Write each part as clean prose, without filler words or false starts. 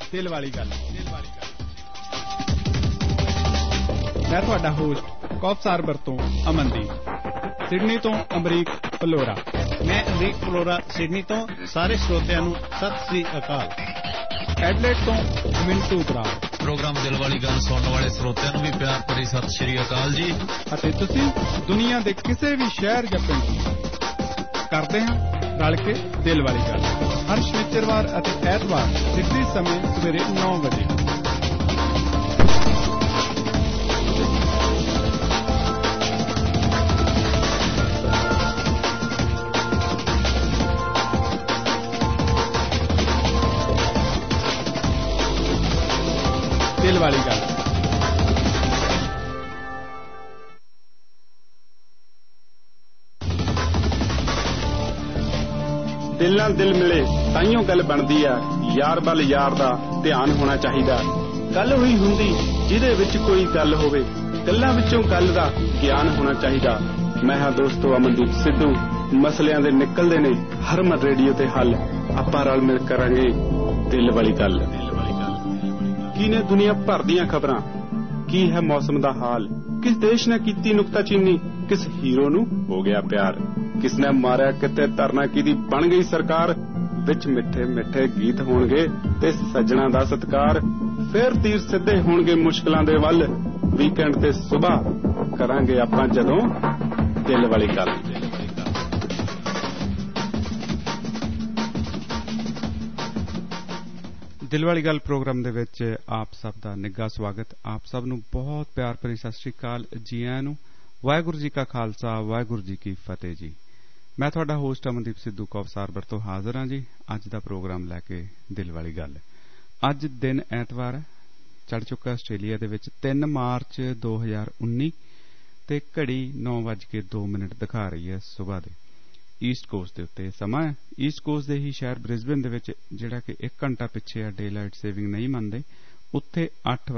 ਦਿਲ ਵਾਲੀ ਗੱਲ। ਮੈਂ ਤੁਹਾਡਾ ਹੋਸਟ ਕੌਫਸਾਰ ਵਰਤੋਂ ਅਮਨਦੀਪ, ਸਿਡਨੀ ਤੋਂ ਅਮਰੀਕ ਪਲੋਰਾ। ਮੈਂ ਅਮਰੀਕ ਪਲੋਰਾ ਸਿਡਨੀ ਤੋਂ। ਸਾਰੇ ਸਰੋਤਿਆਂ ਨੂੰ ਸਤਿ ਸ੍ਰੀ ਅਕਾਲ। ਐਡਲੇਡ ਤੋਂ ਮਿੰਟੂ ਬਰਾੜ। ਪ੍ਰੋਗਰਾਮ ਦਿਲ ਵਾਲੀ ਗੱਲ ਸੁਣਨ ਵਾਲੇ ਸਰੋਤਿਆਂ ਨੂੰ ਵੀ ਪਿਆਰ ਭਰੀ ਸਤਿ ਸ੍ਰੀ ਅਕਾਲ ਜੀ। ਅਤੇ ਤੁਸੀਂ ਦੁਨੀਆ ਦੇ ਕਿਸੇ ਵੀ ਸ਼ਹਿਰ ਜਾਂ ਪਿੰਡ ਕਰਦੇ ਹਾਂ ਰਲ ਕੇ ਦਿਲ ਵਾਲੀ ਗੱਲ, ਹਰ ਸ਼ਨੀਚਰਵਾਰ ਅਤੇ ਐਤਵਾਰ ਸਿੱਧੀ ਸਮੇਂ ਸਵੇਰੇ 9 ਵਜੇ। ਦਿਲ ਵਾਲੀ ਗੱਲ। ਦਿਲ ਨਾਲ ਦਿਲ ਮਿਲੇ ਤਾਈਓ ਗੱਲ ਬਣਦੀ ਆ, ਯਾਰ ਵੱਲ ਯਾਰ ਦਾ ਧਿਆਨ ਹੋਣਾ ਚਾਹੀਦਾ। ਗੱਲ ਹੋਈ ਹੁੰਦੀ ਜਿਹਦੇ ਵਿੱਚ ਕੋਈ ਗੱਲ ਹੋਵੇ, ਗੱਲਾਂ ਵਿੱਚੋਂ ਗੱਲ ਦਾ ਗਿਆਨ ਹੋਣਾ ਚਾਹੀਦਾ। ਮੈਂ ਹਾਂ ਦੋਸਤੋ ਅਮਨਦੀਪ ਸਿੱਧੂ। ਮਸਲਿਆਂ ਦੇ ਨਿਕਲਦੇ ਨੇ ਹਰਮਨ ਰੇਡੀਓ ਤੇ ਹੱਲ। ਆਪਾਂ ਰਲ ਮਿਲ ਕਰਾਂਗੇ ਦਿਲ ਵਾਲੀ ਗੱਲ। ਕੀ ਨੇ ਦੁਨੀਆ ਭਰ ਦੀਆਂ ਖਬਰਾਂ, ਕੀ ਹੈ ਮੌਸਮ ਦਾ ਹਾਲ, ਕਿਸ ਦੇਸ਼ ਨੇ ਕੀਤੀ ਨੁਕਤਾਚੀਨੀ, ਕਿਸ ਹੀਰੋ ਨੂੰ ਹੋ ਗਿਆ ਪਿਆਰ, ਕਿਸ ਨੇ ਮਾਰਿਆ ਕਿਤੇ ਧਰਨਾ ਕਿਹਦੀ ਬਣ ਗਈ ਸਰਕਾਰ। ਵਿੱਚ ਮਿੱਠੇ ਮਿੱਠੇ ਗੀਤ ਹੋਣਗੇ ਤੇ ਸੱਜਣਾ ਦਾ ਸਤਿਕਾਰ। ਫੇਰ ਤੀਰ ਸਿੱਧੇ ਹੋਣਗੇ ਮੁਸ਼ਕਲਾਂ ਦੇ ਵੱਲ। ਵੀਕਐਂਡ ਤੇ ਸੁਬਾਹ ਕਰਾਂਗੇ ਆਪਾਂ ਜਦੋਂ ਦਿਲ ਵਾਲੀ ਗੱਲ। ਦਿਲ ਵਾਲੀ ਗੱਲ ਪ੍ਰੋਗਰਾਮ ਦੇ ਵਿੱਚ ਆਪ ਸਭ ਦਾ ਨਿੱਘਾ ਸਵਾਗਤ। ਆਪ ਸਭ ਨੂੰ ਬਹੁਤ ਪਿਆਰ ਭਰੀ ਸਤਿ ਸ੍ਰੀ ਅਕਾਲ ਜੀ ਆਇਆਂ ਨੂੰ। ਵਾਹਿਗੁਰੂ ਜੀ ਕਾ ਖਾਲਸਾ, ਵਾਹਿਗੁਰੂ ਜੀ ਕੀ ਫਤਿਹ ਜੀ। ਮੈਂ ਤੁਹਾਡਾ ਹੋਸਟ ਅਮਨਦੀਪ ਸਿੱਧੂ ਕੌਫਸਾਰ ਵਰਤੋਂ ਹਾਜ਼ਰ ਹਾਂ ਜੀ ਅੱਜ ਦਾ ਪ੍ਰੋਗਰਾਮ ਲੈ ਕੇ। ਦਿਲ ਵਾਲੀ ਗੱਲ। ਅੱਜ ਦਿਨ ਐਤਵਾਰ ਚੜ੍ਹ ਚੁੱਕਾ ਆਸਟ੍ਰੇਲੀਆ ਦੇ ਵਿੱਚ 3 ਮਾਰਚ 2019 ਤੇ ਘੜੀ 9:02 ਦਿਖਾ ਰਹੀ ਹੈ ਸੁਬਾਹ ਦੇ। ਈਸਟ ਕੋਸਟ ਦੇ ਉੱਤੇ ਸਮਾਂ ਹੈ। ਈਸਟ ਕੋਸਟ ਦੇ ਹੀ ਸ਼ਹਿਰ ਬ੍ਰਿਸਬੇਨ ਦੇ ਵਿੱਚ, ਜਿਹੜਾ ਕਿ 1 ਘੰਟਾ ਪਿੱਛੇ ਆ, ਡੇ ਲਾਈਟ ਸੇਵਿੰਗ ਨਹੀਂ ਮੰਨਦੇ, ਉੱਥੇ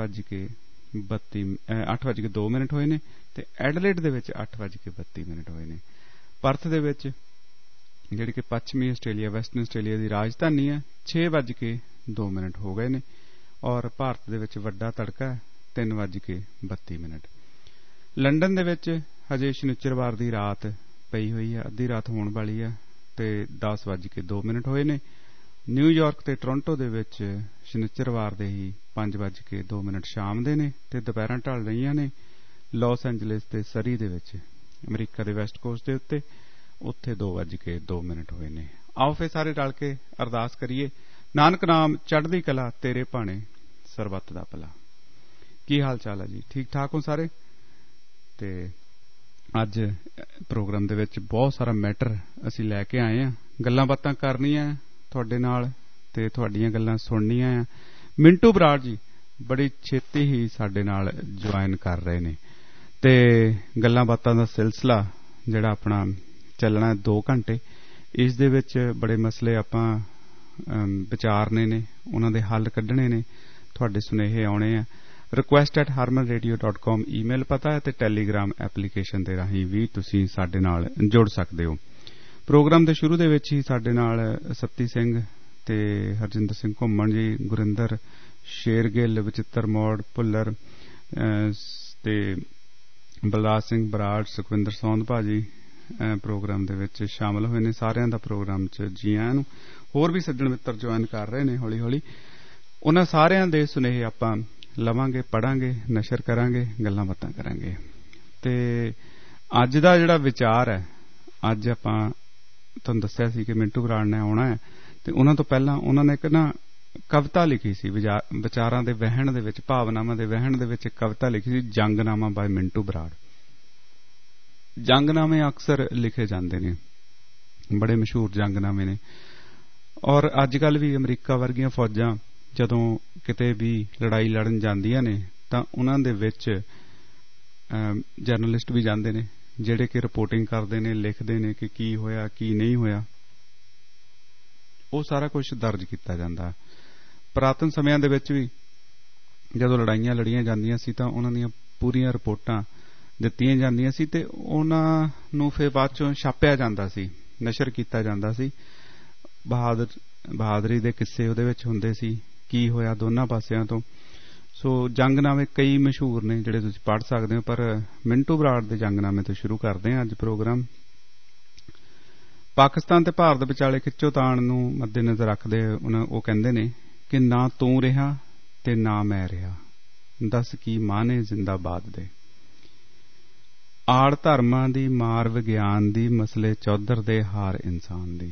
8:02 ਹੋਏ ਨੇ ਤੇ ਐਡਲੇਡ ਦੇ ਵਿੱਚ 8:32 ਹੋਏ ਨੇ। ਪਰਥ ਦੇ ਵਿੱਚ, ਜਿਹੜੀ ਕਿ ਪੱਛਮੀ ਆਸਟ੍ਰੇਲੀਆ, ਵੈਸਟਰਨ ਆਸਟ੍ਰੇਲੀਆ ਦੀ ਰਾਜਧਾਨੀ ਹੈ, 6:02 ਹੋ ਗਏ ਨੇ। ਔਰ ਭਾਰਤ ਦੇ ਵਿੱਚ ਵੱਡਾ ਤੜਕਾ 3:32। ਲੰਡਨ ਦੇ ਵਿੱਚ ਹਜੇ ਸ਼ਨੀਚਰਵਾਰ ਦੀ ਰਾਤ ਪਈ ਹੋਈ ਹੈ, ਅੱਧੀ ਰਾਤ ਹੋਣ ਵਾਲੀ ਹੈ ਤੇ 10:02 ਹੋਏ ਨੇ। ਨਿਊਯਾਰਕ ਤੇ ਟੋਰਾਂਟੋ ਦੇ ਵਿੱਚ ਸ਼ਨੀਚਰਵਾਰ ਦੇ ਹੀ 5:02 ਸ਼ਾਮ ਦੇ ਨੇ ਤੇ ਦੁਪਹਿਰਾਂ ਢਲ ਰਹੀਆਂ ਨੇ। ਲਾਸ ਐਂਜਲਿਸ ਤੇ ਸਰੀ ਦੇ ਵਿੱਚ, ਅਮਰੀਕਾ ਦੇ ਵੈਸਟ ਕੋਸਟ ਦੇ ਉੱਤੇ, ਉੱਥੇ 2:02 ਹੋਏ ਨੇ। ਆਓ ਫਿਰ ਸਾਰੇ ਰਲ ਕੇ ਅਰਦਾਸ ਕਰੀਏ। ਨਾਨਕ ਨਾਮ ਚੜ੍ਹਦੀ ਕਲਾ, ਤੇਰੇ ਭਾਣੇ ਸਰਬੱਤ ਦਾ ਭਲਾ। ਕੀ ਹਾਲ ਚਾਲ ਹੈ ਜੀ? ਠੀਕ ਠਾਕ ਹੋ ਸਾਰੇ? ਤੇ ਅੱਜ ਪ੍ਰੋਗਰਾਮ ਦੇ ਵਿੱਚ ਬਹੁਤ ਸਾਰਾ ਮੈਟਰ ਅਸੀਂ ਲੈ ਕੇ ਆਏ ਹਾਂ। ਗੱਲਾਂ ਬਾਤਾਂ ਕਰਨੀਆਂ ਤੁਹਾਡੇ ਨਾਲ ਤੇ ਤੁਹਾਡੀਆਂ ਗੱਲਾਂ ਸੁਣਨੀਆਂ ਆ। ਮਿੰਟੂ ਬਰਾੜ ਜੀ ਬੜੀ ਛੇਤੀ ਹੀ ਸਾਡੇ ਨਾਲ ਜੁਆਇਨ ਕਰ ਰਹੇ ਨੇ ਤੇ ਗੱਲਾਂ ਬਾਤਾਂ ਦਾ ਸਿਲਸਿਲਾ ਜਿਹੜਾ ਆਪਣਾ ਚੱਲਣਾ 2 ਘੰਟੇ। ਇਸ ਦੇ ਵਿੱਚ ਬੜੇ ਮਸਲੇ ਆਪਾਂ ਵਿਚਾਰਨੇ ਨੇ, ਉਹਨਾਂ ਦੇ ਹੱਲ ਕੱਢਣੇ ਨੇ, ਤੁਹਾਡੇ ਸੁਨੇਹੇ ਆਉਣੇ ਆ। request@harmanradio.com ਈਮੇਲ ਪਤਾ ਹੈ ਤੇ ਟੈਲੀਗ੍ਰਾਮ ਐਪਲੀਕੇਸ਼ਨ ਦੇ ਰਾਹੀਂ ਵੀ ਤੁਸੀਂ ਸਾਡੇ ਨਾਲ ਜੁੜ ਸਕਦੇ ਹੋ। ਪ੍ਰੋਗਰਾਮ ਦੇ ਸ਼ੁਰੂ ਦੇ ਵਿੱਚ ਹੀ ਸਾਡੇ ਨਾਲ ਸੱਤੀ ਸਿੰਘ ਤੇ ਹਰਜਿੰਦਰ ਸਿੰਘ ਘੁੰਮਣ ਜੀ, ਗੁਰਿੰਦਰ ਸ਼ੇਰਗਿੱਲ, ਬਚਿੱਤਰ ਮੋੜ, ਭੁੱਲਰ ਤੇ ਬਲਰਾਜ ਸਿੰਘ ਬਰਾੜ, ਸੁਖਵਿੰਦਰ ਸੌਂਦ ਭਾਜੀ ਪ੍ਰੋਗਰਾਮ ਦੇ ਵਿੱਚ ਸ਼ਾਮਲ ਹੋਏ ਨੇ। ਸਾਰਿਆਂ ਦਾ ਪ੍ਰੋਗਰਾਮ 'ਚ ਜੀ ਆਇਆਂ ਨੂੰ। ਹੋਰ ਵੀ ਸੱਜਣ ਮਿੱਤਰ ਜੁਆਇਨ ਕਰ ਰਹੇ ਨੇ ਹੌਲੀ ਹੌਲੀ। ਉਹਨਾਂ ਸਾਰਿਆਂ ਦੇ ਸੁਨੇਹੇ ਆਪਾਂ ਲਵਾਂਗੇ, ਪੜਾਂਗੇ, ਨਸ਼ਰ ਕਰਾਂਗੇ, ਗੱਲਾਂ ਬਾਤਾਂ ਕਰਾਂਗੇ। ਤੇ ਅੱਜ ਦਾ ਜਿਹੜਾ ਵਿਚਾਰ ਹੈ, ਅੱਜ ਆਪਾਂ ਤੁਹਾਨੂੰ ਦੱਸਿਆ ਸੀ ਕਿ ਮਿੰਟੂ ਬਰਾੜ ਨੇ ਆਉਣਾ ਹੈ ਤੇ ਉਹਨਾਂ ਤੋਂ ਪਹਿਲਾਂ ਉਹਨਾਂ ਨੇ ਇੱਕ ਕਵਿਤਾ ਲਿਖੀ ਸੀ, ਵਿਚਾਰਾਂ ਦੇ ਵਹਿਣ ਦੇ ਵਿੱਚ, ਭਾਵਨਾਵਾਂ ਦੇ ਵਹਿਣ ਦੇ ਵਿੱਚ ਕਵਿਤਾ ਲਿਖੀ ਸੀ, ਜੰਗਨਾਮਾ ਬਾਏ ਮਿੰਟੂ ਬਰਾੜ। ਜੰਗਨਾਮੇ ਅਕਸਰ ਲਿਖੇ ਜਾਂਦੇ ਨੇ, ਬੜੇ ਮਸ਼ਹੂਰ ਜੰਗਨਾਮੇ ਨੇ। ਔਰ ਅੱਜ ਕੱਲ ਵੀ ਅਮਰੀਕਾ ਵਰਗੀਆਂ ਫੌਜਾਂ ਜਦੋਂ ਕਿਤੇ ਵੀ ਲੜਾਈ ਲੜਨ ਜਾਂਦੀਆਂ ਨੇ ਤਾਂ ਉਹਨਾਂ ਦੇ ਵਿੱਚ ਜਰਨਲਿਸਟ ਵੀ ਜਾਂਦੇ ਨੇ, ਜਿਹੜੇ ਕਿ ਰਿਪੋਰਟਿੰਗ ਕਰਦੇ ਨੇ, ਲਿਖਦੇ ਨੇ ਕਿ ਕੀ ਹੋਇਆ ਕੀ ਨਹੀਂ ਹੋਇਆ। ਉਹ ਸਾਰਾ ਕੁਝ ਦਰਜ ਕੀਤਾ ਜਾਂਦਾ। ਪੁਰਾਤਨ ਸਮਿਆਂ ਦੇ ਵਿੱਚ ਵੀ ਜਦੋਂ ਲੜਾਈਆਂ ਲੜੀਆਂ ਜਾਂਦੀਆਂ ਸੀ ਤਾਂ ਉਹਨਾਂ ਦੀਆਂ ਪੂਰੀਆਂ ਰਿਪੋਰਟਾਂ ਦਿੱਤੀਆਂ ਜਾਂਦੀਆਂ ਸੀ ਤੇ ਉਹਨਾਂ ਨੂੰ ਫਿਰ ਬਾਅਦ ਚੋਂ ਛਾਪਿਆ ਜਾਂਦਾ ਸੀ, ਨਸ਼ਰ ਕੀਤਾ ਜਾਂਦਾ ਸੀ। ਬਹਾਦਰੀ ਦੇ ਕਿੱਸੇ ਉਹਦੇ ਵਿੱਚ ਹੁੰਦੇ ਸੀ ਕੀ ਹੋਇਆ ਦੋਨਾਂ ਪਾਸਿਆਂ ਤੋਂ। ਸੋ ਜੰਗਨਾਮੇ ਕਈ ਮਸ਼ਹੂਰ ਨੇ ਜਿਹੜੇ ਤੁਸੀਂ ਪੜ੍ਹ ਸਕਦੇ ਹੋ, ਪਰ ਮਿੰਟੂ ਬਰਾੜ ਦੇ ਜੰਗਨਾਮੇ ਤੋਂ ਸ਼ੁਰੂ ਕਰਦੇ ਹਾਂ ਅੱਜ ਪ੍ਰੋਗਰਾਮ। ਪਾਕਿਸਤਾਨ ਤੇ ਭਾਰਤ ਵਿਚਾਲੇ ਖਿੱਚੋਤਾਣ ਨੂੰ ਮੱਦੇਨਜ਼ਰ ਰੱਖਦੇ ਉਹ ਕਹਿੰਦੇ ਨੇ ਕਿ ਨਾ ਤੂੰ ਰਿਹਾ ਤੇ ਨਾ ਮੈਂ ਰਿਹਾ, ਦੱਸ ਕੀ ਮਾਨੇ ਜ਼ਿੰਦਾਬਾਦ ਦੇ। ਆੜ ਧਰਮਾਂ ਦੀ, ਮਾਰ ਵਿਗਿਆਨ ਦੀ, ਮਸਲੇ ਚੌਧਰ ਦੇ, ਹਾਰ ਇਨਸਾਨ ਦੀ।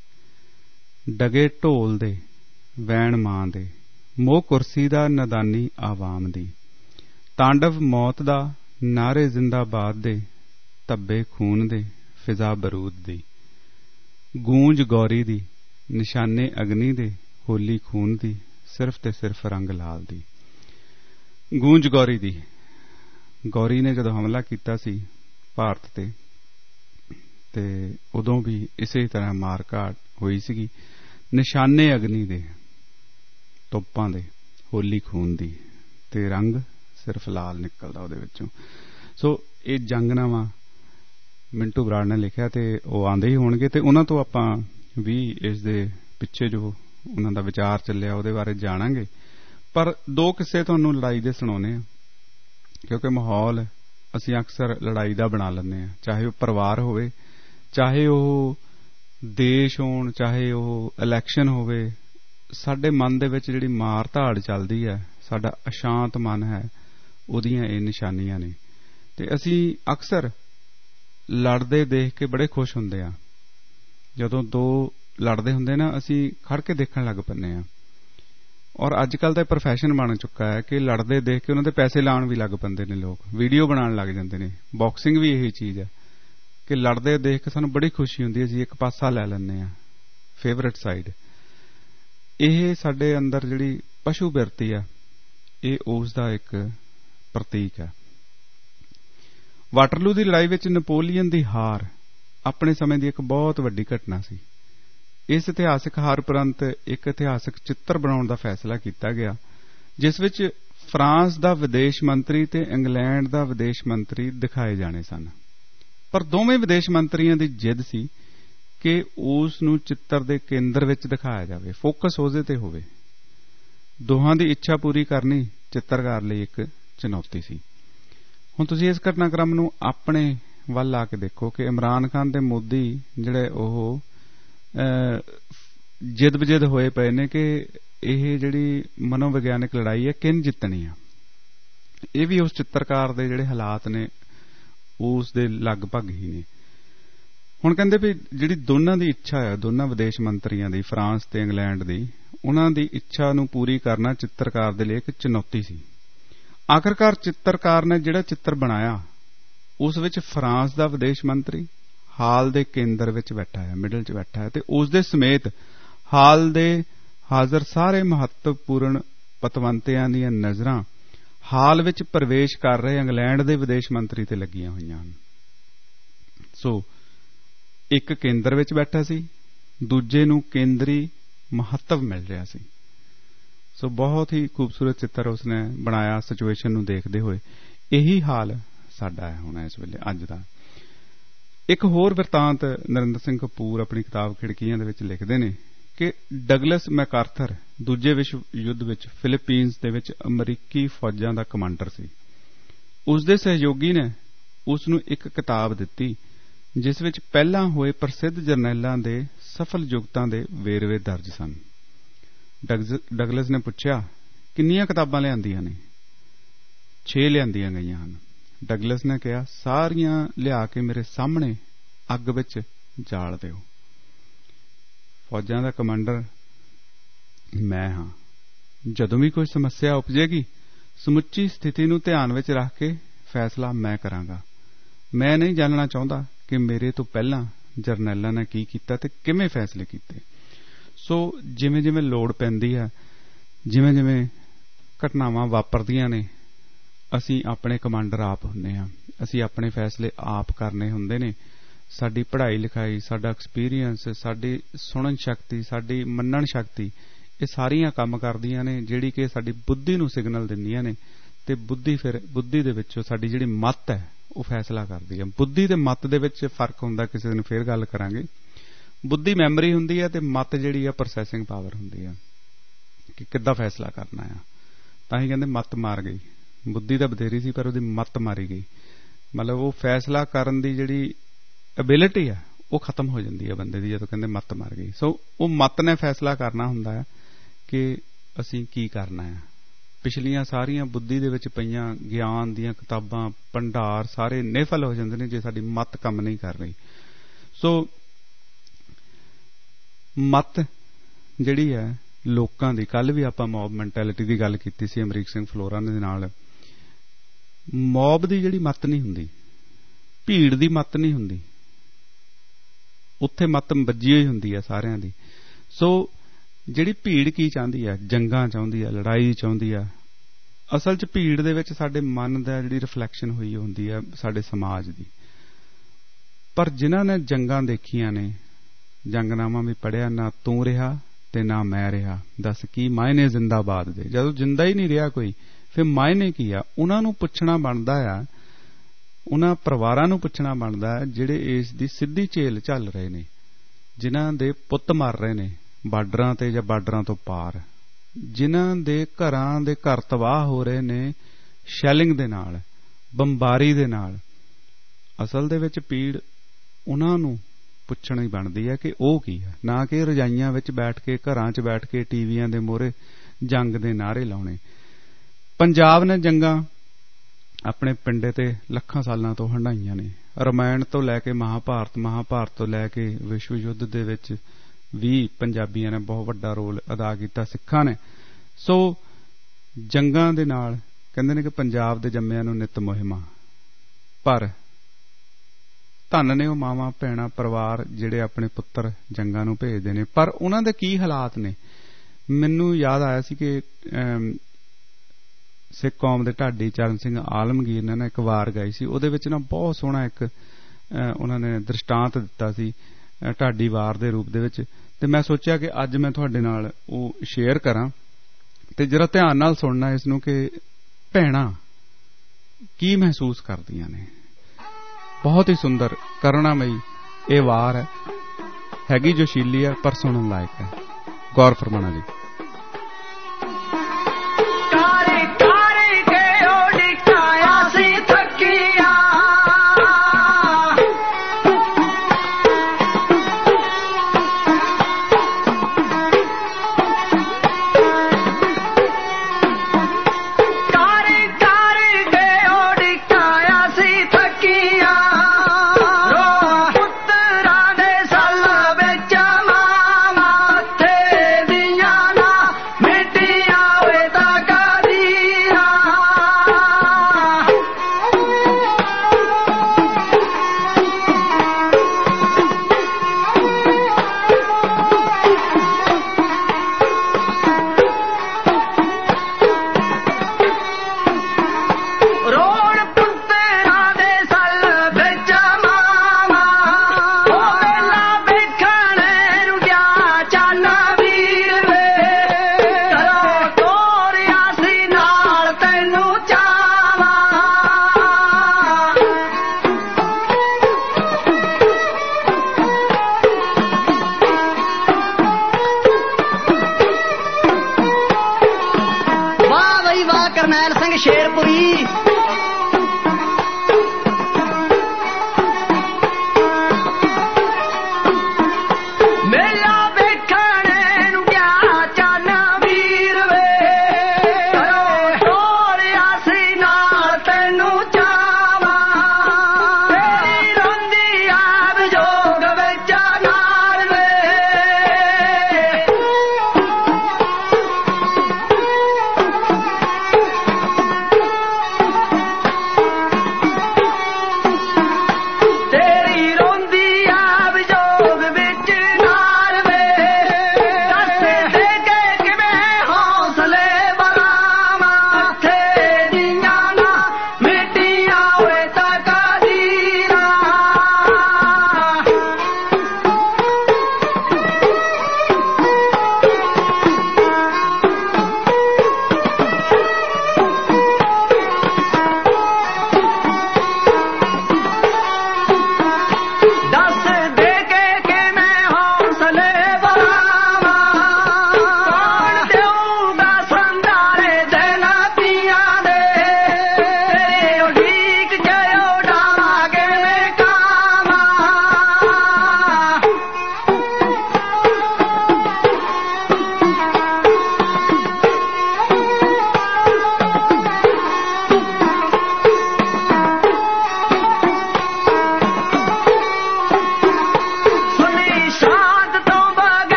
ਡਗੇ ਢੋਲ ਦੇ, ਵੈਣ ਮਾਂ ਦੇ, ਮੋਹ ਕੁਰਸੀ ਦਾ, ਨਦਾਨੀ ਆਵਾਮ ਦੀ। ਤਾਂਡਵ ਮੌਤ ਦਾ, ਨਾਰੇ ਜ਼ਿੰਦਾਬਾਦ ਦੇ, ਧੱਬੇ ਖੂਨ ਦੇ, ਫਿਜ਼ਾ ਬਰੂਦ ਦੀ। ਗੂੰਜ ਗੌਰੀ ਦੀ, ਨਿਸ਼ਾਨੇ ਅਗਨੀ ਦੇ, ਹੋਲੀ ਖੂਨ ਦੀ, ਸਿਰਫ ਤੇ ਸਿਰਫ ਰੰਗ ਲਾਲ ਦੀ। ਗੂੰਜ ਗੌਰੀ ਦੀ, ਗੌਰੀ ਨੇ ਜਦੋਂ ਹਮਲਾ ਕੀਤਾ ਸੀ ਭਾਰਤ ਤੇ ਉਦੋਂ ਵੀ ਇਸੇ ਤਰ੍ਹਾਂ ਮਾਰ ਕਾਟ ਹੋਈ ਸੀਗੀ। ਨਿਸ਼ਾਨੇ ਅਗਨੀ ਦੇ, ਤੋਪਾਂ ਦੇ, ਹੋਲੀ ਖੂਨ ਦੀ, ਤੇ ਰੰਗ ਸਿਰਫ ਲਾਲ ਨਿਕਲਦਾ ਉਹਦੇ ਵਿੱਚੋਂ। ਸੋ ਇਹ ਜੰਗਨਾਮਾ ਮਿੰਟੂ ਬਰਾੜ ਨੇ ਲਿਖਿਆ ਤੇ ਉਹ ਆਉਂਦੇ ਹੀ ਹੋਣਗੇ, ਤੇ ਉਹਨਾਂ ਤੋਂ ਆਪਾਂ ਵੀ ਇਸ ਦੇ ਪਿੱਛੇ ਜੋ ਉਹਨਾਂ ਦਾ ਵਿਚਾਰ ਚੱਲਿਆ ਉਹਦੇ ਬਾਰੇ ਜਾਣਾਂਗੇ। ਪਰ ਦੋ ਕਿੱਸੇ ਤੁਹਾਨੂੰ ਲੜਾਈ ਦੇ ਸੁਣਾਉਣੇ ਆ, ਕਿਉਂਕਿ ਮਾਹੌਲ ਅਸੀਂ ਅਕਸਰ ਲੜਾਈ ਦਾ ਬਣਾ ਲੈਂਦੇ ਹਾਂ, ਚਾਹੇ ਉਹ ਪਰਿਵਾਰ ਹੋਵੇ, ਚਾਹੇ ਉਹ ਦੇਸ਼ ਹੋਣ, ਚਾਹੇ ਉਹ ਇਲੈਕਸ਼ਨ ਹੋਵੇ। ਸਾਡੇ ਮਨ ਦੇ ਵਿੱਚ ਜਿਹੜੀ ਮਾਰ ਧਾੜ ਚੱਲਦੀ ਹੈ, ਸਾਡਾ ਅਸ਼ਾਂਤ ਮਨ ਹੈ, ਉਹਦੀਆਂ ਇਹ ਨਿਸ਼ਾਨੀਆਂ ਨੇ। ਤੇ ਅਸੀਂ ਅਕਸਰ ਲੜਦੇ ਦੇਖ ਕੇ ਬੜੇ ਖੁਸ਼ ਹੁੰਦੇ ਆ। ਜਦੋਂ ਦੋ ਲੜਦੇ ਹੁੰਦੇ ਨਾ, ਅਸੀਂ ਖੜ ਕੇ ਦੇਖਣ ਲੱਗ ਪੈਂਦੇ ਆ। ਔਰ ਅੱਜ ਕੱਲ੍ਹ ਤਾਂ ਪ੍ਰੋਫੈਸ਼ਨ ਬਣ ਚੁੱਕਾ ਹੈ ਕਿ ਲੜਦੇ ਦੇਖ ਕੇ ਉਹਨਾਂ ਦੇ ਪੈਸੇ ਲਾਉਣ ਵੀ ਲੱਗ ਪੈਂਦੇ ਨੇ ਲੋਕ, ਵੀਡੀਓ ਬਣਾਉਣ ਲੱਗ ਜਾਂਦੇ ਨੇ। ਬਾਕਸਿੰਗ ਵੀ ਇਹੀ ਚੀਜ਼ ਹੈ ਕਿ ਲੜਦੇ ਦੇਖ ਕੇ ਸਾਨੂੰ ਬੜੀ ਖੁਸ਼ੀ ਹੁੰਦੀ ਹੈ, ਅਸੀਂ ਇੱਕ ਪਾਸਾ ਲੈ ਲੈਂਦੇ ਹਾਂ, ਫੇਵਰੇਟ ਸਾਈਡ। ਇਹ ਸਾਡੇ ਅੰਦਰ ਜਿਹੜੀ ਪਸ਼ੂ ਬਿਰਤੀ ਆ, ਇਹ ਉਸ ਦਾ ਇੱਕ ਪ੍ਰਤੀਕ ਹੈ। ਵਾਟਰਲੂ ਦੀ ਲੜਾਈ ਵਿੱਚ ਨੈਪੋਲੀਅਨ ਦੀ ਹਾਰ ਆਪਣੇ ਸਮੇਂ ਦੀ ਇੱਕ ਬਹੁਤ ਵੱਡੀ ਘਟਨਾ ਸੀ। ਇਸ ਇਤਿਹਾਸਕ ਹਾਰ ਉਪਰੰਤ ਇੱਕ ਇਤਿਹਾਸਕ ਚਿੱਤਰ ਬਣਾਉਣ ਦਾ ਫੈਸਲਾ ਕੀਤਾ ਗਿਆ, ਜਿਸ ਵਿੱਚ ਫਰਾਂਸ ਦਾ ਵਿਦੇਸ਼ ਮੰਤਰੀ ਤੇ ਇੰਗਲੈਂਡ ਦਾ ਵਿਦੇਸ਼ ਮੰਤਰੀ ਦਿਖਾਏ ਜਾਣੇ ਸਨ। ਪਰ ਦੋਵੇਂ ਵਿਦੇਸ਼ ਮੰਤਰੀਆਂ ਦੀ ਜਿੱਦ ਸੀ ਕਿ ਉਸ ਨੂੰ ਚਿੱਤਰ ਦੇ ਕੇਂਦਰ ਵਿੱਚ ਦਿਖਾਇਆ ਜਾਵੇ, ਫੋਕਸ ਉਹਦੇ ਤੇ ਹੋਵੇ। ਦੋਹਾਂ ਦੀ ਇੱਛਾ ਪੂਰੀ ਕਰਨੀ ਚਿੱਤਰਕਾਰ ਲਈ ਇੱਕ ਚੁਣੌਤੀ ਸੀ। ਹੁਣ ਤੁਸੀਂ ਇਸ ਘਟਨਾਕ੍ਰਮ ਨੂੰ ਆਪਣੇ ਵੱਲ ਆ ਕੇ ਦੇਖੋ ਕਿ ਇਮਰਾਨ ਖਾਨ ਤੇ ਮੋਦੀ ਜਿਹੜੇ ਉਹ ਜਿੱਦ ਬਜਿੱਦ ਹੋਏ ਪਏ ਨੇ ਕਿ ਇਹ ਜਿਹੜੀ ਮਨੋਵਿਗਿਆਨਕ ਲੜਾਈ ਹੈ ਕਿਹਨ ਜਿੱਤਣੀ ਆ। ਇਹ ਵੀ ਉਸ ਚਿੱਤਰਕਾਰ ਦੇ ਜਿਹੜੇ ਹਾਲਾਤ ਨੇ ਉਸ ਦੇ ਲਗਭਗ ਹੀ ਨੇ। ਹੁਣ ਕਹਿੰਦੇ ਵੀ ਜਿਹੜੀ ਦੋਨਾਂ ਦੀ ਇੱਛਾ ਹੈ, ਦੋਨਾਂ ਵਿਦੇਸ਼ ਮੰਤਰੀਆਂ ਦੀ, ਫਰਾਂਸ ਤੇ ਇੰਗਲੈਂਡ ਦੀ, ਉਹਨਾਂ ਦੀ ਇੱਛਾ ਨੂੰ ਪੂਰੀ ਕਰਨਾ ਚਿੱਤਰਕਾਰ ਦੇ ਲਈ ਇੱਕ ਚੁਣੌਤੀ ਸੀ। ਆਖਰਕਾਰ ਚਿੱਤਰਕਾਰ ਨੇ ਜਿਹੜਾ ਚਿੱਤਰ ਬਣਾਇਆ ਉਸ ਵਿੱਚ ਫਰਾਂਸ ਦਾ ਵਿਦੇਸ਼ ਮੰਤਰੀ ਹਾਲ ਦੇ ਕੇਂਦਰ ਵਿੱਚ ਬੈਠਾ ਹੈ, ਮਿਡਲ 'ਚ ਬੈਠਾ ਹੈ, ਤੇ ਉਸ ਦੇ ਸਮੇਤ ਹਾਲ ਦੇ ਹਾਜ਼ਰ ਸਾਰੇ ਮਹੱਤਵਪੂਰਨ ਪਤਵੰਤਿਆਂ ਦੀਆਂ ਨਜ਼ਰਾਂ ਹਾਲ ਵਿੱਚ ਪ੍ਰਵੇਸ਼ ਕਰ ਰਹੇ ਇੰਗਲੈਂਡ ਦੇ ਵਿਦੇਸ਼ ਮੰਤਰੀ ਤੇ ਲੱਗੀਆਂ ਹੋਈਆਂ ਹਨ। ਸੋ ਇੱਕ ਕੇਂਦਰ ਵਿੱਚ ਬੈਠਾ ਸੀ, ਦੂਜੇ ਨੂੰ ਕੇਂਦਰੀ ਮਹੱਤਵ ਮਿਲ ਰਿਹਾ ਸੀ। ਸੋ ਬਹੁਤ ਹੀ ਖੂਬਸੂਰਤ ਚਿੱਤਰ ਉਸਨੇ ਬਣਾਇਆ ਸਿਚੁਏਸ਼ਨ ਨੂੰ ਦੇਖਦੇ ਹੋਏ। ਇਹੀ ਹਾਲ ਸਾਡਾ ਹੈ ਹੁਣ ਇਸ ਵੇਲੇ ਅੱਜ ਦਾ। ਇੱਕ ਹੋਰ ਬਿਰਤਾਂਤ ਨਰਿੰਦਰ ਸਿੰਘ ਕਪੂਰ ਆਪਣੀ ਕਿਤਾਬ ਖਿੜਕੀਆਂ ਦੇ ਵਿੱਚ ਲਿਖਦੇ ਨੇ ਕਿ ਡਗਲਸ ਮੈਕਾਰਥਰ ਦੂਜੇ ਵਿਸ਼ਵ ਯੁੱਧ ਵਿੱਚ ਫਿਲੀਪੀਨਜ਼ ਦੇ ਵਿੱਚ ਅਮਰੀਕੀ ਫੌਜਾਂ ਦਾ ਕਮਾਂਡਰ ਸੀ। ਉਸ ਦੇ ਸਹਿਯੋਗੀ ਨੇ ਉਸ ਨੂੰ ਇੱਕ ਕਿਤਾਬ ਦਿੱਤੀ ਜਿਸ ਵਿੱਚ ਪਹਿਲਾਂ ਹੋਏ ਪ੍ਰਸਿੱਧ ਜਰਨੈਲਾਂ ਦੇ ਸਫਲ ਯੁੱਗਤਾਂ ਦੇ ਵੇਰਵੇ ਦਰਜ ਸਨ। ਡਗਲਸ ਨੇ ਪੁੱਛਿਆ, ਕਿੰਨੀਆਂ ਕਿਤਾਬਾਂ ਲਿਆਂਦੀਆਂ ਨੇ? 6 ਲਿਆਂਦੀਆਂ ਗਈਆਂ ਹਨ। ਡਗਲਸ ਨੇ ਕਿਹਾ, ਸਾਰੀਆਂ ਲਿਆ ਕੇ ਮੇਰੇ ਸਾਹਮਣੇ ਅੱਗ ਵਿੱਚ ਜਾਲ ਦਿਓ। ਫੌਜਾਂ ਦਾ ਕਮਾਂਡਰ ਮੈਂ ਹਾਂ। ਜਦੋਂ ਵੀ ਕੋਈ ਸਮੱਸਿਆ ਉਪਜੇਗੀ, ਸਮੁੱਚੀ ਸਥਿਤੀ ਨੂੰ ਧਿਆਨ ਵਿੱਚ ਰੱਖ ਕੇ ਫੈਸਲਾ ਮੈਂ ਕਰਾਂਗਾ। ਮੈਂ ਨਹੀਂ ਜਾਣਨਾ ਚਾਹੁੰਦਾ ਕਿ ਮੇਰੇ ਤੋਂ ਪਹਿਲਾਂ ਜਰਨੈਲਾਂ ਨੇ ਕੀ ਕੀਤਾ ਤੇ ਕਿਵੇਂ ਫੈਸਲੇ ਕੀਤੇ। ਸੋ ਜਿਵੇਂ ਜਿਵੇਂ ਲੋੜ ਪੈਂਦੀ ਹੈ, ਜਿਵੇਂ ਜਿਵੇਂ ਘਟਨਾਵਾਂ ਵਾਪਰਦੀਆਂ ਨੇ, ਅਸੀਂ ਆਪਣੇ ਕਮਾਂਡਰ ਆਪ ਹੁੰਦੇ ਹਾਂ, ਅਸੀਂ ਆਪਣੇ ਫੈਸਲੇ ਆਪ ਕਰਨੇ ਹੁੰਦੇ ਨੇ। ਸਾਡੀ ਪੜ੍ਹਾਈ ਲਿਖਾਈ, ਸਾਡਾ ਐਕਸਪੀਰੀਅੰਸ, ਸਾਡੀ ਸੁਣਨ ਸ਼ਕਤੀ, ਸਾਡੀ ਮੰਨਣ ਸ਼ਕਤੀ, ਇਹ ਸਾਰੀਆਂ ਕੰਮ ਕਰਦੀਆਂ ਨੇ ਜਿਹੜੀ ਕਿ ਸਾਡੀ ਬੁੱਧੀ ਨੂੰ ਸਿਗਨਲ ਦਿੰਦੀਆਂ ਨੇ, ਤੇ ਬੁੱਧੀ ਦੇ ਵਿੱਚੋਂ ਸਾਡੀ ਜਿਹੜੀ ਮੱਤ ਹੈ ਉਹ ਫੈਸਲਾ ਕਰਦੀ ਹੈ। ਬੁੱਧੀ ਤੇ ਮੱਤ ਦੇ ਵਿੱਚ ਫਰਕ ਹੁੰਦਾ, ਕਿਸੇ ਦਿਨ ਫੇਰ ਗੱਲ ਕਰਾਂਗੇ। ਬੁੱਧੀ ਮੈਮਰੀ ਹੁੰਦੀ ਹੈ ਤੇ ਮੱਤ ਜਿਹੜੀ ਆ ਪ੍ਰੋਸੈਸਿੰਗ ਪਾਵਰ ਹੁੰਦੀ ਹੈ। ਕਿ ਕਿੱਦਾਂ ਫੈਸਲਾ ਕਰਨਾ ਆ। ਤਾਂ ਹੀ ਕਹਿੰਦੇ ਮੱਤ ਮਾਰ ਗਈ। ਬੁੱਧੀ ਤਾਂ ਬਥੇਰੀ ਸੀ ਪਰ ਉਹਦੀ ਮੱਤ ਮਾਰੀ ਗਈ। ਮਤਲਬ ਉਹ ਫੈਸਲਾ ਕਰਨ ਦੀ ਜਿਹੜੀ ਐਬਿਲਿਟੀ ਆ ਉਹ ਖਤਮ ਹੋ ਜਾਂਦੀ ਹੈ ਬੰਦੇ ਦੀ ਜਦੋਂ ਕਹਿੰਦੇ ਮੱਤ ਮਾਰ ਗਈ। ਸੋ ਉਹ ਮੱਤ ਨੇ ਫੈਸਲਾ ਕਰਨਾ ਹੁੰਦਾ ਹੈ ਕਿ ਅਸੀਂ ਕੀ ਕਰਨਾ ਆ। ਪਿਛਲੀਆਂ ਸਾਰੀਆਂ ਬੁੱਧੀ ਦੇ ਵਿੱਚ ਪਈਆਂ ਗਿਆਨ ਦੀਆਂ ਕਿਤਾਬਾਂ ਭੰਡਾਰ ਸਾਰੇ ਨਿਫਲ ਹੋ ਜਾਂਦੇ ਨੇ ਜੇ ਸਾਡੀ ਮੱਤ ਕੰਮ ਨਹੀਂ ਕਰ ਰਹੀ। ਸੋ ਮੱਤ ਜਿਹੜੀ ਹੈ ਲੋਕਾਂ ਦੀ, ਕੱਲ ਵੀ ਆਪਾਂ ਮੌਬ ਮੈਂਟੈਲਿਟੀ ਦੀ ਗੱਲ ਕੀਤੀ ਸੀ ਅਮਰੀਕ ਸਿੰਘ ਫਲੋਰਾ ਦੇ ਨਾਲ। ਮੌਬ ਦੀ ਜਿਹੜੀ ਮੱਤ ਨਹੀਂ ਹੁੰਦੀ, ਭੀੜ ਦੀ ਮੱਤ ਨਹੀਂ ਹੁੰਦੀ, ਉੱਥੇ ਮੱਤ ਵੱਜੀ ਹੋਈ ਹੁੰਦੀ ਹੈ ਸਾਰਿਆਂ ਦੀ। ਸੋ ਜਿਹੜੀ ਭੀੜ ਕੀ ਚਾਹੁੰਦੀ ਹੈ, ਜੰਗਾਂ ਚਾਹੁੰਦੀ ਹੈ, ਲੜਾਈ ਚਾਹੁੰਦੀ ਹੈ। ਅਸਲ 'ਚ ਭੀੜ ਦੇ ਵਿੱਚ ਸਾਡੇ ਮਨ ਦਾ ਜਿਹੜੀ ਰਿਫਲੈਕਸ਼ਨ ਹੋਈ ਹੁੰਦੀ ਹੈ ਸਾਡੇ ਸਮਾਜ ਦੀ। ਪਰ ਜਿਨ੍ਹਾਂ ਨੇ ਜੰਗਾਂ ਦੇਖੀਆਂ ਨੇ, ਜੰਗਨਾਮਾ ਵੀ ਪੜ੍ਹਿਆ, ਨਾ ਤੂੰ ਰਿਹਾ ਤੇ ਨਾ ਮੈਂ ਰਿਹਾ, ਦੱਸ ਕੀ ਮਾਇਨੇ ਜ਼ਿੰਦਾਬਾਦ ਦੇ। ਜਦੋਂ ਜਿੰਦਾ ਹੀ ਨਹੀਂ ਰਿਹਾ ਕੋਈ ਫਿਰ ਮਾਇਨੇ ਕੀ ਆ। ਉਹਨਾਂ ਨੂੰ ਪੁੱਛਣਾ ਬਣਦਾ ਆ, ਉਹਨਾਂ ਪਰਿਵਾਰਾਂ ਨੂੰ ਪੁੱਛਣਾ ਬਣਦਾ ਜਿਹੜੇ ਇਸ ਦੀ ਸਿੱਧੀ ਝੇਲ ਝੱਲ ਰਹੇ ਨੇ, ਜਿਨ੍ਹਾਂ ਦੇ ਪੁੱਤ ਮਰ ਰਹੇ ਨੇ ਬਾਰਡਰਾਂ ਤੇ ਜਾਂ ਬਾਰਡਰਾਂ ਤੋਂ ਪਾਰ, ਜਿਨ੍ਹਾਂ ਦੇ ਘਰਾਂ ਦੇ ਘਰ ਤਬਾਹ ਹੋ ਰਹੇ ਨੇ ਸ਼ੈਲਿੰਗ ਦੇ ਨਾਲ, ਬੰਬਾਰੀ ਦੇ ਨਾਲ। ਅਸਲ ਦੇ ਵਿੱਚ ਪੀੜ ਉਹਨਾਂ ਨੂੰ ਪੁੱਛਣੀ ਬਣਦੀ ਹੈ ਕਿ ਉਹ ਕੀ ਹੈ, ਨਾ ਕਿ ਰਜਾਈਆਂ ਵਿੱਚ ਬੈਠ ਕੇ, ਘਰਾਂ 'ਚ ਬੈਠ ਕੇ ਟੀਵੀਆਂ ਦੇ ਮੂਹਰੇ ਜੰਗ ਦੇ ਨਾਅਰੇ ਲਾਉਣੇ। ਪੰਜਾਬ ਨੇ ਜੰਗਾਂ ਆਪਣੇ ਪਿੰਡੇ ਤੇ ਲੱਖਾਂ ਸਾਲਾਂ ਤੋਂ ਹੰਢਾਈਆਂ ਨੇ। ਰਾਮਾਇਣ ਤੋਂ ਲੈ ਕੇ ਮਹਾਭਾਰਤ, ਮਹਾਭਾਰਤ ਤੋਂ ਲੈ ਕੇ ਵਿਸ਼ਵ ਯੁੱਧ ਦੇ ਵਿੱਚ ਵੀ ਪੰਜਾਬੀਆਂ ਨੇ ਬਹੁਤ ਵੱਡਾ ਰੋਲ ਅਦਾ ਕੀਤਾ, ਸਿੱਖਾਂ ਨੇ। ਸੋ ਜੰਗਾਂ ਦੇ ਨਾਲ ਕਹਿੰਦੇ ਨੇ ਕਿ ਪੰਜਾਬ ਦੇ ਜੰਮਿਆਂ ਨੂੰ ਨਿਤ ਮੁਹਿੰਮਾਂ। ਪਰ ਧੰਨ ਨੇ ਉਹ ਮਾਵਾਂ ਭੈਣਾਂ ਪਰਿਵਾਰ ਜਿਹੜੇ ਆਪਣੇ ਪੁੱਤਰ ਜੰਗਾਂ ਨੂੰ ਭੇਜਦੇ ਨੇ। ਪਰ ਉਹਨਾਂ ਦੇ ਕੀ ਹਾਲਾਤ ਨੇ। ਮੈਨੂੰ ਯਾਦ ਆਇਆ ਸੀ ਕਿ ਸਿੱਖ ਕੌਮ ਦੇ ਢਾਡੀ ਚਰਨ ਸਿੰਘ ਆਲਮਗੀਰ ਨੇ ਨਾ ਇੱਕ ਵਾਰ ਗਾਈ ਸੀ, ਉਹਦੇ ਵਿੱਚ ਨਾ ਬਹੁਤ ਸੋਹਣਾ ਇੱਕ ਉਹਨਾਂ ਨੇ ਦ੍ਰਿਸ਼ਟਾਂਤ ਦਿੱਤਾ ਸੀ ਢਾਡੀ ਵਾਰ ਦੇ ਰੂਪ ਦੇ ਵਿੱਚ। ਤੇ ਮੈਂ ਸੋਚਿਆ ਕਿ ਅੱਜ ਮੈਂ ਤੁਹਾਡੇ ਨਾਲ ਉਹ ਸ਼ੇਅਰ ਕਰਾਂ ਤੇ ਜਰਾ ਧਿਆਨ ਨਾਲ ਸੁਣਨਾ ਇਸ ਨੂੰ ਕਿ ਭੈਣਾਂ ਕੀ ਮਹਿਸੂਸ ਕਰਦੀਆਂ ਨੇ। ਬਹੁਤ ਹੀ ਸੁੰਦਰ ਕਰੁਣਾਮਈ ਇਹ ਵਾਰ ਹੈ, ਹੈਗੀ ਜੋਸ਼ੀਲੀ ਹੈ ਪਰ ਸੁਣਨ ਲਾਇਕ ਹੈ। ਗੌਰ ਫਰਮਾਣਾ ਜੀ।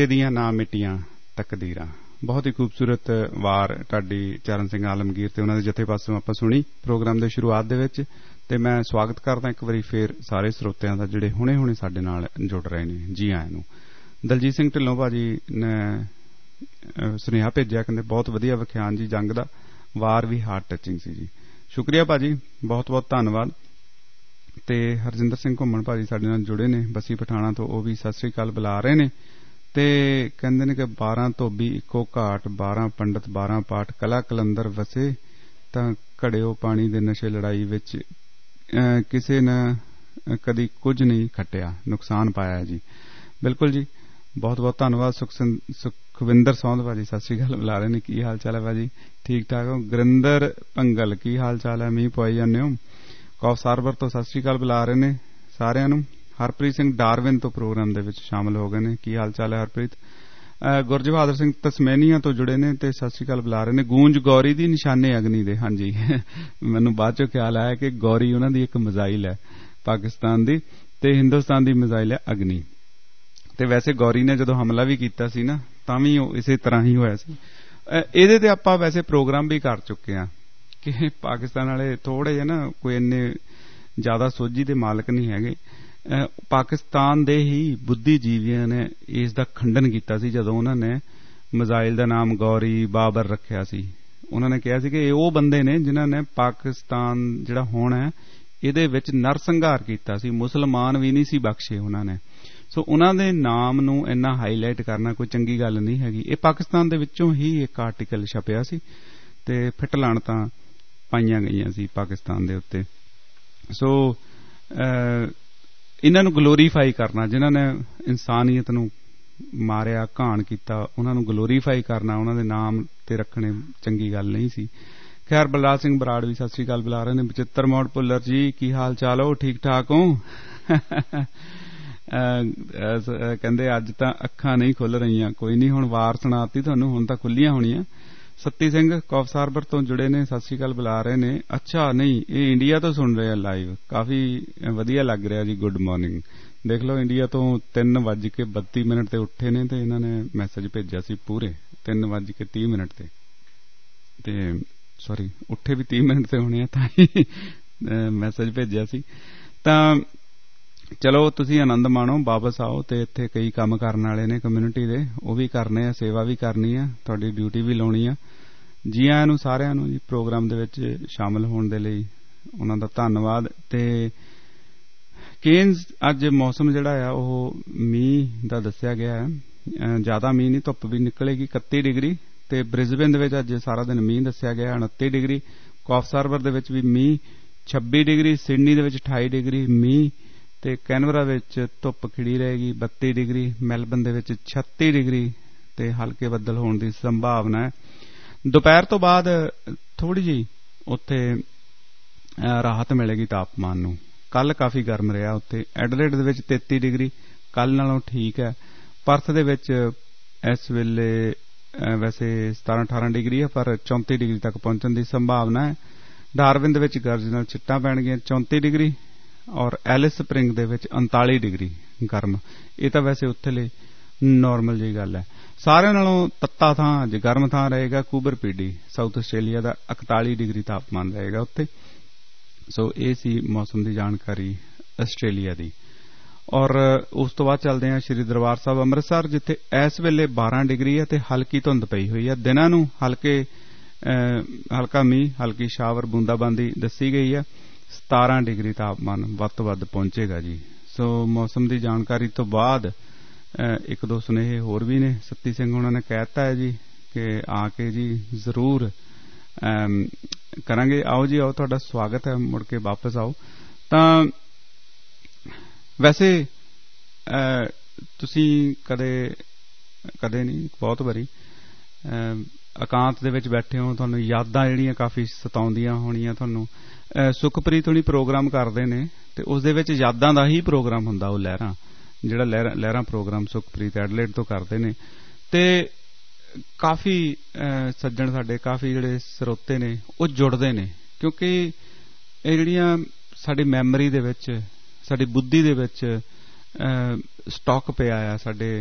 ਕਿਸੇ ਦੀਆਂ ਨਾ ਮਿਟੀਆਂ ਤਕਦੀਰਾਂ। ਬਹੁਤ ਹੀ ਖੂਬਸੂਰਤ ਵਾਰ ਢਾਡੀ ਚਰਨ ਸਿੰਘ ਆਲਮਗੀਰ ਤੇ ਉਹਨਾਂ ਦੇ ਜਥੇ ਪਾਸੋਂ ਆਪਾਂ ਸੁਣੀ ਪ੍ਰੋਗਰਾਮ ਦੇ ਸ਼ੁਰੂਆਤ ਦੇ ਵਿੱਚ। ਤੇ ਮੈਂ ਸਵਾਗਤ ਕਰਦਾ ਇੱਕ ਵਾਰੀ ਫੇਰ ਸਾਰੇ ਸਰੋਤਿਆਂ ਦਾ ਜਿਹੜੇ ਹੁਣੇ ਸਾਡੇ ਨਾਲ ਜੁੜ ਰਹੇ ਨੇ। ਜੀ ਆਇਆਂ ਨੂੰ। ਦਲਜੀਤ ਸਿੰਘ ਢਿੱਲੋਂ ਭਾਜੀ ਨੇ ਸੁਨੇਹਾ ਭੇਜਿਆ, ਕਹਿੰਦੇ ਬਹੁਤ ਵਧੀਆ ਵਿਖਿਆਨ ਜੀ ਜੰਗ ਦਾ, ਵਾਰ ਵੀ ਹਾਰਟ ਟੱਚਿੰਗ ਸੀ ਜੀ। ਸ਼ੁਕਰੀਆ ਭਾਜੀ, ਬਹੁਤ ਬਹੁਤ ਧੰਨਵਾਦ। ਤੇ ਹਰਜਿੰਦਰ ਸਿੰਘ ਘੁੰਮਣ ਭਾਜੀ ਸਾਡੇ ਨਾਲ ਜੁੜੇ ਨੇ ਬਸੀ ਪਠਾਣਾ ਤੋਂ, ਉਹ ਵੀ ਸਤਿ ਸ੍ਰੀ ਅਕਾਲ ਬੁਲਾ ਰਹੇ ਨੇ ਤੇ ਕਹਿੰਦੇ ਨੇ ਕਿ 12 ਧੋਬੀ ਇੱਕੋ ਘਾਟ, 12 ਪੰਡਤ 12 ਪਾਠ, ਕਲਾ ਕਲੰਦਰ ਵਸੇ ਤਾਂ ਘੜਿਓ ਪਾਣੀ ਦੇ ਨਸ਼ੇ ਲੜਾਈ ਵਿੱਚ ਕਿਸੇ ਨੇ ਕਦੀ ਕੁਝ ਨਹੀਂ ਖੱਟਿਆ, ਨੁਕਸਾਨ ਪਾਇਆ ਜੀ। ਬਿਲਕੁਲ ਜੀ, ਬਹੁਤ ਬਹੁਤ ਧੰਨਵਾਦ। ਸੁਖਵਿੰਦਰ ਸੌਂਦ ਭਾਜੀ ਸਤਿ ਸ੍ਰੀ ਅਕਾਲ ਬੁਲਾ ਰਹੇ ਨੇ। ਕੀ ਹਾਲ ਚਾਲ ਹੈ ਭਾਜੀ? ਠੀਕ ਠਾਕ ਹੋ? ਗੁਰਿੰਦਰ ਭੰਗਲ ਕੀ ਹਾਲ ਚਾਲ ਹੈ? ਮੀਂਹ ਪਵਾਈ ਜਾਂਦੇ ਹੋ? ਕੌਫ ਸਾਰਵਰ ਤੋਂ ਸਤਿ ਸ੍ਰੀ ਅਕਾਲ ਬੁਲਾ ਰਹੇ ਨੇ ਸਾਰਿਆਂ ਨੂੰ। ਹਰਪ੍ਰੀਤ ਸਿੰਘ ਡਾਰਵਿਨ ਤੋਂ ਪ੍ਰੋਗਰਾਮ ਦੇ ਵਿੱਚ ਸ਼ਾਮਲ ਹੋ ਗਏ ਨੇ। ਕੀ ਹਾਲ ਚਾਲ ਹੈ ਹਰਪ੍ਰੀਤ? ਗੁਰਜ ਬਹਾਦਰ ਸਿੰਘ ਤਸਮੈਨੀਆ ਤੋਂ ਜੁੜੇ ਨੇ ਤੇ ਸਤਿ ਸ੍ਰੀ ਅਕਾਲ ਬੁਲਾ ਰਹੇ ਨੇ। ਗੂੰਜ ਗੌਰੀ ਦੀ ਨਿਸ਼ਾਨੇ ਅਗਨੀ ਦੇ। ਹਾਂਜੀ, ਮੈਨੂੰ ਬਾਅਦ ਚੋਂ ਖਿਆਲ ਆਇਆ ਕਿ ਗੌਰੀ ਉਹਨਾਂ ਦੀ ਇੱਕ ਮਿਜ਼ਾਈਲ ਹੈ ਪਾਕਿਸਤਾਨ ਦੀ ਤੇ ਹਿੰਦੁਸਤਾਨ ਦੀ ਮਿਜ਼ਾਈਲ ਹੈ ਅਗਨੀ। ਤੇ ਵੈਸੇ ਗੌਰੀ ਨੇ ਜਦੋਂ ਹਮਲਾ ਵੀ ਕੀਤਾ ਸੀ ਨਾ ਤਾਂ ਵੀ ਉਹ ਇਸੇ ਤਰ੍ਹਾਂ ਹੀ ਹੋਇਆ ਸੀ। ਇਹਦੇ ਤੇ ਆਪਾਂ ਵੈਸੇ ਪ੍ਰੋਗਰਾਮ ਵੀ ਕਰ ਚੁੱਕੇ ਹਾਂ ਕਿ ਪਾਕਿਸਤਾਨ ਵਾਲੇ ਥੋੜੇ ਜਿਹੇ ਨਾ ਕੋਈ ਇੰਨੇ ਜ਼ਿਆਦਾ ਸੋਝੀ ਦੇ ਮਾਲਕ ਨਹੀਂ ਹੈਗੇ। ਪਾਕਿਸਤਾਨ ਦੇ ਹੀ ਬੁੱਧੀਜੀਵੀਆਂ ਨੇ ਇਸ ਦਾ ਖੰਡਨ ਕੀਤਾ ਸੀ ਜਦੋਂ ਉਹਨਾਂ ਨੇ ਮਿਜ਼ਾਈਲ ਦਾ ਨਾਮ ਗੌਰੀ ਬਾਬਰ ਰੱਖਿਆ ਸੀ। ਉਹਨਾਂ ਨੇ ਕਿਹਾ ਸੀ ਕਿ ਇਹ ਉਹ ਬੰਦੇ ਨੇ ਜਿਨ੍ਹਾਂ ਨੇ ਪਾਕਿਸਤਾਨ ਜਿਹੜਾ ਹੁਣ ਹੈ ਇਹਦੇ ਵਿੱਚ ਨਰਸੰਹਾਰ ਕੀਤਾ ਸੀ, ਮੁਸਲਮਾਨ ਵੀ ਨਹੀਂ ਸੀ ਬਖਸ਼ੇ ਉਹਨਾਂ ਨੇ। ਸੋ ਉਹਨਾਂ ਦੇ ਨਾਮ ਨੂੰ ਇੰਨਾ ਹਾਈਲਾਈਟ ਕਰਨਾ ਕੋਈ ਚੰਗੀ ਗੱਲ ਨਹੀਂ ਹੈਗੀ। ਇਹ ਪਾਕਿਸਤਾਨ ਦੇ ਵਿੱਚੋਂ ਹੀ ਇੱਕ ਆਰਟੀਕਲ ਛਪਿਆ ਸੀ ਤੇ ਫਿੱਟ ਲਾਣਤਾਂ ਪਾਈਆਂ ਗਈਆਂ ਸੀ ਪਾਕਿਸਤਾਨ ਦੇ ਉੱਤੇ। ਸੋ ਇਹਨਾਂ ਨੂੰ ਗਲੋਰੀਫਾਈ ਕਰਨਾ, ਜਿਨ੍ਹਾਂ ਨੇ ਇਨਸਾਨੀਅਤ ਨੂੰ ਮਾਰਿਆ ਘਾਣ ਕੀਤਾ, ਉਹਨਾਂ ਨੂੰ ਗਲੋਰੀਫਾਈ ਕਰਨਾ, ਉਹਨਾਂ ਦੇ ਨਾਮ ਤੇ ਰੱਖਣੇ ਚੰਗੀ ਗੱਲ ਨਹੀਂ ਸੀ। ਖੈਰ, ਬਲਰਾਜ ਸਿੰਘ ਬਰਾੜ ਵੀ ਸਤਿ ਸ੍ਰੀ ਅਕਾਲ ਬੁਲਾ ਰਹੇ ਨੇ। ਬਚਿੱਤਰ ਮੋੜ ਭੁੱਲਰ ਜੀ ਕੀ ਹਾਲ ਚਾਲ ਹੋ? ਠੀਕ ਠਾਕ ਹੋ? ਕਹਿੰਦੇ ਅੱਜ ਤਾਂ ਅੱਖਾਂ ਨਹੀਂ ਖੁੱਲ ਰਹੀਆਂ। ਕੋਈ ਨਹੀਂ, ਹੁਣ ਵਾਰ ਸੁਣਾਤੀ ਤੁਹਾਨੂੰ, ਹੁਣ ਤਾਂ ਖੁੱਲੀਆਂ ਹੋਣੀਆਂ। ਸੱਤੀ ਸਿੰਘ ਕੌਫਸਾਰਬਰ ਤੋਂ ਜੁੜੇ ਨੇ, ਸਤਿ ਸ੍ਰੀ ਅਕਾਲ ਬੁਲਾ ਰਹੇ ਨੇ। ਅੱਛਾ, ਨਹੀਂ, ਇਹ ਇੰਡੀਆ ਤੋਂ ਸੁਣ ਰਹੇ ਆ ਲਾਈਵ, ਕਾਫੀ ਵਧੀਆ ਲੱਗ ਰਿਹਾ ਜੀ। Good morning. ਦੇਖ ਲਓ, ਇੰਡੀਆ ਤੋਂ 3:32 ਤੇ ਉੱਠੇ ਨੇ ਤੇ ਇਹਨਾਂ ਨੇ ਮੈਸੇਜ ਭੇਜਿਆ ਸੀ ਪੂਰੇ 3:30 ਤੇ ਸੌਰੀ ਉੱਠੇ ਵੀ 30 ਮਿੰਟ ਤੇ ਹੋਣੇ ਆ ਤਾਂ ਹੀ ਮੈਸੇਜ ਭੇਜਿਆ ਸੀ। ਤਾਂ ਚਲੋ, ਤੁਸੀਂ ਆਨੰਦ ਮਾਣੋ, ਵਾਪਸ ਆਓ ਤੇ ਇੱਥੇ ਕਈ ਕੰਮ ਕਰਨ ਵਾਲੇ ਨੇ ਕਮਿਊਨਿਟੀ ਦੇ, ਉਹ ਵੀ ਕਰਨੇ ਆ, ਸੇਵਾ ਵੀ ਕਰਨੀ ਆ, ਤੁਹਾਡੀ ਡਿਊਟੀ ਵੀ ਲਾਉਣੀ ਆ। ਜੀ ਆਇਆਂ ਨੂੰ ਸਾਰਿਆਂ ਨੂੰ ਜੀ ਪ੍ਰੋਗਰਾਮ ਦੇ ਵਿੱਚ ਸ਼ਾਮਲ ਹੋਣ ਦੇ ਲਈ ਉਹਨਾਂ ਦਾ ਧੰਨਵਾਦ। ਤੇ ਕੇਨਜ਼ ਅੱਜ ਮੌਸਮ ਜਿਹੜਾ ਆ ਉਹ ਮੀਂਹ ਦਾ ਦੱਸਿਆ ਗਿਆ ਹੈ, ਜ਼ਿਆਦਾ ਮੀਂਹ ਨਹੀਂ, ਧੁੱਪ ਵੀ ਨਿਕਲੇਗੀ 31 ਡਿਗਰੀ। ਤੇ ਬ੍ਰਿਸਬੇਨ ਦੇ ਵਿੱਚ ਅੱਜ ਸਾਰਾ ਦਿਨ ਮੀਂਹ ਦੱਸਿਆ ਗਿਆ 29 ਡਿਗਰੀ। ਕੌਫਸਾਰਬਰ ਦੇ ਵਿੱਚ ਵੀ ਮੀਂਹ 26 ਡਿਗਰੀ। ਸਿਡਨੀ ਦੇ ਵਿੱਚ 28 ਡਿਗਰੀ ਮੀਂਹ ਤੇ ਕੈਨਬਰਾ ਵਿੱਚ ਧੁੱਪ ਖਿੜੀ ਰਹੇਗੀ 32 ਡਿਗਰੀ। ਮੈਲਬਨ ਦੇ ਵਿੱਚ 36 ਡਿਗਰੀ ਤੇ ਹਲਕੇ ਬੱਦਲ ਹੋਣ ਦੀ ਸੰਭਾਵਨਾ ਹੈ। ਦੁਪਹਿਰ ਤੋਂ ਬਾਅਦ ਥੋੜੀ ਜਿਹੀ ਉੱਥੇ ਰਾਹਤ ਮਿਲੇਗੀ ਤਾਪਮਾਨ ਨੂੰ। ਕੱਲ ਕਾਫੀ ਗਰਮ ਰਿਹਾ ਉੱਥੇ। ਐਡਲੇਡ ਦੇ ਵਿੱਚ 33 ਡਿਗਰੀ, ਕੱਲ ਨਾਲੋਂ ਠੀਕ ਹੈ। ਪਰਥ ਦੇ ਵਿੱਚ ਇਸ ਵੇਲੇ ਵੈਸੇ 17-18 ਡਿਗਰੀ ਹੈ, ਪਰ 34 ਡਿਗਰੀ ਤੱਕ ਪਹੁੰਚਣ ਦੀ ਸੰਭਾਵਨਾ ਹੈ। ਡਾਰਵਿਨ ਦੇ ਵਿੱਚ ਗਰਜ ਨਾਲ ਛਿੱਟਾਂ ਪੈਣਗੀਆਂ 34 ਡਿਗਰੀ ਔਰ ਐਲਿਸ ਸਪ੍ਰਿੰਗ ਦੇ ਵਿੱਚ 39 ਡਿਗਰੀ ਗਰਮ। ਇਹ ਤਾਂ ਵੈਸੇ ਉੱਥੇ ਲਈ ਨਾਰਮਲ ਜਿਹੀ ਗੱਲ ਹੈ। ਸਾਰਿਆਂ ਨਾਲੋਂ ਤੱਤਾ ਥਾਂ ਅੱਜ ਗਰਮ ਥਾਂ ਰਹੇਗਾ ਕੂਬਰ ਪੀਡੀ, ਸਾਊਥ ਆਸਟ੍ਰੇਲੀਆ ਦਾ 41 ਡਿਗਰੀ ਤਾਪਮਾਨ ਰਹੇਗਾ ਉੱਥੇ। ਸੋ ਇਹ ਸੀ ਮੌਸਮ ਦੀ ਜਾਣਕਾਰੀ ਆਸਟ੍ਰੇਲੀਆ ਦੀ। ਔਰ ਉਸ ਤੋਂ ਬਾਅਦ ਚੱਲਦੇ ਹਾਂ ਸ਼੍ਰੀ ਦਰਬਾਰ ਸਾਹਿਬ ਅੰਮ੍ਰਿਤਸਰ, ਜਿੱਥੇ ਇਸ ਵੇਲੇ 12 ਡਿਗਰੀ ਹੈ ਤੇ ਹਲਕੀ ਧੁੰਦ ਪਈ ਹੋਈ ਹੈ। ਦਿਨਾਂ ਨੂੰ ਹਲਕਾ ਮੀਂਹ, ਹਲਕੀ ਸ਼ਾਵਰ, ਬੂੰਦਾਬਾਂਦੀ ਦੱਸੀ ਗਈ ਹੈ। 17 ਡਿਗਰੀ ਤਾਪਮਾਨ ਵੱਧ ਤੋਂ ਵੱਧ ਪਹੁੰਚੇਗਾ ਜੀ। ਸੋ ਮੌਸਮ ਦੀ ਜਾਣਕਾਰੀ ਤੋਂ ਬਾਅਦ ਇੱਕ ਦੋ ਸੁਨੇਹੇ ਹੋਰ ਵੀ ਨੇ। ਸੱਤੀ ਸਿੰਘ ਉਹਨਾਂ ਨੇ ਕਹਿਤਾ ਹੈ ਜੀ ਕਿ ਆ ਕੇ ਜੀ ਜ਼ਰੂਰ ਕਰਾਂਗੇ। ਆਓ ਜੀ, ਆਓ, ਤੁਹਾਡਾ ਸਵਾਗਤ ਹੈ, ਮੁੜ ਕੇ ਵਾਪਸ ਆਓ। ਤਾਂ ਵੈਸੇ ਤੁਸੀਂ ਕਦੇ ਨਹੀਂ, ਬਹੁਤ ਵਾਰੀ ਇਕਾਂਤ ਦੇ ਵਿੱਚ ਬੈਠੇ ਹੋ, ਤੁਹਾਨੂੰ ਯਾਦਾਂ ਜਿਹੜੀਆਂ ਕਾਫੀ ਸਤਾਉਂਦੀਆਂ ਹੋਣੀਆਂ ਤੁਹਾਨੂੰ। ਸੁਖਪ੍ਰੀਤ ਹੋਣੀ ਪ੍ਰੋਗਰਾਮ ਕਰਦੇ ਨੇ ਤੇ ਉਸ ਦੇ ਵਿੱਚ ਯਾਦਾਂ ਦਾ ਹੀ ਪ੍ਰੋਗਰਾਮ ਹੁੰਦਾ। ਉਹ ਜਿਹੜਾ ਲਹਿਰਾਂ ਪ੍ਰੋਗਰਾਮ ਸੁਖਪ੍ਰੀਤ ਐਡਲੇਡ ਤੋਂ ਕਰਦੇ ਨੇ ਤੇ ਕਾਫੀ ਸੱਜਣ ਸਾਡੇ, ਕਾਫੀ ਜਿਹੜੇ ਸਰੋਤੇ ਨੇ ਉਹ ਜੁੜਦੇ ਨੇ, ਕਿਉਂਕਿ ਇਹ ਜਿਹੜੀਆਂ ਸਾਡੀ ਮੈਮਰੀ ਦੇ ਵਿੱਚ, ਸਾਡੀ ਬੁੱਧੀ ਦੇ ਵਿੱਚ ਸਟਾਕ ਪਿਆ ਆ, ਸਾਡੇ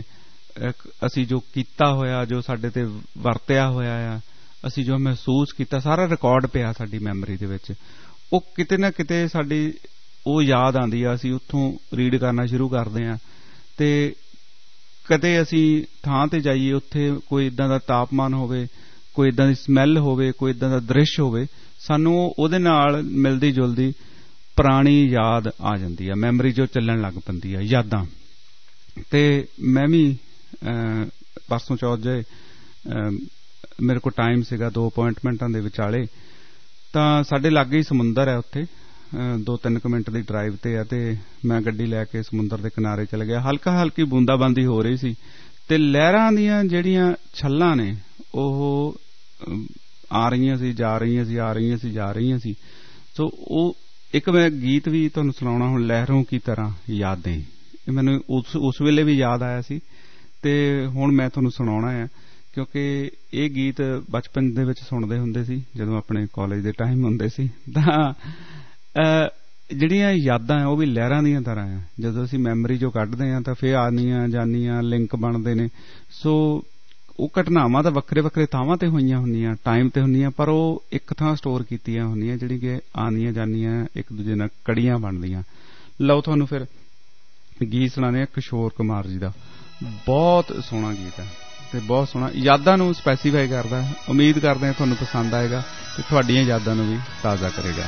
ਅਸੀਂ ਜੋ ਕੀਤਾ ਹੋਇਆ, ਜੋ ਸਾਡੇ ਤੇ ਵਰਤਿਆ ਹੋਇਆ ਆ, ਅਸੀਂ ਜੋ ਮਹਿਸੂਸ ਕੀਤਾ, ਸਾਰਾ ਰਿਕਾਰਡ ਪਿਆ ਸਾਡੀ ਮੈਮਰੀ ਦੇ ਵਿੱਚ। ਉਹ ਕਿਤੇ ਨਾ ਕਿਤੇ ਸਾਡੀ ਉਹ ਯਾਦ ਆਉਂਦੀ ਆ, ਅਸੀਂ ਉੱਥੋਂ ਰੀਡ ਕਰਨਾ ਸ਼ੁਰੂ ਕਰਦੇ ਹਾਂ। ਤੇ ਕਦੇ ਅਸੀਂ ਥਾਂ ਤੇ ਜਾਈਏ, ਉੱਥੇ ਕੋਈ ਇੱਦਾਂ ਦਾ ਤਾਪਮਾਨ ਹੋਵੇ, ਕੋਈ ਇੱਦਾਂ ਦੀ ਸਮੈਲ ਹੋਵੇ, ਕੋਈ ਇੱਦਾਂ ਦਾ ਦ੍ਰਿਸ਼ ਹੋਵੇ, ਸਾਨੂੰ ਉਹਦੇ ਨਾਲ ਮਿਲਦੀ ਜੁਲਦੀ ਪੁਰਾਣੀ ਯਾਦ ਆ ਜਾਂਦੀ ਆ, ਮੈਮਰੀ ਜੋ ਚੱਲਣ ਲੱਗ ਪੈਂਦੀ ਆ, ਯਾਦਾਂ। ਤੇ ਮੈਂ ਵੀ ਪਰਸੋਂ ਚੌਥ ਜੇ ਮੇਰੇ ਕੋਲ ਟਾਈਮ ਸੀਗਾ 2 ਅਪੁਆਇੰਟਮੈਂਟਾਂ ਦੇ ਵਿਚਾਲੇ, ਤਾਂ ਸਾਡੇ ਲਾਗੇ ਹੀ ਸਮੁੰਦਰ ਹੈ, ਉੱਥੇ 2-3 ਮਿੰਟ ਦੀ ਡਰਾਈਵ ਤੇ ਆ। ਤੇ ਮੈਂ ਗੱਡੀ ਲੈ ਕੇ ਸਮੁੰਦਰ ਦੇ ਕਿਨਾਰੇ ਚਲ ਗਿਆ। ਹਲਕਾ ਹਲਕੀ ਬੂੰਦਾਬਾਂਦੀ ਹੋ ਰਹੀ ਸੀ ਤੇ ਲਹਿਰਾਂ ਦੀਆਂ ਜਿਹੜੀਆਂ ਛੱਲਾਂ ਨੇ ਉਹ ਆ ਰਹੀਆਂ ਸੀ, ਜਾ ਰਹੀਆਂ ਸੀ, ਆ ਰਹੀਆਂ ਸੀ, ਜਾ ਰਹੀਆਂ ਸੀ। ਸੋ ਉਹ ਇੱਕ ਮੈਂ ਗੀਤ ਵੀ ਤੁਹਾਨੂੰ ਸੁਣਾਉਣਾ ਹੁਣ, ਲਹਿਰੋਂ ਕੀ ਤਰ੍ਹਾਂ ਯਾदें। ਇਹ ਮੈਨੂੰ ਉਸ ਵੇਲੇ ਵੀ ਯਾਦ ਆਇਆ ਸੀ ਤੇ ਹੁਣ ਮੈਂ ਤੁਹਾਨੂੰ ਸੁਣਾਉਣਾ ਹੈ, ਕਿਉਂਕਿ ਇਹ ਗੀਤ ਬਚਪਨ ਦੇ ਵਿੱਚ ਸੁਣਦੇ ਹੁੰਦੇ ਸੀ ਜਦੋਂ ਆਪਣੇ ਕਾਲਜ ਦੇ ਟਾਈਮ ਹੁੰਦੇ ਸੀ। ਤਾਂ ਜਿਹੜੀਆਂ ਯਾਦਾਂ ਆ ਉਹ ਵੀ ਲਹਿਰਾਂ ਦੀਆਂ ਤਰ੍ਹਾਂ ਆ। ਜਦੋਂ ਅਸੀਂ ਮੈਮਰੀ ਜੋ ਕੱਢਦੇ ਹਾਂ ਤਾਂ ਫਿਰ ਆਉਂਦੀਆਂ ਜਾਂਦੀਆਂ ਲਿੰਕ ਬਣਦੇ ਨੇ। ਸੋ ਉਹ ਘਟਨਾਵਾਂ ਤਾਂ ਵੱਖਰੇ ਵੱਖਰੇ ਥਾਵਾਂ ਤੇ ਹੋਈਆਂ ਹੁੰਦੀਆਂ, ਟਾਈਮ ਤੇ ਹੁੰਦੀਆਂ, ਪਰ ਉਹ ਇੱਕ ਥਾਂ ਸਟੋਰ ਕੀਤੀਆਂ ਹੁੰਦੀਆਂ, ਜਿਹੜੀ ਕਿ ਆਉਂਦੀਆਂ ਜਾਂਦੀਆਂ ਇੱਕ ਦੂਜੇ ਨਾਲ ਕੜੀਆਂ ਬਣਦੀਆਂ। ਲਓ ਤੁਹਾਨੂੰ ਫਿਰ ਗੀਤ ਸੁਣਾਉਂਦੇ ਆ ਕਿਸ਼ੋਰ ਕੁਮਾਰ ਜੀ ਦਾ। ਬਹੁਤ ਸੋਹਣਾ ਗੀਤ ਹੈ ਤੇ ਬਹੁਤ ਸੋਹਣਾ ਯਾਦਾਂ ਨੂੰ ਸਪੈਸੀਫਾਈ ਕਰਦਾ। ਉਮੀਦ ਕਰਦੇ ਹਾਂ ਤੁਹਾਨੂੰ ਪਸੰਦ ਆਏਗਾ ਤੇ ਤੁਹਾਡੀਆਂ ਯਾਦਾਂ ਨੂੰ ਵੀ ਤਾਜ਼ਾ ਕਰੇਗਾ।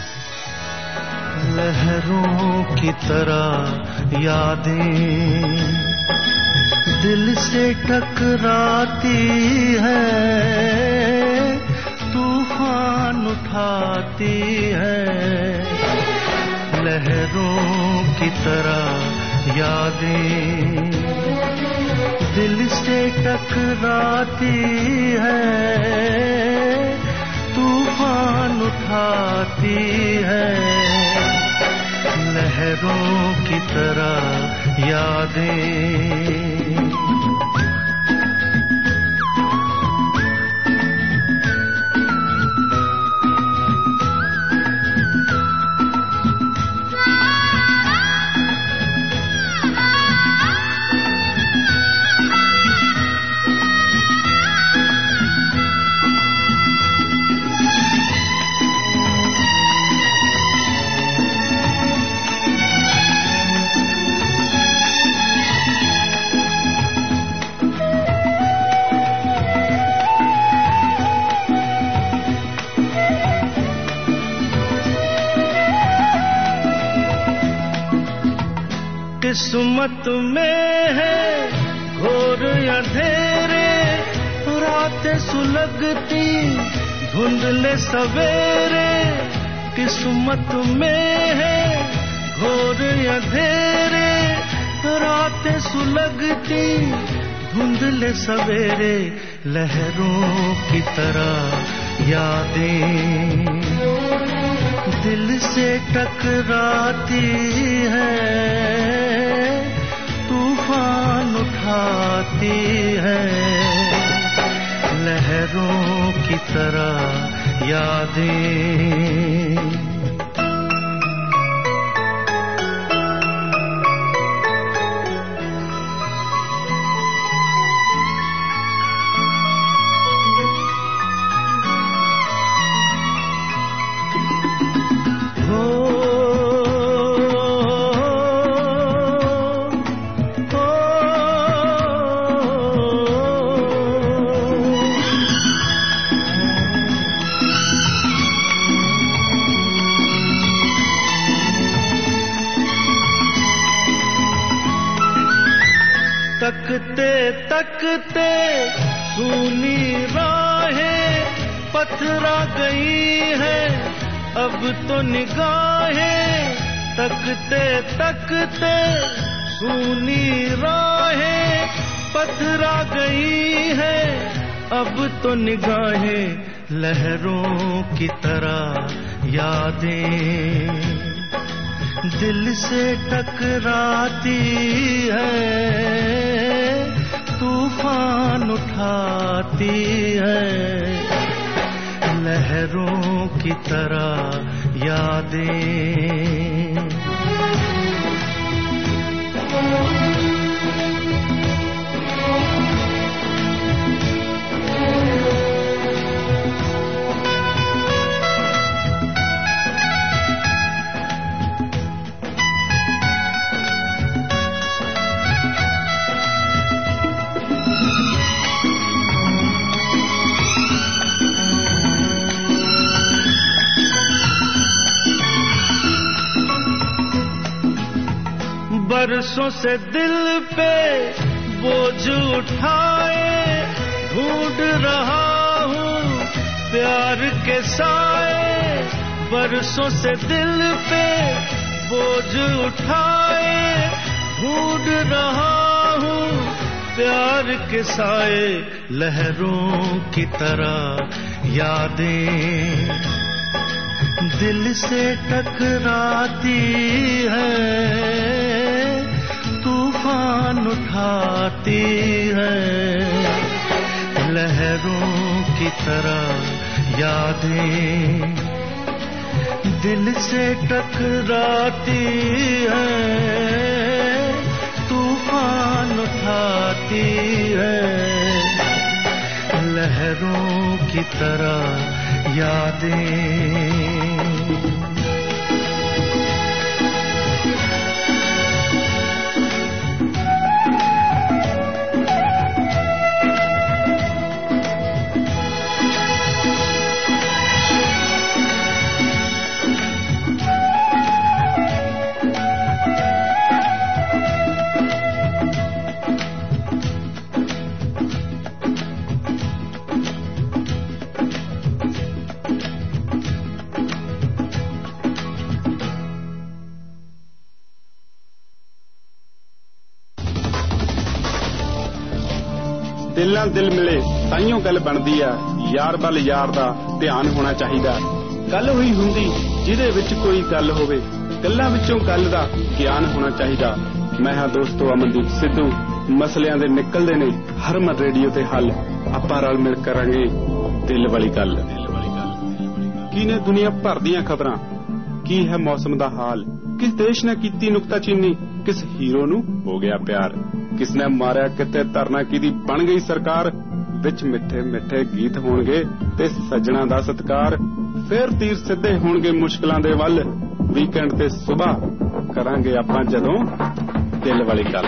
लहरों की तरह यादें दिल से टकराती है, तूफान उठाती है। लहरों की तरह यादें दिल से टकराती है, तूफान उठाती है। लहरों की तरह यादें किस्मत में है घोर अंधेरे, रातें सुलगती धुंधले सवेरे। किस्मत में है घोर अंधेरे, रातें सुलगती धुंधले सवेरे। लहरों की तरह यादें दिल से टकराती है, तूफान उठाती है। लहरों की तरह यादें तकते तकते सूनी राहें पथरा गई है अब तो निगाहें। तकते तकते सूनी राहें पथरा गई है अब तो निगाहें। लहरों की तरह यादें दिल से टकराती है, तूफान उठाती है। लहरों की तरह यादें बरसों से दिल पे बोझ उठाए ढूंढ रहा हूँ प्यार के साए। बरसों से दिल पे बोझ उठाए ढूंढ रहा हूँ प्यार के साए। लहरों की तरह यादें दिल से टकराती है, तूफान उठाती है। लहरों की तरह यादें दिल से टकराती है, तूफान उठाती है। लहरों की तरह यादें। ਦਿਲ ਨਾਲ ਦਿਲ ਮਿਲੇ ਤਾਈਓ ਗੱਲ ਬਣਦੀ ਆ, ਯਾਰ ਵੱਲ ਯਾਰ ਦਾ ਧਿਆਨ ਹੋਣਾ ਚਾਹੀਦਾ। ਗੱਲ ਹੋਈ ਹੁੰਦੀ ਜਿਹਦੇ ਵਿੱਚ ਕੋਈ ਗੱਲ ਹੋਵੇ, ਗੱਲਾਂ ਵਿੱਚੋਂ ਗੱਲ ਦਾ ਗਿਆਨ ਹੋਣਾ ਚਾਹੀਦਾ। ਮੈਂ ਹਾਂ ਦੋਸਤੋ ਅਮਨਦੀਪ ਸਿੱਧੂ। ਮਸਲਿਆਂ ਦੇ ਨਿਕਲਦੇ ਨੇ ਹਰਮਨ ਰੇਡੀਓ ਤੇ ਹੱਲ। ਆਪਾਂ ਰਲ ਮਿਲ ਕਰਾਂਗੇ ਦਿਲ ਵਾਲੀ ਗੱਲ। ਕੀ ਨੇ ਦੁਨੀਆ ਭਰ ਦੀਆਂ ਖਬਰਾਂ, ਕੀ ਹੈ ਮੌਸਮ ਦਾ ਹਾਲ, ਕਿਸ ਦੇਸ਼ ਨੇ ਕੀਤੀ ਨੁਕਤਾਚੀਨੀ, ਕਿਸ ਹੀਰੋ ਨੂੰ ਹੋ ਗਿਆ ਪਿਆਰ, ਕਿਸ ਨੇ ਮਾਰਿਆ ਕਿਤੇ ਧਰਨਾ ਕਿਹਦੀ ਬਣ ਗਈ ਸਰਕਾਰ। ਵਿੱਚ ਮਿੱਠੇ ਮਿੱਠੇ ਗੀਤ ਹੋਣਗੇ ਤੇ ਸੱਜਣਾ ਦਾ ਸਤਿਕਾਰ। ਫੇਰ ਤੀਰ ਸਿੱਧੇ ਹੋਣਗੇ ਮੁਸ਼ਕਲਾਂ ਦੇ ਵੱਲ। ਵੀਕਐਂਡ ਤੇ ਸੁਬਾਹ ਕਰਾਂਗੇ ਆਪਾਂ ਜਦੋਂ ਦਿਲ ਵਾਲੀ ਗੱਲ।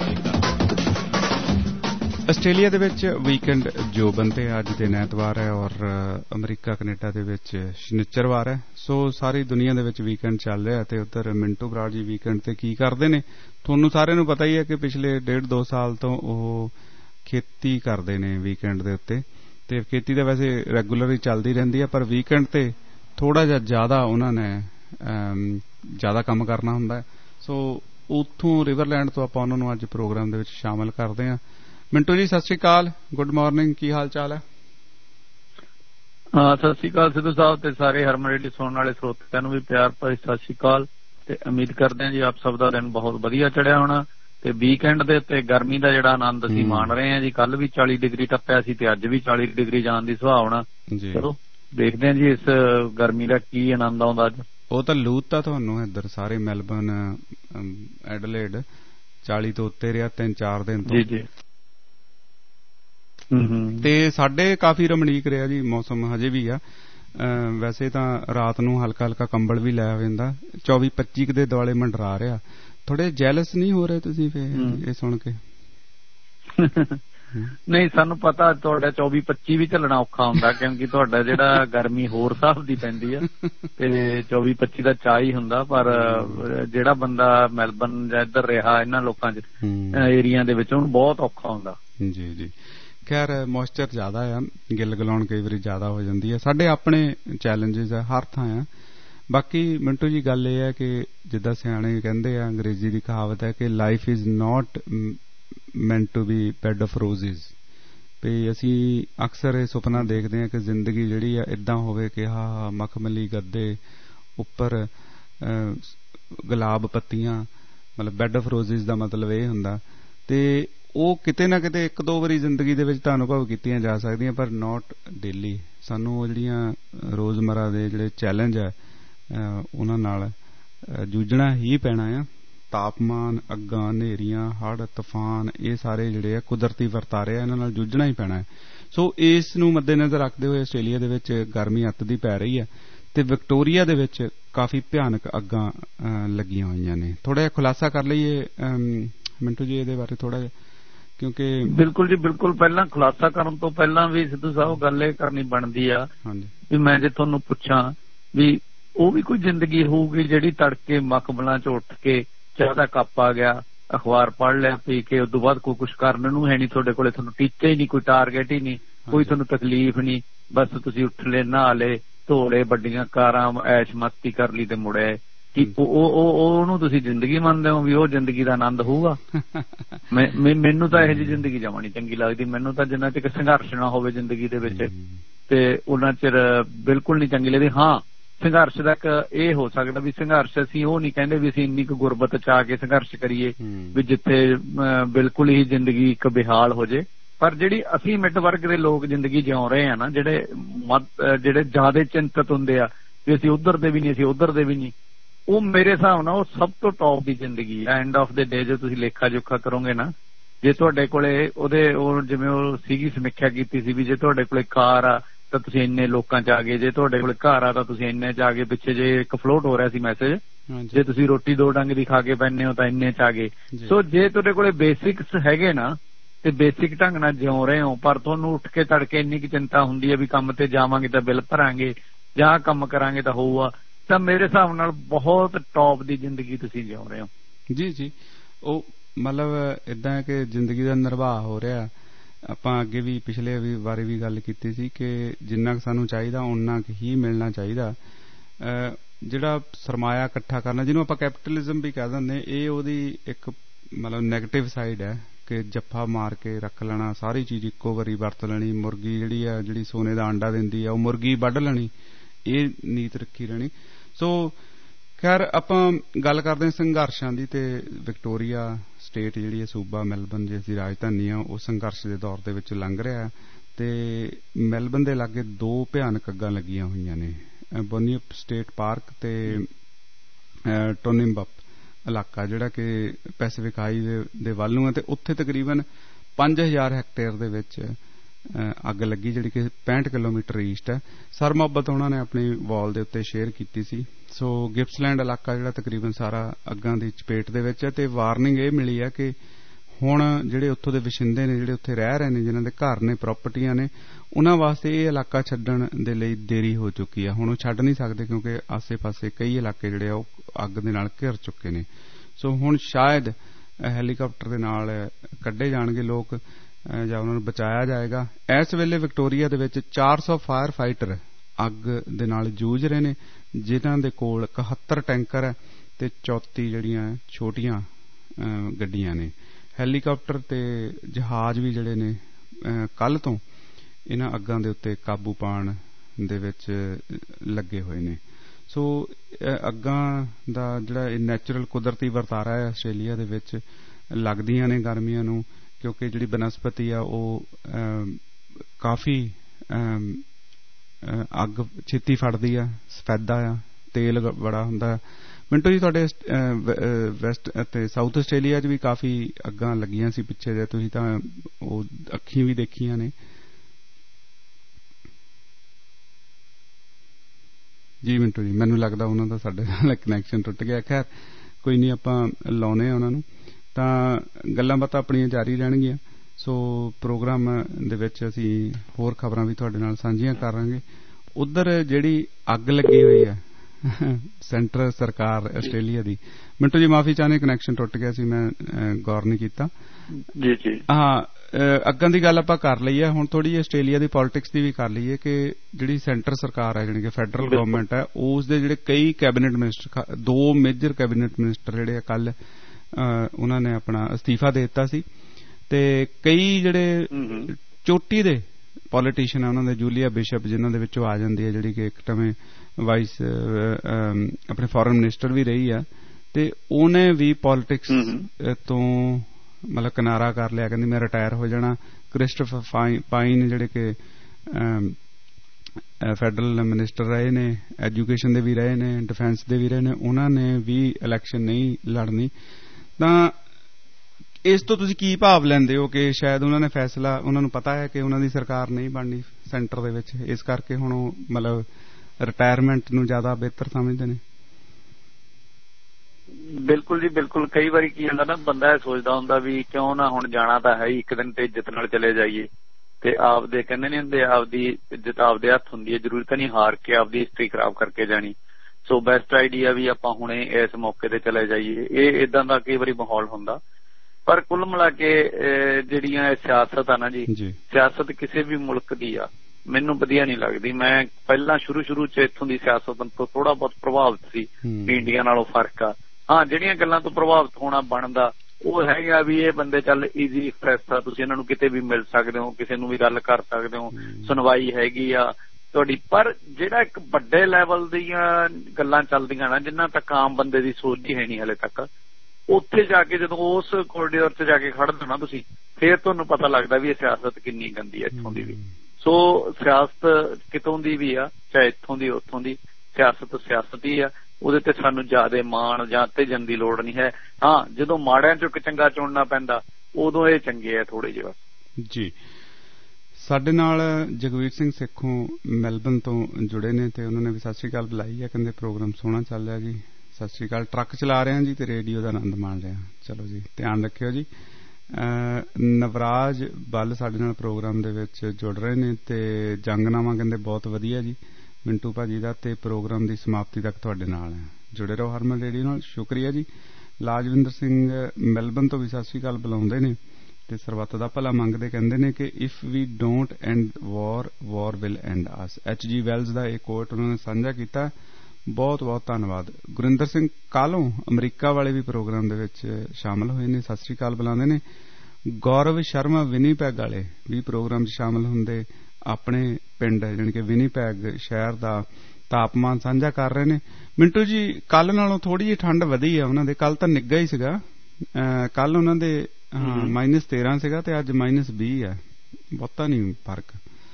ਆਸਟ੍ਰੇਲੀਆ ਦੇ ਵਿੱਚ ਵੀਕਐਂਡ ਜੋਬਨ ਤੇ ਅੱਜ ਦਿਨ ਐਤਵਾਰ ਹੈ ਔਰ ਅਮਰੀਕਾ ਕੈਨੇਡਾ ਦੇ ਵਿੱਚ ਸ਼ਨੀਚਰਵਾਰ ਹੈ। ਸੋ ਸਾਰੀ ਦੁਨੀਆ ਦੇ ਵਿੱਚ ਵੀਕਐਂਡ ਚੱਲ ਰਿਹਾ ਤੇ ਉੱਧਰ ਮਿੰਟੂ ਬਰਾੜ ਜੀ ਵੀਕਐਂਡ ਤੇ ਕੀ ਕਰਦੇ ਨੇ ਤੁਹਾਨੂੰ ਸਾਰਿਆਂ ਨੂੰ ਪਤਾ ਹੀ ਹੈ ਕਿ ਪਿਛਲੇ 1.5-2 ਸਾਲ ਤੋਂ ਉਹ ਖੇਤੀ ਕਰਦੇ ਨੇ ਵੀਕਐਂਡ ਦੇ ਉੱਤੇ। ਤੇ ਖੇਤੀ ਤਾਂ ਵੈਸੇ ਰੈਗੂਲਰ ਹੀ ਚੱਲਦੀ ਰਹਿੰਦੀ ਹੈ, ਪਰ ਵੀਕਐਂਡ ਤੇ ਥੋੜਾ ਜਿਹਾ ਜ਼ਿਆਦਾ ਉਹਨਾਂ ਨੇ ਜ਼ਿਆਦਾ ਕੰਮ ਕਰਨਾ ਹੁੰਦਾ ਹੈ। ਸੋ ਉੱਥੋਂ ਰਿਵਰਲੈਂਡ ਤੋਂ ਆਪਾਂ ਉਹਨਾਂ ਨੂੰ ਅੱਜ ਪ੍ਰੋਗਰਾਮ ਦੇ ਵਿੱਚ ਸ਼ਾਮਲ ਕਰਦੇ ਹਾਂ। ਮਿੰਟੂ ਜੀ ਸਤਿ ਸ਼੍ਰੀ ਅਕਾਲ, ਗੁੱਡ ਮਾਰਨਿੰਗ, ਕੀ ਹਾਲ ਚਾਲ ਹੈ? ਹਾਂ ਸਤਿ ਸ਼੍ਰੀ ਅਕਾਲ ਸਿੱਧੂ ਸਾਹਿਬ ਤੇ ਸਾਰੇ ਹਰਮਨ ਰੇਡੀਓ ਸੁਣਨ ਵਾਲੇ ਸਰੋਤਿਆਂ ਨੂੰ ਵੀ ਪਿਆਰ ਭਰੀ ਸਤਿ ਸ਼੍ਰੀ ਅਕਾਲ। ਤੇ ਉਮੀਦ ਕਰਦੇ ਹਾਂ ਜੀ ਆਪ ਸਭ ਦਾ ਦਿਨ ਬਹੁਤ ਵਧੀਆ ਚੜਿਆ ਹੋਣਾ ਤੇ ਵੀਕਐਂਡ ਦੇ ਉੱਤੇ ਗਰਮੀ ਦਾ ਜਿਹੜਾ ਆਨੰਦ ਅਸੀਂ ਮਾਣ ਰਹੇ ਹਾਂ ਜੀ। ਕੱਲ ਵੀ 40 ਡਿਗਰੀ ਟੱਪਿਆ ਸੀ ਤੇ ਅੱਜ ਵੀ 40 ਡਿਗਰੀ ਜਾਣ ਦੀ ਸੰਭਾਵਨਾ। ਚਲੋ ਦੇਖਦੇ ਹਾਂ ਜੀ ਇਸ ਗਰਮੀ ਦਾ ਕੀ ਆਨੰਦ ਆਉਂਦਾ ਅੱਜ। ਉਹ ਤਾਂ ਲੂਤ ਤਾਂ ਤੁਹਾਨੂੰ ਇੱਧਰ ਸਾਰੇ ਮੈਲਬਰਨ ਐਡਲੇਡ 40 ਤੋਂ ਉੱਤੇ ਰਿਹਾ 3-4 ਦਿਨ ਤੋਂ। ਜੀ ਤੇ ਸਾਡੇ ਕਾਫੀ ਰਮਣੀਕ ਰਿਹਾ ਜੀ ਮੌਸਮ ਹਜੇ ਵੀ ਆ। ਵੈਸੇ ਤਾਂ ਰਾਤ ਨੂੰ ਹਲਕਾ ਹਲਕਾ ਕੰਬਲ ਵੀ ਲੈ ਆਉਂਦਾ। 24-25 ਦੇ ਦੁਆਲੇ ਮੰਡਰਾ ਰਿਹਾ। ਥੋੜੇ ਜੈਲਸ ਨਹੀਂ ਹੋ ਰਹੇ ਤੁਸੀਂ ਫੇਰ ਇਹ ਸੁਣ ਕੇ? ਨਹੀਂ ਸਾਨੂੰ ਪਤਾ ਤੁਹਾਡਾ 24-25 ਵੀ ਝੱਲਣਾ ਔਖਾ ਹੁੰਦਾ ਕਿਉਂਕਿ ਤੁਹਾਡਾ ਜਿਹੜਾ ਗਰਮੀ ਹੋਰ ਹਿਸਾਬ ਦੀ ਪੈਂਦੀ ਆ ਤੇ 24-25 ਦਾ ਚਾਅ ਹੀ ਹੁੰਦਾ। ਪਰ ਜਿਹੜਾ ਬੰਦਾ ਮੈਲਬਰਨ ਜਾਂ ਇੱਧਰ ਰਿਹਾ ਇਹਨਾਂ ਲੋਕਾਂ ਚ ਏਰੀਆ ਦੇ ਵਿੱਚ ਉਹਨੂੰ ਬਹੁਤ ਔਖਾ ਹੁੰਦਾ। ਜੀ ਜੀ ਖੈਰ ਮੋਇਸਚਰ ਜ਼ਿਆਦਾ ਆ, ਗਿੱਲ ਗਲਾਉਣ ਕਈ ਵਾਰੀ ਜ਼ਿਆਦਾ ਹੋ ਜਾਂਦੀ ਹੈ। ਸਾਡੇ ਆਪਣੇ ਚੈਲੰਜਿਸ ਆ ਹਰ ਥਾਂ ਆ। ਬਾਕੀ ਮਿੰਟੂ ਜੀ ਗੱਲ ਇਹ ਹੈ ਕਿ ਜਿੱਦਾਂ ਸਿਆਣੇ ਕਹਿੰਦੇ ਆ, ਅੰਗਰੇਜ਼ੀ ਦੀ ਕਹਾਵਤ ਹੈ ਕਿ life is not meant to be bed of roses. ਵੀ ਅਸੀਂ ਅਕਸਰ ਇਹ ਸੁਪਨਾ ਦੇਖਦੇ ਹਾਂ ਕਿ ਜ਼ਿੰਦਗੀ ਜਿਹੜੀ ਆ ਏਦਾਂ ਹੋਵੇ ਕਿ ਹਾਂ ਮਖਮਲੀ ਗੱਦੇ ਉੱਪਰ ਗੁਲਾਬ ਪੱਤੀਆਂ, ਮਤਲਬ ਬੈਡ ਆਫ ਰੋਜ਼ਿਸ ਦਾ ਮਤਲਬ ਇਹ ਹੁੰਦਾ। ਤੇ ਉਹ ਕਿਤੇ ਨਾ ਕਿਤੇ 1-2 ਵਾਰੀ ਜ਼ਿੰਦਗੀ ਦੇ ਵਿੱਚ ਤਾਂ ਅਨੁਭਵ ਕੀਤੀਆਂ ਜਾ ਸਕਦੀਆਂ, ਪਰ ਨਾਟ ਡੇਲੀ। ਸਾਨੂੰ ਉਹ ਜਿਹੜੀਆਂ ਰੋਜ਼ਮਰਾ ਦੇ ਜਿਹੜੇ ਚੈਲੰਜ ਆ ਉਹਨਾਂ ਨਾਲ ਜੂਝਣਾ ਹੀ ਪੈਣਾ ਆ। ਤਾਪਮਾਨ, ਅੱਗਾਂ, ਹਨੇਰੀਆਂ, ਹੜ੍ਹ, ਤੂਫਾਨ, ਇਹ ਸਾਰੇ ਜਿਹੜੇ ਆ ਕੁਦਰਤੀ ਵਰਤਾਰੇ ਆ, ਇਹਨਾਂ ਨਾਲ ਜੂਝਣਾ ਹੀ ਪੈਣਾ ਹੈ। ਸੋ ਇਸ ਨੂੰ ਮੱਦੇਨਜ਼ਰ ਰੱਖਦੇ ਹੋਏ ਆਸਟ੍ਰੇਲੀਆ ਦੇ ਵਿੱਚ ਗਰਮੀ ਅੱਤ ਦੀ ਪੈ ਰਹੀ ਹੈ ਤੇ ਵਿਕਟੋਰੀਆ ਦੇ ਵਿੱਚ ਕਾਫੀ ਭਿਆਨਕ ਅੱਗਾਂ ਲੱਗੀਆਂ ਹੋਈਆਂ ਨੇ। ਥੋੜਾ ਜਿਹਾ ਖੁਲਾਸਾ ਕਰ ਲਈਏ ਮਿੰਟੂ ਜੀ ਇਹਦੇ ਬਾਰੇ ਥੋੜਾ ਜਿਹਾ, ਕਿਉਂਕਿ ਬਿਲਕੁਲ ਜੀ ਬਿਲਕੁਲ। ਪਹਿਲਾਂ ਖੁਲਾਸਾ ਕਰਨ ਤੋਂ ਪਹਿਲਾਂ ਵੀ ਸਿੱਧੂ ਸਾਹਿਬ ਗੱਲ ਇਹ ਕਰਨੀ ਬਣਦੀ ਆ ਵੀ ਮੈਂ ਜੇ ਤੁਹਾਨੂੰ ਪੁੱਛਾਂ ਵੀ ਉਹ ਵੀ ਕੋਈ ਜ਼ਿੰਦਗੀ ਹੋਊਗੀ ਜਿਹੜੀ ਤੜਕੇ ਮਖਮਲਾਂ ਚ ਉੱਠ ਕੇ ਚਾਹ ਦਾ ਕੱਪ ਆ ਗਿਆ ਅਖਬਾਰ ਪੜ੍ਹ ਲਿਆ ਪੀ ਕੇ, ਉਸ ਤੋਂ ਬਾਅਦ ਕੋਈ ਕੁਛ ਕਰਨ ਨੂੰ ਹੈ ਨਹੀਂ ਤੁਹਾਡੇ ਕੋਲੇ, ਤੁਹਾਨੂੰ ਟੀਚਾ ਹੀ ਨਹੀਂ, ਕੋਈ ਟਾਰਗੇਟ ਹੀ ਨਹੀਂ, ਕੋਈ ਤੁਹਾਨੂੰ ਤਕਲੀਫ ਨਹੀਂ, ਬਸ ਤੁਸੀਂ ਉੱਠ ਲਏ, ਨਹਾ ਲਏ, ਧੋ ਲਏ, ਵੱਡੀਆਂ ਕਾਰਾਂ ਐਸ਼ ਮਸਤੀ ਕਰ ਲਈ ਤੇ ਮੁੜੇ ਕਿ ਉਹਨੂੰ ਤੁਸੀਂ ਜ਼ਿੰਦਗੀ ਮੰਨਦੇ ਹੋ ਵੀ ਉਹ ਜ਼ਿੰਦਗੀ ਦਾ ਆਨੰਦ ਹੋਊਗਾ? ਮੈਨੂੰ ਤਾਂ ਇਹੋ ਜਿਹੀ ਜ਼ਿੰਦਗੀ ਜਮਾਂ ਨੀ ਚੰਗੀ ਲੱਗਦੀ। ਮੈਨੂੰ ਤਾਂ ਜਿੰਨਾ ਚਿਰ ਸੰਘਰਸ਼ ਨਾ ਹੋਵੇ ਜ਼ਿੰਦਗੀ ਦੇ ਵਿੱਚ ਤੇ ਉਹਨਾਂ ਚਿਰ ਬਿਲਕੁਲ ਨੀ ਚੰਗੀ ਲੱਗਦੀ। ਹਾਂ, ਸੰਘਰਸ਼ ਦਾ ਇੱਕ ਇਹ ਹੋ ਸਕਦਾ ਵੀ ਸੰਘਰਸ਼ ਅਸੀਂ ਉਹ ਨੀ ਕਹਿੰਦੇ ਵੀ ਅਸੀਂ ਇੰਨੀ ਕੁ ਗੁਰਬਤ ਚ ਆ ਕੇ ਸੰਘਰਸ਼ ਕਰੀਏ ਵੀ ਜਿੱਥੇ ਬਿਲਕੁਲ ਹੀ ਜ਼ਿੰਦਗੀ ਇੱਕ ਬੇਹਾਲ ਹੋ ਜੇ। ਪਰ ਜਿਹੜੀ ਅਸੀਂ ਮਿਡ ਵਰਗ ਦੇ ਲੋਕ ਜ਼ਿੰਦਗੀ ਜਿਉਂ ਰਹੇ ਆ ਨਾ, ਜਿਹੜੇ ਜ਼ਿਆਦਾ ਚਿੰਤਤ ਹੁੰਦੇ ਆ ਵੀ ਅਸੀਂ ਉੱਧਰ ਦੇ ਵੀ ਨਹੀਂ, ਅਸੀਂ ਉੱਧਰ ਦੇ ਵੀ ਨਹੀਂ, ਉਹ ਮੇਰੇ ਹਿਸਾਬ ਨਾਲ ਉਹ ਸਭ ਤੋਂ ਟੌਪ ਦੀ ਜ਼ਿੰਦਗੀ ਹੈ। ਐਂਡ ਆਫ ਦ ਡੇ ਜੇ ਤੁਸੀਂ ਲੇਖਾ ਜੋਖਾ ਕਰੋਗੇ ਨਾ, ਜੇ ਤੁਹਾਡੇ ਕੋਲੇ ਉਹ ਜਿਵੇਂ ਉਹ ਸੀਗੀ ਸਮੀਖਿਆ ਕੀਤੀ ਸੀ ਵੀ ਜੇ ਤੁਹਾਡੇ ਕੋਲੇ ਕਾਰ ਆ ਤਾਂ ਤੁਸੀਂ ਇੰਨੇ ਲੋਕਾਂ ਚ ਆ ਗਏ, ਜੇ ਤੁਹਾਡੇ ਕੋਲੇ ਘਰ ਆ ਤਾਂ ਤੁਸੀਂ ਇੰਨੇ ਚ ਆ ਗਏ। ਪਿੱਛੇ ਜੇ ਇੱਕ ਫਲੋਟ ਹੋ ਰਿਹਾ ਸੀ ਮੈਸੇਜ, ਜੇ ਤੁਸੀਂ ਰੋਟੀ 2 ਡੰਗ ਦੀ ਖਾ ਕੇ ਪੈਂਦੇ ਹੋ ਤਾਂ ਇੰਨੇ ਚ ਆ ਗਏ। ਸੋ ਜੇ ਤੁਹਾਡੇ ਕੋਲੇ ਬੇਸਿਕਸ ਹੈਗੇ ਨਾ ਤੇ ਬੇਸਿਕ ਢੰਗ ਨਾਲ ਜਿਉਂ ਰਹੇ ਹੋ, ਪਰ ਤੁਹਾਨੂੰ ਉੱਠ ਕੇ ਤੜਕੇ ਇੰਨੀ ਕੁ ਚਿੰਤਾ ਹੁੰਦੀ ਹੈ ਵੀ ਕੰਮ ਤੇ ਜਾਵਾਂਗੇ ਤਾਂ ਬਿੱਲ ਭਰਾਂਗੇ ਜਾਂ ਕੰਮ ਕਰਾਂਗੇ ਤਾਂ ਹੋਊਗਾ, ਤਾਂ ਮੇਰੇ ਹਿਸਾਬ ਨਾਲ ਬਹੁਤ ਟੌਪ ਦੀ ਜ਼ਿੰਦਗੀ ਤੁਸੀਂ ਜਿਉਂ ਰਹੇ ਹੋ। ਜੀ ਉਹ ਮਤਲਬ ਏਦਾਂ ਕਿ ਜ਼ਿੰਦਗੀ ਦਾ ਨਿਰਵਾਹ ਹੋ ਰਿਹਾ। ਆਪਾਂ ਅੱਗੇ ਵੀ ਪਿਛਲੇ ਵਾਰੀ ਵੀ ਗੱਲ ਕੀਤੀ ਸੀ ਕਿ ਜਿੰਨਾ ਕੁ ਸਾਨੂੰ ਚਾਹੀਦਾ ਓਨਾ ਕੁ ਹੀ ਮਿਲਣਾ ਚਾਹੀਦਾ। ਜਿਹੜਾ ਸਰਮਾਇਆ ਇਕੱਠਾ ਕਰਨਾ, ਜਿਹਨੂੰ ਆਪਾਂ ਕੈਪੀਟਲਿਜ਼ਮ ਵੀ ਕਹਿ ਦਿੰਦੇ, ਇਹ ਉਹਦੀ ਇੱਕ ਮਤਲਬ ਨੈਗੇਟਿਵ ਸਾਈਡ ਹੈ ਕਿ ਜੱਫਾ ਮਾਰ ਕੇ ਰੱਖ ਲੈਣਾ, ਸਾਰੀ ਚੀਜ਼ ਇੱਕੋ ਵਾਰੀ ਵਰਤ ਲੈਣੀ, ਮੁਰਗੀ ਜਿਹੜੀ ਸੋਨੇ ਦਾ ਆਂਡਾ ਦਿੰਦੀ ਆ ਉਹ ਮੁਰਗੀ ਵੱਢ ਲੈਣੀ, ਇਹ ਨੀਤ ਰੱਖੀ ਰਹਿਣੀ। ਸੋ ਖੈਰ ਆਪਾਂ ਗੱਲ ਕਰਦੇ ਹਾਂ ਸੰਘਰਸ਼ਾਂ ਦੀ, ਤੇ ਵਿਕਟੋਰੀਆ ਸਟੇਟ ਜਿਹੜੀ ਹੈ ਸੂਬਾ ਮੈਲਬਨ ਜਿਸ ਦੀ ਰਾਜਧਾਨੀ ਆ, ਉਹ ਸੰਘਰਸ਼ ਦੇ ਦੌਰ ਦੇ ਵਿੱਚ ਲੰਘ ਰਿਹਾ ਤੇ ਮੈਲਬਨ ਦੇ ਲਾਗੇ 2 ਭਿਆਨਕ ਅੱਗਾਂ ਲੱਗੀਆਂ ਹੋਈਆਂ ਨੇ, ਬੋਨੀਅਪ ਸਟੇਟ ਪਾਰਕ ਤੇ ਟੋਨਿੰਬਪ ਇਲਾਕਾ ਜਿਹੜਾ ਕਿ ਪੈਸੀਫਿਕ ਹਾਈਵੇ ਦੇ ਵੱਲ ਨੂੰ ਹੈ, ਤੇ ਉੱਥੇ ਤਕਰੀਬਨ 5000 ਹੈਕਟੇਅਰ ਦੇ ਵਿੱਚ ਅੱਗ ਲੱਗੀ ਜਿਹੜੀ ਕਿ 65 ਕਿਲੋਮੀਟਰ ਈਸਟ ਹੈ। ਸਰ ਮੁਹੱਬਤ ਉਹਨਾਂ ਨੇ ਆਪਣੀ ਵਾਲ ਦੇ ਉੱਤੇ ਸ਼ੇਅਰ ਕੀਤੀ ਸੀ। ਸੋ ਗਿਪਸਲੈਂਡ ਇਲਾਕਾ ਜਿਹੜਾ ਤਕਰੀਬਨ ਸਾਰਾ ਅੱਗਾਂ ਦੀ ਚਪੇਟ ਦੇ ਵਿੱਚ ਹੈ, ਤੇ ਵਾਰਨਿੰਗ ਇਹ ਮਿਲੀ ਹੈ ਕਿ ਹੁਣ ਜਿਹੜੇ ਉੱਥੋਂ ਦੇ ਵਸਿੰਦੇ ਨੇ, ਜਿਹੜੇ ਉੱਥੇ ਰਹਿ ਰਹੇ ਨੇ, ਜਿਨ੍ਹਾਂ ਦੇ ਘਰ ਨੇ, ਪ੍ਰਾਪਰਟੀਆਂ ਨੇ, ਉਹਨਾਂ ਵਾਸਤੇ ਇਹ ਇਲਾਕਾ ਛੱਡਣ ਦੇ ਲਈ ਦੇਰੀ ਹੋ ਚੁੱਕੀ ਆ। ਹੁਣ ਉਹ ਛੱਡ ਨਹੀਂ ਸਕਦੇ ਕਿਉਂਕਿ ਆਸੇ-ਪਾਸੇ ਕਈ ਇਲਾਕੇ ਜਿਹੜੇ ਆ ਉਹ ਅੱਗ ਦੇ ਨਾਲ ਘਿਰ ਚੁੱਕੇ ਨੇ। ਸੋ ਹੁਣ ਸ਼ਾਇਦ ਹੈਲੀਕਾਪਟਰ ਦੇ ਨਾਲ ਕੱਢੇ ਜਾਣਗੇ ਲੋਕ ਜਾਂ ਉਹਨਾਂ ਨੂੰ ਬਚਾਇਆ ਜਾਏਗਾ। ਇਸ ਵੇਲੇ ਵਿਕਟੋਰੀਆ ਦੇ ਵਿੱਚ 400 ਫਾਇਰ ਫਾਈਟਰ ਅੱਗ ਦੇ ਨਾਲ ਜੂਝ ਰਹੇ ਨੇ, ਜਿਨ੍ਹਾਂ ਦੇ ਕੋਲ 71 ਟੈਂਕਰ ਹੈ ਤੇ 34 ਜਿਹੜੀਆਂ ਛੋਟੀਆਂ ਗੱਡੀਆਂ ਨੇ। ਹੈਲੀਕਾਪਟਰ ਤੇ ਜਹਾਜ਼ ਵੀ ਜਿਹੜੇ ਨੇ ਕੱਲ ਤੋਂ ਇਹਨਾਂ ਅੱਗਾਂ ਦੇ ਉੱਤੇ ਕਾਬੂ ਪਾਉਣ ਦੇ ਵਿੱਚ ਲੱਗੇ ਹੋਏ ਨੇ। ਸੋ ਅੱਗਾਂ ਦਾ ਜਿਹੜਾ ਇਹ ਨੈਚੁਰਲ ਕੁਦਰਤੀ ਵਰਤਾਰਾ ਹੈ ਆਸਟ੍ਰੇਲੀਆ ਦੇ ਵਿੱਚ ਲੱਗਦੀਆਂ ਨੇ ਗਰਮੀਆਂ ਨੂੰ, ਕਿਉਂਕਿ ਜਿਹੜੀ ਬਨਸਪਤੀ ਆ ਉਹ ਕਾਫੀ ਅੱਗ ਛੇਤੀ ਫੜਦੀ ਆ, ਸਫੈਦਾ ਆ, ਤੇਲ ਬੜਾ ਹੁੰਦਾ। ਮਿੰਟੂ ਜੀ, ਤੁਹਾਡੇ ਵੈਸਟ ਅਤੇ ਸਾਊਥ ਆਸਟ੍ਰੇਲੀਆ 'ਚ ਵੀ ਕਾਫੀ ਅੱਗਾਂ ਲੱਗੀਆਂ ਸੀ ਪਿੱਛੇ ਜੇ, ਤੁਸੀਂ ਤਾਂ ਉਹ ਅੱਖੀਂ ਵੀ ਦੇਖੀਆਂ ਨੇ। ਜੀ ਮਿੰਟੂ ਜੀ, ਮੈਨੂੰ ਲੱਗਦਾ ਉਹਨਾਂ ਦਾ ਸਾਡੇ ਨਾਲ ਕਨੈਕਸ਼ਨ ਟੁੱਟ ਗਿਆ। ਖੈਰ ਕੋਈ ਨਹੀਂ, ਆਪਾਂ ਲਾਉਨੇ ਆ ਉਹਨਾਂ ਨੂੰ, ਤਾਂ ਗੱਲਾਂ ਬਾਤਾਂ ਆਪਣੀਆਂ ਜਾਰੀ ਰਹਿਣਗੀਆਂ। ਸੋ ਪ੍ਰੋਗਰਾਮ ਦੇ ਵਿੱਚ ਅਸੀਂ ਹੋਰ ਖਬਰਾਂ ਵੀ ਤੁਹਾਡੇ ਨਾਲ ਸਾਂਝੀਆਂ ਕਰਾਂਗੇ। ਉੱਧਰ ਜਿਹੜੀ ਅੱਗ ਲੱਗੀ ਹੋਈ ਹੈ ਸੈਂਟਰ ਸਰਕਾਰ ਆਸਟ੍ਰੇਲੀਆ ਦੀ, ਮਿੰਟੂ ਜੀ ਮਾਫੀ ਚਾਹਨੇ, ਕਨੈਕਸ਼ਨ ਟੁੱਟ ਗਿਆ ਸੀ, ਮੈਂ ਗੌਰ ਨਹੀਂ ਕੀਤਾ। ਜੀ ਜੀ ਹਾਂ, ਅੱਗਾਂ ਦੀ ਗੱਲ ਆਪਾਂ ਕਰ ਲਈ ਹੈ। ਹੁਣ ਥੋੜੀ ਆਸਟ੍ਰੇਲੀਆ ਦੀ ਪੋਲਿਟਿਕਸ ਦੀ ਵੀ ਕਰ ਲਈਏ ਕਿ ਜਿਹੜੀ ਸੈਂਟਰ ਸਰਕਾਰ ਹੈ, ਜਾਣੀ ਕਿ ਫੈਡਰਲ ਗਵਰਨਮੈਂਟ ਹੈ, ਉਸ ਦੇ ਜਿਹੜੇ ਕਈ cabinet minister, 2 major cabinet minister ਜਿਹੜੇ ਕੱਲ ਉਹਨਾਂ ਨੇ ਆਪਣਾ ਅਸਤੀਫਾ ਦੇ ਦਿੱਤਾ ਸੀ, ਤੇ ਕਈ ਜਿਹੜੇ ਚੋਟੀ ਦੇ ਪੋਲੀਟੀਸ਼ੀਅਨ ਉਹਨਾਂ ਦੇ, ਜੂਲੀਆ ਬਿਸ਼ਪ ਜਿਨ੍ਹਾਂ ਦੇ ਵਿੱਚੋਂ ਆ ਜਾਂਦੀ ਹੈ, ਜਿਹੜੀ ਕਿ ਇੱਕ ਟਵੇਂ ਵਾਈਸ ਆਪਣੇ ਫੋਰਨ ਮਿਨਿਸਟਰ ਵੀ ਰਹੀ ਆ, ਤੇ ਉਹਨੇ ਵੀ ਪੋਲੀਟਿਕਸ ਤੋਂ ਮਤਲਬ ਕਿਨਾਰਾ ਕਰ ਲਿਆ, ਕਹਿੰਦੀ ਮੈਂ ਰਿਟਾਇਰ ਹੋ ਜਾਣਾ। ਕ੍ਰਿਸਟੋਫਰ ਪਾਈਨ ਜਿਹੜੇ ਕਿ ਫੈਡਰਲ ਮਿਨਿਸਟਰ ਰਹੇ ਨੇ, ਐਜੂਕੇਸ਼ਨ ਦੇ ਵੀ ਰਹੇ ਨੇ, ਡਿਫੈਂਸ ਦੇ ਵੀ ਰਹੇ ਨੇ, ਉਹਨਾਂ ਨੇ ਵੀ ਇਲੈਕਸ਼ਨ ਨਹੀਂ ਲੜਨੀ। ਤਾਂ ਇਸ ਤੋਂ ਤੁਸੀਂ ਕੀ ਭਾਵ ਲੈਂਦੇ ਹੋ ਕਿ ਸ਼ਾਇਦ ਉਹਨਾਂ ਨੇ ਫੈਸਲਾ, ਉਹਨਾਂ ਨੂੰ ਪਤਾ ਹੈ ਕਿ ਉਹਨਾਂ ਦੀ ਸਰਕਾਰ ਨਹੀਂ ਬਣਨੀ ਸੈਂਟਰ ਦੇ ਵਿੱਚ, ਇਸ ਕਰਕੇ ਹੁਣ ਉਹ ਮਤਲਬ ਰਿਟਾਇਰਮੈਂਟ ਨੂੰ ਜ਼ਿਆਦਾ ਬਿਹਤਰ ਸਮਝਦੇ ਨੇ? ਬਿਲਕੁਲ ਜੀ ਬਿਲਕੁਲ। ਕਈ ਵਾਰੀ ਕੀ ਹੁੰਦਾ ਨਾ, ਬੰਦਾ ਇਹ ਸੋਚਦਾ ਹੁੰਦਾ ਵੀ ਕਿਉਂ ਨਾ ਹੁਣ ਜਾਣਾ ਤਾਂ ਹੈ ਹੀ, ਇੱਕ ਦਿਨ ਤੇ ਇੱਜ਼ਤ ਨਾਲ ਚਲੇ ਜਾਈਏ, ਤੇ ਆਪਦੇ ਕਹਿੰਦੇ ਨਹੀਂ ਹੁੰਦੇ ਆਪਦੀ ਇੱਜ਼ਤ ਆਪਦੇ ਹੱਥ ਹੁੰਦੀ ਹੈ, ਜ਼ਰੂਰੀ ਤਾਂ ਨਹੀਂ ਹਾਰ ਕੇ ਆਪਦੀ ਹਿਸਟਰੀ ਖਰਾਬ ਕਰਕੇ ਜਾਣੀ। ਸੋ ਬੈਸਟ ਆਈਡੀਆ ਵੀ ਆਪਾਂ ਹੁਣੇ ਇਸ ਮੌਕੇ ਤੇ ਚਲੇ ਜਾਈਏ, ਇਹ ਇਦਾਂ ਦਾ ਕਈ ਵਾਰੀ ਮਾਹੌਲ ਹੁੰਦਾ। ਪਰ ਕੁੱਲ ਮਿਲਾ ਕੇ ਜਿਹੜੀਆਂ ਸਿਆਸਤ ਆ ਨਾ ਜੀ, ਸਿਆਸਤ ਕਿਸੇ ਵੀ ਮੁਲਕ ਦੀ ਆ ਮੈਨੂੰ ਵਧੀਆ ਨਹੀਂ ਲੱਗਦੀ। ਮੈਂ ਪਹਿਲਾਂ ਸ਼ੁਰੂ 'ਚ ਇੱਥੋਂ ਦੀ ਸਿਆਸਤ ਤੋਂ ਥੋੜਾ ਬਹੁਤ ਪ੍ਰਭਾਵਿਤ ਸੀ ਵੀ ਇੰਡੀਆ ਨਾਲੋਂ ਫਰਕ ਆ। ਹਾਂ, ਜਿਹੜੀਆਂ ਗੱਲਾਂ ਤੋਂ ਪ੍ਰਭਾਵਿਤ ਹੋਣਾ ਬਣਦਾ ਉਹ ਹੈਗਾ ਵੀ ਇਹ ਬੰਦੇ ਚੱਲ ਈਜ਼ੀ ਐਕਸਪ੍ਰੈਸ ਆ, ਤੁਸੀਂ ਇਹਨਾਂ ਨੂੰ ਕਿਤੇ ਵੀ ਮਿਲ ਸਕਦੇ ਹੋ, ਕਿਸੇ ਨੂੰ ਵੀ ਗੱਲ ਕਰ ਸਕਦੇ ਹੋ, ਸੁਣਵਾਈ ਹੈਗੀ ਆ ਤੁਹਾਡੀ। ਪਰ ਜਿਹੜਾ ਇੱਕ ਵੱਡੇ ਲੈਵਲ ਦੀਆਂ ਗੱਲਾਂ ਚੱਲਦੀਆਂ ਨਾ ਜਿੰਨਾ ਤੱਕ ਆਮ ਬੰਦੇ ਦੀ ਸੋਚ ਹੀ ਹੈ ਨਹੀਂ ਹਲੇ ਤੱਕ, ਉੱਥੇ ਜਾ ਕੇ ਜਦੋਂ ਉਸ ਕੋਰੀਡੋਰ 'ਚ ਜਾ ਕੇ ਖੜਦੇ ਨਾ ਤੁਸੀਂ, ਫੇਰ ਤੁਹਾਨੂੰ ਪਤਾ ਲੱਗਦਾ ਵੀ ਇਹ ਸਿਆਸਤ ਕਿੰਨੀ ਗੰਦੀ ਹੈ ਇੱਥੋਂ ਦੀ ਵੀ। ਸੋ ਸਿਆਸਤ ਕਿਤੋਂ ਦੀ ਵੀ ਆ, ਚਾਹੇ ਇੱਥੋਂ ਦੀ ਉੱਥੋਂ ਦੀ, ਸਿਆਸਤ ਹੀ ਆ। ਉਹਦੇ ਤੇ ਸਾਨੂੰ ਜ਼ਿਆਦਾ ਮਾਣ ਜਾਂ ਤੇਜਣ ਦੀ ਲੋੜ ਨਹੀਂ ਹੈ। ਹਾਂ, ਜਦੋਂ ਮਾੜਿਆਂ 'ਚੋਂ ਇੱਕ ਚੰਗਾ ਚੁਣਨਾ ਪੈਂਦਾ ਉਦੋਂ ਇਹ ਚੰਗੇ ਆ ਥੋੜੇ ਜਿਹੇ ਬਸ ਜੀ। ਸਾਡੇ ਨਾਲ ਜਗਵੀਰ ਸਿੰਘ ਸੇਖੋਂ ਮੈਲਬਨ ਤੋਂ ਜੁੜੇ ਨੇ ਤੇ ਉਹਨਾਂ ਨੇ ਵੀ ਸਤਿ ਸ੍ਰੀ ਅਕਾਲ ਬੁਲਾਈ ਹੈ, ਕਹਿੰਦੇ ਪ੍ਰੋਗਰਾਮ ਸੋਹਣਾ ਚੱਲ ਰਿਹਾ ਜੀ। ਸਤਿ ਸ੍ਰੀ ਅਕਾਲ। ਟਰੱਕ ਚਲਾ ਰਹੇ ਹਾਂ ਜੀ ਤੇ ਰੇਡੀਓ ਦਾ ਆਨੰਦ ਮਾਣ ਰਹੇ ਹਾਂ। ਚਲੋ ਜੀ, ਧਿਆਨ ਰੱਖਿਓ ਜੀ। ਨਵਰਾਜ ਬੱਲ ਸਾਡੇ ਨਾਲ ਪ੍ਰੋਗਰਾਮ ਦੇ ਵਿੱਚ ਜੁੜ ਰਹੇ ਨੇ ਤੇ ਜੰਗਨਾਮਾ ਕਹਿੰਦੇ ਬਹੁਤ ਵਧੀਆ ਜੀ ਮਿੰਟੂ ਭਾਜੀ ਦਾ, ਤੇ ਪ੍ਰੋਗਰਾਮ ਦੀ ਸਮਾਪਤੀ ਤੱਕ ਤੁਹਾਡੇ ਨਾਲ ਹੈ। ਜੁੜੇ ਰਹੋ ਹਰਮਨ ਰੇਡੀਓ ਨਾਲ। ਸ਼ੁਕਰੀਆ ਜੀ। ਲਾਜਵਿੰਦਰ ਸਿੰਘ ਮੈਲਬਨ ਤੋਂ ਵੀ ਸਤਿ ਸ੍ਰੀ ਅਕਾਲ ਬੁਲਾਉਂਦੇ ਨੇ ਤੇ ਸਰਬੱਤ ਦਾ ਭਲਾ ਮੰਗਦੇ, ਕਹਿੰਦੇ ਨੇ ਕਿ if we don't end war will end us. H.G. Wells ਦਾ ਇਹ ਕੋਟ ਉਹਨਾਂ ਨੇ ਸਾਂਝਾ ਕੀਤਾ। ਬਹੁਤ ਬਹੁਤ ਧੰਨਵਾਦ। ਗੁਰਿੰਦਰ ਸਿੰਘ ਕਾਲੋਂ ਅਮਰੀਕਾ ਵਾਲੇ ਵੀ ਪ੍ਰੋਗਰਾਮ ਦੇ ਵਿੱਚ ਸ਼ਾਮਲ ਹੋਏ ਨੇ, ਸਤਿ ਸ੍ਰੀ ਅਕਾਲ ਬੁਲਾਉਂਦੇ ਨੇ। ਗੌਰਵ ਸ਼ਰਮਾ ਵਿਨੀਪੈਗ ਵਾਲੇ ਵੀ ਪ੍ਰੋਗਰਾਮ 'ਚ ਸ਼ਾਮਲ ਹੁੰਦੇ, ਆਪਣੇ ਪਿੰਡ ਜਾਣੀ ਕਿ ਵਿਨੀਪੈਗ ਸ਼ਹਿਰ ਦਾ ਤਾਪਮਾਨ ਸਾਂਝਾ ਕਰ ਰਹੇ ਨੇ। ਮਿੰਟੂ ਜੀ, ਕੱਲ ਨਾਲੋਂ ਥੋੜੀ ਜਿਹੀ ਠੰਡ ਵਧੀ ਆ ਉਹਨਾਂ ਦੇ। ਕੱਲ ਤਾਂ ਨਿੱਘਾ ਹੀ ਸੀਗਾ, ਕੱਲ ਉਹਨਾਂ ਦੇ -13 ਸੀਗਾ ਤੇ ਅੱਜ -20 ਹੈ। ਬਹੁਤਾ ਨਹੀਂ ਫਰਕ।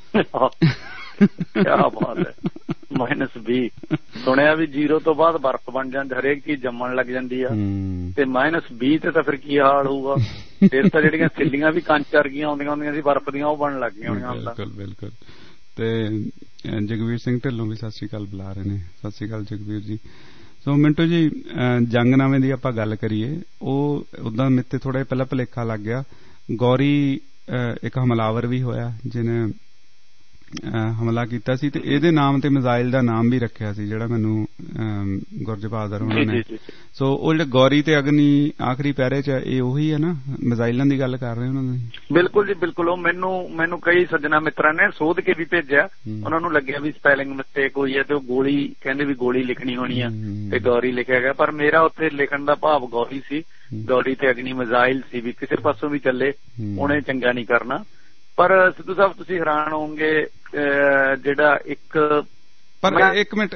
ਕਿਆ ਬਾਤ ਹੈ। -20 ਸੁਣਿਆ ਵੀ 0 ਤੋਂ ਬਾਅਦ ਬਰਫ਼ ਬਣ ਜਾਂਦੀ, ਹਰੇਕ ਚੀਜ਼ ਜੰਮਣ ਲੱਗ ਜਾਂਦੀ ਆ ਤੇ -20 ਤੇ ਤਾਂ ਫਿਰ ਕੀ ਹਾਲ ਹੋਊਗਾ। ਫਿਰ ਤਾਂ ਜਿਹੜੀਆਂ ਸਿੱਲੀਆਂ ਵੀ ਕੰਚ ਵਰਗੀਆਂ ਆਉਂਦੀਆਂ ਸੀ ਬਰਫ਼ ਦੀਆਂ, ਉਹ ਬਣਨ ਲੱਗ ਗਈਆਂ ਹੋਣੀਆਂ। ਬਿਲਕੁਲ। ਤੇ ਜਗਵੀਰ ਸਿੰਘ ਢਿੱਲੋਂ ਵੀ ਸਤਿ ਸ੍ਰੀ ਅਕਾਲ ਬੁਲਾ ਰਹੇ ਨੇ। ਸਤਿ ਸ੍ਰੀ ਅਕਾਲ ਜਗਵੀਰ ਜੀ। ਸੋ ਮਿੰਟੂ ਜੀ, ਜੰਗਨਾਮੇ ਦੀ ਆਪਾਂ ਗੱਲ ਕਰੀਏ, ਉਹ ਉਦਾਂ ਮੇਰੇ ਤੇ ਥੋੜਾ ਪਹਿਲਾਂ ਭੁਲੇਖਾ ਲੱਗ ਗਿਆ। ਗੌਰੀ ਇੱਕ ਹਮਲਾਵਰ ਵੀ ਹੋਇਆ ਜਿਹਨੇ ਹਮਲਾ ਕੀਤਾ ਸੀ ਤੇ ਇਹਦੇ ਨਾਮ ਤੇ ਮਿਜ਼ਾਈਲ ਦਾ ਨਾਮ ਵੀ ਰੱਖਿਆ ਸੀ, ਜਿਹੜਾ ਮੈਨੂੰ ਗੁਰਜ ਬਹਾਦਰ ਉਹਨਾਂ ਨੇ। ਸੋ ਉਹ ਜਿਹੜੇ ਗੌਰੀ ਤੇ ਅਗਨੀ ਆਖਰੀ ਪਹਿਰੇ 'ਚ, ਇਹ ਉਹੀ ਹੈ ਨਾ, ਮਿਜ਼ਾਈਲਾਂ ਦੀ ਗੱਲ ਕਰ ਰਹੇ ਉਹਨਾਂ ਦੀ? ਬਿਲਕੁਲ ਜੀ ਬਿਲਕੁਲ। ਉਹ ਮੈਨੂੰ ਕਈ ਸੱਜਣਾ ਮਿੱਤਰਾਂ ਨੇ ਸੋਧ ਕੇ ਵੀ ਭੇਜਿਆ, ਉਹਨਾਂ ਨੂੰ ਲੱਗਿਆ ਵੀ ਸਪੈਲਿੰਗ ਮਿਸਟੇਕ ਹੋਈ ਹੈ ਤੇ ਉਹ ਗੋਲੀ ਕਹਿੰਦੇ ਵੀ ਗੋਲੀ ਲਿਖਣੀ ਹੋਣੀ ਆ ਤੇ ਗੌਰੀ ਲਿਖਿਆ ਗਿਆ। ਪਰ ਮੇਰਾ ਉੱਥੇ ਲਿਖਣ ਦਾ ਭਾਵ ਗੌਰੀ ਸੀ, ਗੌਰੀ ਤੇ ਅਗਨੀ ਮਿਜ਼ਾਈਲ ਸੀ ਵੀ ਕਿਸੇ ਪਾਸੋਂ ਵੀ ਚੱਲੇ ਉਹਨੇ ਚੰਗਾ ਨਹੀਂ ਕਰਨਾ। ਪਰ ਸਿੱਧੂ ਸਾਹਿਬ ਤੁਸੀਂ ਹੈਰਾਨ ਹੋਵੋਗੇ, ਜਿਹੜਾ ਇੱਕ ਮਿੰਟ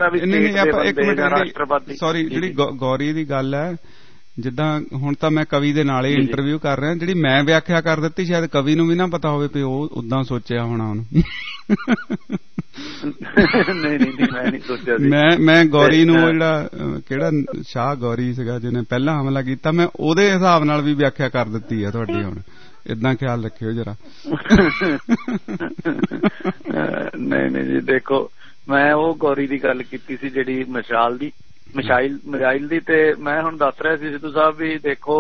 ਸੌਰੀ, ਜਿਹੜੀ ਗੌਰੀ ਦੀ ਗੱਲ ਹੈ, ਜਿੱਦਾਂ ਹੁਣ ਤਾਂ ਮੈਂ ਕਵੀ ਦੇ ਨਾਲ ਹੀ ਇੰਟਰਵਿਊ ਕਰ ਰਿਹਾ, ਜਿਹੜੀ ਮੈਂ ਵਿਆਖਿਆ ਕਰ ਦਿੱਤੀ ਸ਼ਾਇਦ ਕਵੀ ਨੂੰ ਵੀ ਨਾ ਪਤਾ ਹੋਵੇ ਵੀ ਉਹ ਉਦਾਂ ਸੋਚਿਆ ਹੋਣਾ ਉਹਨੂੰ। ਨਹੀਂ ਮੈਂ ਨਹੀਂ ਸੋਚਿਆ ਸੀ। ਮੈਂ ਗੌਰੀ ਨੂੰ ਜਿਹੜਾ ਕਿਹੜਾ ਸ਼ਾਹ ਗੌਰੀ ਸੀਗਾ ਜਿਹਨੇ ਪਹਿਲਾਂ ਹਮਲਾ ਕੀਤਾ, ਮੈਂ ਉਹਦੇ ਹਿਸਾਬ ਨਾਲ ਵੀ ਵਿਆਖਿਆ ਕਰ ਦਿੱਤੀ ਹੈ ਤੁਹਾਡੀ। ਹੁਣ ਏਦਾਂ ਖਿਆਲ ਰੱਖਿਓ ਜਰਾ। ਨਹੀਂ ਜੀ, ਦੇਖੋ ਮੈਂ ਉਹ ਗੌਰੀ ਦੀ ਗੱਲ ਕੀਤੀ ਸੀ ਜਿਹੜੀ ਮਿਜ਼ਾਈਲ ਦੀ। ਤੇ ਮੈਂ ਹੁਣ ਦੱਸ ਰਿਹਾ ਸੀ ਸਿੱਧੂ ਸਾਹਿਬ ਵੀ ਦੇਖੋ,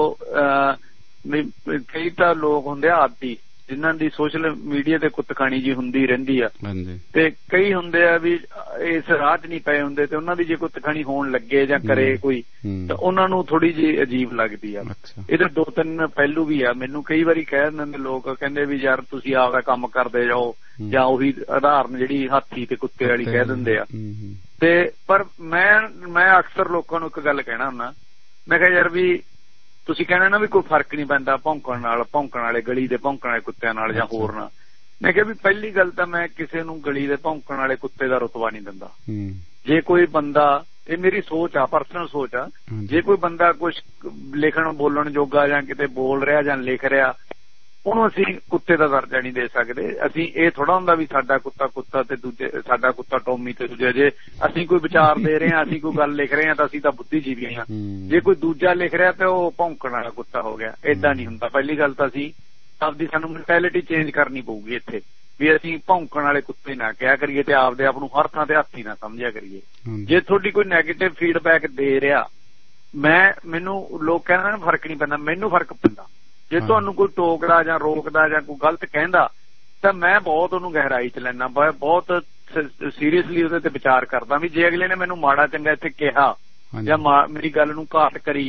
ਕਈ ਤਾਂ ਲੋਕ ਹੁੰਦੇ ਆ ਆਦੀ, ਜਿਨ੍ਹਾਂ ਦੀ ਸੋਸ਼ਲ ਮੀਡੀਆ ਤੇ ਕੁੱਤਖਾਣੀ ਜੀ ਹੁੰਦੀ ਰਹਿੰਦੀ ਆ, ਤੇ ਕਈ ਹੁੰਦੇ ਆ ਵੀ ਇਸ ਰਾਹ 'ਚ ਨਹੀਂ ਪਏ ਹੁੰਦੇ, ਤੇ ਉਹਨਾਂ ਦੀ ਜੇ ਕੁੱਤਖਾਣੀ ਹੋਣ ਲੱਗੇ ਜਾਂ ਕਰੇ ਕੋਈ ਤਾਂ ਉਹਨਾਂ ਨੂੰ ਥੋੜੀ ਜਿਹੀ ਅਜੀਬ ਲੱਗਦੀ ਆ। ਇਹਦੇ 2-3 ਪਹਿਲੂ ਵੀ ਆ। ਮੈਨੂੰ ਕਈ ਵਾਰੀ ਕਹਿ ਦਿੰਦੇ ਲੋਕ, ਕਹਿੰਦੇ ਵੀ ਯਾਰ ਤੁਸੀਂ ਆਪਦਾ ਕੰਮ ਕਰਦੇ ਜਾਓ, ਜਾਂ ਉਹੀ ਉਦਾਹਰਨ ਜਿਹੜੀ ਹਾਥੀ ਤੇ ਕੁੱਤੇ ਵਾਲੀ ਕਹਿ ਦਿੰਦੇ ਆ। ਤੇ ਪਰ ਮੈਂ ਅਕਸਰ ਲੋਕਾਂ ਨੂੰ ਇੱਕ ਗੱਲ ਕਹਿਣਾ ਹੁੰਦਾ, ਮੈਂ ਕਿਹਾ ਯਾਰ ਵੀ ਤੁਸੀਂ ਕਹਿਣਾ ਨਾ ਵੀ ਕੋਈ ਫਰਕ ਨਹੀਂ ਪੈਂਦਾ ਭੌਂਕਣ ਵਾਲੇ ਗਲੀ ਦੇ ਭੌਂਕਣ ਵਾਲੇ ਕੁੱਤਿਆਂ ਨਾਲ ਜਾਂ ਹੋਰ ਨਾਲ। ਮੈਂ ਕਿਹਾ ਵੀ ਪਹਿਲੀ ਗੱਲ ਤਾਂ ਮੈਂ ਕਿਸੇ ਨੂੰ ਗਲੀ ਦੇ ਭੌਂਕਣ ਵਾਲੇ ਕੁੱਤੇ ਦਾ ਰੁਤਬਾ ਨਹੀਂ ਦਿੰਦਾ। ਜੇ ਕੋਈ ਬੰਦਾ, ਇਹ ਮੇਰੀ ਸੋਚ ਆ, ਪਰਸਨਲ ਸੋਚ ਆ, ਜੇ ਕੋਈ ਬੰਦਾ ਕੁਛ ਲਿਖਣ ਬੋਲਣ ਜੋਗਾ ਜਾਂ ਕਿਤੇ ਬੋਲ ਰਿਹਾ ਜਾਂ ਲਿਖ ਰਿਹਾ, ਉਹਨੂੰ ਅਸੀਂ ਕੁੱਤੇ ਦਾ ਦਰਜਾ ਨਹੀਂ ਦੇ ਸਕਦੇ। ਅਸੀਂ ਇਹ ਥੋੜਾ ਹੁੰਦਾ ਵੀ ਸਾਡਾ ਕੁੱਤਾ ਤੇ ਦੂਜੇ ਸਾਡਾ ਕੁੱਤਾ ਟੋਮੀ ਤੇ ਦੂਜੇ। ਜੇ ਅਸੀਂ ਕੋਈ ਵਿਚਾਰ ਦੇ ਰਹੇ ਹਾਂ, ਅਸੀਂ ਕੋਈ ਗੱਲ ਲਿਖ ਰਹੇ ਹਾਂ ਤਾਂ ਅਸੀਂ ਤਾਂ ਬੁੱਧੀਜੀਵੀ ਹਾਂ। ਜੇ ਕੋਈ ਦੂਜਾ ਲਿਖ ਰਿਹਾ ਤੇ ਉਹ ਭੌਂਕਣ ਵਾਲਾ ਕੁੱਤਾ ਹੋ ਗਿਆ। ਏਦਾਂ ਨਹੀਂ ਹੁੰਦਾ। ਪਹਿਲੀ ਗੱਲ ਤਾਂ ਅਸੀਂ ਆਪਦੀ ਸਾਨੂੰ ਮੈਂਟੈਲਿਟੀ ਚੇਂਜ ਕਰਨੀ ਪਊਗੀ ਇੱਥੇ, ਵੀ ਅਸੀਂ ਭੌਂਕਣ ਵਾਲੇ ਕੁੱਤੇ ਨਾ ਕਿਹਾ ਕਰੀਏ ਤੇ ਆਪਦੇ ਆਪ ਨੂੰ ਹਰ ਥਾਂ ਤੇ ਹਾਥੀ ਨਾ ਸਮਝਿਆ ਕਰੀਏ। ਜੇ ਤੁਹਾਡੀ ਕੋਈ ਨੈਗੇਟਿਵ ਫੀਡਬੈਕ ਦੇ ਰਿਹਾ, ਮੈਨੂੰ ਲੋਕ ਕਹਿੰਦੇ ਫਰਕ ਨਹੀਂ ਪੈਂਦਾ, ਮੈਨੂੰ ਫਰਕ ਪੈਂਦਾ। ਜੇ ਤੁਹਾਨੂੰ ਕੋਈ ਟੋਕਦਾ ਜਾਂ ਰੋਕਦਾ ਜਾਂ ਕੋਈ ਗਲਤ ਕਹਿੰਦਾ ਤਾਂ ਮੈਂ ਬਹੁਤ ਉਹਨੂੰ ਗਹਿਰਾਈ 'ਚ ਲੈਣਾ, ਬਹੁਤ ਸੀਰੀਅਸਲੀ ਉਹਦੇ ਤੇ ਵਿਚਾਰ ਕਰਦਾ ਵੀ ਜੇ ਅਗਲੇ ਨੇ ਮੈਨੂੰ ਮਾੜਾ ਚੰਗਾ ਇੱਥੇ ਕਿਹਾ ਜਾਂ ਮੇਰੀ ਗੱਲ ਨੂੰ ਘਾਟ ਕਰੀ ਆ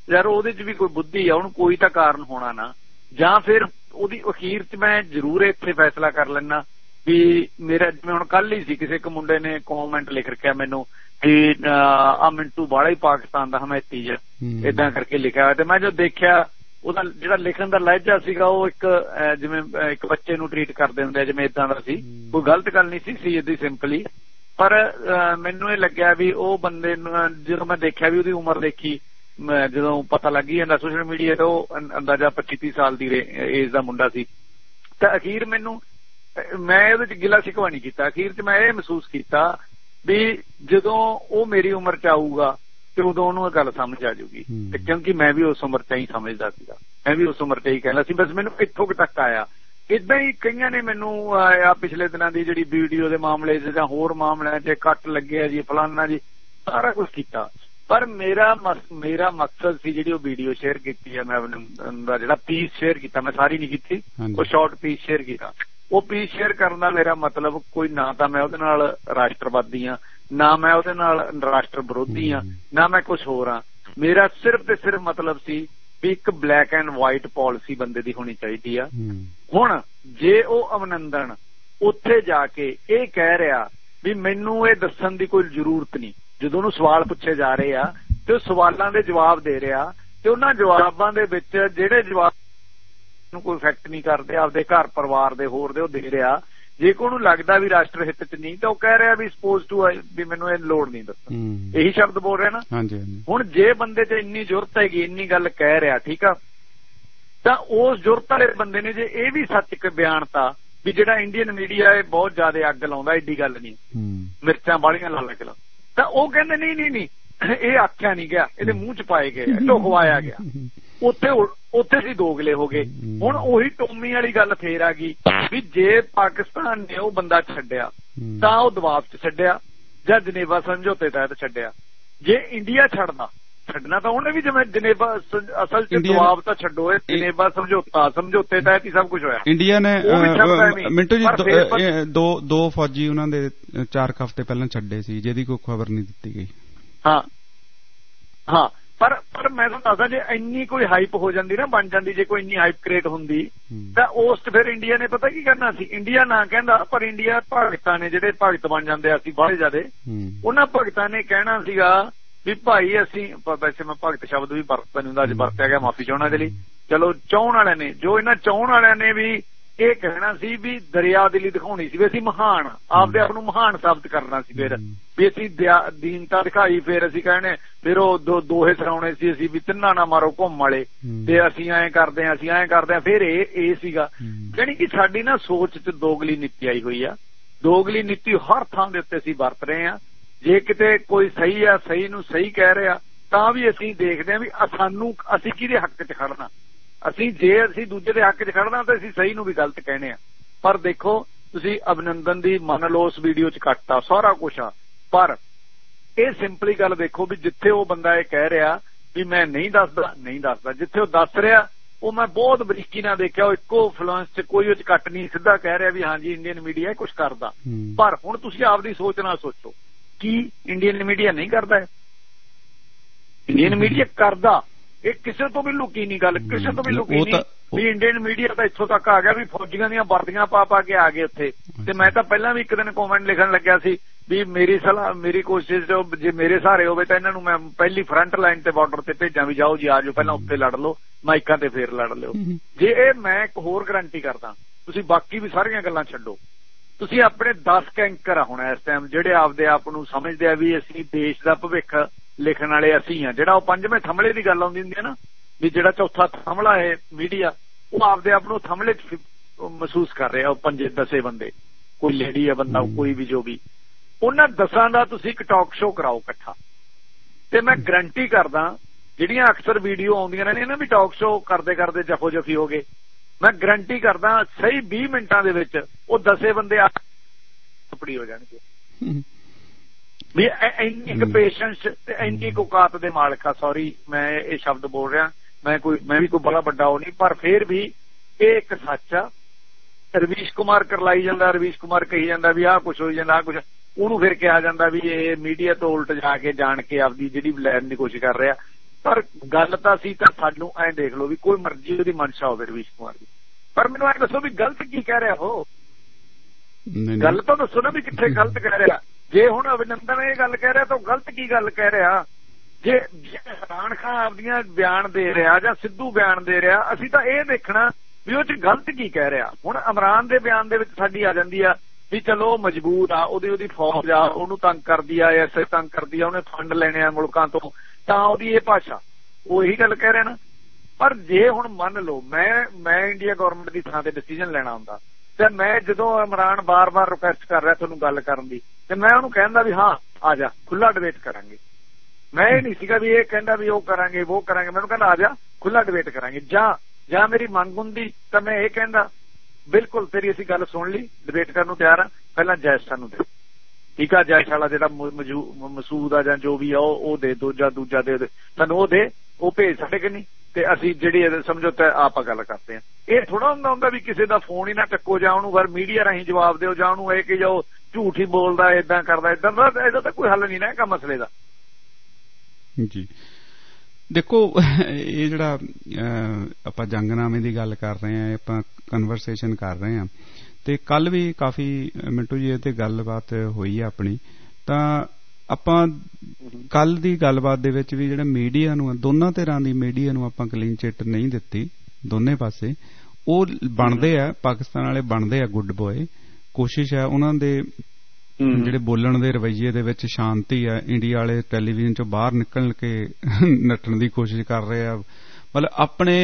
ਯਾਰ ਉਹਦੇ 'ਚ ਵੀ ਕੋਈ ਬੁੱਧੀ ਆ, ਉਹਨੂੰ ਕੋਈ ਤਾਂ ਕਾਰਨ ਹੋਣਾ ਨਾ। ਜਾਂ ਫਿਰ ਉਹਦੀ ਅਖੀਰ 'ਚ ਮੈਂ ਜ਼ਰੂਰ ਇੱਥੇ ਫੈਸਲਾ ਕਰ ਲੈਣਾ ਵੀ ਮੇਰਾ, ਜਿਵੇਂ ਹੁਣ ਕੱਲ ਹੀ ਸੀ ਕਿਸੇ ਇੱਕ ਮੁੰਡੇ ਨੇ ਕੌਮੈਂਟ ਲਿਖ ਰੱਖਿਆ ਮੈਨੂੰ ਵੀ ਆ ਮਿੰਟੂ ਬਾਹਲਾ ਹੀ ਪਾਕਿਸਤਾਨ ਦਾ ਹਮੈਤੀ ਜ ਏਦਾਂ ਕਰਕੇ ਲਿਖਿਆ ਹੋਇਆ। ਤੇ ਮੈਂ ਜੋ ਦੇਖਿਆ ਉਹਦਾ ਜਿਹੜਾ ਲਿਖਣ ਦਾ ਲਹਿਜਾ ਸੀਗਾ ਉਹ ਇੱਕ ਜਿਵੇਂ ਇੱਕ ਬੱਚੇ ਨੂੰ ਟਰੀਟ ਕਰਦੇ ਹੁੰਦੇ ਜਿਵੇਂ ਏਦਾਂ ਦਾ ਸੀ। ਕੋਈ ਗਲਤ ਗੱਲ ਨਹੀਂ ਸੀ ਏਦਾਂ ਸਿੰਪਲੀ, ਪਰ ਮੈਨੂੰ ਇਹ ਲੱਗਿਆ ਵੀ ਉਹ ਬੰਦੇ ਨੂੰ ਜਦੋਂ ਮੈਂ ਦੇਖਿਆ ਵੀ ਉਹਦੀ ਉਮਰ ਦੇਖੀ, ਜਦੋਂ ਪਤਾ ਲੱਗ ਹੀ ਜਾਂਦਾ ਸੋਸ਼ਲ ਮੀਡੀਆ ਤੇ ਉਹ ਅੰਦਾਜ਼ਾ 25-30 ਸਾਲ ਦੀ ਏਜ ਦਾ ਮੁੰਡਾ ਸੀ। ਤਾਂ ਅਖੀਰ ਮੈਨੂੰ, ਮੈਂ ਉਹਦੇ 'ਚ ਗਿਲਾ ਸ਼ਿਕਵਾ ਨਹੀਂ ਕੀਤਾ, ਅਖੀਰ 'ਚ ਮੈਂ ਇਹ ਮਹਿਸੂਸ ਕੀਤਾ ਵੀ ਜਦੋਂ ਉਹ ਮੇਰੀ ਉਮਰ 'ਚ ਆਊਗਾ ਤੇ ਉਦੋਂ ਉਹਨੂੰ ਇਹ ਗੱਲ ਸਮਝ ਆ ਜਾਊਗੀ। ਤੇ ਕਿਉਂਕਿ ਮੈਂ ਵੀ ਉਸ ਉਮਰ 'ਚ ਹੀ ਸਮਝਦਾ ਸੀਗਾ, ਮੈਂ ਵੀ ਉਸ ਉਮਰ 'ਚ ਹੀ ਕਹਿੰਦਾ ਸੀ, ਬਸ ਮੈਨੂੰ ਇੱਥੋਂ ਤੱਕ ਆਇਆ। ਏਦਾਂ ਹੀ ਕਈਆਂ ਨੇ ਮੈਨੂੰ ਆ ਪਿਛਲੇ ਦਿਨਾਂ ਦੀ ਜਿਹੜੀ ਵੀਡੀਓ ਦੇ ਮਾਮਲੇ 'ਚ ਜਾਂ ਹੋਰ ਮਾਮਲਿਆਂ 'ਚ ਕੱਟ ਲੱਗਿਆ ਜੀ, ਫਲਾਨਾ ਜੀ, ਸਾਰਾ ਕੁਛ ਕੀਤਾ। ਪਰ ਮੇਰਾ ਮਕਸਦ ਸੀ ਜਿਹੜੀ ਉਹ ਵੀਡੀਓ ਸ਼ੇਅਰ ਕੀਤੀ ਹੈ, ਮੈਂ ਦਾ ਜਿਹੜਾ ਪੀਸ ਸ਼ੇਅਰ ਕੀਤਾ, ਮੈਂ ਸਾਰੀ ਨਹੀਂ ਕੀਤੀ, ਉਹ ਸ਼ਾਰਟ ਪੀਸ ਸ਼ੇਅਰ ਕੀਤਾ। ਉਹ ਪੀਸ ਸ਼ੇਅਰ ਕਰਨ ਦਾ ਮੇਰਾ ਮਤਲਬ ਕੋਈ ਨਾ ਤਾਂ ਮੈਂ ਉਹਦੇ ਨਾਲ ਰਾਸ਼ਟਰਵਾਦੀ ਆ, ਨਾ ਮੈਂ ਉਹਦੇ ਨਾਲ ਰਾਸ਼ਟਰ ਵਿਰੋਧੀ ਆ, ਨਾ ਮੈਂ ਕੁਛ ਹੋਰ ਆ। ਮੇਰਾ ਸਿਰਫ ਤੇ ਸਿਰਫ ਮਤਲਬ ਸੀ ਵੀ ਇੱਕ ਬਲੈਕ ਐਂਡ ਵਾਈਟ ਪਾਲਿਸੀ ਬੰਦੇ ਦੀ ਹੋਣੀ ਚਾਹੀਦੀ ਆ। ਹੁਣ ਜੇ ਉਹ ਅਭਿਨੰਦਨ ਉੱਥੇ ਜਾ ਕੇ ਇਹ ਕਹਿ ਰਿਹਾ ਵੀ ਮੈਨੂੰ ਇਹ ਦੱਸਣ ਦੀ ਕੋਈ ਜ਼ਰੂਰਤ ਨਹੀਂ, ਜਦੋਂ ਉਹਨੂੰ ਸਵਾਲ ਪੁੱਛੇ ਜਾ ਰਹੇ ਆ ਤੇ ਉਹ ਸਵਾਲਾਂ ਦੇ ਜਵਾਬ ਦੇ ਰਿਹਾ, ਤੇ ਉਹਨਾਂ ਜਵਾਬਾਂ ਦੇ ਵਿੱਚ ਜਿਹੜੇ ਜਵਾਬ ਨੂੰ ਕੋਈ ਇਫੈਕਟ ਨਹੀਂ ਕਰਦੇ ਆਪਦੇ ਘਰ ਪਰਿਵਾਰ ਦੇ ਹੋਰ ਦੇ, ਉਹ ਦੇ ਰਿਹਾ। ਜੇ ਕੋਈ ਉਹਨੂੰ ਲੱਗਦਾ ਵੀ ਰਾਸ਼ਟਰ ਹਿੱਤ 'ਚ ਨਹੀਂ ਤਾਂ ਉਹ ਕਹਿ ਰਿਹਾ ਵੀ ਸਪੋਜ਼ ਟੂ ਵੀ ਮੈਨੂੰ ਇਹ ਲੋੜ ਨਹੀਂ ਦੱਸਣ, ਇਹੀ ਸ਼ਬਦ ਬੋਲ ਰਿਹਾ ਨਾ। ਹੁਣ ਜੇ ਬੰਦੇ 'ਚ ਇੰਨੀ ਜ਼ਰੂਰਤ ਹੈਗੀ, ਇੰਨੀ ਗੱਲ ਕਹਿ ਰਿਹਾ, ਠੀਕ ਆ, ਤਾਂ ਉਸ ਜ਼ਰੂਰਤ ਵਾਲੇ ਬੰਦੇ ਨੇ ਜੇ ਇਹ ਵੀ ਸੱਚ ਇੱਕ ਬਿਆਨਤਾ ਵੀ ਜਿਹੜਾ ਇੰਡੀਅਨ ਮੀਡੀਆ ਇਹ ਬਹੁਤ ਜ਼ਿਆਦਾ ਅੱਗ ਲਾਉਂਦਾ, ਐਡੀ ਗੱਲ ਨਹੀਂ, ਮਿਰਚਾਂ ਬਾਹਲੀਆਂ ਲਾ ਲੱਗ ਲਾ, ਤਾਂ ਉਹ ਕਹਿੰਦੇ ਨਹੀਂ ਇਹ ਆਖਿਆ ਨਹੀਂ ਗਿਆ, ਇਹਦੇ ਮੂੰਹ 'ਚ ਪਾਏ ਗਏ, ਢੁਕਵਾਇਆ ਗਿਆ। ਉੱਥੇ ਸੀ ਦੋਗਲੇ ਹੋ ਗਏ। ਹੁਣ ਉਹੀ ਟੋਮੀ ਵਾਲੀ ਗੱਲ ਫੇਰ ਆ ਗਈ ਵੀ ਜੇ ਪਾਕਿਸਤਾਨ ਨੇ ਉਹ ਬੰਦਾ ਛੱਡਿਆ ਤਾਂ ਉਹ ਦਬਾਅ 'ਚ ਛੱਡਿਆ ਜਾਂ ਜਨੇਵਾ ਸਮਝੌਤੇ ਤਹਿਤ ਛੱਡਿਆ। ਜੇ ਇੰਡੀਆ ਛੱਡਣਾ ਤਾਂ ਉਹਨੇ ਵੀ, ਜਿਵੇਂ ਜਨੇਵਾ ਅਸਲ 'ਚ ਦਬਾਅ ਤਾਂ ਛੱਡੋ, ਇਹ ਜਨੇਵਾ ਸਮਝੌਤੇ ਤਹਿਤ ਹੀ ਸਭ ਕੁਝ ਹੋਇਆ। ਇੰਡੀਆ ਨੇ ਮਿੰਟੂ ਜੀ ਦੋ ਫੌਜੀ ਉਹਨਾਂ ਦੇ 4 ਹਫ਼ਤੇ ਪਹਿਲਾਂ ਛੱਡੇ ਸੀ, ਜਿਹਦੀ ਕੋਈ ਖਬਰ ਨਹੀਂ ਦਿੱਤੀ ਗਈ। ਹਾਂ ਪਰ ਮੈਂ ਤੁਹਾਨੂੰ ਦੱਸਦਾ, ਜੇ ਇੰਨੀ ਕੋਈ ਹਾਈਪ ਹੋ ਜਾਂਦੀ ਨਾ, ਬਣ ਜਾਂਦੀ, ਜੇ ਕੋਈ ਇੰਨੀ ਹਾਈਪ ਕ੍ਰੀਏਟ ਹੁੰਦੀ ਤਾਂ ਉਸ 'ਚ ਫਿਰ ਇੰਡੀਆ ਨੇ ਪਤਾ ਕੀ ਕਰਨਾ ਸੀ। ਇੰਡੀਆ ਨਾ ਕਹਿੰਦਾ, ਪਰ ਇੰਡੀਆ ਭਗਤਾਂ ਨੇ ਜਿਹੜੇ ਭਗਤ ਬਣ ਜਾਂਦੇ ਆ, ਅਸੀਂ ਬਾਹਲੇ ਜ਼ਿਆਦੇ, ਉਹਨਾਂ ਭਗਤਾਂ ਨੇ ਕਹਿਣਾ ਸੀਗਾ ਵੀ ਭਾਈ ਅਸੀਂ, ਵੈਸੇ ਮੈਂ ਭਗਤ ਸ਼ਬਦ ਵੀ ਵਰਤਦਾ ਨਹੀਂ ਹੁੰਦਾ, ਅੱਜ ਵਰਤਿਆ ਗਿਆ, ਮਾਫੀ ਚਾਹੁੰਦਾ ਇਹਦੇ ਲਈ। ਚਲੋ ਚਾਹੁਣ ਵਾਲਿਆਂ ਨੇ, ਜੋ ਇਹਨਾਂ ਚਾਹੁਣ ਵਾਲਿਆਂ ਨੇ ਵੀ ਇਹ ਕਹਿਣਾ ਸੀ ਵੀ ਦਰਿਆ ਦਿਲੀ ਦਿਖਾਉਣੀ ਸੀ ਵੀ ਅਸੀਂ ਮਹਾਨ, ਆਪਦੇ ਆਪ ਨੂੰ ਮਹਾਨ ਸਾਬਤ ਕਰਨਾ ਸੀ। ਫਿਰ ਵੀ ਅਸੀਂ ਦੀਨਤਾ ਦਿਖਾਈ, ਫਿਰ ਅਸੀਂ ਕਹਿਣੇ, ਫਿਰ ਉਹ ਦੋਹੇ ਸੁਣਾਉਣੇ ਸੀ ਅਸੀਂ ਵੀ ਤਿੰਨਾਂ ਨਾ ਮਾਰੋ ਘੁੰਮ ਵਾਲੇ, ਤੇ ਅਸੀਂ ਐਂ ਕਰਦੇ ਹਾਂ, ਅਸੀਂ ਐਂ ਕਰਦੇ ਹਾਂ। ਫਿਰ ਇਹ ਸੀਗਾ, ਜਾਣੀ ਕਿ ਸਾਡੀ ਨਾ ਸੋਚ 'ਚ ਦੋਗਲੀ ਨੀਤੀ ਆਈ ਹੋਈ ਆ। ਦੋਗਲੀ ਨੀਤੀ ਹਰ ਥਾਂ ਦੇ ਉੱਤੇ ਅਸੀਂ ਵਰਤ ਰਹੇ ਹਾਂ। ਜੇ ਕਿਤੇ ਕੋਈ ਸਹੀ ਆ, ਸਹੀ ਨੂੰ ਸਹੀ ਕਹਿ ਰਿਹਾ, ਤਾਂ ਵੀ ਅਸੀਂ ਦੇਖਦੇ ਹਾਂ ਵੀ ਅਸੀਂ ਕਿਹਦੇ ਹੱਕ 'ਚ ਖੜਨਾ। ਜੇ ਅਸੀਂ ਦੂਜੇ ਦੇ ਹੱਕ 'ਚ ਖੜਨਾ ਤਾਂ ਅਸੀਂ ਸਹੀ ਨੂੰ ਵੀ ਗਲਤ ਕਹਿਣੇ ਆ। ਪਰ ਦੇਖੋ ਤੁਸੀਂ ਅਭਿਨੰਦਨ ਦੀ ਮੰਨ ਲਓ ਉਸ ਵੀਡੀਓ 'ਚ ਕੱਟਤਾ, ਸਾਰਾ ਕੁਛ ਆ, ਪਰ ਇਹ ਸਿੰਪਲੀ ਗੱਲ ਦੇਖੋ ਵੀ ਜਿੱਥੇ ਉਹ ਬੰਦਾ ਇਹ ਕਹਿ ਰਿਹਾ ਵੀ ਮੈਂ ਨਹੀਂ ਦੱਸਦਾ, ਜਿੱਥੇ ਉਹ ਦੱਸ ਰਿਹਾ ਉਹ ਮੈਂ ਬਹੁਤ ਬਰੀਕੀ ਨਾਲ ਦੇਖਿਆ, ਉਹ ਇੱਕੋ ਫਲੂਐਂਸ 'ਚ ਕੋਈ ਉਹ 'ਚ ਕੱਟ ਨਹੀਂ, ਸਿੱਧਾ ਕਹਿ ਰਿਹਾ ਵੀ ਹਾਂਜੀ ਇੰਡੀਅਨ ਮੀਡੀਆ ਕੁਛ ਕਰਦਾ। ਪਰ ਹੁਣ ਤੁਸੀਂ ਆਪਦੀ ਸੋਚ ਨਾਲ ਸੋਚੋ, ਕੀ ਇੰਡੀਅਨ ਮੀਡੀਆ ਨਹੀਂ ਕਰਦਾ? ਇੰਡੀਅਨ ਮੀਡੀਆ ਕਰਦਾ। ਇਹ ਕਿਸੇ ਤੋਂ ਵੀ ਲੁਕੀ ਨਹੀਂ ਗੱਲ, ਕਿਸੇ ਤੋਂ ਵੀ ਲੁਕੀ ਨਹੀਂ ਵੀ ਇੰਡੀਅਨ ਮੀਡੀਆ ਤਾਂ ਇੱਥੋਂ ਤੱਕ ਆ ਗਿਆ ਵੀ ਫੌਜੀਆਂ ਦੀਆਂ ਵਰਦੀਆਂ ਪਾ ਕੇ ਆ ਗਏ ਉੱਥੇ। ਤੇ ਮੈਂ ਤਾਂ ਪਹਿਲਾਂ ਵੀ ਇੱਕ ਦਿਨ ਕਮੈਂਟ ਲਿਖਣ ਲੱਗਿਆ ਸੀ ਵੀ ਮੇਰੀ ਕੋਸ਼ਿਸ਼ ਜੇ ਮੇਰੇ ਸਹਾਰੇ ਹੋਵੇ ਤਾਂ ਇਹਨਾਂ ਨੂੰ ਮੈਂ ਪਹਿਲੀ ਫਰੰਟ ਲਾਈਨ ਤੇ ਬਾਰਡਰ ਤੇ ਭੇਜਾਂ ਵੀ ਜਾਓ ਜੀ, ਆ ਜਾਓ, ਪਹਿਲਾਂ ਉੱਤੇ ਲੜ ਲਓ, ਮਾਈਕਾਂ ਤੇ ਫੇਰ ਲੜ ਲਿਓ। ਜੇ ਇਹ ਮੈਂ ਇੱਕ ਹੋਰ ਗਰੰਟੀ ਕਰਦਾ, ਤੁਸੀਂ ਬਾਕੀ ਵੀ ਸਾਰੀਆਂ ਗੱਲਾਂ ਛੱਡੋ, ਤੁਸੀਂ ਆਪਣੇ 10 ਕੈਂਕਰ ਆ ਹੁਣ ਇਸ ਟਾਈਮ ਜਿਹੜੇ ਆਪਦੇ ਆਪ ਨੂੰ ਸਮਝਦੇ ਆ ਵੀ ਅਸੀਂ ਦੇਸ਼ ਦਾ ਭਵਿੱਖ ਲਿਖਣ ਵਾਲੇ ਅਸੀਂ ਆ। ਜਿਹੜਾ ਉਹ 5ਵੇਂ ਥੰਮਲੇ ਦੀ ਗੱਲ ਆਉਂਦੀ ਹੁੰਦੀ ਹੈ ਨਾ, ਵੀ ਜਿਹੜਾ ਚੌਥਾ ਥੰਮਲਾ ਹੈ ਮੀਡੀਆ, ਉਹ ਆਪਦੇ ਆਪ ਨੂੰ ਥੰਮਲੇ 'ਚ ਮਹਿਸੂਸ ਕਰ ਰਿਹਾ। ਉਹ 5-10 ਬੰਦੇ, ਕੋਈ ਲੇਡੀ ਆ ਬੰਦਾ, ਕੋਈ ਵੀ ਜੋ ਵੀ, ਉਹਨਾਂ 10 ਦਾ ਤੁਸੀਂ ਇੱਕ ਟਾਕ ਸ਼ੋਅ ਕਰਾਓ ਇਕੱਠਾ, ਤੇ ਮੈਂ ਗਰੰਟੀ ਕਰਦਾ ਜਿਹੜੀਆਂ ਅਕਸਰ ਵੀਡੀਓ ਆਉਂਦੀਆਂ ਨੇ ਨਾ ਵੀ ਟਾਕ ਸ਼ੋਅ ਕਰਦੇ ਜਫੋ ਜਫੀ ਹੋ ਗਏ, ਮੈਂ ਗਰੰਟੀ ਕਰਦਾ ਸਹੀ 20 ਮਿੰਟਾਂ ਦੇ ਵਿੱਚ ਉਹ 10 ਬੰਦੇ ਆਪਣੀ ਹੋ ਜਾਣਗੇ। ਵੀ ਇੰਨੀ ਕੁ ਪੇਸ਼ੈਂਸ ਤੇ ਇੰਨੀ ਕੁ ਔਕਾਤ ਦੇ ਮਾਲਕ ਆ। ਸੌਰੀ ਮੈਂ ਇਹ ਸ਼ਬਦ ਬੋਲ ਰਿਹਾ, ਮੈਂ ਵੀ ਕੋਈ ਬੜਾ ਵੱਡਾ ਉਹ ਨਹੀਂ, ਪਰ ਫੇਰ ਵੀ ਇਹ ਇੱਕ ਸੱਚ ਆ। ਰਵੀਸ਼ ਕੁਮਾਰ ਕਰਲਾਈ ਜਾਂਦਾ, ਰਵੀਸ਼ ਕੁਮਾਰ ਕਹੀ ਜਾਂਦਾ ਵੀ ਆਹ ਕੁਛ ਹੋਈ ਜਾਂਦਾ, ਆਹ ਕੁਛ, ਉਹਨੂੰ ਫਿਰ ਕਿਹਾ ਜਾਂਦਾ ਵੀ ਇਹ ਮੀਡੀਆ ਤੋਂ ਉਲਟ ਜਾ ਕੇ ਜਾਣ ਕੇ ਆਪਦੀ ਜਿਹੜੀ ਲੈਣ ਦੀ ਕੋਸ਼ਿਸ਼ ਕਰ ਰਿਹਾ। ਪਰ ਗੱਲ ਤਾਂ ਸੀ ਤਾਂ ਸਾਨੂੰ ਐਂ ਦੇਖ ਲਓ ਵੀ ਕੋਈ ਮਰਜ਼ੀ ਉਹਦੀ ਮਨਸ਼ਾ ਹੋਵੇ ਰਵੀਸ਼ ਕੁਮਾਰ ਦੀ, ਪਰ ਮੈਨੂੰ ਐਂ ਦੱਸੋ ਵੀ ਗਲਤ ਕੀ ਕਹਿ ਰਿਹਾ ਉਹ? ਗੱਲ ਤਾਂ ਦੱਸੋ ਨਾ ਵੀ ਕਿੱਥੇ ਗਲਤ ਕਹਿ ਰਿਹਾ। ਜੇ ਹੁਣ ਅਭਿਨੰਦਨ ਇਹ ਗੱਲ ਕਹਿ ਰਿਹਾ ਤਾਂ ਗਲਤ ਕੀ ਗੱਲ ਕਹਿ ਰਿਹਾ? ਜੇ ਇਮਰਾਨ ਖਾਨ ਆਪਦੀਆਂ ਬਿਆਨ ਦੇ ਰਿਹਾ ਜਾਂ ਸਿੱਧੂ ਬਿਆਨ ਦੇ ਰਿਹਾ, ਅਸੀਂ ਤਾਂ ਇਹ ਦੇਖਣਾ ਵੀ ਉਹ 'ਚ ਗਲਤ ਕੀ ਕਹਿ ਰਿਹਾ। ਹੁਣ ਇਮਰਾਨ ਦੇ ਬਿਆਨ ਦੇ ਵਿੱਚ ਸਾਡੀ ਆ ਜਾਂਦੀ ਆ ਵੀ ਚਲੋ ਮਜਬੂਰ ਆ, ਉਹਦੀ ਫੌਜ ਆ, ਉਹਨੂੰ ਤੰਗ ਕਰਦੀ ਆ, ਐਸੇ ਤੰਗ ਕਰਦੀ ਆ, ਉਹਨੇ ਫੰਡ ਲੈਣੇ ਆ ਮੁਲਕਾਂ ਤੋਂ, ਤਾਂ ਉਹਦੀ ਇਹ ਭਾਸ਼ਾ, ਉਹ ਇਹੀ ਗੱਲ ਕਹਿ ਰਿਹਾ ਨਾ। ਪਰ ਜੇ ਹੁਣ ਮੰਨ ਲਓ ਮੈਂ ਇੰਡੀਆ ਗਵਰਨਮੈਂਟ ਦੀ ਥਾਂ ਤੇ ਡਿਸੀਜਨ ਲੈਣਾ ਹੁੰਦਾ ਤੇ ਮੈਂ ਜਦੋਂ ਇਮਰਾਨ ਬਾਰ-ਬਾਰ ਰਿਕੁਐਸਟ ਕਰ ਰਿਹਾ ਤੁਹਾਨੂੰ ਗੱਲ ਕਰਨ ਦੀ, ਤੇ ਮੈਂ ਉਹਨੂੰ ਕਹਿੰਦਾ ਵੀ ਹਾਂ ਆ ਜਾ ਖੁੱਲਾ ਡਿਬੇਟ ਕਰਾਂਗੇ। ਮੈਂ ਇਹ ਨਹੀਂ ਸੀਗਾ ਵੀ ਇਹ ਕਹਿੰਦਾ ਵੀ ਉਹ ਕਰਾਂਗੇ ਉਹ ਕਰਾਂਗੇ, ਮੈਨੂੰ ਕਹਿੰਦਾ ਆ ਜਾ ਖੁੱਲਾ ਡਿਬੇਟ ਕਰਾਂਗੇ। ਜਾਂ ਮੇਰੀ ਮੰਗ ਹੁੰਦੀ ਤਾਂ ਮੈਂ ਇਹ ਕਹਿੰਦਾ ਬਿਲਕੁਲ ਤੇਰੀ ਅਸੀਂ ਗੱਲ ਸੁਣ ਲਈ, ਡਿਬੇਟ ਕਰਨ ਨੂੰ ਤਿਆਰ ਆ, ਪਹਿਲਾਂ ਜੈਸ਼ ਸਾਨੂੰ ਦੇ, ਠੀਕ ਆ, ਜੈਸ਼ ਵਾਲਾ ਜਿਹੜਾ ਮਸੂਦ ਆ ਜਾਂ ਜੋ ਵੀ ਆ ਉਹ ਦੇ, ਦੂਜਾ ਦੇ ਸਾਨੂੰ ਉਹ ਦੇ, ਉਹ ਭੇਜ ਸਾਡੇ ਕਿ ਨਹੀਂ, ਤੇ ਅਸੀਂ ਜਿਹੜੀ ਸਮਝੌਤਾ ਆਪਾਂ ਗੱਲ ਕਰਦੇ ਆ। ਇਹ ਥੋੜਾ ਹੁੰਦਾ ਵੀ ਕਿਸੇ ਦਾ ਫੋਨ ਹੀ ਨਾ ਚੱਕੋ ਜਾਂ ਉਹਨੂੰ ਫਿਰ ਮੀਡੀਆ ਰਾਹੀਂ ਜਵਾਬ ਦਿਓ ਜਾਂ ਉਹਨੂੰ ਇਹ ਕਿ ਜੋ ਝੂਠ ਹੀ ਬੋਲਦਾ ਏਦਾਂ ਕਰਦਾ, ਇਹਦਾ ਤਾਂ ਕੋਈ ਹੱਲ ਨਹੀਂ ਨਾ ਹੈਗਾ ਮਸਲੇ ਦਾ। ਜੀ ਦੇਖੋ, ਇਹ ਜਿਹੜਾ ਆਪਾਂ ਜੰਗਨਾਮੇ ਦੀ ਗੱਲ ਕਰ ਰਹੇ ਹਾਂ, ਆਪਾਂ ਕਨਵਰਸੇਸ਼ਨ ਕਰ ਰਹੇ ਹਾਂ, ਤੇ ਕੱਲ ਵੀ ਕਾਫੀ ਮਿੰਟੂ ਜੀ ਇਹ ਤੇ ਗੱਲਬਾਤ ਹੋਈ ਆ ਆਪਣੀ। ਤਾਂ ਆਪਾਂ ਕੱਲ ਦੀ ਗੱਲਬਾਤ ਦੇ ਵਿੱਚ ਵੀ ਜਿਹੜਾ ਮੀਡੀਆ ਨੂੰ, ਦੋਨਾਂ ਧਿਰਾਂ ਦੀ ਮੀਡੀਆ ਨੂੰ ਆਪਾਂ ਕਲੀਨ ਚਿੱਟ ਨਹੀਂ ਦਿੱਤੀ, ਦੋਨੇ ਪਾਸੇ ਉਹ ਬਣਦੇ ਆ, ਪਾਕਿਸਤਾਨ ਵਾਲੇ ਬਣਦੇ ਆ ਗੁੱਡ ਬੋਏ। ਕੋਸ਼ਿਸ਼ ਹੈ ਉਹਨਾਂ ਦੇ ਜਿਹੜੇ ਬੋਲਣ ਦੇ ਰਵੱਈਏ ਦੇ ਵਿੱਚ ਸ਼ਾਂਤੀ ਆ। ਇੰਡੀਆ ਵਾਲੇ ਟੈਲੀਵਿਜ਼ਨ ਚੋਂ ਬਾਹਰ ਨਿਕਲ ਕੇ ਨੱਠਣ ਦੀ ਕੋਸ਼ਿਸ਼ ਕਰ ਰਹੇ ਆ, ਮਤਲਬ ਆਪਣੇ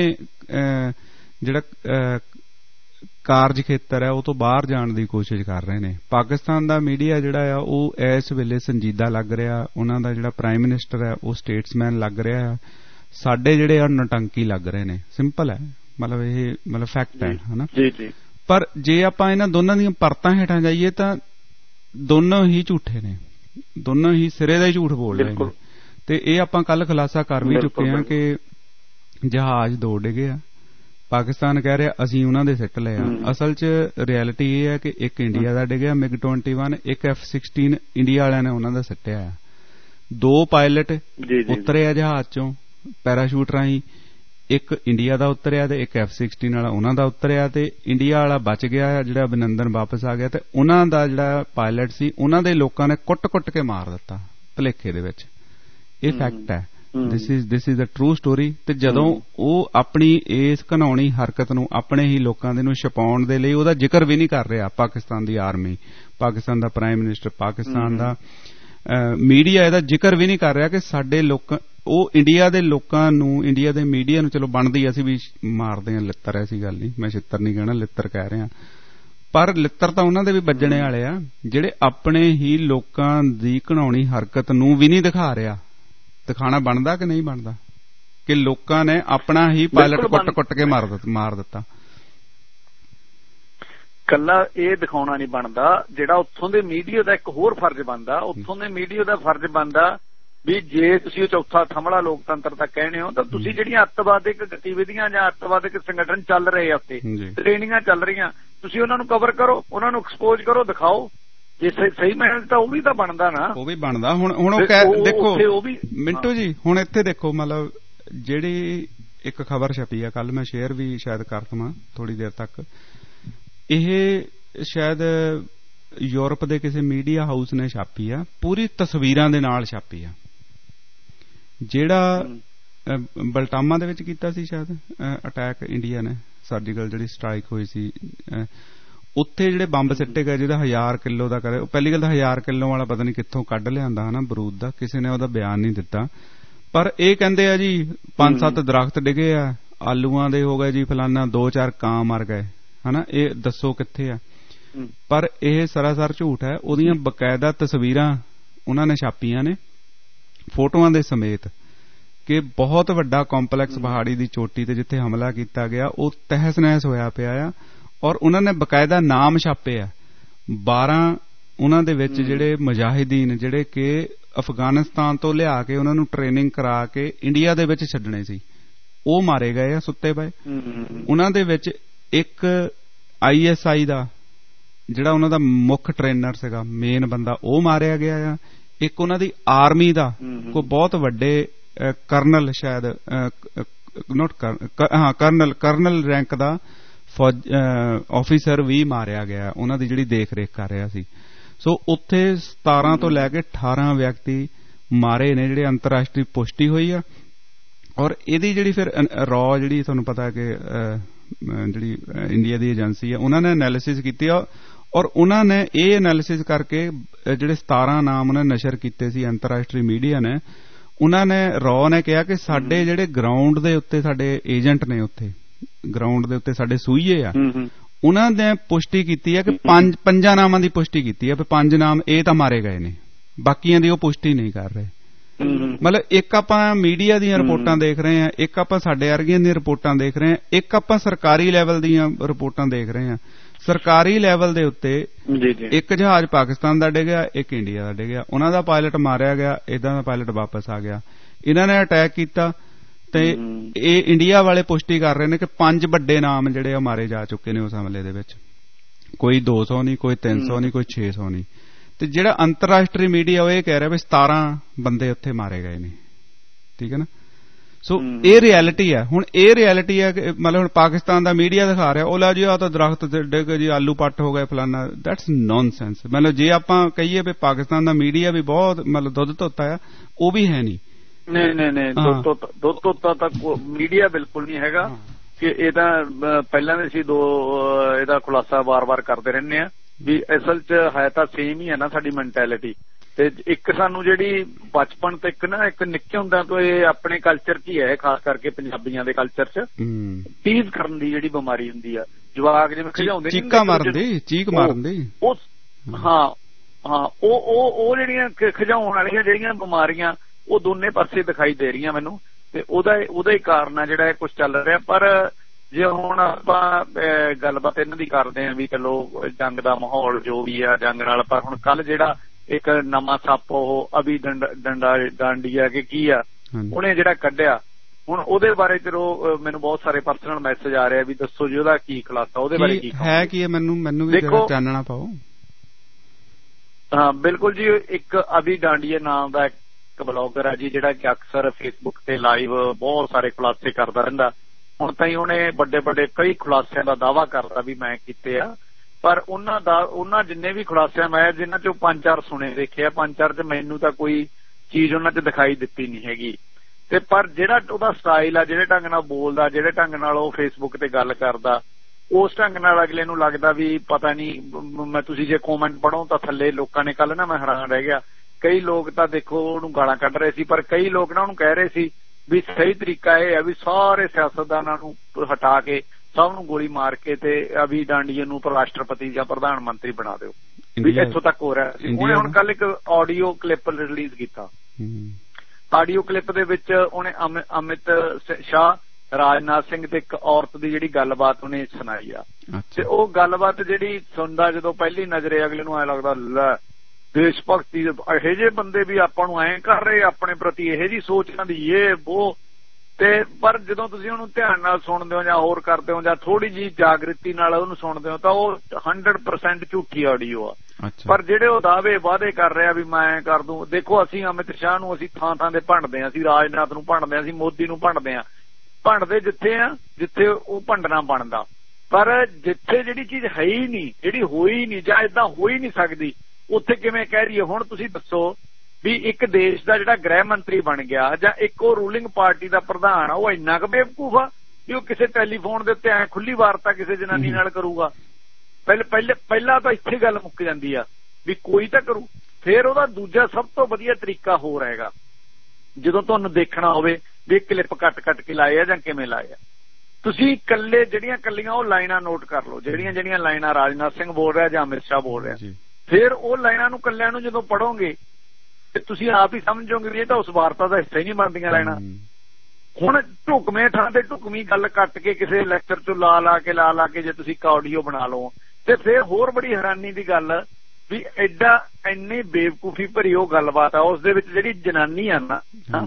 ਜਿਹੜਾ ਕਾਰਜ ਖੇਤਰ ਹੈ ਉਹ ਤੋਂ ਬਾਹਰ ਜਾਣ ਦੀ ਕੋਸ਼ਿਸ਼ ਕਰ ਰਹੇ ਨੇ। ਪਾਕਿਸਤਾਨ ਦਾ ਮੀਡੀਆ ਜਿਹੜਾ ਆ ਉਹ ਇਸ ਵੇਲੇ ਸੰਜੀਦਾ ਲੱਗ ਰਿਹਾ, ਉਹਨਾਂ ਦਾ ਜਿਹੜਾ ਪ੍ਰਾਈਮ ਮਿਨਿਸਟਰ ਹੈ ਉਹ ਸਟੇਟਸਮੈਨ ਲੱਗ ਰਿਹਾ ਆ। ਸਾਡੇ ਜਿਹੜੇ ਆ ਨਟੰਕੀ ਲੱਗ ਰਹੇ ਨੇ। ਸਿੰਪਲ ਹੈ, ਮਤਲਬ ਇਹ ਫੈਕਟ ਹੈ, ਹਨਾ। ਪਰ ਜੇ ਆਪਾਂ ਇਹਨਾਂ ਦੋਨਾਂ ਦੀਆਂ ਪਰਤਾਂ ਹੇਠਾਂ ਜਾਈਏ ਤਾਂ ਦੋਨੋਂ ਹੀ ਝੂਠੇ ਨੇ, ਦੋਨੋਂ ਹੀ ਸਿਰੇ ਦਾ ਹੀ ਝੂਠ ਬੋਲ ਰਹੇ ਨੇ। ਤੇ ਇਹ ਆਪਾਂ ਕੱਲ ਖੁਲਾਸਾ ਕਰ ਵੀ ਚੁੱਕੇ ਹਾਂ ਕਿ ਜਹਾਜ਼ 2 ਡਿੱਗੇ ਆ। ਪਾਕਿਸਤਾਨ ਕਹਿ ਰਿਹਾ ਅਸੀਂ ਉਹਨਾਂ ਦੇ ਸਿੱਟ ਲਏ ਆ। ਅਸਲ 'ਚ ਰਿਐਲਿਟੀ ਇਹ ਹੈ ਕਿ ਇੱਕ ਇੰਡੀਆ ਦਾ ਡਿੱਗਿਆ MiG-21, ਇੱਕ F-16 ਇੰਡੀਆ ਵਾਲਿਆਂ ਨੇ ਉਹਨਾਂ ਦਾ ਸਿੱਟਿਆ ਆ। 2 ਪਾਇਲਟ ਉਤਰੇ ਆ ਜਹਾਜ਼ 'ਚੋਂ ਪੈਰਾਸ਼ੂਟ ਰਾਹੀਂ, ਇੱਕ ਇੰਡੀਆ ਦਾ ਉਤਰਿਆ ਤੇ ਇੱਕ F-16 ਵਾਲਾ ਉਹਨਾਂ ਦਾ ਉਤਰਿਆ, ਤੇ ਇੰਡੀਆ ਵਾਲਾ ਬਚ ਗਿਆ ਜਿਹੜਾ ਅਭਿਨੰਦਨ ਵਾਪਸ ਆ ਗਿਆ, ਤੇ ਉਹਨਾਂ ਦਾ ਜਿਹੜਾ ਪਾਇਲਟ ਸੀ ਉਹਨਾਂ ਦੇ ਲੋਕਾਂ ਨੇ ਕੁੱਟ ਕੇ ਮਾਰ ਦਿੱਤਾ ਭੁਲੇਖੇ ਦੇ ਵਿੱਚ। ਇਹ ਫੈਕਟ ਹੈ। This is a true story. ਤੇ ਜਦੋਂ ਉਹ ਆਪਣੀ ਇਸ ਘਿਨਾਉਣੀ ਹਰਕਤ ਨੂੰ ਆਪਣੇ ਹੀ ਲੋਕਾਂ ਦੇ ਨੂੰ ਛਪਾਉਣ ਦੇ ਲਈ ਉਹਦਾ ਜ਼ਿਕਰ ਵੀ ਨਹੀਂ ਕਰ ਰਿਹਾ, ਪਾਕਿਸਤਾਨ ਦੀ ਆਰਮੀ, ਪਾਕਿਸਤਾਨ ਦਾ ਪ੍ਰਾਈਮ ਮਿਨਿਸਟਰ, ਪਾਕਿਸਤਾਨ ਦਾ ਮੀਡੀਆ ਇਹਦਾ ਜ਼ਿਕਰ ਵੀ ਨਹੀਂ ਕਰ ਰਿਹਾ ਕਿ ਸਾਡੇ ਲੋਕ, ਉਹ ਇੰਡੀਆ ਦੇ ਲੋਕਾਂ ਨੂੰ, ਇੰਡੀਆ ਦੇ ਮੀਡੀਆ ਨੂੰ, ਚਲੋ ਬਣਦੀ ਅਸੀਂ ਵੀ ਮਾਰਦੇ ਹਾਂ ਲਿੱਤਰ, ਐਸੀ ਗੱਲ ਨਹੀਂ, ਮੈਂ ਛਿੱਤਰ ਨਹੀਂ ਕਹਿਣਾ, ਲਿੱਤਰ ਕਹਿ ਰਿਹਾ, ਪਰ ਲਿੱਤਰ ਤਾਂ ਉਹਨਾਂ ਦੇ ਵੀ ਵੱਜਣੇ ਵਾਲੇ ਆ ਜਿਹੜੇ ਆਪਣੇ ਹੀ ਲੋਕਾਂ ਦੀ ਘਿਨਾਉਣੀ ਹਰਕਤ ਨੂੰ ਵੀ ਨਹੀਂ ਦਿਖਾ ਰਿਹਾ। ਦਿਖਾਣਾ ਬਣਦਾ ਕਿ ਨਹੀਂ ਬਣਦਾ ਕਿ ਲੋਕਾਂ ਨੇ ਆਪਣਾ ਹੀ ਪਾਇਲਟ ਕੁੱਟ ਕੇ ਮਾਰ ਦਿੱਤਾ। ਕੱਲਾ ਇਹ ਦਿਖਾਉਣਾ ਨਹੀਂ ਬਣਦਾ, ਜਿਹੜਾ ਉੱਥੋਂ ਦੇ ਮੀਡੀਆ ਦਾ ਇੱਕ ਹੋਰ ਫਰਜ਼ ਬਣਦਾ, ਉੱਥੋਂ ਦੇ ਮੀਡੀਆ ਦਾ ਫਰਜ਼ ਬਣਦਾ ਵੀ ਜੇ ਤੁਸੀਂ ਉਹ ਚੌਥਾ ਥੰਮੜਾ ਲੋਕਤੰਤਰ ਤਾਂ ਕਹਿੰਦੇ ਹੋ, ਤਾਂ ਤੁਸੀਂ ਜਿਹੜੀਆਂ ਅੱਤਵਾਦਕ ਗਤੀਵਿਧੀਆਂ ਜਾਂ ਅੱਤਵਾਦਕ ਸੰਗਠਨ ਚੱਲ ਰਹੇ ਆ ਉੱਥੇ, ਟ੍ਰੇਨਿੰਗਾਂ ਚੱਲ ਰਹੀਆਂ, ਤੁਸੀਂ ਉਹਨਾਂ ਨੂੰ ਕਵਰ ਕਰੋ, ਉਹਨਾਂ ਨੂੰ ਐਕਸਪੋਜ਼ ਕਰੋ, ਦਿਖਾਓ। ਜੇ ਸਹੀ ਮੈਸੇਜ ਤਾਂ ਉਹ ਵੀ ਤਾਂ ਬਣਦਾ ਨਾ, ਉਹ ਵੀ ਬਣਦਾ। ਹੁਣ ਉਹ ਦੇਖੋ ਮਿੰਟੂ ਜੀ, ਹੁਣ ਇੱਥੇ ਦੇਖੋ, ਮਤਲਬ ਜਿਹੜੀ ਇੱਕ ਖਬਰ ਛਪੀ ਆ ਕੱਲ, ਮੈਂ ਸ਼ੇਅਰ ਵੀ ਸ਼ਾਇਦ ਕਰ ਦਵਾਂ ਥੋੜੀ ਦੇਰ ਤੱਕ, ਇਹ ਸ਼ਾਇਦ ਯੂਰਪ ਦੇ ਕਿਸੇ ਮੀਡੀਆ ਹਾਊਸ ਨੇ ਛਾਪੀ ਆ, ਪੂਰੀ ਤਸਵੀਰਾਂ ਦੇ ਨਾਲ ਛਾਪੀ ਆ। ਜਿਹੜਾ ਬਲਟਾਮਾ ਦੇ ਵਿੱਚ ਕੀਤਾ ਸੀ ਸ਼ਾਇਦ ਅਟੈਕ ਇੰਡੀਆ ਨੇ, ਸਰਜੀਕਲ ਜਿਹੜੀ ਸਟ੍ਰਾਈਕ ਹੋਈ ਸੀ, ਉੱਥੇ ਜਿਹੜੇ ਬੰਬ ਸਿੱਟੇ ਗਏ ਜਿਹਦਾ 1000 ਕਿਲੋ ਦਾ ਕਰੇ, ਪਹਿਲੀ ਗੱਲ ਤਾਂ 1000 ਕਿਲੋ ਵਾਲਾ ਪਤਾ ਨਹੀਂ ਕਿੱਥੋਂ ਕੱਢ ਲਿਆਂਦਾ ਹਨਾ ਬਰੂਦ ਦਾ, ਕਿਸੇ ਨੇ ਉਹਦਾ ਬਿਆਨ ਨਹੀਂ ਦਿੱਤਾ। ਪਰ ਇਹ ਕਹਿੰਦੇ ਆ ਜੀ 5-7 ਦਰਖਤ ਡਿੱਗੇ ਆ, ਆਲੂਆਂ ਦੇ ਹੋ ਗਏ ਜੀ ਫਲਾਨਾ, 2-4 ਕਾਂ ਮਰ ਗਏ ਹਨਾ, ਇਹ ਦੱਸੋ ਕਿੱਥੇ ਆ? ਪਰ ਇਹ ਸਰਾਸਰ ਝੂਠ ਹੈ। ਉਹਦੀਆਂ ਬਕਾਇਦਾ ਤਸਵੀਰਾਂ ਉਹਨਾਂ ਨੇ ਛਾਪੀਆਂ ਨੇ ਫੋਟੋਆਂ ਦੇ ਸਮੇਤ ਕਿ ਬਹੁਤ ਵੱਡਾ ਕੰਪਲੈਕਸ ਪਹਾੜੀ ਦੀ ਚੋਟੀ ਤੇ ਜਿੱਥੇ ਹਮਲਾ ਕੀਤਾ ਗਿਆ ਉਹ ਤਹਿਸ ਨਹਿਸ ਹੋਇਆ ਪਿਆ ਆ, ਔਰ ਉਹਨਾਂ ਨੇ ਬਕਾਇਦਾ ਨਾਮ ਛਾਪੇ ਆ। 12 ਉਹਨਾਂ ਦੇ ਵਿੱਚ ਜਿਹੜੇ ਮੁਜਾਹਿਦੀਨ ਜਿਹੜੇ ਕਿ ਅਫਗਾਨਿਸਤਾਨ ਤੋਂ ਲਿਆ ਕੇ ਉਹਨਾਂ ਨੂੰ ਟ੍ਰੇਨਿੰਗ ਕਰਾ ਕੇ ਇੰਡੀਆ ਦੇ ਵਿੱਚ ਛੱਡਣੇ ਸੀ, ਉਹ ਮਾਰੇ ਗਏ ਆ ਸੁੱਤੇ ਪਏ। ਉਹਨਾਂ ਦੇ ਵਿੱਚ ਇੱਕ ISI ਦਾ ਜਿਹੜਾ ਉਹਨਾਂ ਦਾ ਮੁੱਖ ਟ੍ਰੇਨਰ ਸੀਗਾ, ਮੇਨ ਬੰਦਾ, ਉਹ ਮਾਰਿਆ ਗਿਆ ਆ। ਇੱਕ ਉਹਨਾਂ ਦੀ ਆਰਮੀ ਦਾ ਕੋਈ ਬਹੁਤ ਵੱਡੇ ਕਰਨਲ ਸ਼ਾਇਦ ਕਰਨਲ ਰੈਂਕ ਦਾ ਫੌਜ ਆਫੀਸਰ ਵੀ ਮਾਰਿਆ ਗਿਆ, ਉਹਨਾਂ ਦੀ ਜਿਹੜੀ ਦੇਖ ਰੇਖ ਕਰ ਰਿਹਾ ਸੀ। ਸੋ ਉੱਥੇ 17 ਤੋਂ ਲੈ ਕੇ 18 ਵਿਅਕਤੀ ਮਾਰੇ ਨੇ, ਜਿਹੜੇ ਅੰਤਰਰਾਸ਼ਟਰੀ ਪੁਸ਼ਟੀ ਹੋਈ ਆ। ਔਰ ਇਹਦੀ ਜਿਹੜੀ ਫਿਰ ਰॉ ਜਿਹੜੀ ਤੁਹਾਨੂੰ ਪਤਾ ਕਿ ਜਿਹੜੀ ਇੰਡੀਆ ਦੀ ਏਜੰਸੀ ਆ, ਉਹਨਾਂ ਨੇ ਐਨਾਲਿਸਿਸ ਕੀਤੀ ਆ, ਔਰ ਉਹਨਾਂ ਨੇ ਇਹ ਐਨਾਲਿਸਿਸ ਕਰਕੇ ਜਿਹੜੇ 17 ਨਾਮ ਉਹਨਾਂ ਨੇ ਨਸ਼ਰ ਕੀਤੇ ਸੀ ਅੰਤਰਰਾਸ਼ਟਰੀ ਮੀਡੀਆ ਨੇ, ਉਹਨਾਂ ਨੇ ਰॉ ਨੇ ਕਿਹਾ ਕਿ ਸਾਡੇ ਜਿਹੜੇ ਗਰਾਊਂਡ ਦੇ ਉੱਤੇ ਸਾਡੇ ਏਜੰਟ ਨੇ, ਉੱਥੇ ਗਰਾਊਂਡ ਦੇ ਉੱਤੇ ਸਾਡੇ ਸੂਈਏ ਆ, ਉਹਨਾਂ ਨੇ ਪੁਸ਼ਟੀ ਕੀਤੀ ਹੈ ਕਿ ਪੰਜਾਂ ਨਾਮਾਂ ਦੀ ਪੁਸ਼ਟੀ ਕੀਤੀ ਹੈ, 5 ਨਾਮ ਇਹ ਤਾਂ ਮਾਰੇ ਗਏ ਨੇ, ਬਾਕੀਆਂ ਦੀ ਉਹ ਪੁਸ਼ਟੀ ਨਹੀਂ ਕਰ ਰਹੇ। ਮਤਲਬ ਇੱਕ ਆਪਾਂ ਮੀਡੀਆ ਦੀਆਂ ਰਿਪੋਰਟਾਂ ਦੇਖ ਰਹੇ ਹਾਂ, ਇੱਕ ਆਪਾਂ ਸਾਡੇ ਵਰਗੀਆਂ ਦੀਆਂ ਰਿਪੋਰਟਾਂ ਦੇਖ ਰਹੇ ਹਾਂ, ਇੱਕ ਆਪਾਂ ਸਰਕਾਰੀ ਲੈਵਲ ਦੀਆਂ ਰਿਪੋਰਟਾਂ ਦੇਖ ਰਹੇ ਹਾਂ। ਸਰਕਾਰੀ ਲੈਵਲ ਦੇ ਉੱਤੇ ਇੱਕ ਜਹਾਜ਼ ਪਾਕਿਸਤਾਨ ਦਾ ਡਿੱਗਿਆ, ਇੱਕ ਇੰਡੀਆ ਦਾ ਡਿੱਗਿਆ, ਉਹਨਾਂ ਦਾ ਪਾਇਲਟ ਮਾਰਿਆ ਗਿਆ, ਇਹਦਾ ਦਾ ਪਾਇਲਟ ਵਾਪਸ ਆ ਗਿਆ। ਇਹਨਾਂ ਨੇ ਅਟੈਕ ਕੀਤਾ ਤੇ ਇਹ ਇੰਡੀਆ ਵਾਲੇ ਪੁਸ਼ਟੀ ਕਰ ਰਹੇ ਨੇ ਕਿ 5 ਵੱਡੇ ਨਾਮ ਜਿਹੜੇ ਆ ਮਾਰੇ ਜਾ ਚੁੱਕੇ ਨੇ ਉਸ ਹਮਲੇ ਦੇ ਵਿੱਚ। ਕੋਈ 200 ਨਹੀਂ, ਕੋਈ 300 ਨਹੀਂ, ਕੋਈ 600 ਨਹੀਂ। ਤੇ ਜਿਹੜਾ ਅੰਤਰਰਾਸ਼ਟਰੀ ਮੀਡੀਆ ਉਹ ਇਹ ਕਹਿ ਰਿਹਾ ਵੀ 17 ਬੰਦੇ ਉੱਥੇ ਮਾਰੇ ਗਏ ਨੇ। ਠੀਕ ਹੈ ਨਾ। ਸੋ ਇਹ ਰਿਐਲਿਟੀ ਹੈ। ਹੁਣ ਇਹ ਰਿਐਲਿਟੀ ਹੈ ਕਿ ਮਤਲਬ ਹੁਣ ਪਾਕਿਸਤਾਨ ਦਾ ਮੀਡੀਆ ਦਿਖਾ ਰਿਹਾ, ਉਹ ਲਾ ਜੀ ਆ ਤਾਂ ਦਰਖਤ ਤੇ ਡਿੱਗ ਜੀ, ਆਲੂ ਪੱਟ ਹੋ ਗਏ, ਫਲਾਨਾ। That's nonsense. ਮਤਲਬ ਜੇ ਆਪਾਂ ਕਹੀਏ ਵੀ ਪਾਕਿਸਤਾਨ ਦਾ ਮੀਡੀਆ ਵੀ ਬਹੁਤ ਮਤਲਬ ਦੁੱਧ ਧੋਤਾ ਆ, ਉਹ ਵੀ ਹੈ ਨਹੀਂ। ਨਹੀਂ ਦੁੱਧ ਧੋਤਾ ਤਾਂ ਮੀਡੀਆ ਬਿਲਕੁਲ ਨਹੀਂ ਹੈਗਾ। ਕਿ ਇਹ ਤਾਂ ਪਹਿਲਾਂ ਵੀ ਅਸੀਂ ਇਹਦਾ ਖੁਲਾਸਾ ਵਾਰ-ਵਾਰ ਕਰਦੇ ਰਹਿੰਦੇ ਆ ਵੀ ਅਸਲ 'ਚ ਹੈ ਤਾਂ ਸੇਮ ਹੀ ਹੈ ਨਾ ਸਾਡੀ ਮੈਂਟੈਲਿਟੀ। ਤੇ ਇੱਕ ਸਾਨੂੰ ਜਿਹੜੀ ਬਚਪਨ ਤੋਂ ਇੱਕ ਨਿੱਕੇ ਹੁੰਦਿਆਂ ਤੋਂ ਇਹ ਆਪਣੇ ਕਲਚਰ 'ਚ ਹੀ ਹੈ, ਖਾਸ ਕਰਕੇ ਪੰਜਾਬੀਆਂ ਦੇ ਕਲਚਰ 'ਚ ਟੀਜ਼ ਕਰਨ ਦੀ ਜਿਹੜੀ ਬਿਮਾਰੀ ਹੁੰਦੀ ਆ। ਜਵਾਕ ਜਿਵੇਂ ਖਿਜਾਉਂਦੇ ਚੀਕਾਂ ਮਾਰਨ ਦੀ, ਚੀਕ ਮਾਰਨ ਦੀ, ਉਹ ਉਹ ਜਿਹੜੀਆਂ ਖਿਜਾਉਣ ਵਾਲੀਆਂ ਜਿਹੜੀਆਂ ਬਿਮਾਰੀਆਂ ਉਹ ਦੋਨੇ ਪਾਸੇ ਦਿਖਾਈ ਦੇ ਰਹੀਆਂ ਮੈਨੂੰ। ਤੇ ਉਹਦਾ ਹੀ ਕਾਰਨ ਆ ਜਿਹੜਾ ਇਹ ਕੁਛ ਚੱਲ ਰਿਹਾ। ਪਰ ਜੇ ਹੁਣ ਆਪਾਂ ਗੱਲਬਾਤ ਇਹਨਾਂ ਦੀ ਕਰਦੇ ਹਾਂ ਵੀ ਚਲੋ ਜੰਗ ਦਾ ਮਾਹੌਲ ਜੋ ਵੀ ਆ ਜੰਗ ਨਾਲ, ਪਰ ਹੁਣ ਕੱਲ ਜਿਹੜਾ ਇੱਕ ਨਵਾਂ ਸੱਪ ਉਹ ਅਭੀ ਡਾਂਡੀਆ ਕਿ ਕੀ ਆ ਉਹਨੇ ਜਿਹੜਾ ਕੱਢਿਆ, ਹੁਣ ਉਹਦੇ ਬਾਰੇ ਚਲੋ ਮੈਨੂੰ ਬਹੁਤ ਸਾਰੇ ਪਰਸਨਲ ਮੈਸੇਜ ਆ ਰਿਹਾ ਵੀ ਦੱਸੋ ਜੀ ਉਹਦਾ ਕੀ ਖੁਲਾਸਾ, ਉਹਦੇ ਬਾਰੇ ਕੀ ਹੈ, ਕੀ ਮੈਨੂੰ ਵੀ ਚਾਨਣਾ ਪਾਓ। ਹਾਂ ਬਿਲਕੁਲ ਜੀ। ਇੱਕ ਅਭੀ ਡਾਂਡੀਆ ਨਾਮ ਦਾ ਇੱਕ ਬਲੌਗਰ ਆ ਜੀ, ਜਿਹੜਾ ਕਿ ਅਕਸਰ ਫੇਸਬੁੱਕ ਤੇ ਲਾਈਵ ਬਹੁਤ ਸਾਰੇ ਖੁਲਾਸੇ ਕਰਦਾ ਰਹਿੰਦਾ। ਹੁਣ ਤਾਈਂ ਉਹਨੇ ਵੱਡੇ ਕਈ ਖੁਲਾਸਿਆਂ ਦਾ ਦਾਅਵਾ ਕਰਦਾ ਵੀ ਮੈਂ ਕੀਤੇ ਆ, ਪਰ ਉਹਨਾਂ ਜਿੰਨੇ ਵੀ ਖੁਲਾਸੇ ਮੈਂ ਜਿਨ੍ਹਾਂ ਚੋਂ 5-4 ਸੁਣੇ ਦੇਖੇ ਆ, 5-4 ਚ ਮੈਨੂੰ ਤਾਂ ਕੋਈ ਚੀਜ਼ ਉਹਨਾਂ ਚ ਦਿਖਾਈ ਦਿੱਤੀ ਨਹੀਂ ਹੈਗੀ। ਤੇ ਪਰ ਜਿਹੜਾ ਉਹਦਾ ਸਟਾਈਲ ਆ, ਜਿਹੜੇ ਢੰਗ ਨਾਲ ਬੋਲਦਾ, ਜਿਹੜੇ ਢੰਗ ਨਾਲ ਉਹ ਫੇਸਬੁੱਕ ਤੇ ਗੱਲ ਕਰਦਾ, ਉਸ ਢੰਗ ਨਾਲ ਅਗਲੇ ਨੂੰ ਲੱਗਦਾ ਵੀ ਪਤਾ ਨਹੀਂ। ਮੈਂ ਤੁਸੀਂ ਜੇ ਕੌਮੈਂਟ ਪੜ੍ਹੋ ਤਾਂ ਥੱਲੇ ਲੋਕਾਂ ਨੇ ਕੱਲ ਨਾ ਮੈਂ ਹੈਰਾਨ ਰਹਿ ਗਿਆ, ਕਈ ਲੋਕ ਤਾਂ ਦੇਖੋ ਉਹਨੂੰ ਗਾਲਾਂ ਕੱਢ ਰਹੇ ਸੀ, ਪਰ ਕਈ ਲੋਕ ਨਾ ਉਹਨੂੰ ਕਹਿ ਰਹੇ ਸੀ ਵੀ ਸਹੀ ਤਰੀਕਾ ਇਹ ਹੈ ਵੀ ਸਾਰੇ ਸਿਆਸਤਦਾਨਾਂ ਨੂੰ ਹਟਾ ਕੇ ਸਭ ਨੂੰ ਗੋਲੀ ਮਾਰ ਕੇ ਤੇ ਅਭੀ ਡਾਂਡੀਆ ਨੂੰ ਰਾਸ਼ਟਰਪਤੀ ਜਾਂ ਪ੍ਰਧਾਨ ਮੰਤਰੀ ਬਣਾ ਦਿਓ, ਵੀ ਇੱਥੋਂ ਤੱਕ ਹੋ ਰਿਹਾ ਸੀ। ਉਹਨੇ ਹੁਣ ਕੱਲ ਇੱਕ ਆਡੀਓ ਕਲਿੱਪ ਰਿਲੀਜ਼ ਕੀਤਾ। ਆਡੀਓ ਕਲਿੱਪ ਦੇ ਵਿੱਚ ਉਹਨੇ ਅਮਿਤ ਸ਼ਾਹ, ਰਾਜਨਾਥ ਸਿੰਘ ਤੇ ਇੱਕ ਔਰਤ ਦੀ ਜਿਹੜੀ ਗੱਲਬਾਤ ਉਹਨੇ ਸੁਣਾਈ ਆ। ਤੇ ਉਹ ਗੱਲਬਾਤ ਜਿਹੜੀ ਸੁਣਦਾ ਜਦੋਂ ਪਹਿਲੀ ਨਜ਼ਰੇ ਅਗਲੇ ਨੂੰ ਐਂ ਲੱਗਦਾ ਲੈ ਦੇਸ਼ ਭਗਤੀ ਇਹੋ ਜਿਹੇ ਬੰਦੇ ਵੀ ਆਪਾਂ ਨੂੰ ਐਂ ਕਰ ਰਹੇ, ਆਪਣੇ ਪ੍ਰਤੀ ਇਹੋ ਜਿਹੀ ਸੋਚ ਇਹਨਾਂ ਦੀ ਇਹ ਉਹ। ਤੇ ਪਰ ਜਦੋਂ ਤੁਸੀਂ ਉਹਨੂੰ ਧਿਆਨ ਨਾਲ ਸੁਣਦੇ ਹੋ ਜਾਂ ਹੋਰ ਕਰਦੇ ਹੋ ਜਾਂ ਥੋੜੀ ਜਿਹੀ ਜਾਗ੍ਰਿਤੀ ਨਾਲ ਉਹਨੂੰ ਸੁਣਦੇ ਹੋ ਤਾਂ ਉਹ 100% ਝੂਠੀ ਆਡੀਓ ਆ। ਪਰ ਜਿਹੜੇ ਉਹ ਦਾਅਵੇ ਵਾਅਦੇ ਕਰ ਰਿਹਾ ਵੀ ਮੈਂ ਕਰ ਦੂੰ, ਦੇਖੋ ਅਸੀਂ ਅਮਿਤ ਸ਼ਾਹ ਨੂੰ ਅਸੀਂ ਥਾਂ ਦੇ ਭੰਡਦੇ ਹਾਂ, ਅਸੀਂ ਰਾਜਨਾਥ ਨੂੰ ਭੰਡਦੇ ਹਾਂ, ਅਸੀਂ ਮੋਦੀ ਨੂੰ ਭੰਡਦੇ ਹਾਂ। ਭੰਡਦੇ ਜਿੱਥੇ ਆ ਜਿੱਥੇ ਉਹ ਭੰਡਣਾ ਬਣਦਾ, ਪਰ ਜਿੱਥੇ ਜਿਹੜੀ ਚੀਜ਼ ਹੈ ਹੀ ਨਹੀਂ, ਜਿਹੜੀ ਹੋਈ ਨਹੀਂ ਜਾਂ ਏਦਾਂ ਹੋ ਹੀ ਨਹੀਂ ਸਕਦੀ, ਉੱਥੇ ਕਿਵੇਂ ਕਹਿ ਰਹੀਏ। ਹੁਣ ਤੁਸੀਂ ਦੱਸੋ ਵੀ ਇੱਕ ਦੇਸ਼ ਦਾ ਜਿਹੜਾ ਗ੍ਰਹਿ ਮੰਤਰੀ ਬਣ ਗਿਆ ਜਾਂ ਇੱਕ ਉਹ ਰੂਲਿੰਗ ਪਾਰਟੀ ਦਾ ਪ੍ਰਧਾਨ ਆ, ਉਹ ਇੰਨਾ ਕੁ ਬੇਵਕੂਫ ਆ ਵੀ ਉਹ ਕਿਸੇ ਟੈਲੀਫੋਨ ਦੇ ਉੱਤੇ ਐ ਖੁੱਲੀ ਵਾਰਤਾ ਕਿਸੇ ਜਨਾਨੀ ਨਾਲ ਕਰੂਗਾ। ਪਹਿਲਾਂ ਤਾਂ ਇੱਥੇ ਗੱਲ ਮੁੱਕ ਜਾਂਦੀ ਆ ਵੀ ਕੋਈ ਤਾਂ ਕਰੂ। ਫਿਰ ਉਹਦਾ ਦੂਜਾ ਸਭ ਤੋਂ ਵਧੀਆ ਤਰੀਕਾ ਹੋਰ ਹੈਗਾ, ਜਦੋਂ ਤੁਹਾਨੂੰ ਦੇਖਣਾ ਹੋਵੇ ਵੀ ਕਲਿੱਪ ਕੱਟ ਕੇ ਲਾਏ ਆ ਜਾਂ ਕਿਵੇਂ ਲਾਏ ਆ, ਤੁਸੀਂ ਜਿਹੜੀਆਂ ਕੱਲੀਆਂ ਉਹ ਲਾਈਨਾਂ ਨੋਟ ਕਰ ਲਓ, ਜਿਹੜੀਆਂ ਲਾਈਨਾਂ ਰਾਜਨਾਥ ਸਿੰਘ ਬੋਲ ਰਿਹਾ ਜਾਂ ਅਮਿਤ ਸ਼ਾਹ ਬੋਲ ਰਿਹਾ। ਫਿਰ ਉਹ ਲਾਈਨਾਂ ਨੂੰ ਕੱਲਿਆਂ ਨੂੰ ਜਦੋਂ ਪੜ੍ਹੋਗੇ ਤੇ ਤੁਸੀਂ ਆਪ ਹੀ ਸਮਝੋਗੇ ਵੀ ਇਹ ਤਾਂ ਉਸ ਵਾਰਤਾ ਦਾ ਹਿੱਸਾ ਹੀ ਨਹੀਂ ਬਣਦੀਆਂ ਲਾਈਨਾਂ। ਹੁਣ ਢੁਕਵੇਂ ਥਾਂ ਤੇ ਢੁਕਵੀਂ ਗੱਲ ਕੱਟ ਕੇ ਕਿਸੇ ਲੈਕਚਰ ਚੋਂ ਲਾ ਕੇ ਜੇ ਤੁਸੀਂ ਇੱਕ ਆਡੀਓ ਬਣਾ ਲਓ, ਤੇ ਫਿਰ ਹੋਰ ਬੜੀ ਹੈਰਾਨੀ ਦੀ ਗੱਲ ਵੀ ਇੰਨੀ ਬੇਵਕੂਫੀ ਭਰੀ ਉਹ ਗੱਲਬਾਤ ਆ। ਉਸ ਦੇ ਵਿੱਚ ਜਿਹੜੀ ਜਨਾਨੀ ਆ ਨਾ,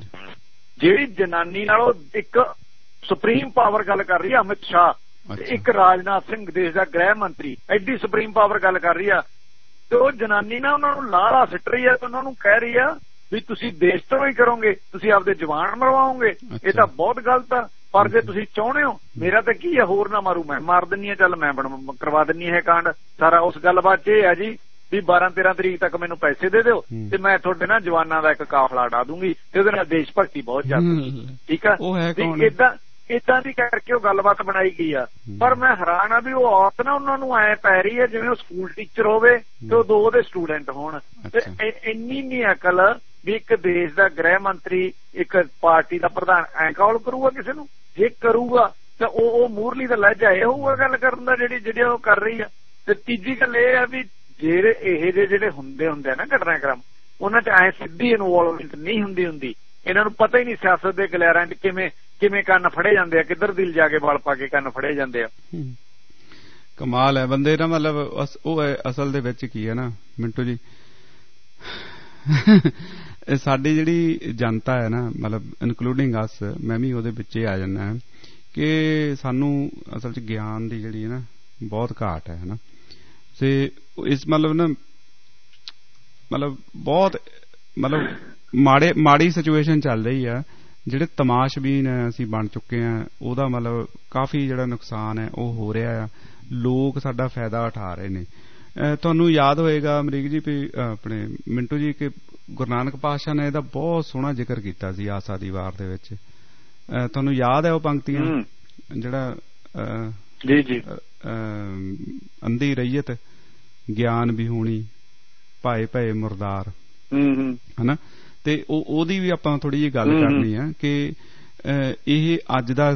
ਜਿਹੜੀ ਜਨਾਨੀ ਨਾਲ ਉਹ ਇੱਕ ਸੁਪਰੀਮ ਪਾਵਰ ਗੱਲ ਕਰ ਰਹੀ ਆ ਅਮਿਤ ਸ਼ਾਹ, ਇੱਕ ਰਾਜਨਾਥ ਸਿੰਘ ਦੇਸ਼ ਦਾ ਗ੍ਰਹਿ ਮੰਤਰੀ, ਐਡੀ ਸੁਪਰੀਮ ਪਾਵਰ ਗੱਲ ਕਰ ਰਹੀ ਆ, ਤੇ ਉਹ ਜਨਾਨੀ ਨਾ ਉਹਨਾਂ ਨੂੰ ਲਾਲਾ ਸਿੱਟ ਰਹੀ ਆ ਤੇ ਉਹਨਾਂ ਨੂੰ ਕਹਿ ਰਹੀ ਆ ਵੀ ਤੁਸੀਂ ਦੇਸ਼ ਤੋਂ ਹੀ ਕਰੋਗੇ, ਤੁਸੀਂ ਆਪਦੇ ਜਵਾਨ ਮਰਵਾਓਗੇ, ਇਹ ਤਾਂ ਬਹੁਤ ਗਲਤ ਆ। ਪਰ ਜੇ ਤੁਸੀਂ ਚਾਹੁੰਦੇ ਹੋ ਮੇਰਾ ਤਾਂ ਕੀ ਆ, ਹੋਰ ਨਾ ਮਾਰੂ ਮੈਂ ਮਾਰ ਦਿੰਨੀ ਆ, ਚੱਲ ਮੈਂ ਕਰਵਾ ਦਿੰਨੀ ਇਹ ਕਾਂਡ ਸਾਰਾ। ਉਸ ਗੱਲਬਾਤ 'ਚ ਇਹ ਆ ਜੀ ਵੀ 12-13 ਤਰੀਕ ਤੱਕ ਮੈਨੂੰ ਪੈਸੇ ਦੇ ਦਿਓ ਤੇ ਮੈਂ ਤੁਹਾਡੇ ਨਾਲ ਜਵਾਨਾਂ ਦਾ ਇੱਕ ਕਾਫਲਾ ਉਡਾ ਦੂੰਗੀ ਤੇ ਉਹਦੇ ਨਾਲ ਦੇਸ਼ ਭਗਤੀ ਬਹੁਤ ਜ਼ਿਆਦਾ। ਠੀਕ ਆ, ਏਦਾਂ ਦੀ ਕਰਕੇ ਉਹ ਗੱਲਬਾਤ ਬਣਾਈ ਗਈ ਆ। ਪਰ ਮੈਂ ਹੈਰਾਨ ਆ ਵੀ ਉਹ ਔਰਤ ਨਾ ਉਹਨਾਂ ਨੂੰ ਐ ਪੈ ਰਹੀ ਹੈ ਜਿਵੇਂ ਉਹ ਸਕੂਲ ਟੀਚਰ ਹੋਵੇ ਤੇ ਉਹ 2 ਉਹਦੇ ਸਟੂਡੈਂਟ ਹੋਣ। ਤੇ ਇੰਨੀ ਨੀ ਅਕਲ ਵੀ ਇੱਕ ਦੇਸ਼ ਦਾ ਗ੍ਰਹਿ ਮੰਤਰੀ ਇੱਕ ਪਾਰਟੀ ਦਾ ਪ੍ਰਧਾਨ ਐਂ ਕਾਲ ਕਰੂਗਾ ਕਿਸੇ ਨੂੰ? ਜੇ ਕਰੂਗਾ ਤਾਂ ਉਹ ਮੂਰਲੀ ਦਾ ਲਹਿਜਾ ਇਹ ਹੋਊਗਾ ਗੱਲ ਕਰਨ ਦਾ ਜਿਹੜੀ ਉਹ ਕਰ ਰਹੀ ਆ। ਤੇ ਤੀਜੀ ਗੱਲ ਇਹ ਆ ਵੀ ਜਿਹੜੇ ਇਹ ਜਿਹੜੇ ਹੁੰਦੇ ਆ ਨਾ ਘਟਨਾਕ੍ਰਮ, ਉਹਨਾਂ 'ਚ ਐ ਸਿੱਧੀ ਇਨਵੋਲਵਮੈਂਟ ਨਹੀਂ ਹੁੰਦੀ। ਇਹਨਾਂ ਨੂੰ ਪਤਾ ਹੀ ਨਹੀਂ ਸਿਆਸਤ ਦੇ ਗਲਿਆਰਿਆਂ 'ਚ ਕਿਵੇਂ ਕੰਨ ਫੜੇ ਜਾਂਦੇ ਆ, ਕਿੱਧਰ ਦਿਲ ਜਾ ਕੇ ਵਲ ਪਾ ਕੇ ਕੰਨ ਫੜੇ ਜਾਂਦੇ ਆ। ਕਮਾਲ ਹੈ ਬੰਦੇ ਨਾ, ਮਤਲਬ ਉਹ ਅਸਲ ਦੇ ਵਿੱਚ ਕੀ ਹੈ ਨਾ ਮਿੰਟੂ ਜੀ, ਸਾਡੀ ਜਿਹੜੀ ਜਨਤਾ ਹੈ ਨਾ, ਮਤਲਬ ਇਨਕਲੂਡਿੰਗ ਅਸ, ਮੈਂ ਵੀ ਉਹਦੇ ਵਿੱਚ ਹੀ ਆ ਜਾਂਦਾ ਕਿ ਸਾਨੂੰ ਅਸਲ 'ਚ ਗਿਆਨ ਦੀ ਜਿਹੜੀ ਹੈ ਨਾ ਬਹੁਤ ਘਾਟ ਹੈ ਨਾ। ਤੇ ਇਸ ਮਤਲਬ ਬਹੁਤ ਮਾੜੀ ਸਿਚੁਏਸ਼ਨ ਚੱਲ ਰਹੀ ਆ। ਜਿਹੜੇ ਤਮਾਸ਼ਬੀਨ ਅਸੀਂ ਬਣ ਚੁੱਕੇ ਆ, ਉਹਦਾ ਮਤਲਬ ਕਾਫੀ ਜਿਹੜਾ ਨੁਕਸਾਨ ਹੈ ਉਹ ਹੋ ਰਿਹਾ ਆ। ਲੋਕ ਸਾਡਾ ਫਾਇਦਾ ਉਠਾ ਰਹੇ ਨੇ। ਤੁਹਾਨੂੰ ਯਾਦ ਹੋਏਗਾ ਅਮਰੀਕ ਜੀ ਵੀ ਆਪਣੇ ਮਿੰਟੂ ਜੀ ਕਿ ਗੁਰੂ ਨਾਨਕ ਪਾਤਸ਼ਾਹ ਨੇ ਇਹਦਾ ਬਹੁਤ ਸੋਹਣਾ ਜ਼ਿਕਰ ਕੀਤਾ ਸੀ ਆਸਾ ਦੀ ਵਾਰ ਦੇ ਵਿੱਚ। ਤੁਹਾਨੂੰ ਯਾਦ ਹੈ ਉਹ ਪੰਕਤੀਆਂ, ਜਿਹੜਾ ਜੀ ਅੰਧੀ ਰਈਅਤ ਗਿਆਨ ਵਿਹੂਣੀ ਭਾਏ ਭਏ ਮੁਰਦਾਰ, ਹਨਾ। ਤੇ ਉਹਦੀ ਵੀ ਆਪਾਂ ਥੋੜੀ ਜਿਹੀ ਗੱਲ ਕਰਨੀ ਆ ਕਿ ਇਹ ਅੱਜ ਦਾ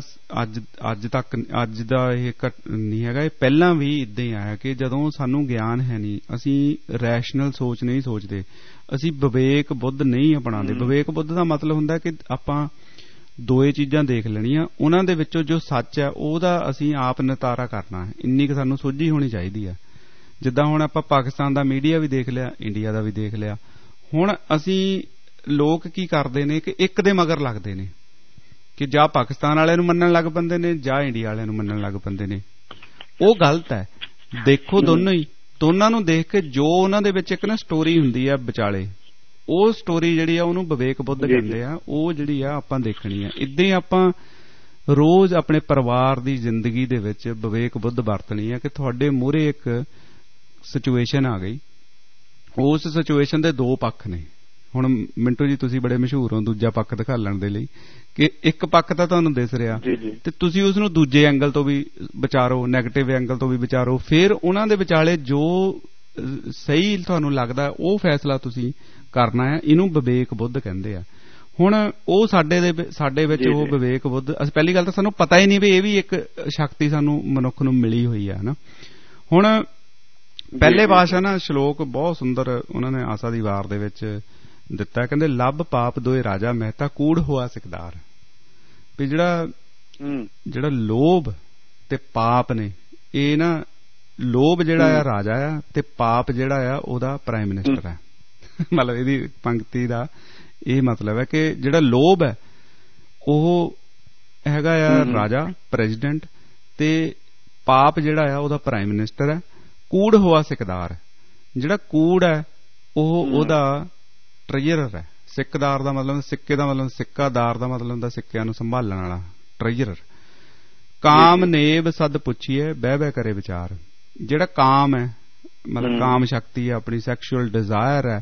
ਇਹ ਨਹੀਂ ਹੈਗਾ, ਇਹ ਪਹਿਲਾਂ ਵੀ ਇਦਾਂ ਹੀ ਆਇਆ ਕਿ ਜਦੋਂ ਸਾਨੂੰ ਗਿਆਨ ਹੈ ਨਹੀਂ, ਅਸੀਂ ਰੈਸ਼ਨਲ ਸੋਚ ਨਹੀਂ ਸੋਚਦੇ, ਅਸੀਂ ਵਿਵੇਕ ਬੁੱਧ ਨਹੀਂ ਅਪਣਾਉਂਦੇ। ਵਿਵੇਕ ਬੁੱਧ ਦਾ ਮਤਲਬ ਹੁੰਦਾ ਕਿ ਆਪਾਂ 2 ਚੀਜ਼ਾਂ ਦੇਖ ਲੈਣੀਆਂ, ਉਹਨਾਂ ਦੇ ਵਿੱਚੋਂ ਜੋ ਸੱਚ ਹੈ ਉਹਦਾ ਅਸੀਂ ਆਪ ਨਿਤਾਰਾ ਕਰਨਾ ਹੈ। ਇੰਨੀ ਕੁ ਸਾਨੂੰ ਸੋਝੀ ਹੋਣੀ ਚਾਹੀਦੀ ਹੈ। ਜਿੱਦਾਂ ਹੁਣ ਆਪਾਂ ਪਾਕਿਸਤਾਨ ਦਾ ਮੀਡੀਆ ਵੀ ਦੇਖ ਲਿਆ, ਇੰਡੀਆ ਦਾ ਵੀ ਦੇਖ ਲਿਆ। ਹੁਣ ਅਸੀਂ ਲੋਕ ਕੀ ਕਰਦੇ ਨੇ ਕਿ ਇੱਕ ਦੇ ਮਗਰ ਲੱਗਦੇ ਨੇ ਕਿ ਜਾਂ ਪਾਕਿਸਤਾਨ ਵਾਲਿਆਂ ਨੂੰ ਮੰਨਣ ਲੱਗ ਪੈਂਦੇ ਨੇ ਜਾਂ ਇੰਡੀਆ ਵਾਲਿਆਂ ਨੂੰ ਮੰਨਣ ਲੱਗ ਪੈਂਦੇ ਨੇ। ਉਹ ਗਲਤ ਹੈ। ਦੇਖੋ ਦੋਨਾਂ ਨੂੰ ਦੇਖ ਕੇ ਜੋ ਉਹਨਾਂ ਦੇ ਵਿੱਚ ਇੱਕ ਨਾ ਸਟੋਰੀ ਹੁੰਦੀ ਆ ਵਿਚਾਲੇ, ਉਹ ਸਟੋਰੀ ਜਿਹੜੀ ਆ ਉਹਨੂੰ ਵਿਵੇਕ ਬੁੱਧ ਕਹਿੰਦੇ ਆ। ਉਹ ਜਿਹੜੀ ਆ ਆਪਾਂ ਦੇਖਣੀ ਆ। ਇਦਾਂ ਹੀ ਆਪਾਂ ਰੋਜ਼ ਆਪਣੇ ਪਰਿਵਾਰ ਦੀ ਜ਼ਿੰਦਗੀ ਦੇ ਵਿੱਚ ਵਿਵੇਕ ਬੁੱਧ ਵਰਤਣੀ ਆ ਕਿ ਤੁਹਾਡੇ ਮੂਹਰੇ ਇੱਕ ਸਿਚੁਏਸ਼ਨ ਆ ਗਈ, ਉਸ ਸਿਚੁਏਸ਼ਨ ਦੇ 2 ਪੱਖ ਨੇ। ਹੁਣ ਮਿੰਟੂ ਜੀ ਤੁਸੀਂ ਬੜੇ ਮਸ਼ਹੂਰ ਹੋ ਦੂਜਾ ਪੱਖ ਦਿਖਾਉਣ ਦੇ ਲਈ ਕਿ ਇੱਕ ਪੱਖ ਤਾਂ ਤੁਹਾਨੂੰ ਦਿਸ ਰਿਹਾ ਤੇ ਤੁਸੀਂ ਉਸ ਨੂੰ ਦੂਜੇ ਐਂਗਲ ਤੋਂ ਵੀ ਵਿਚਾਰੋ, ਨੈਗੇਟਿਵ ਐਂਗਲ ਤੋਂ ਵੀ ਵਿਚਾਰੋ, ਫਿਰ ਉਹਨਾਂ ਦੇ ਵਿਚਾਲੇ ਜੋ ਸਹੀ ਤੁਹਾਨੂੰ ਲੱਗਦਾ ਉਹ ਫੈਸਲਾ ਤੁਸੀਂ ਕਰਨਾ ਹੈ। ਇਹਨੂੰ ਵਿਵੇਕ ਬੁੱਧ ਕਹਿੰਦੇ ਆ। ਹੁਣ ਉਹ ਸਾਡੇ ਵਿੱਚ ਉਹ ਵਿਵੇਕ ਬੁੱਧ, ਪਹਿਲੀ ਗੱਲ ਤਾਂ ਸਾਨੂੰ ਪਤਾ ਹੀ ਨਹੀਂ ਵੀ ਇਹ ਵੀ ਇੱਕ ਸ਼ਕਤੀ ਸਾਨੂੰ ਮਨੁੱਖ ਨੂੰ ਮਿਲੀ ਹੋਈ ਹੈ ਨਾ। ਹੁਣ ਪਹਿਲੇ ਪਾਤਸ਼ਾਹ ਨਾ ਸ਼ਲੋਕ ਬਹੁਤ ਸੁੰਦਰ ਉਹਨਾਂ ਨੇ ਆਸਾ ਦੀ ਵਾਰ ਦੇ ਵਿੱਚ ਦਿੱਤਾ, ਕਹਿੰਦੇ ਲੱਭ ਪਾਪ ਦੋਏ ਰਾਜਾ ਮਹਿਤਾ ਕੂੜ ਹੋਆ ਸਿਕਦਾਰ। ਵੀ ਜਿਹੜਾ ਲੋਭ ਤੇ ਪਾਪ ਨੇ, ਇਹ ਨਾ ਲੋਭ ਜਿਹੜਾ ਆ ਰਾਜਾ ਆ ਤੇ ਪਾਪ ਜਿਹੜਾ ਆ ਉਹਦਾ ਪ੍ਰਾਈਮ ਮਿਨਿਸਟਰ ਹੈ। ਮਤਲਬ ਇਹਦੀ ਪੰਕਤੀ ਦਾ ਇਹ ਮਤਲਬ ਹੈ ਕਿ ਜਿਹੜਾ ਲੋਭ ਹੈ ਉਹ ਹੈਗਾ ਆ ਰਾਜਾ, ਪ੍ਰੈਜ਼ੀਡੈਂਟ, ਤੇ ਪਾਪ ਜਿਹੜਾ ਆ ਉਹਦਾ ਪ੍ਰਾਈਮ ਮਿਨਿਸਟਰ ਹੈ। ਕੂੜ ਹੋਆ ਸਿਕਦਾਰ, ਜਿਹੜਾ ਕੂੜ ਹੈ ਉਹ ਉਹਦਾ ਟ੍ਰੈਜਰਰ ਹੈ। ਸਿੱਕਦਾਰ ਦਾ ਮਤਲਬ, ਸਿੱਕੇ ਦਾ ਮਤਲਬ, ਸਿੱਕਾਦਾਰ ਦਾ ਮਤਲਬ ਹੁੰਦਾ ਸਿੱਕਿਆਂ ਨੂੰ ਸੰਭਾਲਣ ਵਾਲਾ, ਟ੍ਰੈਜਰਰ। ਕਾਮ ਨੇਬ ਸਦ ਪੁੱਛੀਏ ਬਹਿ ਬਹਿ ਕਰੇ ਵਿਚਾਰ। ਜਿਹੜਾ ਕਾਮ ਹੈ, ਮਤਲਬ ਕਾਮ ਸ਼ਕਤੀ ਹੈ, ਆਪਣੀ ਸੈਕਸ਼ੂਅਲ ਡਿਜ਼ਾਇਰ ਹੈ,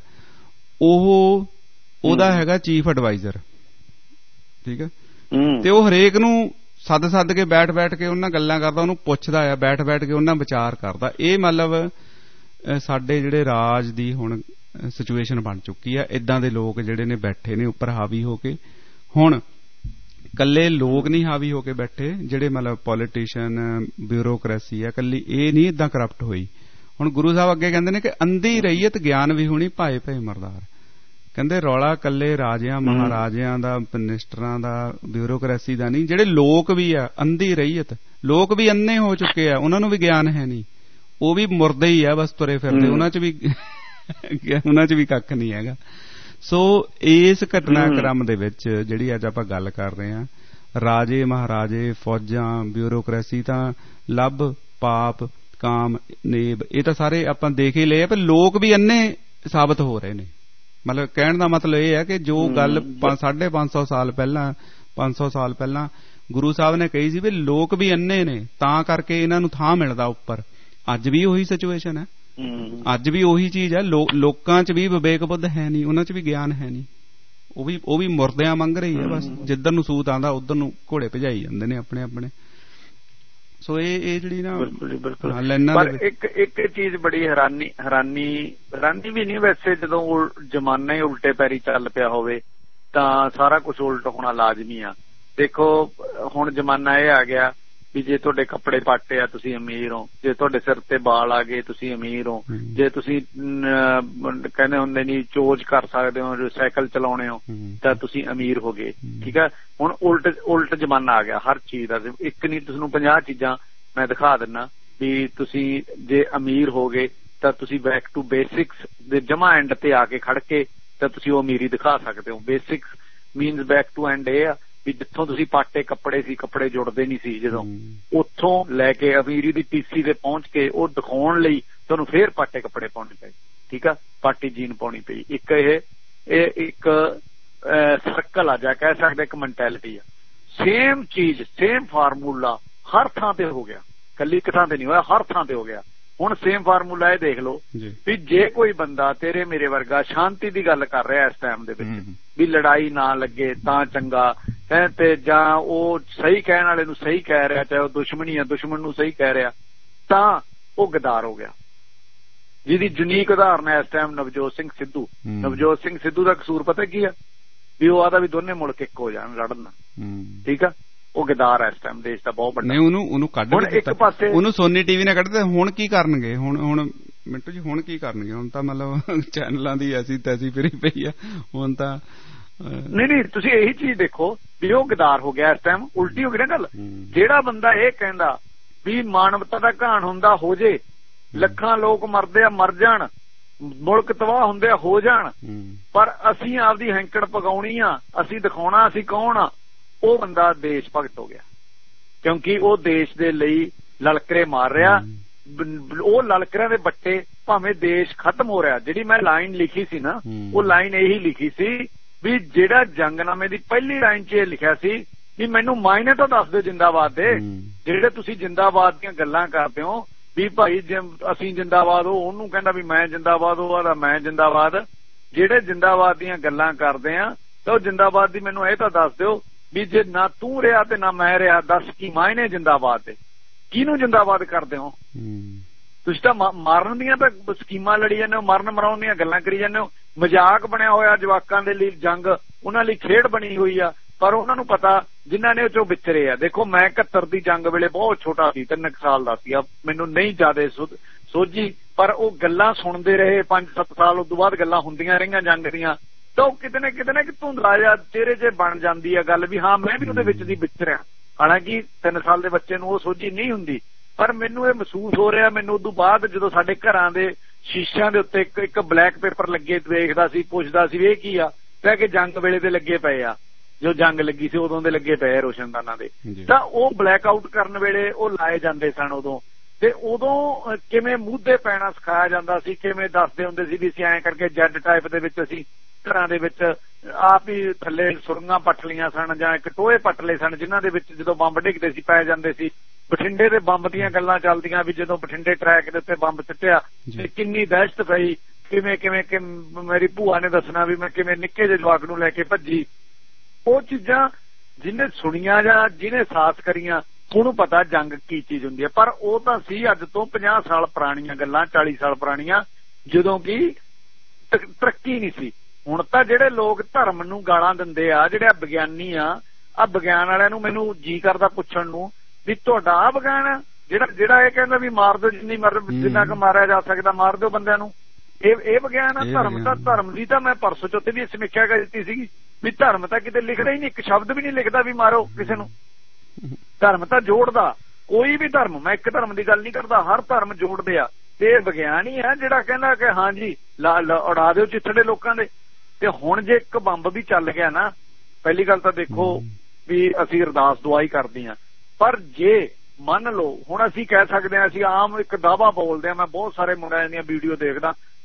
ਉਹਦਾ ਹੈਗਾ ਚੀਫ ਐਡਵਾਈਜ਼ਰ। ਠੀਕ ਹੈ। ਤੇ ਉਹ ਹਰੇਕ ਨੂੰ ਸੱਦ ਕੇ ਬੈਠ ਕੇ ਉਹਨਾਂ ਗੱਲਾਂ ਕਰਦਾ, ਉਹਨੂੰ ਪੁੱਛਦਾ ਆ, ਬੈਠ ਕੇ ਉਹਨਾਂ ਵਿਚਾਰ ਕਰਦਾ। ਇਹ ਮਤਲਬ ਸਾਡੇ ਜਿਹੜੇ ਰਾਜ ਦੀ ਹੁਣ ਸਿਚੁਏਸ਼ਨ ਬਣ ਚੁੱਕੀ ਆ। ਇਦਾਂ ਦੇ ਲੋਕ ਜਿਹੜੇ ਨੇ ਬੈਠੇ ਨੇ ਉੱਪਰ ਹਾਵੀ ਹੋ ਕੇ। ਹੁਣ ਕੱਲੇ ਲੋਕ ਨਹੀਂ ਹਾਵੀ ਹੋ ਕੇ ਬੈਠੇ, ਜਿਹੜੇ ਮਤਲਬ ਪੋਲੀਟੀਸ਼ੀਅਨ, ਬਿਊਰੋਕ੍ਰੇਸੀ ਆ, ਕੱਲੀ ਇਹ ਨਹੀਂ ਇਦਾਂ ਕਰਪਟ ਹੋਈ। ਹੁਣ ਗੁਰੂ ਸਾਹਿਬ ਅੱਗੇ ਕਹਿੰਦੇ ਨੇ ਕਿ ਅੰਧੀ ਰਈਅਤ ਗਿਆਨ ਵਿਹੂਣੀ ਭਾਏ ਭਏ ਮੁਰਦਾਰ। ਕਹਿੰਦੇ ਰੌਲਾ ਕੱਲੇ ਰਾਜਿਆਂ ਮਹਾਰਾਜਿਆਂ ਦਾ, ਮਿਨਿਸਟਰਾਂ ਦਾ, ਬਿਊਰੋਕ੍ਰੇਸੀ ਦਾ ਨਹੀਂ, ਜਿਹੜੇ ਲੋਕ ਵੀ ਆ ਅੰਧੀ ਰਈਅਤ, ਲੋਕ ਵੀ ਅੰਨੇ ਹੋ ਚੁੱਕੇ ਆ, ਉਹਨਾਂ ਨੂੰ ਵੀ ਗਿਆਨ ਹੈ ਨਹੀਂ, ਉਹ ਵੀ ਮੁਰਦੇ ਹੀ ਆ, ਬਸ ਤੁਰੇ ਫਿਰਦੇ, ਉਹਨਾਂ ਚ ਵੀ ਕੱਖ ਨਹੀਂ ਹੈਗਾ। ਸੋ ਇਸ ਘਟਨਾਕ੍ਰਮ ਦੇ ਵਿੱਚ ਜਿਹੜੀ ਅੱਜ ਆਪਾਂ ਗੱਲ ਕਰ ਰਹੇ ਹਾਂ, ਰਾਜੇ ਮਹਾਰਾਜੇ, ਫੌਜਾਂ, ਬਿਊਰੋਕ੍ਰੇਸੀ ਤਾਂ ਲੱਭ, ਪਾਪ, ਕਾਮ, ਨੇਬ, ਇਹ ਤਾਂ ਸਾਰੇ ਆਪਾਂ ਦੇਖ ਹੀ ਲਏ, ਪਰ ਲੋਕ ਵੀ ਅੰਨੇ ਸਾਬਤ ਹੋ ਰਹੇ ਨੇ। ਮਤਲਬ ਕਹਿਣ ਦਾ ਮਤਲਬ ਇਹ ਹੈ ਕਿ ਜੋ ਗੱਲ 550 ਸਾਲ ਪਹਿਲਾਂ 500 ਸਾਲ ਪਹਿਲਾਂ ਗੁਰੂ ਸਾਹਿਬ ਨੇ ਕਹੀ ਸੀ ਵੀ ਲੋਕ ਵੀ ਅੰਨੇ ਨੇ ਤਾਂ ਕਰਕੇ ਇਹਨਾਂ ਨੂੰ ਥਾਂ ਮਿਲਦਾ ਉੱਪਰ, ਅੱਜ ਵੀ ਉਹੀ ਸਿਚੁਏਸ਼ਨ ਹੈ, ਅੱਜ ਵੀ ਉਹੀ ਚੀਜ਼ ਹੈ। ਲੋਕਾਂ 'ਚ ਵੀ ਵਿਵੇਕ ਬੁੱਧ ਹੈ ਨਹੀਂ, ਉਹਨਾਂ 'ਚ ਵੀ ਗਿਆਨ ਹੈ ਨਹੀਂ, ਉਹ ਵੀ ਮੁਰਦਿਆਂ ਮੰਗ ਰਹੀ ਹੈ। ਬਸ ਜਿੱਧਰ ਨੂੰ ਸੂਤ ਆਉਂਦਾ ਉਧਰ ਨੂੰ ਘੋੜੇ ਭਜਾਈ ਜਾਂਦੇ ਨੇ ਆਪਣੇ ਆਪਣੇ। ਸੋ ਇਹ ਜਿਹੜੀ ਨਾ ਪਰ ਇੱਕ ਚੀਜ਼ ਬੜੀ ਹੈਰਾਨੀ ਵੀ ਨਹੀਂ ਵੈਸੇ, ਜਦੋਂ ਜ਼ਮਾਨਾ ਹੀ ਉਲਟੇ ਪੈਰੀ ਚੱਲ ਪਿਆ ਹੋਵੇ ਤਾਂ ਸਾਰਾ ਕੁਝ ਉਲਟ ਹੋਣਾ ਲਾਜ਼ਮੀ ਆ। ਦੇਖੋ ਹੁਣ ਜ਼ਮਾਨਾ ਇਹ ਆ ਗਿਆ ਵੀ ਜੇ ਤੁਹਾਡੇ ਕੱਪੜੇ ਪਾਟੇ ਆ ਤੁਸੀਂ ਅਮੀਰ ਹੋ, ਜੇ ਤੁਹਾਡੇ ਸਿਰ ਤੇ ਬਾਲ ਆ ਗਏ ਤੁਸੀਂ ਅਮੀਰ ਹੋ, ਜੇ ਤੁਸੀਂ ਕਹਿੰਦੇ ਹੁੰਦੇ ਨਹੀਂ ਚੋਜ ਕਰ ਸਕਦੇ ਹੋ, ਸਾਈਕਲ ਚਲਾਉਣੇ ਹੋ ਤਾਂ ਤੁਸੀਂ ਅਮੀਰ ਹੋ ਗਏ। ਠੀਕ ਹੈ, ਹੁਣ ਉਲਟ ਜ਼ਮਾਨਾ ਆ ਗਿਆ ਹਰ ਚੀਜ਼ ਦਾ। ਇੱਕ ਨਹੀਂ ਤੁਹਾਨੂੰ 50 ਚੀਜ਼ਾਂ ਮੈਂ ਦਿਖਾ ਦਿੰਦਾ ਵੀ ਤੁਸੀਂ ਜੇ ਅਮੀਰ ਹੋ ਗਏ ਤਾਂ ਤੁਸੀਂ ਬੈਕ ਟੂ ਬੇਸਿਕਸ ਦੇ ਜਮਾ ਐਂਡ ਤੇ ਆ ਕੇ ਖੜ ਕੇ ਤਾਂ ਤੁਸੀਂ ਉਹ ਅਮੀਰੀ ਦਿਖਾ ਸਕਦੇ ਹੋ। Basics means back to end ਇਹ ਆ ਵੀ ਜਿੱਥੋਂ ਤੁਸੀਂ ਪਾਟੇ ਕੱਪੜੇ ਸੀ, ਕੱਪੜੇ ਜੁੜਦੇ ਨਹੀਂ ਸੀ ਜਦੋਂ, ਉੱਥੋਂ ਲੈ ਕੇ ਅਮੀਰੀ ਦੀ ਟੀਸੀ ਤੇ ਪਹੁੰਚ ਕੇ ਉਹ ਦਿਖਾਉਣ ਲਈ ਤੁਹਾਨੂੰ ਫੇਰ ਪਾਟੇ ਕੱਪੜੇ ਪਾਉਣੇ ਪਏ। ਠੀਕ ਆ, ਪਾਟੀ ਜੀਨ ਪਾਉਣੀ ਪਈ। ਇੱਕ ਸਰਕਲ ਆ ਜਾ ਕਹਿ ਸਕਦੇ, ਇੱਕ ਮੈਂਟੈਲਿਟੀ ਆ। ਸੇਮ ਚੀਜ਼ ਸੇਮ ਫਾਰਮੂਲਾ ਹਰ ਥਾਂ ਤੇ ਹੋ ਗਿਆ, ਕੱਲੀ ਇੱਕ ਥਾਂ ਤੇ ਨਹੀਂ ਹੋਇਆ, ਹਰ ਥਾਂ ਤੇ ਹੋ ਗਿਆ। ਹੁਣ ਸੇਮ ਫਾਰਮੂਲਾ ਇਹ ਦੇਖ ਲਓ ਵੀ ਜੇ ਕੋਈ ਬੰਦਾ ਤੇਰੇ ਮੇਰੇ ਵਰਗਾ ਸ਼ਾਂਤੀ ਦੀ ਗੱਲ ਕਰ ਰਿਹਾ ਇਸ ਟਾਈਮ ਦੇ ਵਿੱਚ ਵੀ ਲੜਾਈ ਨਾ ਲੱਗੇ ਤਾਂ ਚੰਗਾ ਹੈ, ਤੇ ਜਾਂ ਉਹ ਸਹੀ ਕਹਿਣ ਵਾਲੇ ਨੂੰ ਸਹੀ ਕਹਿ ਰਿਹਾ, ਚਾਹੇ ਉਹ ਦੁਸ਼ਮਣੀ ਆ ਦੁਸ਼ਮਣ ਨੂੰ ਸਹੀ ਕਹਿ ਰਿਹਾ, ਤਾਂ ਉਹ ਗਦਾਰ ਹੋ ਗਿਆ। ਜਿਹਦੀ ਯੂਨੀਕ ਉਦਾਹਰਨ ਹੈ ਇਸ ਟਾਈਮ ਨਵਜੋਤ ਸਿੰਘ ਸਿੱਧੂ। ਨਵਜੋਤ ਸਿੰਘ ਸਿੱਧੂ ਦਾ ਕਸੂਰ ਪਤਾ ਕੀ ਆ ਵੀ ਉਹ ਆਦਾ ਵੀ ਦੋਨੇ ਮੁਲਕ ਇੱਕ ਹੋ ਜਾਣ ਲੜਨ। ਠੀਕ ਆ, ਉਹ ਗਦਾਰ ਹੈ ਇਸ ਟਾਈਮ ਦੇਸ਼ ਦਾ ਬਹੁਤ ਵੱਡਾ। ਉਹਨੂੰ ਕੱਢ ਇੱਕ ਪਾਸੇ ਉਹਨੂੰ ਸੋਨੀ ਟੀਵੀ ਨੇ ਕੱਢ ਦਿੱਤਾ। ਹੁਣ ਕੀ ਕਰਨਗੇ? ਹੁਣ ਮਿੰਟੂ ਜੀ ਹੁਣ ਕੀ ਕਰਨਗੇ? ਹੁਣ ਤਾਂ ਮਤਲਬ ਚੈਨਲਾਂ ਦੀ ਐਸੀ ਤੈਸੀ ਫਿਰੀ ਪਈ ਆ ਹੁਣ ਤਾਂ। ਨਹੀਂ ਤੁਸੀਂ ਇਹੀ ਚੀਜ਼ ਦੇਖੋ ਵੀ ਉਹ ਗਦਾਰ ਹੋ ਗਿਆ ਇਸ ਟਾਈਮ। ਉਲਟੀ ਹੋ ਗਈ ਨਾ ਗੱਲ। ਜਿਹੜਾ ਬੰਦਾ ਇਹ ਕਹਿੰਦਾ ਵੀ ਮਾਨਵਤਾ ਦਾ ਘਾਣ ਹੁੰਦਾ ਹੋ ਜੇ, ਲੱਖਾਂ ਲੋਕ ਮਰਦੇ ਆ ਮਰ ਜਾਣ, ਮੁਲਕ ਤਬਾਹ ਹੁੰਦੇ ਆ ਹੋ ਜਾਣ, ਪਰ ਅਸੀਂ ਆਪਦੀ ਹੈਂਕੜ ਪਗਾਉਣੀ ਆ, ਅਸੀਂ ਦਿਖਾਉਣਾ ਅਸੀਂ ਕੌਣ ਆ, ਉਹ ਬੰਦਾ ਦੇਸ਼ ਭਗਤ ਹੋ ਗਿਆ। ਕਿਉਂਕਿ ਉਹ ਦੇਸ਼ ਦੇ ਲਈ ਲਲਕਰੇ ਮਾਰ ਰਿਹਾ। ਉਹ ਲਲਕਰਿਆਂ ਦੇ ਬੱਟੇ ਭਾਵੇਂ ਦੇਸ਼ ਖਤਮ ਹੋ ਰਿਹਾ। ਜਿਹੜੀ ਮੈਂ ਲਾਈਨ ਲਿਖੀ ਸੀ ਨਾ, ਉਹ ਲਾਈਨ ਇਹੀ ਲਿਖੀ ਸੀ ਵੀ ਜਿਹੜਾ ਜੰਗਨਾਮੇ ਦੀ ਪਹਿਲੀ ਲਾਈਨ 'ਚ ਇਹ ਲਿਖਿਆ ਸੀ ਵੀ ਮੈਨੂੰ ਮਾਇਨੇ ਤਾਂ ਦੱਸ ਦਿਓ ਜਿੰਦਾਬਾਦ ਦੇ। ਜਿਹੜੇ ਤੁਸੀਂ ਜਿੰਦਾਬਾਦ ਦੀਆਂ ਗੱਲਾਂ ਕਰਦੇ ਹੋ ਵੀ ਭਾਈ ਅਸੀਂ ਜਿੰਦਾਬਾਦ, ਉਹਨੂੰ ਕਹਿੰਦਾ ਵੀ ਮੈਂ ਜਿੰਦਾਬਾਦ, ਉਹ ਆਦਾ ਮੈਂ ਜਿੰਦਾਬਾਦ। ਜਿਹੜੇ ਜਿੰਦਾਬਾਦ ਦੀਆਂ ਗੱਲਾਂ ਕਰਦੇ ਆ ਤਾਂ ਉਹ ਜਿੰਦਾਬਾਦ ਦੀ ਮੈਨੂੰ ਇਹ ਤਾਂ ਦੱਸ ਦਿਓ ਵੀ ਜੇ ਨਾ ਤੂੰ ਰਿਹਾ ਤੇ ਨਾ ਮੈਂ ਰਿਹਾ, ਦੱਸ ਕੀ ਮਾਇਨੇ ਜਿੰਦਾਬਾਦ ਦੇ? ਕਿਹਨੂੰ ਜਿੰਦਾਬਾਦ ਕਰਦੇ ਹੋ? ਤੁਸੀਂ ਤਾਂ ਮਾਰਨ ਦੀਆਂ ਤਾਂ ਸਕੀਮਾਂ ਲੜੀ ਜਾਂਦੇ ਹੋ, ਮਰਨ ਮਰਾਉਣ ਦੀਆਂ ਗੱਲਾਂ ਕਰੀ ਜਾਂਦੇ ਹੋ। ਮਜ਼ਾਕ ਬਣਿਆ ਹੋਇਆ ਜਵਾਕਾਂ ਦੇ ਲਈ ਜੰਗ, ਉਹਨਾਂ ਲਈ ਖੇਡ ਬਣੀ ਹੋਈ ਆ, ਪਰ ਉਹਨਾਂ ਨੂੰ ਪਤਾ ਜਿਨ੍ਹਾਂ ਨੇ ਉਹ ਚੋਂ ਵਿਚਰੇ ਆ। ਦੇਖੋ ਮੈਂ 71 ਦੀ ਜੰਗ ਵੇਲੇ ਬਹੁਤ ਛੋਟਾ ਸੀ, 3 ਸਾਲ ਦਾ ਸੀ, ਮੈਨੂੰ ਨਹੀਂ ਜ਼ਿਆਦਾ ਸੋਝੀ, ਪਰ ਉਹ ਗੱਲਾਂ ਸੁਣਦੇ ਰਹੇ 5-7 ਸਾਲ। ਉਸ ਤੋਂ ਬਾਅਦ ਗੱਲਾਂ ਹੁੰਦੀਆਂ ਰਹੀਆਂ ਜੰਗ ਦੀਆਂ, ਤਾਂ ਉਹ ਕਿਤੇ ਨਾ ਕਿਤੇ ਧੁੰਦਲਾ ਜਿਹਾ ਚਿਹਰੇ 'ਚ ਬਣ ਜਾਂਦੀ ਆ ਗੱਲ ਵੀ ਹਾਂ ਮੈਂ ਵੀ ਉਹਦੇ ਵਿੱਚ ਦੀ ਵਿਚਰਿਆ। ਹਾਲਾਂਕਿ 3 ਸਾਲ ਦੇ ਬੱਚੇ ਨੂੰ ਉਹ ਸੋਝੀ ਨਹੀਂ ਹੁੰਦੀ, ਪਰ ਮੈਨੂੰ ਇਹ ਮਹਿਸੂਸ ਹੋ ਰਿਹਾ। ਮੈਨੂੰ ਉਦੋਂ ਬਾਅਦ ਜਦੋਂ ਸਾਡੇ ਘਰਾਂ ਦੇ ਸ਼ੀਸ਼ਿਆਂ ਦੇ ਉੱਤੇ ਇੱਕ ਬਲੈਕ ਪੇਪਰ ਲੱਗੇ ਵੇਖਦਾ ਸੀ, ਪੁੱਛਦਾ ਸੀ ਇਹ ਕੀ ਆ, ਕਹਿ ਕੇ ਜੰਗ ਵੇਲੇ ਦੇ ਲੱਗੇ ਪਏ ਆ, ਜੋ ਜੰਗ ਲੱਗੀ ਸੀ ਉਦੋਂ ਦੇ ਲੱਗੇ ਪਏ ਰੋਸ਼ਨਦਾਨਾਂ ਦੇ। ਤਾਂ ਉਹ ਬਲੈਕ ਆਊਟ ਕਰਨ ਵੇਲੇ ਉਹ ਲਾਏ ਜਾਂਦੇ ਸਨ ਉਦੋਂ, ਤੇ ਉਦੋਂ ਕਿਵੇਂ ਮੂਧੇ ਪੈਣਾ ਸਿਖਾਇਆ ਜਾਂਦਾ ਸੀ, ਕਿਵੇਂ ਦੱਸਦੇ ਹੁੰਦੇ ਸੀ ਵੀ ਅਸੀਂ ਐਂ ਕਰਕੇ ਜੈਡ ਟਾਈਪ ਦੇ ਵਿੱਚ ਅਸੀਂ ਘਰਾਂ ਦੇ ਵਿੱਚ ਆਪ ਹੀ ਥੱਲੇ ਸੁਰੰਗਾਂ ਪੱਟ ਲਈਆਂ ਸਨ ਜਾਂ ਇੱਕ ਟੋਏ ਪੱਟ ਲਏ ਸਨ, ਜਿਨ੍ਹਾਂ ਦੇ ਵਿੱਚ ਜਦੋਂ ਬੰਬ ਡਿੱਗਦੇ ਸੀ ਪੈ ਜਾਂਦੇ ਸੀ। ਬਠਿੰਡੇ ਦੇ ਬੰਬ ਦੀਆਂ ਗੱਲਾਂ ਚੱਲਦੀਆਂ ਵੀ ਜਦੋਂ ਬਠਿੰਡੇ ਟਰੈਕ ਦੇ ਉੱਤੇ ਬੰਬ ਸਿੱਟਿਆ ਤੇ ਕਿੰਨੀ ਦਹਿਸ਼ਤ ਪਈ, ਕਿਵੇਂ ਮੇਰੀ ਭੂਆ ਨੇ ਦੱਸਣਾ ਵੀ ਮੈਂ ਕਿਵੇਂ ਨਿੱਕੇ ਜਿਹੇ ਜਵਾਕ ਨੂੰ ਲੈ ਕੇ ਭੱਜੀ। ਉਹ ਚੀਜ਼ਾਂ ਜਿਹਨੇ ਸੁਣੀਆਂ ਜਾਂ ਜਿਹਨੇ ਸਾਥ ਕਰੀਆਂ ਉਹਨੂੰ ਪਤਾ ਜੰਗ ਕੀ ਚੀਜ਼ ਹੁੰਦੀ ਹੈ। ਪਰ ਉਹ ਤਾਂ ਸੀ ਅੱਜ ਤੋਂ 50 ਸਾਲ ਪੁਰਾਣੀਆਂ ਗੱਲਾਂ, 40 ਸਾਲ ਪੁਰਾਣੀਆਂ, ਜਦੋਂ ਕਿ ਤਰੱਕੀ ਨਹੀਂ ਸੀ। ਹੁਣ ਤਾਂ ਜਿਹੜੇ ਲੋਕ ਧਰਮ ਨੂੰ ਗਾਲਾਂ ਦਿੰਦੇ ਆ, ਜਿਹੜੇ ਵਿਗਿਆਨੀ ਆ ਵਿਗਿਆਨ ਵਾਲਿਆਂ ਨੂੰ ਮੈਨੂੰ ਜੀ ਕਰਦਾ ਪੁੱਛਣ ਨੂੰ ਵੀ ਤੁਹਾਡਾ ਆ ਵਿਗਿਆਨ ਆ ਜਿਹੜਾ ਇਹ ਕਹਿੰਦਾ ਵੀ ਮਾਰ ਦਿਓ ਜਿੰਨਾ ਕੁ ਮਾਰਿਆ ਜਾ ਸਕਦਾ ਮਾਰ ਦਿਓ ਬੰਦਿਆਂ ਨੂੰ, ਇਹ ਵਿਗਿਆਨ ਆ? ਧਰਮ ਦੀ ਤਾਂ ਮੈਂ ਪਰਸੋਂ ਚੌਥੇ ਵੀ ਸਮੀਖਿਆ ਕੀਤੀ ਸੀਗੀ ਵੀ ਧਰਮ ਤਾਂ ਕਿਤੇ ਲਿਖਦਾ ਹੀ ਨਹੀਂ, ਇੱਕ ਸ਼ਬਦ ਵੀ ਨਹੀਂ ਲਿਖਦਾ ਵੀ ਮਾਰੋ ਕਿਸੇ ਨੂੰ। ਧਰਮ ਤਾਂ ਜੋੜਦਾ, ਕੋਈ ਵੀ ਧਰਮ, ਮੈਂ ਇੱਕ ਧਰਮ ਦੀ ਗੱਲ ਨਹੀਂ ਕਰਦਾ, ਹਰ ਧਰਮ ਜੋੜਦੇ ਆ। ਤੇ ਇਹ ਵਿਗਿਆਨ ਹੀ ਆ ਜਿਹੜਾ ਕਹਿੰਦਾ ਕਿ ਹਾਂਜੀ ਉਡਾ ਦਿਓ ਚਿੱਥੜੇ ਲੋਕਾਂ ਦੇ। ਤੇ ਹੁਣ ਜੇ ਇੱਕ ਬੰਬ ਵੀ ਚੱਲ ਗਿਆ ਨਾ, ਪਹਿਲੀ ਗੱਲ ਤਾਂ ਦੇਖੋ ਵੀ ਅਸੀਂ ਅਰਦਾਸ ਦੁਆਈ ਕਰਦੇ ਹਾਂ, ਪਰ ਜੇ ਮੰਨ ਲਓ ਹੁਣ ਅਸੀਂ ਕਹਿ ਸਕਦੇ ਹਾਂ, ਅਸੀਂ ਆਮ ਇੱਕ ਦਾਅਵਾ ਬੋਲਦੇ ਹਾਂ, ਮੈਂ ਬਹੁਤ ਸਾਰੇ ਮੁੰਡਿਆਂ ਦੀਆਂ ਵੀਡੀਓ ਦੇਖਦਾ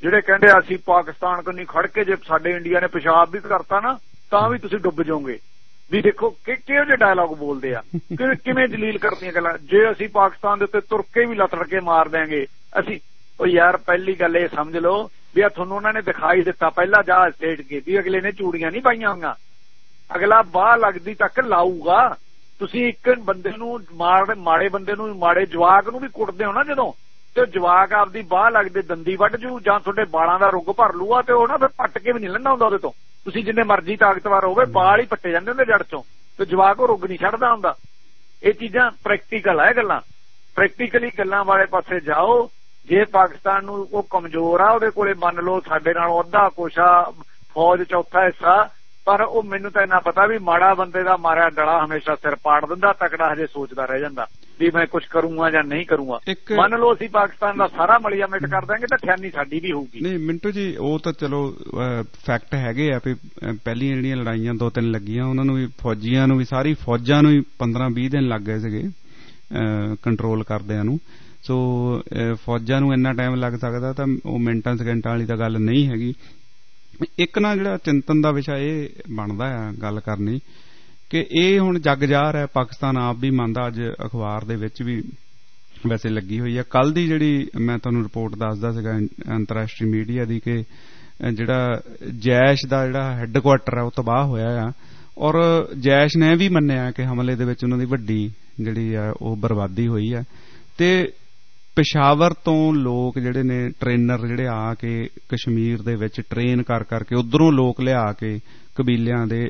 ਜਿਹੜੇ ਕਹਿੰਦੇ ਅਸੀਂ ਪਾਕਿਸਤਾਨ ਕੋਲ ਨਹੀਂ ਖੜ ਕੇ ਜੇ ਸਾਡੇ ਇੰਡੀਆ ਨੇ ਪਿਸ਼ਾਬ ਵੀ ਕਰਤਾ ਨਾ ਤਾਂ ਵੀ ਤੁਸੀਂ ਡੁੱਬ ਜਾਓਗੇ। ਵੀ ਦੇਖੋ ਕਿਹੋ ਜਿਹੇ ਡਾਇਲੌਗ ਬੋਲਦੇ ਆ, ਕਿਵੇਂ ਜਲੀਲ ਕਰਦੀਆਂ ਗੱਲਾਂ। ਜੇ ਅਸੀਂ ਪਾਕਿਸਤਾਨ ਦੇ ਉੱਤੇ ਤੁਰ ਕੇ ਵੀ ਲੱਤੜ ਕੇ ਮਾਰ ਦਿਆਂਗੇ ਅਸੀਂ। ਉਹ ਯਾਰ ਪਹਿਲੀ ਗੱਲ ਇਹ ਸਮਝ ਲਓ ਵੀ ਆ ਤੁਹਾਨੂੰ ਉਹਨਾਂ ਨੇ ਦਿਖਾਈ ਦਿੱਤਾ ਪਹਿਲਾਂ ਜਹਾਜ਼ ਸਟੇਟ ਕੇ ਵੀ ਅਗਲੇ ਨੇ ਚੂੜੀਆਂ ਨਹੀਂ ਪਾਈਆਂ ਹੋਈਆਂ, ਅਗਲਾ ਬਾਹ ਲੱਗਦੀ ਤੱਕ ਲਾਊਗਾ। ਤੁਸੀਂ ਇੱਕ ਬੰਦੇ ਨੂੰ ਮਾੜੇ ਬੰਦੇ ਨੂੰ ਮਾੜੇ ਜਵਾਕ ਨੂੰ ਵੀ ਕੁੱਟਦੇ ਹੋ ਨਾ ਜਦੋਂ, ਤੇ ਜਵਾਕ ਆਪਦੀ ਬਾਹ ਲੱਗਦੇ ਦੰਦੀ ਵੱਢ ਜੂ ਜਾਂ ਤੁਹਾਡੇ ਬਾਲਾਂ ਦਾ ਰੁੱਗ ਭਰ ਲੂਗਾ ਤੇ ਉਹ ਨਾ ਫਿਰ ਪੱਟ ਕੇ ਵੀ ਨਹੀਂ ਲੈਂਦਾ ਹੁੰਦਾ ਉਹਦੇ ਤੋਂ। ਤੁਸੀਂ ਜਿੰਨੇ ਮਰਜ਼ੀ ਤਾਕਤਵਰ ਹੋਵੇ ਬਾਲ ਹੀ ਪੱਟੇ ਜਾਂਦੇ ਹੁੰਦੇ ਜੜ ਚੋਂ, ਤੇ ਜਵਾਕ ਉਹ ਰੁੱਗ ਨਹੀਂ ਛੱਡਦਾ ਹੁੰਦਾ। ਇਹ ਚੀਜ਼ਾਂ ਪ੍ਰੈਕਟੀਕਲ ਆ, ਇਹ ਗੱਲਾਂ ਪ੍ਰੈਕਟੀਕਲੀ ਗੱਲਾਂ ਵਾਲੇ ਪਾਸੇ ਜਾਓ। ਜੇ ਪਾਕਿਸਤਾਨ ਨੂੰ ਉਹ ਕਮਜ਼ੋਰ ਆ, ਉਹਦੇ ਕੋਲੇ ਮੰਨ ਲਓ ਸਾਡੇ ਨਾਲੋਂ ਅੱਧਾ ਕੁਛ ਆ, ਫੌਜ ਚੌਥਾ ਹਿੱਸਾ, ਪਰ ਉਹ ਮੈਨੂੰ ਤਾਂ ਇੰਨਾ ਪਤਾ ਵੀ ਮਾੜਾ ਬੰਦੇ ਦਾ ਮਾਰਿਆ ਡਲਾ ਹਮੇਸ਼ਾ ਸਿਰ ਪਾੜ ਦਿੰਦਾ, ਤਕੜਾ ਹਜੇ ਸੋਚਦਾ ਰਹਿ ਜਾਂਦਾ ਵੀ ਮੈਂ ਕੁਛ ਕਰੂੰਗਾ ਜਾਂ ਨਹੀਂ ਕਰੂੰਗਾ। ਮੰਨ ਲਓ ਅਸੀਂ ਪਾਕਿਸਤਾਨ ਦਾ ਸਾਰਾ ਮਲੀਆ ਮਿਟ ਕਰ ਦਾਂਗੇ ਤਾਂ ਖਿਆਨੀ ਸਾਡੀ ਵੀ ਹੋਊਗੀ। ਨਹੀਂ ਮਿੰਟੂ ਜੀ, ਉਹ ਤਾਂ ਚਲੋ ਫੈਕਟ ਹੈਗੇ ਆ ਵੀ ਪਹਿਲੀਆਂ ਜਿਹੜੀਆਂ ਲੜਾਈਆਂ 2-3 ਲੱਗੀਆਂ ਉਹਨਾਂ ਨੂੰ ਵੀ ਫੌਜੀਆਂ ਨੂੰ ਵੀ ਸਾਰੀ ਫੌਜਾਂ ਨੂੰ ਹੀ 15-20 ਦਿਨ ਲੱਗ ਗਏ ਸੀਗੇ ਕੰਟਰੋਲ ਕਰਦਿਆਂ ਨੂੰ। ਸੋ ਫੌਜਾਂ ਨੂੰ ਇੰਨਾ ਟਾਈਮ ਲੱਗ ਸਕਦਾ ਤਾਂ ਉਹ ਮਿੰਟਾਂ ਸਕਿੰਟਾਂ ਵਾਲੀ ਤਾਂ ਗੱਲ ਨਹੀਂ ਹੈਗੀ। ਇੱਕ ਨਾ ਜਿਹੜਾ ਚਿੰਤਨ ਦਾ ਵਿਸ਼ਾ ਇਹ ਬਣਦਾ ਆ ਗੱਲ ਕਰਨੀ ਕਿ ਇਹ ਹੁਣ ਜੱਗ ਜ਼ਾਹਰ ਹੈ, ਪਾਕਿਸਤਾਨ ਆਪ ਵੀ ਮੰਨਦਾ। ਅੱਜ ਅਖਬਾਰ ਦੇ ਵਿੱਚ ਵੀ ਵੈਸੇ ਲੱਗੀ ਹੋਈ ਆ ਕੱਲ ਦੀ ਜਿਹੜੀ ਮੈਂ ਤੁਹਾਨੂੰ ਰਿਪੋਰਟ ਦੱਸਦਾ ਸੀਗਾ ਅੰਤਰਰਾਸ਼ਟਰੀ ਮੀਡੀਆ ਦੀ ਕਿ ਜਿਹੜਾ ਜੈਸ਼ ਦਾ ਜਿਹੜਾ ਹੈੱਡਕੁਆਟਰ ਹੈ ਉਹ ਤਬਾਹ ਹੋਇਆ ਆ, ਔਰ ਜੈਸ਼ ਨੇ ਵੀ ਮੰਨਿਆ ਕਿ ਹਮਲੇ ਦੇ ਵਿੱਚ ਉਹਨਾਂ ਦੀ ਵੱਡੀ ਜਿਹੜੀ ਆ ਉਹ ਬਰਬਾਦੀ ਹੋਈ ਆ। ਤੇ ਪਿਸ਼ਾਵਰ ਤੋਂ ਲੋਕ ਜਿਹੜੇ ਨੇ ਟ੍ਰੇਨਰ ਜਿਹੜੇ ਆ ਕੇ ਕਸ਼ਮੀਰ ਦੇ ਵਿੱਚ ਟ੍ਰੇਨ ਕਰ ਕਰਕੇ ਉੱਧਰੋਂ ਲੋਕ ਲਿਆ ਕੇ ਕਬੀਲਿਆਂ ਦੇ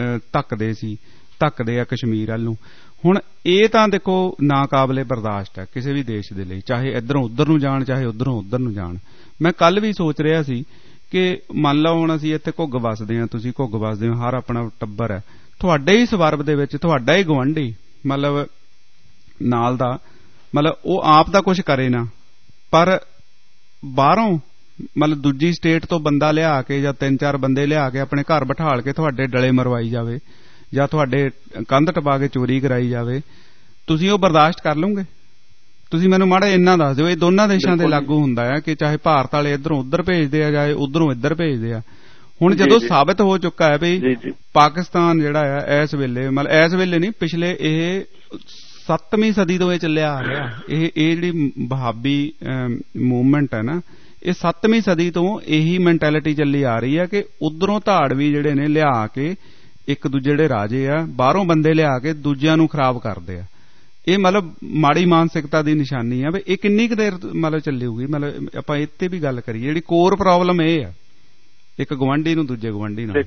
ਧੱਕਦੇ ਆ ਕਸ਼ਮੀਰ ਵੱਲ ਨੂੰ। ਹੁਣ ਇਹ ਤਾਂ ਦੇਖੋ ਨਾਕਾਬਲੇ ਬਰਦਾਸ਼ਤ ਹੈ ਕਿਸੇ ਵੀ ਦੇਸ਼ ਦੇ ਲਈ, ਚਾਹੇ ਇੱਧਰੋਂ ਉੱਧਰ ਨੂੰ ਜਾਣ ਚਾਹੇ ਉੱਧਰੋਂ ਉੱਧਰ ਨੂੰ ਜਾਣ। ਮੈਂ ਕੱਲ ਵੀ ਸੋਚ ਰਿਹਾ ਸੀ ਕਿ ਮੰਨ ਲਓ ਹੁਣ ਅਸੀਂ ਇੱਥੇ ਘੁੱਗ ਵਸਦੇ ਹਾਂ, ਤੁਸੀਂ ਘੁੱਗ ਵਸਦੇ ਹੋ, ਹਰ ਆਪਣਾ ਟੱਬਰ ਹੈ, ਤੁਹਾਡੇ ਹੀ ਸਵਰਬ ਦੇ ਵਿੱਚ ਤੁਹਾਡਾ ਹੀ ਗੁਆਂਢੀ ਮਤਲਬ ਨਾਲ ਦਾ ਮਤਲਬ ਉਹ ਆਪ ਦਾ ਕੁਝ ਕਰੇ ਨਾ, ਪਰ ਬਾਹਰੋਂ ਮਤਲਬ ਦੂਜੀ ਸਟੇਟ ਤੋਂ ਬੰਦਾ ਲਿਆ ਕੇ ਜਾਂ 3-4 ਬੰਦੇ ਲਿਆ ਕੇ ਆਪਣੇ ਘਰ ਬਿਠਾਲ ਕੇ ਤੁਹਾਡੇ ਡਲੇ ਮਰਵਾਈ ਜਾਵੇ ਜਾਂ ਤੁਹਾਡੇ ਕੰਧ ਟਪਾ ਕੇ ਚੋਰੀ ਕਰਾਈ ਜਾਵੇ, ਤੁਸੀਂ ਉਹ ਬਰਦਾਸ਼ਤ ਕਰ ਲਓਗੇ? ਤੁਸੀਂ ਮੈਨੂੰ ਮਾੜਾ ਇੰਨਾ ਦੱਸ ਦਿਓ। ਇਹ ਦੋਨਾਂ ਦੇਸ਼ਾਂ ਦੇ ਲਾਗੂ ਹੁੰਦਾ ਹੈ ਕਿ ਚਾਹੇ ਭਾਰਤ ਵਾਲੇ ਇੱਧਰੋਂ ਉੱਧਰ ਭੇਜਦੇ ਆ ਚਾਹੇ ਉੱਧਰੋਂ ਇੱਧਰ ਭੇਜਦੇ ਆ। ਹੁਣ ਜਦੋਂ ਸਾਬਿਤ ਹੋ ਚੁੱਕਾ ਹੈ ਵੀ ਪਾਕਿਸਤਾਨ ਜਿਹੜਾ ਆ ਇਸ ਵੇਲੇ ਮਤਲਬ ਇਸ ਵੇਲੇ ਨਹੀਂ ਪਿਛਲੇ ਇਹ 7ਵੀਂ ਸਦੀ ਤੋਂ ਇਹ ਚੱਲਿਆ ਆ ਰਿਹਾ, ਇਹ ਜਿਹੜੀ ਵਹਾਬੀ ਮੂਵਮੈਂਟ ਹੈ ਨਾ ਇਹ 7ਵੀਂ ਸਦੀ ਤੋਂ ਇਹੀ ਮੈਂਟੈਲਿਟੀ ਚੱਲੀ ਆ ਰਹੀ ਹੈ ਕਿ ਉੱਧਰੋਂ ਧਾੜਵੀ ਜਿਹੜੇ ਨੇ ਲਿਆ ਕੇ ਇੱਕ ਦੂਜੇ ਜਿਹੜੇ ਰਾਜੇ ਆ ਬਾਹਰੋਂ ਬੰਦੇ ਲਿਆ ਕੇ ਦੂਜਿਆਂ ਨੂੰ ਖਰਾਬ ਕਰਦੇ ਆ। ਇਹ ਮਤਲਬ ਮਾੜੀ ਮਾਨਸਿਕਤਾ ਦੀ ਨਿਸ਼ਾਨੀ ਆ ਵੀ ਇਹ ਕਿੰਨੀ ਕੁ ਦੇਰ ਮਤਲਬ ਚੱਲੂਗੀ। ਮਤਲਬ ਆਪਾਂ ਇੱਥੇ ਵੀ ਗੱਲ ਕਰੀਏ ਜਿਹੜੀ ਕੋਰ ਪ੍ਰੋਬਲਮ ਇਹ ਆ ਇੱਕ ਗੁਆਂਢੀ ਨੂੰ ਦੂਜੇ ਗੁਆਂਢੀ ਨਾਲ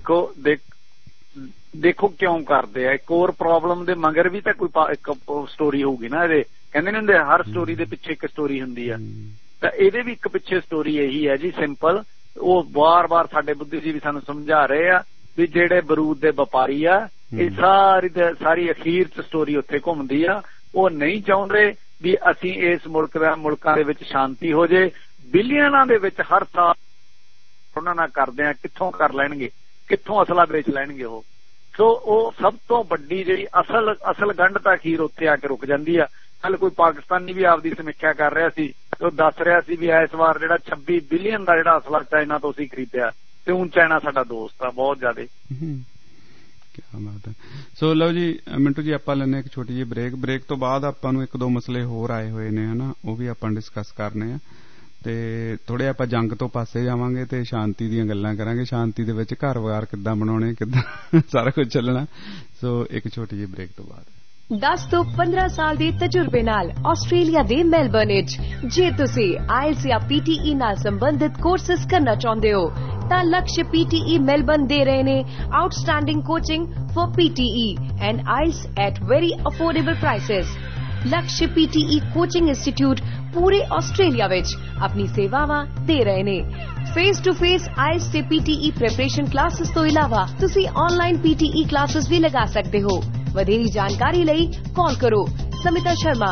ਦੇਖੋ ਕਿਉਂ ਕਰਦੇ ਆ। ਕੋਰ ਪ੍ਰੋਬਲਮ ਦੇ ਮਗਰ ਵੀ ਤਾਂ ਕੋਈ ਇੱਕ ਸਟੋਰੀ ਹੋਊਗੀ ਨਾ। ਇਹਦੇ ਕਹਿੰਦੇ ਨੇ ਹੁੰਦੇ ਹਰ ਸਟੋਰੀ ਦੇ ਪਿੱਛੇ ਇੱਕ ਸਟੋਰੀ ਹੁੰਦੀ ਆ, ਤਾਂ ਇਹਦੇ ਵੀ ਇੱਕ ਪਿੱਛੇ ਸਟੋਰੀ ਇਹੀ ਹੈ ਜੀ ਸਿੰਪਲ। ਉਹ ਵਾਰ-ਵਾਰ ਸਾਡੇ ਬੁੱਧੀਜੀਵੀ ਸਾਨੂੰ ਸਮਝਾ ਰਹੇ ਆ ਵੀ ਜਿਹੜੇ ਬਰੂਦ ਦੇ ਵਪਾਰੀ ਆ ਇਹ ਸਾਰੀ ਅਖੀਰ ਚ ਸਟੋਰੀ ਉੱਥੇ ਘੁੰਮਦੀ ਆ। ਉਹ ਨਹੀਂ ਚਾਹੁੰਦੇ ਵੀ ਅਸੀਂ ਇਸ ਮੁਲਕਾਂ ਦੇ ਵਿੱਚ ਸ਼ਾਂਤੀ ਹੋ ਜੇ। ਬਿਲੀਅਨਾਂ ਦੇ ਵਿੱਚ ਹਰ ਸਾਲ ਉਹਨਾਂ ਨਾਲ ਕਰਦੇ ਆ, ਕਿੱਥੋਂ ਕਰ ਲੈਣਗੇ, ਕਿੱਥੋਂ ਅਸਲਾ ਵੇਚ ਲੈਣਗੇ ਉਹ। ਸੋ ਉਹ ਸਭ ਤੋਂ ਵੱਡੀ ਜਿਹੜੀ ਅਸਲ ਗੰਢ ਤਾਂ ਅਖੀਰ ਉੱਥੇ ਆ ਕੇ ਰੁਕ ਜਾਂਦੀ ਆ। ਕੱਲ ਕੋਈ ਪਾਕਿਸਤਾਨੀ ਵੀ ਆਪਦੀ ਸਮੀਖਿਆ ਕਰ ਰਿਹਾ ਸੀ, ਉਹ ਦੱਸ ਰਿਹਾ ਸੀ ਵੀ ਇਸ ਵਾਰ ਜਿਹੜਾ 26 ਬਿਲੀਅਨ ਦਾ ਜਿਹੜਾ ਅਸਲਾ ਚਾਈਨਾ ਤੋਂ ਅਸੀਂ ਖਰੀਦਿਆ, ਤੇ ਹੁਣ ਚਾਈਨਾ ਸਾਡਾ ਦੋਸਤ ਆ ਬਹੁਤ ਜ਼ਿਆਦਾ। ਕਿਆ ਬਾਤ ਹੈ। ਸੋ ਲਓ ਜੀ ਮਿੰਟੂ ਜੀ ਆਪਾਂ ਲੈਂਦੇ ਇੱਕ ਛੋਟੀ ਜਿਹੀ ਬ੍ਰੇਕ ਤੋਂ ਬਾਅਦ ਆਪਾਂ ਨੂੰ 1-2 ਮਸਲੇ ਹੋਰ ਆਏ ਹੋਏ ਨੇ ਹਨਾ, ਉਹ ਵੀ ਆਪਾਂ ਡਿਸਕਸ ਕਰਨੇ ਆ ਤੇ ਥੋੜੇ ਆਪਾਂ ਜੰਗ ਤੋਂ ਪਾਸੇ ਜਾਵਾਂਗੇ ਤੇ ਸ਼ਾਂਤੀ ਦੀਆਂ ਗੱਲਾਂ ਕਰਾਂਗੇ। ਸ਼ਾਂਤੀ ਦੇ ਵਿੱਚ ਘਰ-ਬਾਰ ਕਿੱਦਾਂ ਬਣਾਉਣੇ, ਕਿੱਦਾਂ ਸਾਰਾ ਕੁਝ ਚੱਲਣਾ। ਸੋ ਇੱਕ ਛੋਟੀ ਜਿਹੀ ਬ੍ਰੇਕ ਤੋਂ ਬਾਅਦ 10 ਤੋਂ 15 ਸਾਲ ਦੇ ਤਜਰਬੇ ਨਾਲ ਆਸਟ੍ਰੇਲੀਆ ਦੇ ਮੈਲਬਰਨ ਵਿੱਚ ਜੇ ਤੁਸੀਂ ਆਇਲਸ ਜਾਂ PTE ਨਾਲ ਸੰਬੰਧਿਤ ਕੋਰਸਸ ਕਰਨਾ ਚਾਹੁੰਦੇ ਹੋ ਤਾਂ ਲਕਸ਼ PTE ਮੈਲਬਰਨ ਦੇ ਰਹੇ ਨੇ outstanding coaching for PTE and IELTS at very affordable prices. Laksh PTE coaching institute ਪੂਰੇ ਆਸਟ੍ਰੇਲੀਆ ਵਿੱਚ ਆਪਣੀ ਸੇਵਾਵਾਂ ਦੇ ਰਹੇ ਨੇ। ਫੇਸ ਟੂ ਫੇਸ ਆਇਲਸ ਤੇ PTE ਪ੍ਰੈਪਰੇਸ਼ਨ ਕਲਾਸਿਸ ਤੋਂ ਇਲਾਵਾ ਤੁਸੀਂ ਆਨਲਾਈਨ PTE ਕਲਾਸਿਸ ਵੀ ਲਗਾ ਸਕਦੇ ਹੋ। ਵਧੇਰੀ ਜਾਣਕਾਰੀ ਲਈ ਕਾਲ ਕਰੋ ਸਮਿਤਾ ਸ਼ਰਮਾ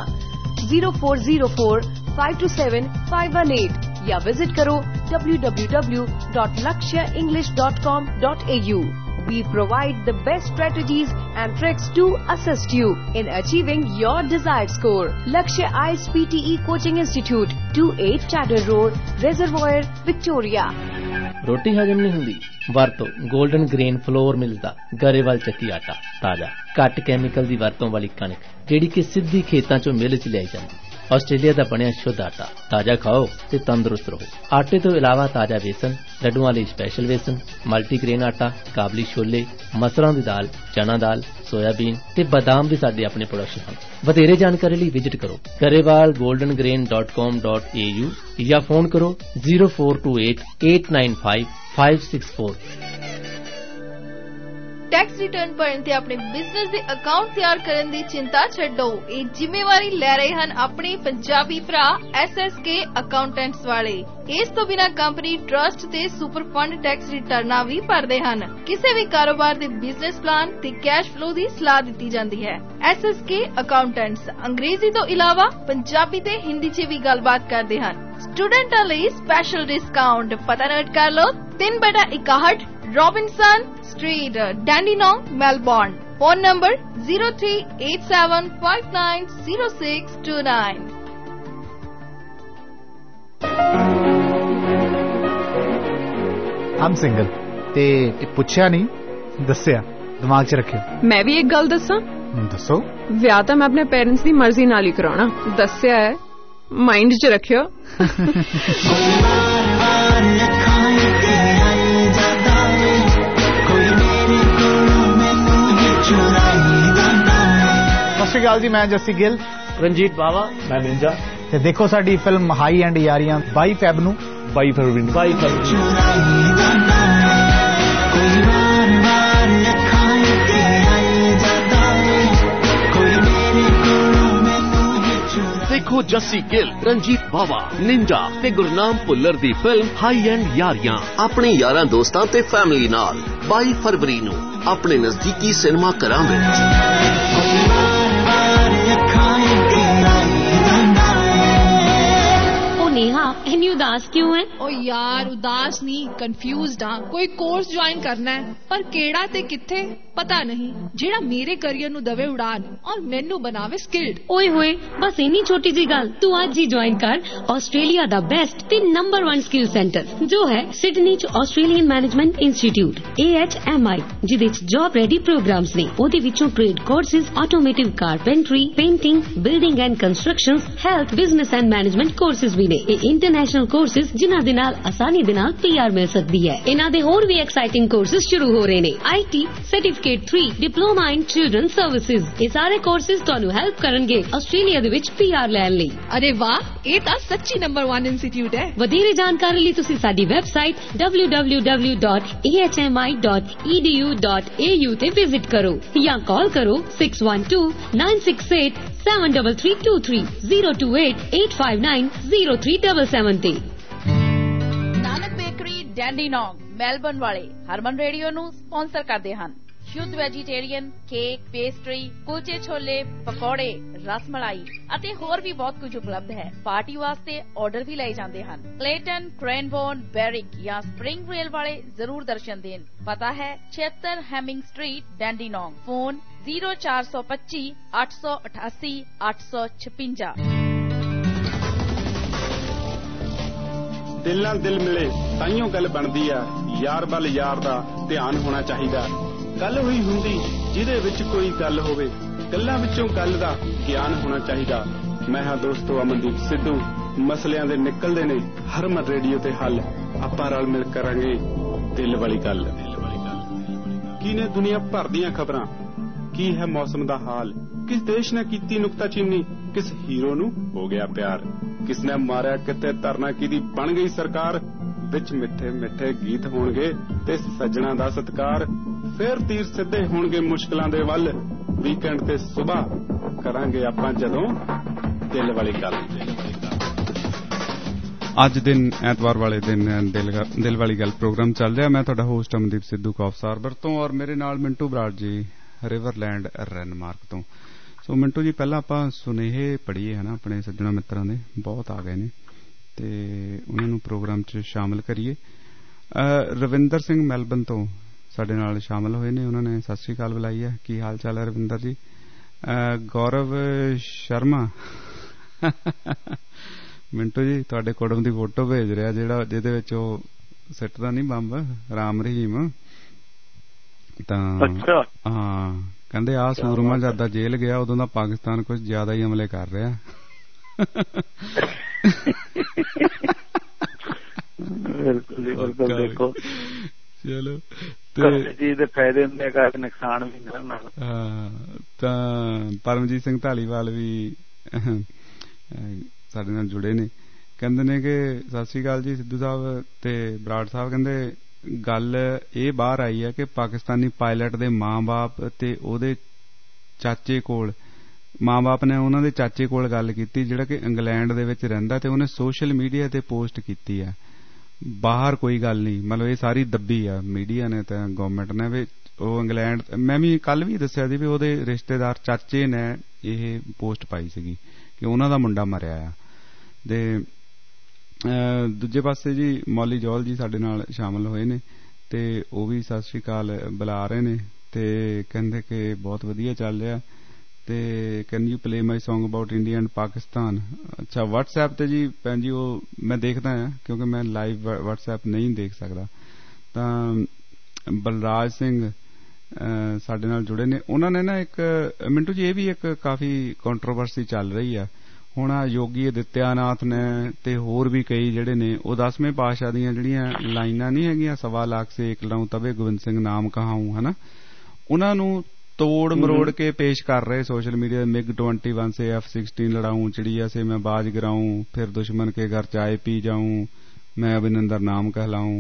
0404527518 ਜਾਂ ਵਿਜ਼ਿਟ ਕਰੋ www.lakshaenglish.com.au। We provide the best strategies and tricks to assist you in achieving your desired score. Lakshya IELTS PTE Coaching Institute, 28 Chatter Road, Reservoir, Victoria. ਰੋਟੀ ਹਜਮ ਨਹੀਂ ਹੁੰਦੀ? ਵਰਤੋ 골ਡਨ ਗ੍ਰੇਨ ਫਲੋਰ ਮਿਲਸ ਦਾ ਗਰੇਵਾਲ ਚੱਕੀ ਆਟਾ। ਤਾਜ਼ਾ ਘੱਟ ਕੈਮੀਕਲ ਦੀ ਵਰਤੋਂ ਵਾਲੀ ਕਣਕ ਜਿਹੜੀ ਕਿ ਸਿੱਧੀ ਖੇਤਾਂ ਚੋਂ ਮਿਲ ਚ ਲਿਆਈ ਜਾਂਦੀ। ਆਸਟ੍ਰੇਲੀਆ ਦਾ ਬਣਿਆ ਸ਼ੁੱਧ ਆਟਾ। ਤਾਜ਼ਾ ਖਾਓ ਤੇ ਤੰਦਰੁਸਤ ਰਹੋ। ਆਟੇ ਤੋਂ ਇਲਾਵਾ ਤਾਜ਼ਾ ਵੇਸਣ, ਲੱਡੂਆਂ ਲਈ ਸਪੈਸ਼ਲ ਵੇਸਣ, ਮਲਟੀਗ੍ਰੇਨ ਆਟਾ, ਕਾਬਲੀ ਛੋਲੇ, ਮਸਰਾਂ ਦੀ ਦਾਲ, ਚਨਾ ਦਾਲ, ਸੋਇਆਬੀਨ ਤੇ ਬਦਾਮ ਵੀ ਸਾਡੇ ਆਪਣੇ ਪ੍ਰੋਡਕਸ਼ਨ ਹਨ। ਵਧੇਰੇ ਜਾਣਕਾਰੀ ਲਈ ਵਿਜ਼ਿਟ ਕਰੋ garewalgoldengrain.com.au ਜਾਂ ਫੋਨ ਕਰੋ 0428895564। ਟੈਕਸ ਰਿਟਰਨ ਭਰਨ ਤੇ ਆਪਣੇ ਬਿਜ਼ਨਸ ਦੇ ਅਕਾਊਂਟ ਤਿਆਰ ਕਰਨ ਦੀ ਚਿੰਤਾ ਛੱਡੋ। ਇਹ ਜ਼ਿੰਮੇਵਾਰੀ ਲੈ ਰਹੇ ਹਨ ਆਪਣੇ ਪੰਜਾਬੀ ਭਰਾ SSK ਅਕਾਊਂਟੈਂਟਸ ਵਾਲੇ। ਇਸ ਤੋਂ ਬਿਨਾਂ ਕੰਪਨੀ ਟਰਸਟ ਤੇ ਸੁਪਰ ਫੰਡ ਟੈਕਸ ਰਿਟਰਨਾਂ ਵੀ ਭਰਦੇ ਹਨ। ਕਿਸੇ ਵੀ ਕਾਰੋਬਾਰ ਦੇ ਬਿਜ਼ਨਸ ਪਲਾਨ ਤੇ ਕੈਸ਼ ਫਲੋ ਦੀ ਸਲਾਹ ਦਿੱਤੀ ਜਾਂਦੀ ਹੈ। SSK ਅਕਾਊਂਟੈਂਟਸ ਅੰਗਰੇਜ਼ੀ ਤੋਂ ਇਲਾਵਾ ਪੰਜਾਬੀ ਤੇ ਹਿੰਦੀ 'ਚ ਵੀ ਗੱਲਬਾਤ ਕਰਦੇ ਹਨ। ਸਟੂਡੈਂਟਾਂ ਲਈ ਸਪੈਸ਼ਲ ਡਿਸਕਾਊਂਟ। ਪਤਾ ਨੋਟ ਕਰ ਲਓ 3/61 Robinson Street, Dandenong, Melbourne. Phone number 0387590629. I'm single ਤੇ ਪੁੱਛਿਆ ਨਹੀਂ, ਦੱਸਿਆ, ਦਿਮਾਗ 'ਚ ਰੱਖਿਓ। ਮੈਂ ਵੀ ਇੱਕ ਗੱਲ ਦੱਸਾਂ? ਦੱਸੋ। ਵਿਆਹ ਤਾਂ ਮੈਂ ਆਪਣੇ ਪੇਰੈਂਟਸ ਦੀ ਮਰਜ਼ੀ ਨਾਲ ਹੀ ਕਰਾਉਣਾ। ਦੱਸਿਆ ਹੈ, ਮਾਈਂਡ 'ਚ ਰੱਖਿਓ। ਸਤਿ ਸ਼੍ਰੀ ਅਕਾਲ ਜੀ, ਮੈਂ ਜੱਸੀ ਗਿੱਲ, ਰਣਜੀਤ ਬਾਵਾ, ਮੈਂ ਨਿੰਜਾ ਤੇ ਦੇਖੋ ਸਾਡੀ film high end Yaariyan 22 Feb ਨੂੰ 22 ਫਰਵਰੀ ਨੂੰ ਦੇਖੋ ਜੱਸੀ ਗਿੱਲ, ਰਣਜੀਤ ਬਾਵਾ, ਨਿੰਜਾ ਤੇ ਗੁਰਨਾਮ ਭੁੱਲਰ ਦੀ ਫਿਲਮ ਹਾਈ ਐਂਡ ਯਾਰੀਆਂ ਆਪਣੇ ਯਾਰਾਂ ਦੋਸਤਾਂ ਤੇ ਫੈਮਿਲੀ ਨਾਲ 22 ਫਰਵਰੀ ਨੂੰ ਆਪਣੇ ਨਜ਼ਦੀਕੀ ਸਿਨੇਮਾ ਘਰਾਂ ਵਿੱਚ। नेहा इतनी उदास क्यों है? ओ यार उदास नहीं, कंफ्यूज्ड हाँ। कोई कोर्स ज्वाइन करना है पर केड़ा ते किथे पता नहीं, जेड़ा मेरे करियर नु दवे उड़ान और मैनू बनावे स्किल्ड। ओए होए, बस इन्नी छोटी जी गल, तू आज ही ज्वाइन कर ऑस्ट्रेलिया दा बेस्ट ते नंबर 1 स्किल सेंटर जो है सिडनी च ऑस्ट्रेलियन मैनेजमेंट इंस्टीट्यूट AHMI, जिदे च जॉब रेडी प्रोग्राम्स ने। ओदे विचों trade courses, automotive carpentry, painting, building and constructions, health, business and management courses भी ने। इंटरनेशनल कोर्सेज जिन्हां दे नाल आसानी दे नाल PR मिल सकदी है। इन्हां दे होर भी एक्साइटिंग कोर्सेज शुरू हो रहे ने। IT certificate 3, diploma in children services. ये सारे कोर्सेज तुहानू हेल्प करनगे ऑस्ट्रेलिया दे विच PR लैण लई। अरे वाह, ये तां सच्ची नंबर 1 इंस्टीट्यूट है। वधेरे जानकारी लई तुसीं साडी वेबसाइट www.ahmi.edu.au ते विजिट करो या कॉल करो 6129687323 028-859-0377 ਤੇ। ਨਾਨਕ ਬੇਕਰੀ ਡੈਂਡੀਨੌਂਗ ਮੈਲਬਰਨ ਵਾਲੇ ਹਰਮਨ ਰੇਡੀਓ ਨੂੰ ਸਪਾਂਸਰ ਕਰਦੇ ਹਨ। ਸ਼ੁੱਧ ਵੈਜੀਟੇਰੀਅਨ ਕੇਕ, ਪੇਸਟਰੀ, ਕੁਲਚੇ ਛੋਲੇ, ਪਕੌੜੇ, ਰਸਮਲਾਈ ਅਤੇ ਹੋਰ ਵੀ ਬਹੁਤ ਕੁਝ ਉਪਲਬਧ ਹੈ। ਪਾਰਟੀ ਵਾਸਤੇ ਆਰਡਰ ਵੀ ਲਏ ਜਾਂਦੇ ਹਨ। ਕਲੇਟਨ, ਕ੍ਰੈਨਬੋਰਨ, ਬੈਰਿਕ ਜਾਂ ਸਪ੍ਰਿੰਗ ਰੇਲ ਵਾਲੇ ਜ਼ਰੂਰ ਦਰਸ਼ਨ ਦੇਣ। ਪਤਾ ਹੈ 76 ਹੈਮਿੰਗ ਸਟਰੀਟ, ਡੈਂਡੀਨੌਂਗ। ਫੋਨ 0425 888 856। ਦਿਲ ਨਾਲ ਦਿਲ ਮਿਲੇ ਤਾਈਓ ਗੱਲ ਬਣਦੀ ਆ, ਯਾਰ ਵੱਲ ਯਾਰ ਦਾ ਧਿਆਨ ਹੋਣਾ ਚਾਹੀਦਾ। ਗੱਲ ਹੋਈ ਹੁੰਦੀ ਜਿਹਦੇ ਵਿੱਚ ਕੋਈ ਗੱਲ ਹੋਵੇ, ਗੱਲਾਂ ਵਿੱਚੋਂ ਗੱਲ ਦਾ ਗਿਆਨ ਹੋਣਾ ਚਾਹੀਦਾ। ਮੈਂ ਹਾਂ ਦੋਸਤੋ ਅਮਨਦੀਪ ਸਿੱਧੂ। ਮਸਲਿਆਂ ਦੇ ਨਿਕਲਦੇ ਨੇ ਹਰਮਨ ਰੇਡੀਓ ਤੇ ਹੱਲ। ਆਪਾਂ ਰਲ ਮਿਲ ਕਰਾਂਗੇ ਦਿਲ ਵਾਲੀ ਗੱਲ। ਕੀ ਨੇ ਦੁਨੀਆ ਭਰ ਦੀਆਂ ਖਬਰਾਂ, ਕੀ ਹੈ ਮੌਸਮ ਦਾ ਹਾਲ, ਕਿਸ ਦੇਸ਼ ਨੇ ਕੀਤੀ ਨੁਕਤਾਚੀਨੀ, ਕਿਸ ਹੀਰੋ ਨੂੰ ਹੋ ਗਿਆ ਪਿਆਰ, ਕਿਸ ਨੇ ਮਾਰਿਆ ਕਿਤੇ ਧਰਨਾ ਕਿਹਦੀ ਬਣ ਗਈ ਸਰਕਾਰ। ਵਿੱਚ ਮਿੱਠੇ ਮਿੱਠੇ ਗੀਤ ਹੋਣਗੇ ਤੇ ਸੱਜਣਾ ਦਾ ਸਤਿਕਾਰ। ਫੇਰ ਤੀਰ ਸਿੱਧੇ ਹੋਣਗੇ ਮੁਸ਼ਕਲਾਂ ਦੇ ਵੱਲ। ਵੀਕਐਂਡ ਤੇ ਸੁਬਾਹ ਕਰਾਂਗੇ ਆਪਾਂ ਜਦੋਂ ਦਿਲ ਵਾਲੀ ਗੱਲ। ਅੱਜ ਦਿਨ ਐਤਵਾਰ ਵਾਲੇ ਦਿਨ ਦਿਲ ਵਾਲੀ ਗੱਲ ਪ੍ਰੋਗਰਾਮ ਚੱਲ ਰਿਹਾ। ਮੈਂ ਤੁਹਾਡਾ host Amandeep Sidhu Coffs Harbour ਤੋਂ ਔਰ ਮੇਰੇ ਨਾਲ ਮਿੰਟੂ ਬਰਾੜ ਜੀ ਰਿਵਰਲੈਂਡ ਰੈਨਮਾਰਕ ਤੋਂ। ਸੋ ਮਿੰਟੂ ਜੀ, ਪਹਿਲਾਂ ਆਪਾਂ ਸੁਨੇਹੇ ਪੜ੍ਹੀਏ ਹਨਾ ਆਪਣੇ ਸੱਜਣਾ ਮਿੱਤਰਾਂ ਦੇ, ਬਹੁਤ ਆ ਗਏ ਨੇ ਤੇ ਉਹਨਾਂ ਨੂੰ ਪ੍ਰੋਗਰਾਮ 'ਚ ਸ਼ਾਮਲ ਕਰੀਏ। ਰਵਿੰਦਰ ਸਿੰਘ ਮੈਲਬਨ ਤੋਂ ਸਾਡੇ ਨਾਲ ਸ਼ਾਮਲ ਹੋਏ ਨੇ, ਉਹਨਾਂ ਨੇ ਸਤਿ ਸ੍ਰੀ ਅਕਾਲ ਬੁਲਾਈ ਹੈ। ਕੀ ਹਾਲ ਚਾਲ ਹੈ ਰਵਿੰਦਰ ਜੀ? ਗੌਰਵ ਸ਼ਰਮਾ ਮਿੰਟੂ ਜੀ ਤੁਹਾਡੇ ਕੁੜਮ ਦੀ ਫੋਟੋ ਭੇਜ ਰਿਹਾ, ਜਿਹਦੇ ਵਿੱਚ ਉਹ ਸਿੱਟਦਾ ਨਹੀਂ ਬੰਬ, ਰਾਮ ਰਹੀਮ। ਤਾਂ ਹਾਂ, ਕਹਿੰਦੇ ਆ ਸੂਰਮਾ ਜਦ ਦਾ ਜੇਲ੍ਹ ਗਿਆ ਉਦੋਂ ਦਾ ਪਾਕਿਸਤਾਨ ਕੁਝ ਜ਼ਿਆਦਾ ਹੀ ਹਮਲੇ ਕਰ ਰਿਹਾ। ਬਿਲਕੁਲ ਦੇਖੋ ਚਲੋ ਜੀ ਦੇ ਫਾਇਦੇ ਹੁੰਦੇ ਆ, ਨੁਕਸਾਨ ਵੀ ਨਾਲ। ਹਾਂ, ਤਾਂ ਪਰਮਜੀਤ ਸਿੰਘ ਢਾਲੀਵਾਲ ਵੀ ਸਾਡੇ ਨਾਲ ਜੁੜੇ ਨੇ, ਕਹਿੰਦੇ ਨੇ ਕਿ ਸਤਿ ਸ੍ਰੀ ਅਕਾਲ ਜੀ ਸਿੱਧੂ ਸਾਹਿਬ ਤੇ ਬਰਾੜ ਸਾਹਿਬ। ਕਹਿੰਦੇ ਗੱਲ ਇਹ ਬਾਹਰ ਆਈ ਹੈ ਕਿ ਪਾਕਿਸਤਾਨੀ ਪਾਇਲਟ ਦੇ ਮਾਂ-ਬਾਪ ਤੇ ਉਹਦੇ ਚਾਚੇ ਕੋਲ, ਮਾਂ-ਬਾਪ ਨੇ ਉਹਨਾਂ ਦੇ ਚਾਚੇ ਕੋਲ ਗੱਲ ਕੀਤੀ ਜਿਹੜਾ ਕਿ ਇੰਗਲੈਂਡ ਦੇ ਵਿੱਚ ਰਹਿੰਦਾ, ਤੇ ਉਹਨੇ ਸੋਸ਼ਲ ਮੀਡੀਆ ਤੇ ਪੋਸਟ ਕੀਤੀ ਹੈ। ਬਾਹਰ ਕੋਈ ਗੱਲ ਨਹੀਂ, ਮਤਲਬ ਇਹ ਸਾਰੀ ਦੱਬੀ ਆ ਮੀਡੀਆ ਨੇ ਤੇ ਗਵਰਨਮੈਂਟ ਨੇ ਵੀ ਉਹ ਇੰਗਲੈਂਡ। ਮੈਂ ਵੀ ਕੱਲ ਵੀ ਦੱਸਿਆ ਸੀ ਵੀ ਉਹਦੇ ਰਿਸ਼ਤੇਦਾਰ ਚਾਚੇ ਨੇ ਇਹ ਪੋਸਟ ਪਾਈ ਸੀਗੀ ਕਿ ਉਹਨਾਂ ਦਾ ਮੁੰਡਾ ਮਰਿਆ ਆ। ਤੇ ਦੂਜੇ ਪਾਸੇ ਜੀ ਮੌਲੀ ਜੌਲ ਜੀ ਸਾਡੇ ਨਾਲ ਸ਼ਾਮਲ ਹੋਏ ਨੇ ਤੇ ਉਹ ਵੀ ਸਤਿ ਸ੍ਰੀ ਅਕਾਲ ਬੁਲਾ ਰਹੇ ਨੇ ਤੇ ਕਹਿੰਦੇ ਕਿ ਬਹੁਤ ਵਧੀਆ ਚੱਲ ਰਿਹਾ ਤੇ can you play my song about India and Pakistan. ਅੱਛਾ, WhatsApp ਤੇ ਜੀ ਭੈਣ ਜੀ ਉਹ ਮੈਂ ਦੇਖਦਾ ਹਾਂ ਕਿਉਂਕਿ ਮੈਂ ਲਾਈਵ WhatsApp ਨਹੀਂ ਦੇਖ ਸਕਦਾ। ਤਾਂ ਬਲਰਾਜ ਸਿੰਘ ਸਾਡੇ ਨਾਲ ਜੁੜੇ ਨੇ, ਉਹਨਾਂ ਨੇ ਨਾ ਇੱਕ ਮਿੰਟੂ ਜੀ ਇਹ ਵੀ ਇੱਕ ਕਾਫੀ ਕੰਟਰੋਵਰਸੀ ਚੱਲ ਰਹੀ ਆ ਹੁਣ। ਯੋਗੀ ਆਦਿੱਤਿਆਨਾਥ ਨੇ ਤੇ ਹੋਰ ਵੀ ਕਈ ਜਿਹੜੇ ਨੇ ਉਹ 10ਵੇਂ ਪਾਤਸ਼ਾਹ ਦੀਆਂ ਜਿਹੜੀਆਂ ਲਾਈਨਾਂ ਨਹੀਂ ਹੈਗੀਆਂ, 1.25 ਲੱਖ ਸੇ ਏਕ ਲਾਊਂ ਤਬੇ ਗੋਬਿੰਦ ਸਿੰਘ ਨਾਮ ਕਹਾਊਂ, ਹਨਾ, ਉਹਨਾਂ ਨੂੰ ਤੋੜ ਮਰੋੜ ਕੇ ਪੇਸ਼ ਕਰ ਰਹੇ ਸੋਸ਼ਲ ਮੀਡੀਆ। MiG-21 से F-16 लड़ाऊं, चिड़िया से मैं बाज गिराऊं, फिर दुश्मन के घर चाय पी जाऊं, मैं अभिनंदन नाम कहलाऊं।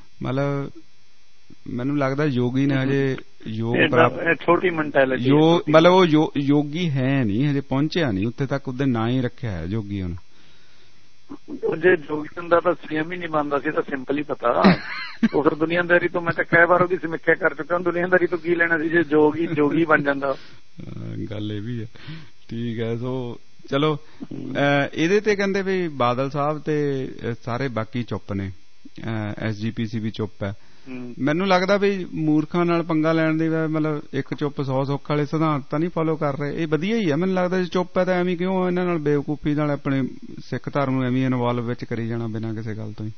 मतलब ਮੈਨੂੰ ਲੱਗਦਾ ਯੋਗੀ ਨੇ ਹਜੇ ਯੋਗ ਪ੍ਰਾਪਤ, ਛੋਟੀ ਮੈਂਟੈਲਿਟੀ, ਮਤਲਬ ਉਹ ਯੋਗੀ ਹੈ ਨਹੀਂ, ਹਜੇ ਪਹੁੰਚਿਆ ਨਹੀਂ ਉੱਥੇ ਤੱਕ, ਉਹਦੇ ਨਾਂ ਹੀ ਰੱਖਿਆ ਹੈ ਯੋਗੀ। ਹੁਣ ਜੇ ਜੋਗੀ ਹੁੰਦਾ ਤਾਂ ਸੀਐਮ ਹੀ ਨਹੀਂ ਬਣਦਾ ਸੀ, ਤਾਂ ਸਿੰਪਲ ਹੀ ਪਤਾ। ਉਹ ਫਿਰ ਦੁਨੀਆਦਾਰੀ ਤੋਂ, ਮੈਂ ਤਾਂ ਕਈ ਵਾਰ ਉਹਦੀ ਸਮੀਖਿਆ ਕਰ ਚੁੱਕਾ, ਦੁਨੀਆਦਾਰੀ ਤੋਂ ਕੀ ਲੈਣਾ ਸੀ ਜੇ ਜੋਗੀ ਬਣ ਜਾਂਦਾ। ਗੱਲ ਇਹ ਵੀ ਹੈ, ਠੀਕ ਹੈ। ਸੋ ਚਲੋ ਇਹਦੇ ਤੇ ਕਹਿੰਦੇ ਵੀ ਬਾਦਲ ਸਾਹਿਬ ਤੇ ਸਾਰੇ ਬਾਕੀ ਚੁੱਪ ਨੇ, SGPC ਵੀ ਚੁੱਪ ਹੈ। ਮੈਨੂੰ ਲੱਗਦਾ ਵੀ ਮੂਰਖਾਂ ਨਾਲ ਪੰਗਾ ਲੈਣ ਦੀ ਮਤਲਬ ਇੱਕ ਚੁੱਪ 100 ਸੁੱਖ ਵਾਲੇ ਸਿਧਾਂਤ ਤਾਂ ਨਹੀਂ ਫੋਲੋ ਕਰ ਰਹੇ। ਇਹ ਵਧੀਆ ਹੀ ਆ, ਮੈਨੂੰ ਲੱਗਦਾ ਜੇ ਚੁੱਪ ਹੈ ਤਾਂ ਐਵੇਂ ਕਿਉਂ ਇਹਨਾਂ ਨਾਲ ਬੇਵਕੂਫੀ ਨਾਲ ਆਪਣੇ ਸਿੱਖ ਧਰਮ ਨੂੰ ਐਵੇਂ ਇਨਵੋਲਵ ਵਿੱਚ ਕਰੀ ਜਾਣਾ ਬਿਨਾਂ ਕਿਸੇ ਗੱਲ ਤੋਂ ਹੀ।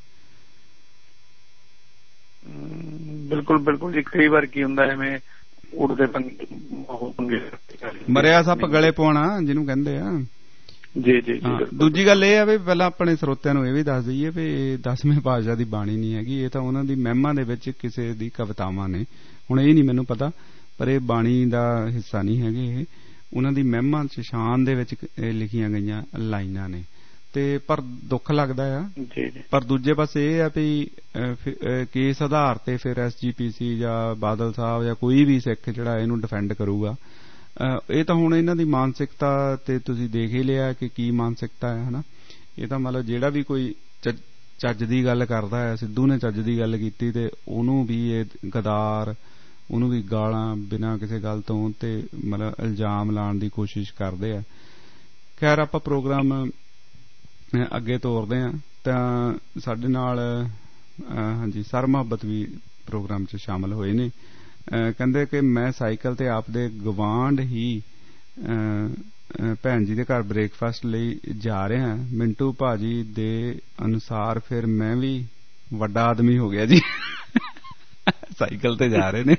ਬਿਲਕੁਲ ਜੀ, ਕਈ ਵਾਰ ਕੀ ਹੁੰਦਾ ਐਵੇਂ ਉੜਦੇ ਪੰਗੇ, ਮਰਿਆ ਸੱਪ ਗਲੇ ਪਾਉਣਾ ਜਿਹਨੂੰ ਕਹਿੰਦੇ ਆ। ਜੀ। ਦੂਜੀ ਗੱਲ ਇਹ ਆ ਵੀ ਪਹਿਲਾਂ ਆਪਣੇ ਸਰੋਤਿਆਂ ਨੂੰ ਇਹ ਵੀ ਦੱਸ ਦਈਏ ਵੀ 10ਵੇਂ ਪਾਤਸ਼ਾਹ ਦੀ ਬਾਣੀ ਨਹੀਂ ਹੈਗੀ, ਇਹ ਤਾਂ ਉਹਨਾਂ ਦੀ ਮਹਿਮਾ ਦੇ ਵਿੱਚ ਕਿਸੇ ਦੀ ਕਵਿਤਾਵਾਂ ਨੇ। ਹੁਣ ਇਹ ਨਹੀਂ ਮੈਨੂੰ ਪਤਾ, ਪਰ ਇਹ ਬਾਣੀ ਦਾ ਹਿੱਸਾ ਨਹੀਂ ਹੈਗੇ, ਇਹ ਉਹਨਾਂ ਦੀ ਮਹਿਮਾ ਚ ਸ਼ਾਨ ਦੇ ਵਿੱਚ ਲਿਖੀਆਂ ਗਈਆਂ ਲਾਈਨਾਂ ਨੇ। ਤੇ ਪਰ ਦੁੱਖ ਲੱਗਦਾ ਆ। ਪਰ ਦੂਜੇ ਪਾਸੇ ਇਹ ਆ ਵੀ ਕੇਸ ਆਧਾਰ ਤੇ ਫਿਰ SGPC ਜਾਂ ਬਾਦਲ ਸਾਹਿਬ ਜਾਂ ਕੋਈ ਵੀ ਸਿੱਖ ਜਿਹੜਾ ਇਹਨੂੰ ਡਿਫੈਂਡ ਕਰੂਗਾ। ਇਹ ਤਾਂ ਹੁਣ ਇਹਨਾਂ ਦੀ ਮਾਨਸਿਕਤਾ ਤੇ ਤੁਸੀਂ ਦੇਖ ਹੀ ਲਿਆ ਕਿ ਕੀ ਮਾਨਸਿਕਤਾ ਹੈ, ਹਨਾ। ਇਹ ਤਾਂ ਮਤਲਬ ਜਿਹੜਾ ਵੀ ਕੋਈ ਚੱਜ ਦੀ ਗੱਲ ਕਰਦਾ ਹੈ, ਸਿੱਧੂ ਨੇ ਚੱਜ ਦੀ ਗੱਲ ਕੀਤੀ ਤੇ ਉਹਨੂੰ ਵੀ ਇਹ ਗਦਾਰ, ਉਹਨੂੰ ਵੀ ਗਾਲਾਂ ਬਿਨਾਂ ਕਿਸੇ ਗੱਲ ਤੋਂ ਤੇ ਮਤਲਬ ਇਲਜ਼ਾਮ ਲਾਉਣ ਦੀ ਕੋਸ਼ਿਸ਼ ਕਰਦੇ ਆ। ਖੈਰ ਆਪਾਂ ਪ੍ਰੋਗਰਾਮ ਅੱਗੇ ਤੋਰਦੇ ਹਾਂ। ਤਾਂ ਸਾਡੇ ਨਾਲ ਹਾਂਜੀ ਸਰ ਮੁਹੱਬਤ ਵੀ ਪ੍ਰੋਗਰਾਮ 'ਚ ਸ਼ਾਮਲ ਹੋਏ ਨੇ। ਕਹਿੰਦੇ ਕਿ ਮੈਂ ਸਾਈਕਲ ਤੇ ਆਪਦੇ ਗਵਾਂਢ ਹੀ ਭੈਣ ਜੀ ਦੇ ਘਰ ਬ੍ਰੇਕਫਾਸਟ ਲਈ ਜਾ ਰਿਹਾ ਹਾਂ। ਮਿੰਟੂ ਭਾਜੀ ਦੇ ਅਨੁਸਾਰ ਫਿਰ ਮੈਂ ਵੀ ਵੱਡਾ ਆਦਮੀ ਹੋ ਗਿਆ ਜੀ। ਸਾਈਕਲ ਤੇ ਜਾ ਰਹੇ ਨੇ।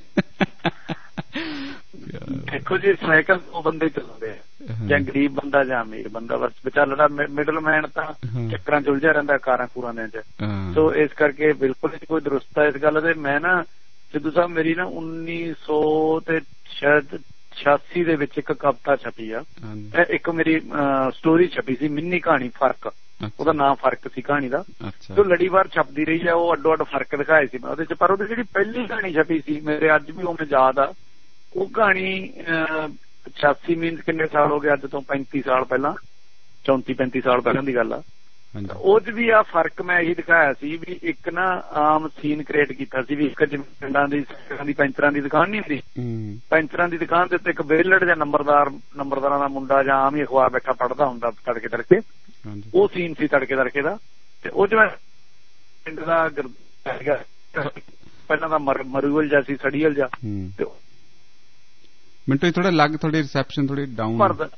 ਦੇਖੋ ਜੀ, ਸਾਈਕਲ ਉਹ ਬੰਦੇ ਚਲਾਉਂਦੇ ਆ, ਜਾਂ ਗਰੀਬ ਬੰਦਾ ਜਾਂ ਅਮੀਰ ਬੰਦਾ, ਬਸ ਵਿਚਾਰਾ ਮਿਡਲ ਮੈਨ ਤਾਂ ਚੱਕਰਾਂ ਚ ਉਲਝਿਆ ਰਹਿੰਦਾ ਕਾਰਾਂ ਕੂਰਾਂ ਦੇ ਚ। ਸੋ ਇਸ ਕਰਕੇ ਬਿਲਕੁਲ ਕੋਈ ਦਰੁਸਤ ਹੈ ਇਸ ਗੱਲ ਦੇ। ਮੈਂ ਨਾ ਸਿੱਧੂ ਸਾਹਿਬ, ਮੇਰੀ ਨਾ 1900 ਤੇ ਸ਼ਾਇਦ 86 ਦੇ ਵਿੱਚ ਇੱਕ ਕਵਿਤਾ ਛਪੀ ਆ, ਇੱਕ ਮੇਰੀ ਸਟੋਰੀ ਛਪੀ ਸੀ, ਮਿੰਨੀ ਕਹਾਣੀ ਫਰਕ, ਉਹਦਾ ਨਾਮ ਫਰਕ ਸੀ ਕਹਾਣੀ ਦਾ। ਜੋ ਲੜੀਵਾਰ ਛਪਦੀ ਰਹੀ ਆ, ਉਹ ਅੱਡੋ ਅੱਡ ਫਰਕ ਦਿਖਾਏ ਸੀ ਮੈਂ ਉਹਦੇ ਚ। ਪਰ ਉਹਦੀ ਜਿਹੜੀ ਪਹਿਲੀ ਕਹਾਣੀ ਛਪੀ ਸੀ, ਮੇਰੇ ਅੱਜ ਵੀ ਉਹ ਯਾਦ ਆ। ਉਹ ਕਹਾਣੀ 86 ਮੀਨਸ ਕਿੰਨੇ ਸਾਲ ਹੋ ਗਏ, ਅੱਜ ਤੋਂ 35 ਸਾਲ ਪਹਿਲਾਂ, 34-35 ਸਾਲ ਪਹਿਲਾਂ ਦੀ ਗੱਲ ਆ। ਉਹ ਚ ਵੀ ਆ ਫਰਕ ਮੈਂ ਇਹੀ ਦਿਖਾਇਆ ਸੀ ਵੀ ਇੱਕ ਨਾ ਆਮ ਸੀਨ ਕ੍ਰੀਏਟ ਕੀਤਾ ਸੀ ਵੀ ਇੱਕ ਜਿਵੇਂ ਪਿੰਡਾਂ ਦੀ ਪੈਂਚਰਾਂ ਦੀ ਦੁਕਾਨ ਨਹੀਂ ਹੁੰਦੀ, ਪੈਂਚਰਾਂ ਦੀ ਦੁਕਾਨ ਦੇ ਉੱਤੇ ਇੱਕ ਵਿਹਲੜ ਜਾਂ ਨੰਬਰਦਾਰਾਂ ਦਾ ਮੁੰਡਾ ਜਾਂ ਆਮ ਹੀ ਅਖਬਾਰ ਬੈਠਾ ਪੜ੍ਹਦਾ ਹੁੰਦਾ ਤੜਕੇ। ਉਹ ਸੀਨ ਸੀ ਤੜਕੇ ਦਾ। ਤੇ ਉਹ ਚ ਮੈਂ ਪਿੰਡ ਦਾ ਪਹਿਲਾਂ ਤਾਂ ਮਰੂਅਲ ਜਾਂ ਸੀ ਸੜੀਅਲ ਜਾਂ ਤੇ ਮਿੰਟੂ ਥੋੜਾ ਲੱਗ ਥੋੜੀ ਰਿਸੈਪਸ਼ਨ ਥੋੜੀ ਡਾਊਨ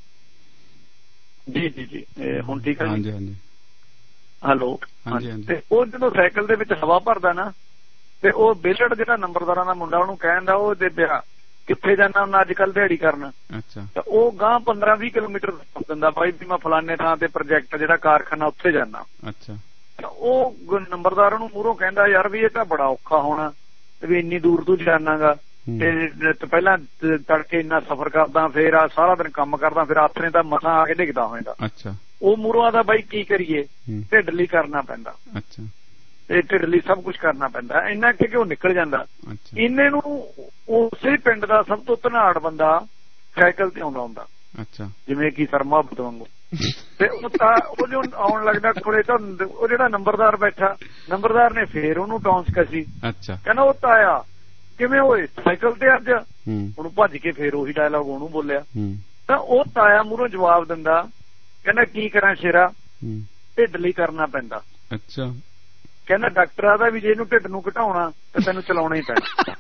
ਜੀ ਹੁਣ ਠੀਕ ਹੈ ਹਾਂਜੀ ਹਾਂਜੀ ਹੈਲੋ ਤੇ ਉਹ ਜਦੋਂ ਸਾਈਕਲ ਦੇ ਵਿੱਚ ਹਵਾ ਭਰਦਾ ਨਾ ਤੇ ਉਹ ਬੇਲੜ ਜਿਹੜਾ ਨੰਬਰਦਾਰਾਂ ਦਾ ਮੁੰਡਾ ਉਹਨੂੰ ਕਹਿੰਦਾ ਉਹ ਦੇ ਪਿਆ ਕਿੱਥੇ ਜਾਣਾ ਉਹਨਾਂ ਅੱਜ ਕੱਲ ਦਿਹਾੜੀ ਕਰਨ ਤਾਂ ਉਹ ਗਾਂ 15-20 ਕਿਲੋਮੀਟਰ ਦੱਸ ਦਿੰਦਾ ਬਾਈ ਵੀ ਮੈਂ ਫਲਾਨੇ ਥਾਂ ਤੇ ਪ੍ਰੋਜੈਕਟ ਜਿਹੜਾ ਕਾਰਖਾਨਾ ਉੱਥੇ ਜਾਣਾ ਉਹ ਨੰਬਰਦਾਰ ਨੂੰ ਮੂਹਰੋਂ ਕਹਿੰਦਾ ਯਾਰ ਵੀ ਇਹ ਤਾਂ ਬੜਾ ਔਖਾ ਹੋਣਾ ਵੀ ਇੰਨੀ ਦੂਰ ਤੂੰ ਜਾਣਾਗਾ ਤੇ ਪਹਿਲਾਂ ਤੜਕੇ ਇੰਨਾ ਸਫ਼ਰ ਕਰਦਾ ਫਿਰ ਆ ਸਾਰਾ ਦਿਨ ਕੰਮ ਕਰਦਾ ਫਿਰ ਆਥਣੇ ਤਾਂ ਮਸਾਂ ਆ ਕੇ ਡਿੱਗਦਾ ਹੋਏਗਾ ਉਹ ਮੂਹਰੋਂ ਆਦਾ ਬਾਈ ਕੀ ਕਰੀਏ ਢਿੱਡ ਲਈ ਕਰਨਾ ਪੈਂਦਾ ਤੇ ਢਿੱਡ ਲਈ ਸਭ ਕੁਛ ਕਰਨਾ ਪੈਂਦਾ ਇੰਨਾ ਕਿ ਉਹ ਨਿਕਲ ਜਾਂਦਾ ਇੰਨੇ ਨੂੰ ਉਸੇ ਪਿੰਡ ਦਾ ਸਭ ਤੋਂ ਧਨਾੜ ਬੰਦਾ ਸਾਈਕਲ ਤੇ ਆਉਂਦਾ ਹੁੰਦਾ ਜਿਵੇਂ ਕਿ ਸਰਮਾ ਬਦਵਾਂਗੂ ਤੇ ਉਹ ਜੋ ਆਉਣ ਲੱਗਦਾ ਕੋਲੇ ਤਾਂ ਉਹ ਜਿਹੜਾ ਨੰਬਰਦਾਰ ਬੈਠਾ ਨੰਬਰਦਾਰ ਨੇ ਫੇਰ ਉਹਨੂੰ ਟੌਂਸ ਕਸੀ ਕਹਿੰਦਾ ਉਹ ਤਾਇਆ ਕਿਵੇਂ ਹੋਏ ਸਾਈਕਲ ਤੇ ਅੱਜ ਉਹਨੂੰ ਭੱਜ ਕੇ ਫੇਰ ਉਹੀ ਡਾਇਲੌਗ ਉਹਨੂੰ ਬੋਲਿਆ ਤਾਂ ਉਹ ਤਾਇਆ ਮੂਹਰੋਂ ਜਵਾਬ ਦਿੰਦਾ ਕਹਿੰਦਾ ਕੀ ਕਰਾਂ ਸ਼ੇਰਾ ਢਿੱਡ ਲਈ ਕਰਨਾ ਪੈਂਦਾ ਕਹਿੰਦਾ ਡਾਕਟਰ ਆਦਾ ਵੀ ਜੇ ਇਹਨੂੰ ਢਿੱਡ ਨੂੰ ਘਟਾਉਣਾ ਤਾਂ ਤੈਨੂੰ ਚਲਾਉਣਾ ਹੀ ਪੈਣਾ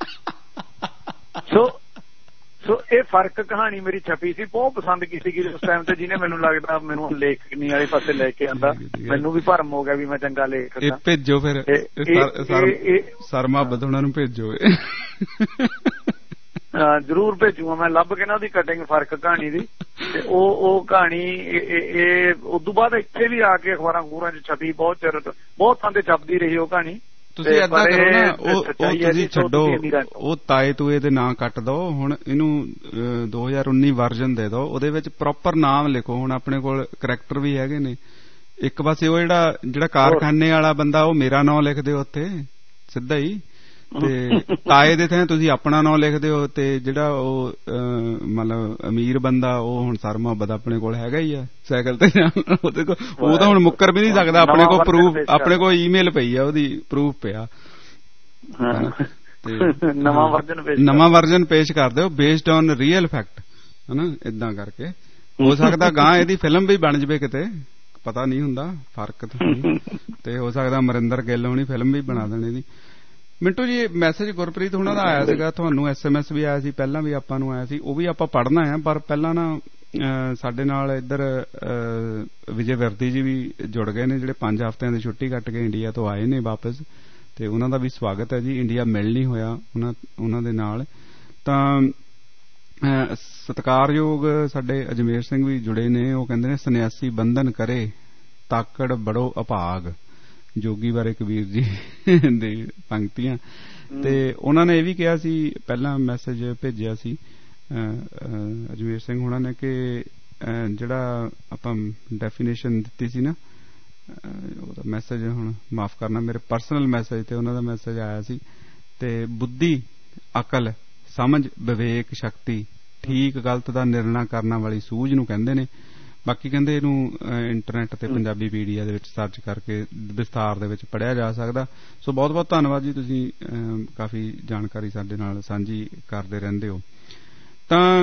ਸੋ ਇਹ ਫਰਕ ਕਹਾਣੀ ਮੇਰੀ ਛਪੀ ਸੀ ਬਹੁਤ ਪਸੰਦ ਕੀਤੀ ਗਈ ਉਸ ਟਾਈਮ ਤੇ ਜਿਹਨੇ ਮੈਨੂੰ ਲੱਗਦਾ ਮੈਨੂੰ ਲੇਖਣੀ ਵਾਲੇ ਪਾਸੇ ਲੈ ਕੇ ਆਂਦਾ ਮੈਨੂੰ ਵੀ ਭਰਮ ਹੋ ਗਿਆ ਵੀ ਮੈਂ ਚੰਗਾ ਲੇਖ ਇਹ ਭੇਜੋ ਫਿਰ ਸਰਮਾ ਬਦਉਣਾ ਨੂੰ ਭੇਜੋ ਜ਼ਰੂਰ ਭੇਜੂਗਾ ਮੈਂ ਲੱਭ ਕੇ ਨਾ ਉਹਦੀ ਕਟਿੰਗ ਫਰਕ ਕਹਾਣੀ ਦੀ ਤੇ ਉਹ ਕਹਾਣੀ ਇਹ ਉਦੋਂ ਬਾਅਦ ਇੱਥੇ ਵੀ ਆ ਕੇ ਅਖਬਾਰਾਂ ਖੂਰਾਂ ਚ ਛਪੀ ਬਹੁਤ ਥਾਂ ਤੇ ਛਪਦੀ ਰਹੀ ਉਹ ਕਹਾਣੀ ਤੁਸੀਂ ਏਦਾਂ ਕਰੋ ਨਾ ਉਹ ਤੁਸੀਂ ਛੱਡੋ ਉਹ ਤਾਏ ਤੂਏ ਦੇ ਨਾਂ ਕੱਟ ਦੋ ਹੁਣ ਇਹਨੂੰ 2019 ਵਰਜਨ ਦੇ ਦੋ ਉਹਦੇ ਵਿੱਚ ਪ੍ਰੋਪਰ ਨਾਮ ਲਿਖੋ ਹੁਣ ਆਪਣੇ ਕੋਲ ਕਰੈਕਟਰ ਵੀ ਹੈਗੇ ਨੇ ਇੱਕ ਪਾਸੇ ਉਹ ਜਿਹੜਾ ਕਾਰਖਾਨੇ ਵਾਲਾ ਬੰਦਾ ਉਹ ਮੇਰਾ ਨਾਂ ਲਿਖ ਦਿਓ ਉੱਥੇ ਸਿੱਧਾ ਹੀ ਤੇ ਤਾਏ ਦੇ ਥਾਂ ਤੁਸੀਂ ਆਪਣਾ ਨਾਂ ਲਿਖ ਦਿਓ ਤੇ ਜਿਹੜਾ ਉਹ ਮਤਲਬ ਅਮੀਰ ਬੰਦਾ ਉਹ ਹੁਣ ਸਰ ਮੁਹੱਬਤ ਆਪਣੇ ਕੋਲ ਹੈਗਾ ਹੀ ਆ ਸਾਈਕਲ ਤੇ ਉਹਦੇ ਕੋਲ ਉਹ ਤਾਂ ਹੁਣ ਮੁੱਕਰ ਵੀ ਨਹੀਂ ਸਕਦਾ ਆਪਣੇ ਕੋਲ ਪ੍ਰੂਫ ਆਪਣੇ ਕੋਲ ਈਮੇਲ ਪਈ ਆ ਉਹਦੀ ਪ੍ਰੂਫ ਪਿਆ ਤੇ ਨਵਾਂ ਵਰਜਨ ਪੇਸ਼ ਕਰ ਦਿਓ ਬੇਸਡ ਔਨ ਰੀਅਲ ਫੈਕਟ ਹਨਾ ਏਦਾਂ ਕਰਕੇ ਹੋ ਸਕਦਾ ਗਾਂ ਇਹਦੀ ਫਿਲਮ ਵੀ ਬਣ ਜਵੇ ਕਿਤੇ ਪਤਾ ਨਹੀਂ ਹੁੰਦਾ ਫਰਕ ਤੇ ਹੋ ਸਕਦਾ ਅਮਰਿੰਦਰ ਗਿੱਲ ਹੋਣੀ ਫਿਲਮ ਵੀ ਬਣਾ ਦੇਣ ਇਹਦੀ ਮਿੰਟੂ ਜੀ ਮੈਸੇਜ ਗੁਰਪ੍ਰੀਤ ਹੁਣਾਂ ਦਾ ਆਇਆ ਸੀਗਾ ਤੁਹਾਨੂੰ SMS ਵੀ ਆਇਆ ਸੀ ਪਹਿਲਾਂ ਵੀ ਆਪਾਂ ਨੂੰ ਆਇਆ ਸੀ ਉਹ ਵੀ ਆਪਾਂ ਪੜ੍ਹਨਾ ਆ ਪਰ ਪਹਿਲਾਂ ਨਾ ਸਾਡੇ ਨਾਲ ਇੱਧਰ ਵਿਜੇ ਵਰਦੀ ਜੀ ਵੀ ਜੁੜ ਗਏ ਨੇ ਜਿਹੜੇ 5 ਹਫ਼ਤਿਆਂ ਦੀ ਛੁੱਟੀ ਕੱਟ ਕੇ ਇੰਡੀਆ ਤੋਂ ਆਏ ਨੇ ਵਾਪਸ ਤੇ ਉਹਨਾਂ ਦਾ ਵੀ ਸਵਾਗਤ ਹੈ ਜੀ ਇੰਡੀਆ ਮਿਲ ਨਹੀਂ ਹੋਇਆ ਉਹਨਾਂ ਦੇ ਨਾਲ ਤਾਂ ਸਤਿਕਾਰਯੋਗ ਸਾਡੇ ਅਜਮੇਰ ਸਿੰਘ ਵੀ ਜੁੜੇ ਨੇ ਉਹ ਕਹਿੰਦੇ ਨੇ ਸੰਨਿਆਸੀ ਬੰਧਨ ਕਰੇ ਤਾਕੜ ਬੜੋ ਅਭਾਗ ਜੋਗੀ ਬਾਰੇ ਕਬੀਰ ਜੀ ਦੇ ਪੰਕਤੀਆਂ ਤੇ ਉਹਨਾਂ ਨੇ ਇਹ ਵੀ ਕਿਹਾ ਸੀ ਪਹਿਲਾਂ ਮੈਸੇਜ ਭੇਜਿਆ ਸੀ ਅਜਮੇਰ ਸਿੰਘ ਹੋਣਾ ਨੇ ਕਿ ਜਿਹੜਾ ਆਪਾਂ ਡੈਫੀਨੇਸ਼ਨ ਦਿੱਤੀ ਸੀ ਨਾ ਉਹਦਾ ਮੈਸੇਜ ਹੁਣ ਮਾਫ ਕਰਨਾ ਮੇਰੇ ਪਰਸਨਲ ਮੈਸੇਜ ਤੇ ਉਹਨਾਂ ਦਾ ਮੈਸੇਜ ਆਇਆ ਸੀ ਤੇ ਬੁੱਧੀ ਅਕਲ ਸਮਝ ਵਿਵੇਕ ਸ਼ਕਤੀ ਠੀਕ ਗਲਤ ਦਾ ਨਿਰਣਾ ਕਰਨ ਵਾਲੀ ਸੂਝ ਨੂੰ ਕਹਿੰਦੇ ਨੇ ਬਾਕੀ ਕਹਿੰਦੇ ਇਹਨੂੰ ਇੰਟਰਨੈਟ ਤੇ ਪੰਜਾਬੀ ਪੀਡੀਆ ਦੇ ਵਿੱਚ ਸਰਚ ਕਰਕੇ ਵਿਸਥਾਰ ਦੇ ਵਿੱਚ ਪੜ੍ਹਿਆ ਜਾ ਸਕਦਾ ਸੋ ਬਹੁਤ ਬਹੁਤ ਧੰਨਵਾਦ ਜੀ ਤੁਸੀਂ ਕਾਫੀ ਜਾਣਕਾਰੀ ਸਾਡੇ ਨਾਲ ਸਾਂਝੀ ਕਰਦੇ ਰਹਿੰਦੇ ਹੋ ਤਾਂ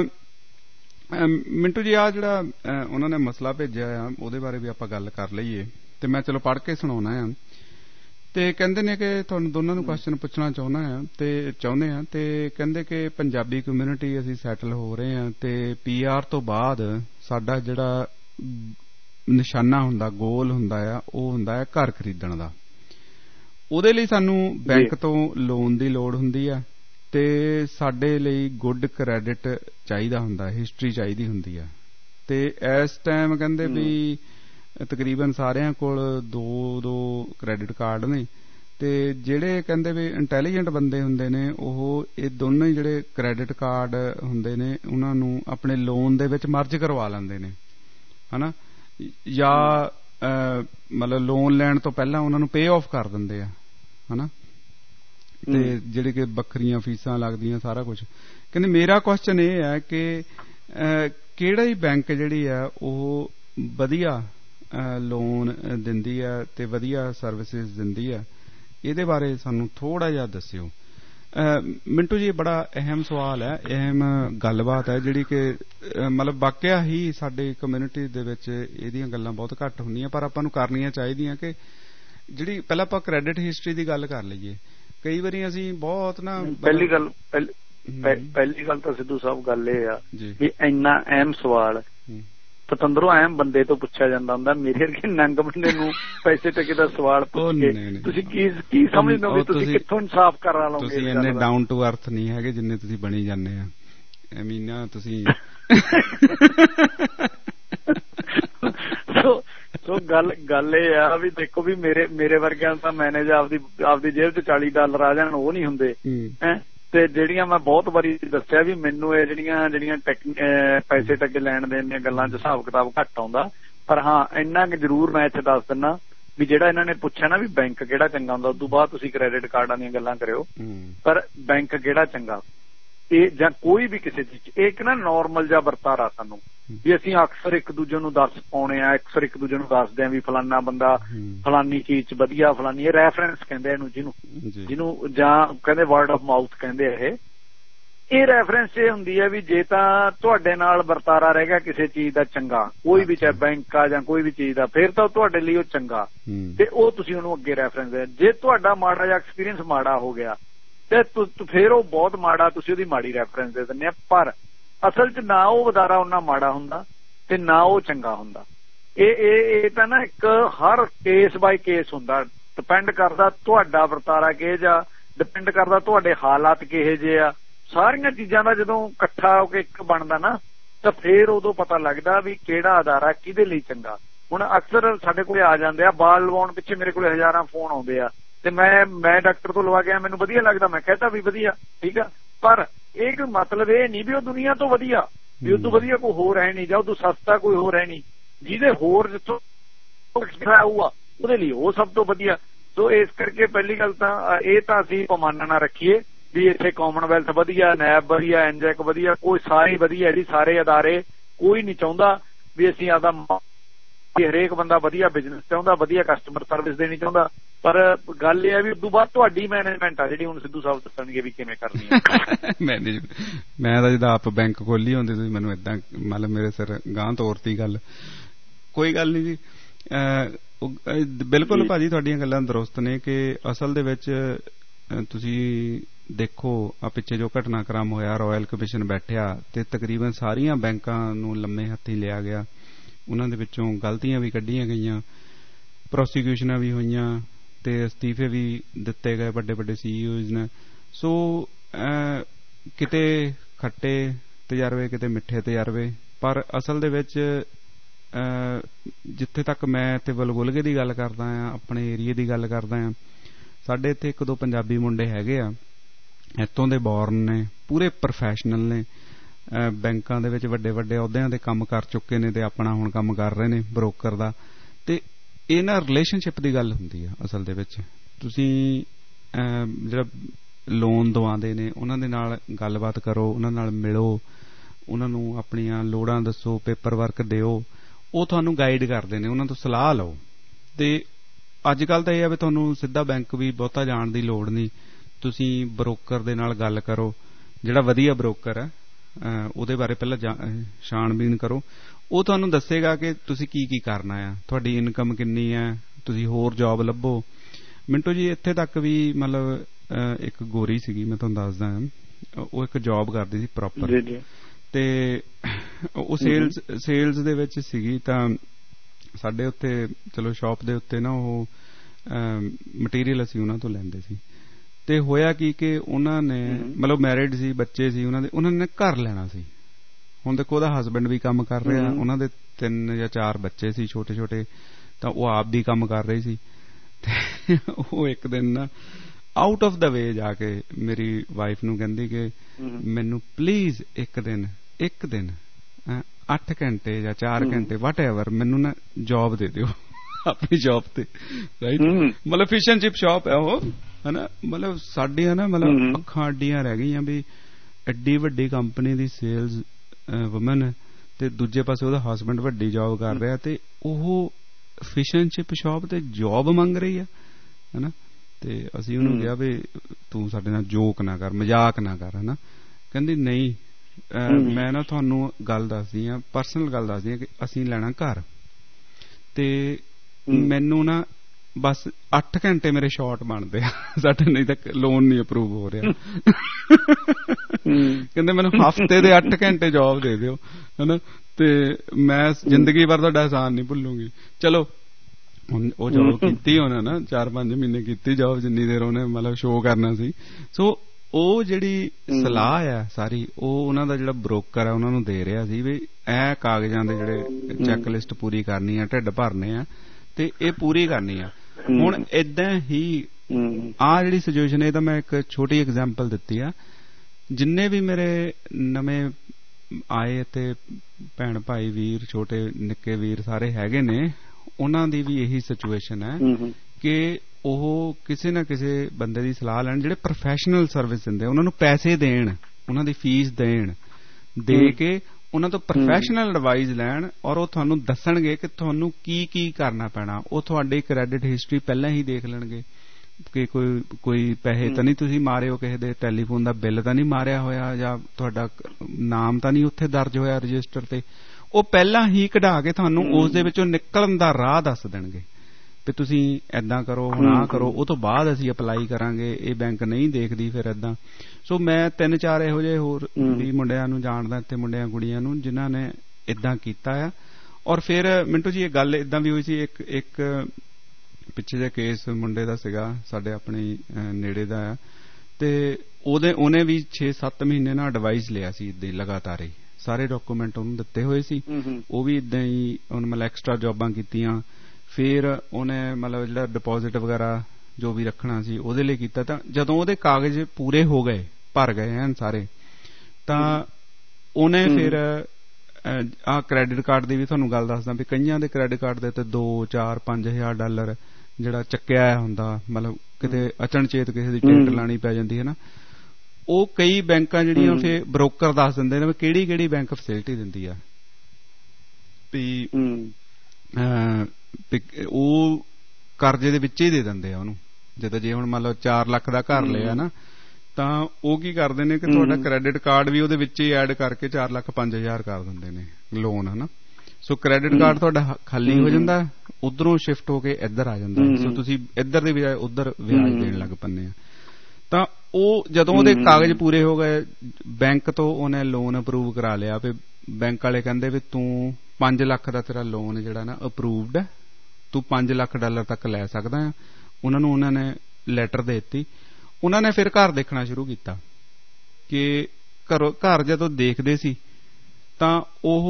ਮਿੰਟੂ ਜੀ ਆ ਜਿਹੜਾ ਉਹਨਾਂ ਨੇ ਮਸਲਾ ਭੇਜਿਆ ਆ ਉਹਦੇ ਬਾਰੇ ਵੀ ਆਪਾਂ ਗੱਲ ਕਰ ਲਈਏ ਤੇ ਮੈਂ ਚਲੋ ਪੜ੍ਹ ਕੇ ਸੁਣਾਉਣਾ ਆ ਤੇ ਕਹਿੰਦੇ ਨੇ ਕਿ ਤੁਹਾਨੂੰ ਦੋਨਾਂ ਨੂੰ ਕੁਐਸਚਨ ਪੁੱਛਣਾ ਚਾਹੁੰਦੇ ਆ ਤੇ ਕਹਿੰਦੇ ਕਿ ਪੰਜਾਬੀ ਕਮਿਊਨਿਟੀ ਅਸੀਂ ਸੈਟਲ ਹੋ ਰਹੇ ਆ ਤੇ PR ਤੋਂ ਬਾਅਦ ਸਾਡਾ ਜਿਹੜਾ ਨਿਸ਼ਾਨਾ ਹੁੰਦਾ ਗੋਲ ਹੁੰਦਾ ਆ ਉਹ ਹੁੰਦਾ ਹੈ ਘਰ ਖਰੀਦਣ ਦਾ ਉਹਦੇ ਲਈ ਸਾਨੂੰ ਬੈਂਕ ਤੋਂ ਲੋਨ ਦੀ ਲੋੜ ਹੁੰਦੀ ਆ ਤੇ ਸਾਡੇ ਲਈ ਗੁੱਡ ਕ੍ਰੈਡਿਟ ਚਾਹੀਦਾ ਹੁੰਦਾ ਹਿਸਟਰੀ ਚਾਹੀਦੀ ਹੁੰਦੀ ਆ ਤੇ ਇਸ ਟਾਈਮ ਕਹਿੰਦੇ ਵੀ ਤਕਰੀਬਨ ਸਾਰਿਆਂ ਕੋਲ 2 ਕ੍ਰੈਡਿਟ ਕਾਰਡ ਨੇ ਤੇ ਜਿਹੜੇ ਕਹਿੰਦੇ ਵੀ ਇੰਟੈਲੀਜੈਂਟ ਬੰਦੇ ਹੁੰਦੇ ਨੇ ਉਹ ਇਹ ਦੋਨੋਂ ਹੀ ਜਿਹੜੇ ਕ੍ਰੈਡਿਟ ਕਾਰਡ ਹੁੰਦੇ ਨੇ ਉਹਨਾਂ ਨੂੰ ਆਪਣੇ ਲੋਨ ਦੇ ਵਿੱਚ ਮਰਜ ਕਰਵਾ ਲੈਂਦੇ ਨੇ ਹਨਾ ਜਾਂ ਮਤਲਬ ਲੋਨ ਲੈਣ ਤੋਂ ਪਹਿਲਾਂ ਉਹਨਾਂ ਨੂੰ ਪੇ ਆਫ ਕਰ ਦਿੰਦੇ ਆ ਹਨਾ ਤੇ ਜਿਹੜੇ ਕਿ ਵੱਖਰੀਆਂ ਫੀਸਾਂ ਲੱਗਦੀਆਂ ਸਾਰਾ ਕੁਝ ਕਹਿੰਦੇ ਮੇਰਾ ਕੁਐਸਚਨ ਇਹ ਹੈ ਕਿ ਕਿਹੜਾ ਹੀ ਬੈਂਕ ਜਿਹੜੀ ਆ ਉਹ ਵਧੀਆ ਲੋਨ ਦਿੰਦੀ ਆ ਤੇ ਵਧੀਆ ਸਰਵਿਸਿਜ਼ ਦਿੰਦੀ ਆ ਇਹਦੇ ਬਾਰੇ ਸਾਨੂੰ ਥੋੜਾ ਜਿਹਾ ਦੱਸਿਓ ਮਿੰਟੂ ਜੀ ਬੜਾ ਅਹਿਮ ਸਵਾਲ ਹੈ ਅਹਿਮ ਗੱਲਬਾਤ ਹੈ ਜਿਹੜੀ ਕਿ ਮਤਲਬ ਵਾਕਿਆ ਹੀ ਸਾਡੇ ਕਮਿਊਨਿਟੀ ਦੇ ਵਿੱਚ ਇਹਦੀਆਂ ਗੱਲਾਂ ਬਹੁਤ ਘੱਟ ਹੁੰਦੀਆਂ ਪਰ ਆਪਾਂ ਨੂੰ ਕਰਨੀਆਂ ਚਾਹੀਦੀਆਂ ਕਿ ਜਿਹੜੀ ਪਹਿਲਾਂ ਆਪਾਂ ਕ੍ਰੈਡਿਟ ਹਿਸਟਰੀ ਦੀ ਗੱਲ ਕਰ ਲਈਏ ਕਈ ਵਾਰੀ ਅਸੀਂ ਬਹੁਤ ਨਾ ਪਹਿਲੀ ਗੱਲ ਤਾਂ ਸਿੱਧੂ ਸਾਹਿਬ ਗੱਲ ਇਹ ਆ ਵੀ ਇੰਨਾ ਅਹਿਮ ਸਵਾਲ ਪਤੰਦਰੋਂ ਅਹਿਮ ਬੰਦੇ ਤੋਂ ਪੁੱਛਿਆ ਜਾਂਦਾ ਹੁੰਦਾ। ਮੇਰੇ ਵਰਗੇ ਨੰਗ ਬੰਦੇ ਨੂੰ ਪੈਸੇ ਟਕੇ ਦਾ ਸਵਾਲ ਪੁੱਛ ਕੇ ਤੁਸੀਂ ਕੀ ਸਮਝਦੇ ਹੋ? ਤੁਸੀਂ ਕਿੱਥੋਂ ਇਨਸਾਫ ਕਰਾ ਲਓਗੇ? ਤੁਸੀਂ ਇੰਨੇ ਡਾਊਨ ਟੂ ਅਰਥ ਨਹੀਂ ਹੈਗੇ ਜਿੰਨੇ ਤੁਸੀਂ ਬਣੀ ਜਾਂਦੇ ਆ। ਐਮੀਨਾ ਤੁਸੀਂ ਸੋ ਗੱਲ ਇਹ ਆ ਵੀ ਦੇਖੋ ਵੀ ਮੇਰੇ ਵਰਗਿਆਂ ਤਾਂ ਮੈਨੇਜ ਆਪਦੀ ਜੇਬ ਚ $40 ਆ ਜਾਣ ਉਹ ਨਹੀਂ ਹੁੰਦੇ ਹੈ। ਤੇ ਜਿਹੜੀਆਂ ਮੈਂ ਬਹੁਤ ਵਾਰੀ ਦੱਸਿਆ ਵੀ ਮੈਨੂੰ ਇਹ ਜਿਹੜੀਆਂ ਪੈਸੇ ਟੱਕੇ ਲੈਣ ਦੇਣ ਦੀਆਂ ਗੱਲਾਂ ਚ ਹਿਸਾਬ ਕਿਤਾਬ ਘੱਟ ਆਉਂਦਾ। ਪਰ ਹਾਂ ਇੰਨਾ ਕੁ ਜ਼ਰੂਰ ਮੈਂ ਇੱਥੇ ਦੱਸ ਦਿੰਦਾ ਵੀ ਜਿਹੜਾ ਇਹਨਾਂ ਨੇ ਪੁੱਛਿਆ ਨਾ ਵੀ ਬੈਂਕ ਕਿਹੜਾ ਚੰਗਾ ਹੁੰਦਾ, ਉਦੋਂ ਬਾਅਦ ਤੁਸੀਂ ਕ੍ਰੈਡਿਟ ਕਾਰਡਾਂ ਦੀਆਂ ਗੱਲਾਂ ਕਰਿਓ, ਪਰ ਬੈਂਕ ਕਿਹੜਾ ਚੰਗਾ ਇਹ ਜਾਂ ਕੋਈ ਵੀ ਕਿਸੇ ਚੀਜ਼ ਇਹ ਇੱਕ ਨਾ ਨੋਰਮਲ ਜਿਹਾ ਵਰਤਾਰਾ ਸਾਨੂੰ ਵੀ ਅਸੀਂ ਅਕਸਰ ਇੱਕ ਦੂਜੇ ਨੂੰ ਦੱਸ ਪਾਉਣੇ ਆ, ਅਕਸਰ ਇੱਕ ਦੂਜੇ ਨੂੰ ਦੱਸਦੇ ਆ ਵੀ ਫਲਾਨਾ ਬੰਦਾ ਫਲਾਨੀ ਚੀਜ਼ ਚ ਵਧੀਆ, ਫਲਾਨੀ ਇਹ ਰੈਫਰੈਂਸ ਕਹਿੰਦੇ ਇਹਨੂੰ, ਜਿਹਨੂੰ ਜਾਂ ਕਹਿੰਦੇ ਵਰਡ ਆਫ ਮਾਊਥ ਕਹਿੰਦੇ ਆ। ਇਹ ਰੈਫਰੈਂਸ ਇਹ ਹੁੰਦੀ ਹੈ ਵੀ ਜੇ ਤਾਂ ਤੁਹਾਡੇ ਨਾਲ ਵਰਤਾਰਾ ਰਹਿ ਗਿਆ ਕਿਸੇ ਚੀਜ਼ ਦਾ ਚੰਗਾ, ਕੋਈ ਵੀ ਚਾਹੇ ਬੈਂਕ ਆ ਜਾਂ ਕੋਈ ਵੀ ਚੀਜ਼ ਦਾ, ਫਿਰ ਤਾਂ ਤੁਹਾਡੇ ਲਈ ਉਹ ਚੰਗਾ ਤੇ ਉਹ ਤੁਸੀਂ ਉਹਨੂੰ ਅੱਗੇ ਰੈਫਰੈਂਸ ਦੇ। ਜੇ ਤੁਹਾਡਾ ਮਾੜਾ ਜਿਹਾ ਐਕਸਪੀਰੀਅੰਸ ਮਾੜਾ ਹੋ ਗਿਆ ਤੇ ਫਿਰ ਉਹ ਬਹੁਤ ਮਾੜਾ, ਤੁਸੀਂ ਉਹਦੀ ਮਾੜੀ ਰੈਫਰੈਂਸ ਦੇ ਦਿੰਦੇ ਆ। ਪਰ ਅਸਲ ਚ ਨਾ ਉਹ ਵਦਾਰਾ ਉਹਨਾਂ ਮਾੜਾ ਹੁੰਦਾ ਤੇ ਨਾ ਉਹ ਚੰਗਾ ਹੁੰਦਾ। ਇਹ ਤਾਂ ਨਾ ਇੱਕ ਹਰ ਕੇਸ ਬਾਈ ਕੇਸ ਹੁੰਦਾ, ਡਿਪੈਂਡ ਕਰਦਾ ਤੁਹਾਡਾ ਵਰਤਾਰਾ ਕਿਹੋ ਜਿਹਾ, ਡਿਪੈਂਡ ਕਰਦਾ ਤੁਹਾਡੇ ਹਾਲਾਤ ਕਿਹੋ ਜਿਹੇ ਆ। ਸਾਰੀਆਂ ਚੀਜ਼ਾਂ ਦਾ ਜਦੋਂ ਇਕੱਠਾ ਹੋ ਕੇ ਇੱਕ ਬਣਦਾ ਨਾ ਤਾਂ ਫੇਰ ਉਦੋਂ ਪਤਾ ਲੱਗਦਾ ਵੀ ਕਿਹੜਾ ਅਦਾਰਾ ਕਿਹਦੇ ਲਈ ਚੰਗਾ। ਹੁਣ ਅਕਸਰ ਸਾਡੇ ਕੋਲ ਆ ਜਾਂਦੇ ਆ ਬਾਲ ਲਵਾਉਣ ਪਿੱਛੇ, ਮੇਰੇ ਕੋਲ ਹਜ਼ਾਰਾਂ ਫੋਨ ਆਉਂਦੇ ਆ ਤੇ ਮੈਂ ਡਾਕਟਰ ਤੋਂ ਲਵਾ ਗਿਆ, ਮੈਨੂੰ ਵਧੀਆ ਲੱਗਦਾ, ਮੈਂ ਕਹਿੰਦਾ ਵੀ ਵਧੀਆ ਠੀਕ ਆ। ਪਰ ਇਹ ਕੋਈ ਮਤਲਬ ਇਹ ਨਹੀਂ ਵੀ ਉਹ ਦੁਨੀਆ ਤੋਂ ਵਧੀਆ, ਵੀ ਉਦੋਂ ਵਧੀਆ ਕੋਈ ਹੋਰ ਹੈ ਨਹੀਂ ਜਾਂ ਉਦੋਂ ਸਸਤਾ ਕੋਈ ਹੋਰ ਹੈ ਨਹੀਂ। ਜਿਹਦੇ ਹੋਰ ਜਿੱਥੋਂ ਆਊਗਾ ਉਹਦੇ ਲਈ ਉਹ ਸਭ ਤੋਂ ਵਧੀਆ। ਸੋ ਇਸ ਕਰਕੇ ਪਹਿਲੀ ਗੱਲ ਤਾਂ ਇਹ ਤਾਂ ਅਸੀਂ ਪਮਾਨਾ ਨਾ ਰੱਖੀਏ ਵੀ ਇੱਥੇ ਕਾਮਨਵੈਲਥ ਵਧੀਆ, ਨੈਬ ਵਧੀਆ, ਐਨਜੈਕ ਵਧੀਆ, ਕੋਈ ਸਾਰੇ ਵਧੀਆ ਜੀ, ਸਾਰੇ ਅਦਾਰੇ ਕੋਈ ਨਹੀਂ ਚਾਹੁੰਦਾ ਵੀ ਅਸੀਂ ਆਪਦਾ, ਹਰੇਕ ਬੰਦਾ ਵਧੀਆ ਬਿਜ਼ਨਸ ਚਾਹੁੰਦਾ, ਵਧੀਆ ਕਸਟਮਰ ਸਰਵਿਸ ਦੇਣੀ ਚਾਹੁੰਦਾ। ਪਰ ਗੱਲ ਇਹ ਹੈ ਵੀ ਉਦੋਂ ਬਾਅਦ ਤੁਹਾਡੀ ਮੈਨੇਜਮੈਂਟ ਆ ਜਿਹੜੀ ਹੁਣ ਸਿੱਧੂ ਸਾਹਿਬ ਦੱਸਣਗੇ ਵੀ ਕਿਵੇਂ ਕਰਨੀ ਹੈ। ਮੈਂ ਤਾਂ ਜਦੋਂ ਆਪ ਬੈਂਕ ਖੋਲੀ ਹੁੰਦੀ ਤੁਸੀਂ ਮੈਨੂੰ ਏਦਾਂ ਮਤਲਬ ਮੇਰੇ ਸਿਰ ਗਾਂਹ ਤੋਰਤੀ ਗੱਲ। ਕੋਈ ਗੱਲ ਨਹੀਂ ਜੀ, ਬਿਲਕੁਲ ਭਾਜੀ ਤੁਹਾਡੀਆਂ ਗੱਲਾਂ ਦਰੁਸਤ ਨੇ ਕਿ ਅਸਲ ਦੇ ਵਿੱਚ ਤੁਸੀਂ ਦੇਖੋ ਆ ਪਿੱਛੇ ਜੋ ਘਟਨਾਕ੍ਰਮ ਹੋਇਆ, ਰਾਇਲ ਕਮਿਸ਼ਨ ਬੈਠਿਆ ਤੇ ਤਕਰੀਬਨ ਸਾਰੀਆਂ ਬੈਂਕਾਂ ਨੂੰ ਲੰਮੇ ਹੱਥੀ ਲਿਆ ਗਿਆ, ਉਹਨਾਂ ਦੇ ਵਿੱਚੋਂ ਗਲਤੀਆਂ ਵੀ ਕੱਢੀਆਂ ਗਈਆਂ, ਪ੍ਰੋਸੀਕਿਊਸ਼ਨਾਂ ਵੀ ਹੋਈਆਂ ਤੇ ਅਸਤੀਫੇ ਵੀ ਦਿੱਤੇ ਗਏ ਵੱਡੇ ਵੱਡੇ ਸੀਈਓਜ਼ ਨੇ। ਸੋ ਕਿਤੇ ਖੱਟੇ ਤਜਰਬੇ ਕਿਤੇ ਮਿੱਠੇ ਤਜਰਬੇ, ਪਰ ਅਸਲ ਦੇ ਵਿੱਚ ਜਿੱਥੇ ਤੱਕ ਮੈਂ ਤੇ ਬਲਗੁਲਗੇ ਦੀ ਗੱਲ ਕਰਦਾ ਆ, ਆਪਣੇ ਏਰੀਏ ਦੀ ਗੱਲ ਕਰਦਾ ਆ, ਸਾਡੇ ਇੱਥੇ ਇੱਕ ਦੋ ਪੰਜਾਬੀ ਮੁੰਡੇ ਹੈਗੇ ਆ, ਇੱਥੋਂ ਦੇ ਬੌਰਨ ਨੇ, ਪੂਰੇ ਪ੍ਰੋਫੈਸ਼ਨਲ ਨੇ, ਬੈਂਕਾਂ ਦੇ ਵਿੱਚ ਵੱਡੇ ਵੱਡੇ ਅਹੁਦਿਆਂ ਤੇ ਕੰਮ ਕਰ ਚੁੱਕੇ ਨੇ ਤੇ ਆਪਣਾ ਹੁਣ ਕੰਮ ਕਰ ਰਹੇ ਨੇ ਬਰੋਕਰ ਦਾ। ਤੇ ਇਹ ਨਾ ਰਿਲੇਸ਼ਨਸ਼ਿਪ ਦੀ ਗੱਲ ਹੁੰਦੀ ਆ ਅਸਲ ਦੇ ਵਿੱਚ। ਤੁਸੀਂ ਜਿਹੜਾ ਲੋਨ ਦਵਾਉਂਦੇ ਨੇ ਉਹਨਾਂ ਦੇ ਨਾਲ ਗੱਲਬਾਤ ਕਰੋ, ਉਹਨਾਂ ਨਾਲ ਮਿਲੋ, ਉਹਨਾਂ ਨੂੰ ਆਪਣੀਆਂ ਲੋੜਾਂ ਦੱਸੋ, ਪੇਪਰ ਵਰਕ ਦਿਓ, ਉਹ ਤੁਹਾਨੂੰ ਗਾਈਡ ਕਰਦੇ ਨੇ, ਉਹਨਾਂ ਤੋਂ ਸਲਾਹ ਲਓ। ਤੇ ਅੱਜ ਕੱਲ੍ਹ ਤਾਂ ਇਹ ਆ ਵੀ ਤੁਹਾਨੂੰ ਸਿੱਧਾ ਬੈਂਕ ਵੀ ਬਹੁਤਾ ਜਾਣ ਦੀ ਲੋੜ ਨਹੀਂ, ਤੁਸੀਂ ਬਰੋਕਰ ਦੇ ਨਾਲ ਗੱਲ ਕਰੋ, ਜਿਹੜਾ ਵਧੀਆ ਬਰੋਕਰ ਹੈ ਉਹਦੇ ਬਾਰੇ ਪਹਿਲਾਂ ਛਾਣਬੀਣ ਕਰੋ, ਉਹ ਤੁਹਾਨੂੰ ਦੱਸੇਗਾ ਕਿ ਤੁਸੀਂ ਕੀ ਕੀ ਕਰਨਾ ਆ, ਤੁਹਾਡੀ ਇਨਕਮ ਕਿੰਨੀ ਹੈ, ਤੁਸੀਂ ਹੋਰ ਜੌਬ ਲੱਭੋ। ਮਿੰਟੂ ਜੀ ਇੱਥੇ ਤੱਕ ਵੀ ਮਤਲਬ ਇੱਕ ਗੋਰੀ ਸੀਗੀ, ਮੈਂ ਤੁਹਾਨੂੰ ਦੱਸਦਾ, ਉਹ ਇੱਕ ਜੌਬ ਕਰਦੀ ਸੀ ਪ੍ਰੋਪਰ, ਤੇ ਉਹ ਸੇਲਸ ਦੇ ਵਿੱਚ ਸੀਗੀ। ਤਾਂ ਸਾਡੇ ਉੱਤੇ ਚਲੋ ਸ਼ਾਪ ਦੇ ਉੱਤੇ ਨਾ ਉਹ ਮਟੀਰੀਅਲ ਅਸੀਂ ਉਹਨਾਂ ਤੋਂ ਲੈਂਦੇ ਸੀ। ਤੇ ਹੋਇਆ ਕੀ ਕਿ ਉਹਨਾਂ ਨੇ ਮਤਲਬ ਮੈਰਿਡ ਸੀ, ਬੱਚੇ ਸੀ ਉਹਨਾਂ ਨੇ ਘਰ ਲੈਣਾ ਸੀ। ਹੁਣ ਦੇਖੋ ਉਹਦਾ ਹਸਬੈਂਡ ਵੀ ਕੰਮ ਕਰ ਰਿਹਾ, ਉਹਨਾਂ ਦੇ 3 ਜਾਂ 4 ਬੱਚੇ ਸੀ ਛੋਟੇ ਛੋਟੇ, ਤਾਂ ਉਹ ਆਪ ਵੀ ਕੰਮ ਕਰ ਰਹੀ ਸੀ। ਤੇ ਉਹ ਇੱਕ ਦਿਨ ਨਾ ਆਊਟ ਆਫ ਦਾ ਵੇ ਜਾ ਕੇ ਮੇਰੀ ਵਾਈਫ ਨੂੰ ਕਹਿੰਦੀ ਕਿ ਮੈਨੂੰ ਪਲੀਜ਼ ਇੱਕ ਦਿਨ 8 ਘੰਟੇ ਜਾਂ 4 ਘੰਟੇ ਵਟ ਐਵਰ ਮੈਨੂੰ ਨਾ ਜੌਬ ਦੇ ਦਿਓ ਆਪਣੀ ਜੌਬ ਤੇ, ਰਾਈਟ। ਮਤਲਬ ਫਿਸ਼ ਐਂਡ ਚਿਪ ਸ਼ਾਪ ਹੈ ਉਹ, ਹਨਾ। ਮਤਲਬ ਸਾਡੀਆਂ ਨਾ ਮਤਲਬ ਅੱਖਾਂ ਅੱਡੀਆਂ ਰਹਿ ਗਈਆਂ ਵੀ ਐਡੀ ਵੱਡੀ ਕੰਪਨੀ ਦੀ ਸੇਲਸ ਵੂਮਨ ਤੇ ਦੂਜੇ ਪਾਸੇ ਉਹਦਾ ਹਸਬੈਂਡ ਵੱਡੀ ਜੌਬ ਕਰ ਰਿਹਾ ਤੇ ਉਹ ਫਿਸ਼ ਐਂਡ ਚਿਪ ਸ਼ਾਪ ਤੇ ਜੌਬ ਮੰਗ ਰਹੀ ਆ, ਹਨਾ। ਤੇ ਅਸੀਂ ਉਹਨੂੰ ਕਿਹਾ ਵੀ ਤੂੰ ਸਾਡੇ ਨਾਲ ਜੋਕ ਨਾ ਕਰ, ਮਜ਼ਾਕ ਨਾ ਕਰ, ਹਨਾ। ਕਹਿੰਦੀ ਨਹੀਂ, ਮੈਂ ਨਾ ਤੁਹਾਨੂੰ ਗੱਲ ਦੱਸਦੀ ਆ, ਪਰਸਨਲ ਗੱਲ ਦੱਸਦੀ ਆ ਕਿ ਅਸੀਂ ਲੈਣਾ ਘਰ, ਤੇ ਮੈਨੂੰ ਨਾ ਬਸ 8 ਘੰਟੇ ਮੇਰੇ ਸ਼ਾਰਟ ਬਣਦੇ ਆ ਸਾਡੇ, ਨਹੀਂ ਤਾਂ ਲੋਨ ਨਹੀਂ ਅਪਰੂਵ ਹੋ ਰਿਹਾ। ਕਹਿੰਦੇ ਮੈਨੂੰ ਹਫ਼ਤੇ ਦੇ 8 ਘੰਟੇ ਜੌਬ ਦੇ ਦਿਓ, ਹਨਾ, ਤੇ ਮੈਂ ਜ਼ਿੰਦਗੀ ਭਰ ਤੁਹਾਡਾ ਅਹਿਸਾਨ ਨਹੀਂ ਭੁੱਲੂਗੀ। ਚਲੋ ਹੁਣ ਉਹ ਜੌਬ ਕੀਤੀ ਉਹਨਾਂ ਨਾ 4-5 ਮਹੀਨੇ ਕੀਤੀ ਜੌਬ, ਜਿੰਨੀ ਦੇਰ ਉਹਨੇ ਮਤਲਬ ਸ਼ੋਅ ਕਰਨਾ ਸੀ। ਸੋ ਉਹ ਜਿਹੜੀ ਸਲਾਹ ਆ ਸਾਰੀ ਉਹ ਉਹਨਾਂ ਦਾ ਜਿਹੜਾ ਬ੍ਰੋਕਰ ਆ ਉਹਨਾਂ ਨੂੰ ਦੇ ਰਿਹਾ ਸੀ ਵੀ ਇਹ ਕਾਗਜ਼ਾਂ ਦੇ ਜਿਹੜੇ ਚੈੱਕ ਲਿਸਟ ਪੂਰੀ ਕਰਨੀ ਆ, ਢਿੱਡ ਭਰਨੇ ਆ ਤੇ ਇਹ ਪੂਰੀ ਕਰਨੀ ਆ। ਹੁਣ ਏਦਾਂ ਹੀ ਆ ਜਿਹੜੀ ਸਿਚੁਏਸ਼ਨ, ਇਹ ਤਾਂ ਮੈਂ ਇੱਕ ਛੋਟੀ ਐਗਜ਼ਾਮਪਲ ਦਿੱਤੀ ਆ। ਜਿੰਨੇ ਵੀ ਮੇਰੇ ਨਵੇਂ ਆਏ ਤੇ ਭੈਣ ਭਾਈ ਵੀਰ, ਛੋਟੇ ਨਿੱਕੇ ਵੀਰ ਸਾਰੇ ਹੈਗੇ ਨੇ, ਉਹਨਾਂ ਦੀ ਵੀ ਇਹੀ ਸਿਚੁਏਸ਼ਨ ਹੈ ਕਿ ਉਹ ਕਿਸੇ ਨਾ ਕਿਸੇ ਬੰਦੇ ਦੀ ਸਲਾਹ ਲੈਣ ਜਿਹੜੇ ਪ੍ਰੋਫੈਸ਼ਨਲ ਸਰਵਿਸ ਦਿੰਦੇ, ਉਹਨਾਂ ਨੂੰ ਪੈਸੇ ਦੇਣ, ਉਹਨਾਂ ਦੀ ਫੀਸ ਦੇਣ, ਦੇ ਕੇ ਉਹਨਾਂ ਤੋਂ ਪ੍ਰੋਫੈਸ਼ਨਲ ਐਡਵਾਈਸ ਲੈਣ, ਔਰ ਉਹ ਤੁਹਾਨੂੰ ਦੱਸਣਗੇ ਕਿ ਤੁਹਾਨੂੰ ਕੀ ਕੀ ਕਰਨਾ ਪੈਣਾ। ਉਹ ਤੁਹਾਡੀ ਕ੍ਰੈਡਿਟ ਹਿਸਟਰੀ ਪਹਿਲਾਂ ਹੀ ਦੇਖ ਲੈਣਗੇ ਕਿ ਕੋਈ ਪੈਸੇ ਤਾਂ ਨਹੀਂ ਤੁਸੀਂ ਮਾਰੇ ਹੋ, ਕਿਸੇ ਦੇ ਟੈਲੀਫੋਨ ਦਾ ਬਿੱਲ ਤਾਂ ਨਹੀਂ ਮਾਰਿਆ ਹੋਇਆ, ਜਾਂ ਤੁਹਾਡਾ ਨਾਮ ਤਾਂ ਨਹੀਂ ਉੱਥੇ ਦਰਜ ਹੋਇਆ ਰਜਿਸਟਰ ਤੇ। ਉਹ ਪਹਿਲਾਂ ਹੀ ਕਢਾ ਕੇ ਤੁਹਾਨੂੰ ਉਸ ਦੇ ਵਿੱਚੋਂ ਨਿਕਲਣ ਦਾ ਰਾਹ ਦੱਸ ਦੇਣਗੇ ਤੇ ਤੁਸੀਂ ਏਦਾਂ ਕਰੋ, ਨਾ ਕਰੋ, ਉਹ ਤੋਂ ਬਾਅਦ ਅਸੀਂ ਅਪਲਾਈ ਕਰਾਂਗੇ, ਇਹ ਬੈਂਕ ਨਹੀਂ ਦੇਖਦੀ ਫਿਰ ਏਦਾਂ। ਸੋ ਮੈਂ 3-4 ਇਹੋ ਜਿਹੇ ਹੋਰ ਵੀ ਮੁੰਡਿਆਂ ਨੂੰ ਜਾਣਦਾ ਤੇ ਮੁੰਡਿਆਂ ਕੁੜੀਆਂ ਨੂੰ ਜਿਨ੍ਹਾਂ ਨੇ ਏਦਾਂ ਕੀਤਾ ਆ। ਔਰ ਫਿਰ ਮਿੰਟੂ ਜੀ ਇਹ ਗੱਲ ਏਦਾਂ ਵੀ ਹੋਈ ਸੀ, ਇੱਕ ਪਿੱਛੇ ਜਿਹੇ ਕੇਸ ਮੁੰਡੇ ਦਾ ਸੀਗਾ ਸਾਡੇ ਆਪਣੇ ਨੇੜੇ ਦਾ ਆ, ਤੇ ਉਹਨੇ ਵੀ 6-7 ਮਹੀਨੇ ਨਾਲ ਐਡਵਾਈਸ ਲਿਆ ਸੀ ਏਦਾਂ ਲਗਾਤਾਰ ਹੀ, ਸਾਰੇ ਡਾਕੂਮੈਂਟ ਉਹਨੂੰ ਦਿੱਤੇ ਹੋਏ ਸੀ, ਉਹ ਵੀ ਏਦਾਂ ਹੀ ਉਹਨੇ ਮਤਲਬ ਐਕਸਟਰਾ ਜੌਬਾਂ ਕੀਤੀਆਂ। ਫਿਰ ਉਹਨੇ ਮਤਲਬ ਜਿਹੜਾ ਡਿਪੋਜ਼ਿਟ ਵਗੈਰਾ ਜੋ ਵੀ ਰੱਖਣਾ ਸੀ ਉਹਦੇ ਲਈ ਕੀਤਾ। ਤਾਂ ਜਦੋਂ ਉਹਦੇ ਕਾਗਜ਼ ਪੂਰੇ ਹੋ ਗਏ, ਭਰ ਗਏ ਹਨ ਸਾਰੇ, ਤਾਂ ਉਹਨੇ ਫਿਰ ਆਹ ਕ੍ਰੈਡਿਟ ਕਾਰਡ ਦੀ ਵੀ ਤੁਹਾਨੂੰ ਗੱਲ ਦੱਸਦਾ ਵੀ ਕਈਆਂ ਦੇ ਕ੍ਰੈਡਿਟ ਕਾਰਡ ਦੇ ਤੇ 2-4-5 ਹਜ਼ਾਰ ਡਾਲਰ ਜਿਹੜਾ ਚੱਕਿਆ ਹੁੰਦਾ, ਮਤਲਬ ਕਿਤੇ ਅਚਨਚੇਤ ਕਿਸੇ ਦੀ ਟਿਕਟ ਲਾਣੀ ਪੈ ਜਾਂਦੀ ਹੈ ਨਾ, ਉਹ ਕਈ ਬੈਂਕਾਂ ਜਿਹੜੀਆਂ ਫਿਰ ਬ੍ਰੋਕਰ ਦੱਸ ਦਿੰਦੇ ਨੇ ਵੀ ਕਿਹੜੀ ਬੈਂਕ ਫੈਸਿਲਿਟੀ ਦਿੰਦੀ ਆ ਵੀ ਉਹ ਕਰਜ਼ੇ ਦੇ ਵਿੱਚ ਹੀ ਦੇ ਦਿੰਦੇ ਆ ਉਹਨੂੰ। ਜਦੋਂ ਜੇ ਹੁਣ ਮੰਨ ਲਓ 4 ਲੱਖ ਦਾ ਘਰ ਲਿਆ ਨਾ, ਤਾਂ ਉਹ ਕੀ ਕਰਦੇ ਨੇ ਕਿ ਤੁਹਾਡਾ ਕ੍ਰੈਡਿਟ ਕਾਰਡ ਵੀ ਉਹਦੇ ਵਿੱਚ ਹੀ ਐਡ ਕਰਕੇ 4,05,000 ਕਰ ਦਿੰਦੇ ਨੇ ਲੋਨ, ਹਨਾ। ਸੋ ਕ੍ਰੈਡਿਟ ਕਾਰਡ ਤੁਹਾਡਾ ਖਾਲੀ ਹੋ ਜਾਂਦਾ, ਉਧਰੋਂ ਸ਼ਿਫਟ ਹੋ ਕੇ ਇੱਧਰ ਆ ਜਾਂਦਾ। ਸੋ ਤੁਸੀਂ ਇੱਧਰ ਦੀ ਬਜਾਏ ਉੱਧਰ ਵਿਆਜ ਦੇਣ ਲੱਗ ਪੈਂਦੇ ਆ। ਤਾਂ ਉਹ ਜਦੋਂ ਉਹਦੇ ਕਾਗਜ਼ ਪੂਰੇ ਹੋ ਗਏ, ਬੈਂਕ ਤੋਂ ਉਹਨੇ ਲੋਨ ਅਪਰੂਵ ਕਰਾ ਲਿਆ। ਵੀ ਬੈਂਕ ਵਾਲੇ ਕਹਿੰਦੇ ਵੀ ਤੂੰ 5 ਲੱਖ ਦਾ ਤੇਰਾ ਲੋਨ ਜਿਹੜਾ ਨਾ ਅਪਰੂਵਡ ਹੈ, ਤੂੰ 5 ਲੱਖ ਡਾਲਰ ਤੱਕ ਲੈ ਸਕਦਾ ਆ। ਉਹਨਾਂ ਨੇ ਲੈਟਰ ਦੇ ਦਿੱਤੀ। ਉਹਨਾਂ ਨੇ ਫਿਰ ਘਰ ਦੇਖਣਾ ਸ਼ੁਰੂ ਕੀਤਾ ਕਿ ਘਰ ਜਦੋਂ ਦੇਖਦੇ ਸੀ ਤਾਂ ਉਹ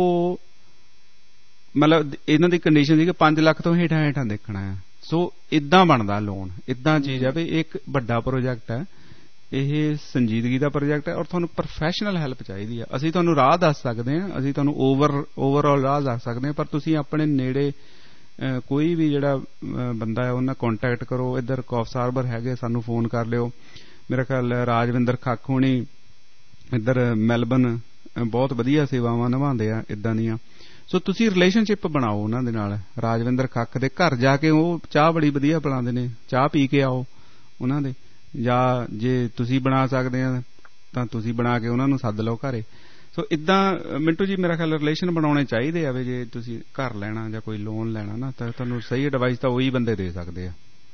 ਮਤਲਬ ਇਹਨਾਂ ਦੀ ਕੰਡੀਸ਼ਨ ਸੀ ਕਿ 5 ਲੱਖ ਤੋਂ ਹੇਠਾਂ ਦੇਖਣਾ ਆ। ਸੋ ਇਦਾਂ ਬਣਦਾ ਲੋਨ, ਇਦਾਂ ਚੀਜ਼ ਆ ਵੀ ਇੱਕ ਵੱਡਾ ਪ੍ਰੋਜੈਕਟ ਹੈ, ਇਹ ਸੰਜੀਦਗੀ ਦਾ ਪ੍ਰੋਜੈਕਟ ਹੈ, ਔਰ ਤੁਹਾਨੂੰ ਪ੍ਰੋਫੈਸ਼ਨਲ ਹੈਲਪ ਚਾਹੀਦੀ ਆ। ਅਸੀਂ ਤੁਹਾਨੂੰ ਰਾਹ ਦੱਸ ਸਕਦੇ ਹਾਂ, ਅਸੀਂ ਤੁਹਾਨੂੰ ਓਵਰਆਲ ਰਾਹ ਦੱਸ ਸਕਦੇ ਹਾਂ, ਪਰ ਤੁਸੀਂ ਆਪਣੇ ਨੇੜੇ ਕੋਈ ਵੀ ਜਿਹੜਾ ਬੰਦਾ ਹੈ ਉਹਨਾਂ ਕੰਟੈਕਟ ਕਰੋ। ਇੱਧਰ ਕੌਫ ਸਾਰਬਰ ਹੈਗੇ, ਸਾਨੂੰ ਫੋਨ ਕਰ ਲਿਓ। ਮੇਰਾ ਖਿਆਲ ਰਾਜਵਿੰਦਰ ਖੱਖ ਹੋਣੀ ਇੱਧਰ ਮੈਲਬਨ ਬਹੁਤ ਵਧੀਆ ਸੇਵਾਵਾਂ ਨਿਭਾਉਂਦੇ ਆ ਇੱਦਾਂ ਦੀਆਂ। ਸੋ ਤੁਸੀਂ ਰਿਲੇਸ਼ਨਸ਼ਿਪ ਬਣਾਓ ਉਹਨਾਂ ਦੇ ਨਾਲ। ਰਾਜਵਿੰਦਰ ਖੱਖ ਦੇ ਘਰ ਜਾ ਕੇ, ਉਹ ਚਾਹ ਬੜੀ ਵਧੀਆ ਪਿਲਾਉਂਦੇ ਨੇ, ਚਾਹ ਪੀ ਕੇ ਆਓ ਉਹਨਾਂ ਦੇ, ਜਾਂ ਜੇ ਤੁਸੀਂ ਬਣਾ ਸਕਦੇ ਆ ਤਾਂ ਤੁਸੀਂ ਬਣਾ ਕੇ ਉਹਨਾਂ ਨੂੰ ਸੱਦ ਲਓ ਘਰੇ। ਸੋ ਇਦਾਂ ਮਿੰਟੂ ਜੀ ਮੇਰਾ ਖਿਆਲ ਰਿਲੇਸ਼ਨ ਬਣਾਉਣੇ ਚਾਹੀਦੇ ਆ ਵੀ ਜੇ ਤੁਸੀਂ ਘਰ ਲੈਣਾ ਜਾਂ ਕੋਈ ਲੋਨ ਲੈਣਾ ਨਾ, ਤਾਂ ਤੁਹਾਨੂੰ ਸਹੀ ਐਡਵਾਈਸ ਤਾਂ ਉਹੀ ਬੰਦੇ ਦੇ ਸਕਦੇ ਆ।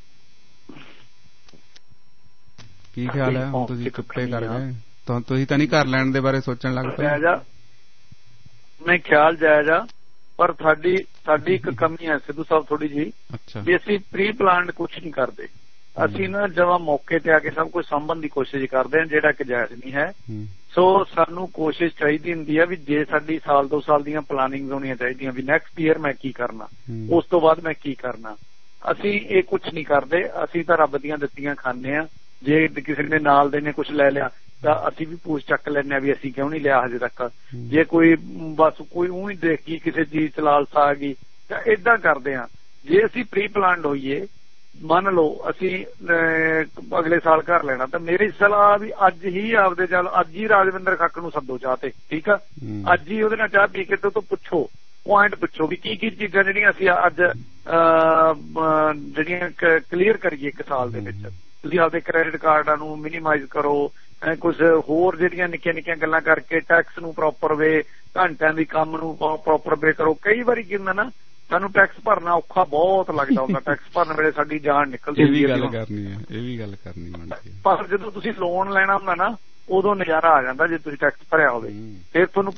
ਕੀ ਖਿਆਲ ਹੈ? ਹੁਣ ਤੁਸੀਂ ਚੁੱਪੇ ਕਰ ਗਏ, ਤੁਸੀਂ ਤਾਂ ਨਹੀਂ ਘਰ ਲੈਣ ਦੇ ਬਾਰੇ ਸੋਚਣ ਲੱਗ ਪਏ? ਨਹੀਂ, ਖਿਆਲ ਜਾਇਜ਼ ਆ, ਪਰ ਸਾਡੀ ਇੱਕ ਕਮੀ ਹੈ ਸਿੱਧੂ ਸਾਹਿਬ ਥੋੜੀ ਜੀ, ਵੀ ਅਸੀਂ ਪ੍ਰੀ ਪਲਾਨਡ ਕੁਝ ਨਹੀਂ ਕਰਦੇ। ਅਸੀਂ ਨਾ ਜਮਾਂ ਮੌਕੇ ਤੇ ਆ ਕੇ ਸਭ ਕੁਝ ਸਾਂਭਣ ਦੀ ਕੋਸ਼ਿਸ਼ ਕਰਦੇ ਹਾਂ, ਜਿਹੜਾ ਕਿ ਜਾਇਜ਼ ਨਹੀਂ ਹੈ। ਸੋ ਸਾਨੂੰ ਕੋਸ਼ਿਸ਼ ਚਾਹੀਦੀ ਹੁੰਦੀ ਹੈ ਵੀ ਜੇ ਸਾਡੀ 1-2 ਸਾਲ ਦੀਆਂ ਪਲਾਨਿੰਗ ਹੋਣੀਆਂ ਚਾਹੀਦੀਆਂ ਵੀ ਨੈਕਸਟ ਈਅਰ ਮੈਂ ਕੀ ਕਰਨਾ, ਉਸ ਤੋਂ ਬਾਅਦ ਮੈਂ ਕੀ ਕਰਨਾ। ਅਸੀਂ ਇਹ ਕੁਝ ਨਹੀਂ ਕਰਦੇ। ਅਸੀਂ ਤਾਂ ਰੱਬ ਦੀਆਂ ਦਿੱਤੀਆਂ ਖਾਂਦੇ ਹਾਂ। ਜੇ ਕਿਸੇ ਨੇ ਨਾਲ ਦੇ ਨੇ ਕੁਝ ਲੈ ਲਿਆ ਤਾਂ ਅਸੀਂ ਵੀ ਪੂਛ ਚੱਕ ਲੈਂਦੇ ਹਾਂ ਵੀ ਅਸੀਂ ਕਿਉਂ ਨਹੀਂ ਲਿਆ ਹਜੇ ਤੱਕ। ਜੇ ਕੋਈ ਬਸ ਕੋਈ ਊਂ ਦੇਖ ਗਈ ਕਿਸੇ ਚੀਜ਼ ਚ ਲਾਲਸਾ ਆ ਗਈ ਤਾਂ ਏਦਾਂ ਕਰਦੇ ਹਾਂ। ਜੇ ਅਸੀਂ ਪ੍ਰੀ ਪਲਾਨਡ ਹੋਈਏ, ਮੰਨ ਲਓ ਅਸੀਂ ਅਗਲੇ ਸਾਲ ਘਰ ਲੈਣਾ, ਤਾਂ ਮੇਰੀ ਸਲਾਹ ਵੀ ਅੱਜ ਹੀ ਆਪਦੇ ਚੱਲ ਅੱਜ ਹੀ ਰਾਜਵਿੰਦਰ ਖੱਖ ਨੂੰ ਸੱਦੋ ਚਾਹ ਤੇ, ਠੀਕ ਆ, ਅੱਜ ਹੀ ਉਹਦੇ ਨਾਲ ਚਾਹ ਪੀ ਕੇ ਤੋਂ ਪੁੱਛੋ, ਪੁਆਇੰਟ ਪੁੱਛੋ ਵੀ ਕੀ ਚੀਜ਼ਾਂ ਜਿਹੜੀਆਂ ਅਸੀਂ ਅੱਜ ਜਿਹੜੀਆਂ ਕਲੀਅਰ ਕਰੀਏ 1 ਸਾਲ ਦੇ ਵਿੱਚ। ਤੁਸੀਂ ਆਪਦੇ ਕ੍ਰੈਡਿਟ ਕਾਰਡਾਂ ਨੂੰ ਮਿਨੀਮਾਈਜ਼ ਕਰੋ, ਕੁਝ ਹੋਰ ਜਿਹੜੀਆਂ ਨਿੱਕੀਆਂ ਗੱਲਾਂ ਕਰਕੇ ਟੈਕਸ ਨੂੰ ਪ੍ਰੋਪਰ ਵੇ, ਘੰਟਿਆਂ ਦੀ ਕੰਮ ਨੂੰ ਪ੍ਰੋਪਰ ਵੇ ਕਰੋ। ਕਈ ਵਾਰੀ ਕੀ ਹੁੰਦਾ ਨਾ, ਸਾਨੂੰ ਟੈਕਸ ਭਰਨਾ ਔਖਾ ਬਹੁਤ ਲੱਗਦਾ ਹੁੰਦਾ। ਟੈਕਸ ਭਰਨ ਵੇਲੇ ਸਾਡੀ ਜਾਨ ਨਿਕਲਦੀ ਇਹ ਵੀ ਗੱਲ ਕਰਨੀ ਪਰ ਜਦੋਂ ਤੁਸੀਂ ਲੋਨ ਲੈਣਾ ਹੁੰਦਾ ਨਾ ਉਦੋਂ ਨਜ਼ਾਰਾ ਆ ਜਾਂਦਾ ਜੇ ਤੁਸੀਂ ਟੈਕਸ ਭਰਿਆ ਹੋਵੇ। ਫਿਰ ਤੁਹਾਨੂੰ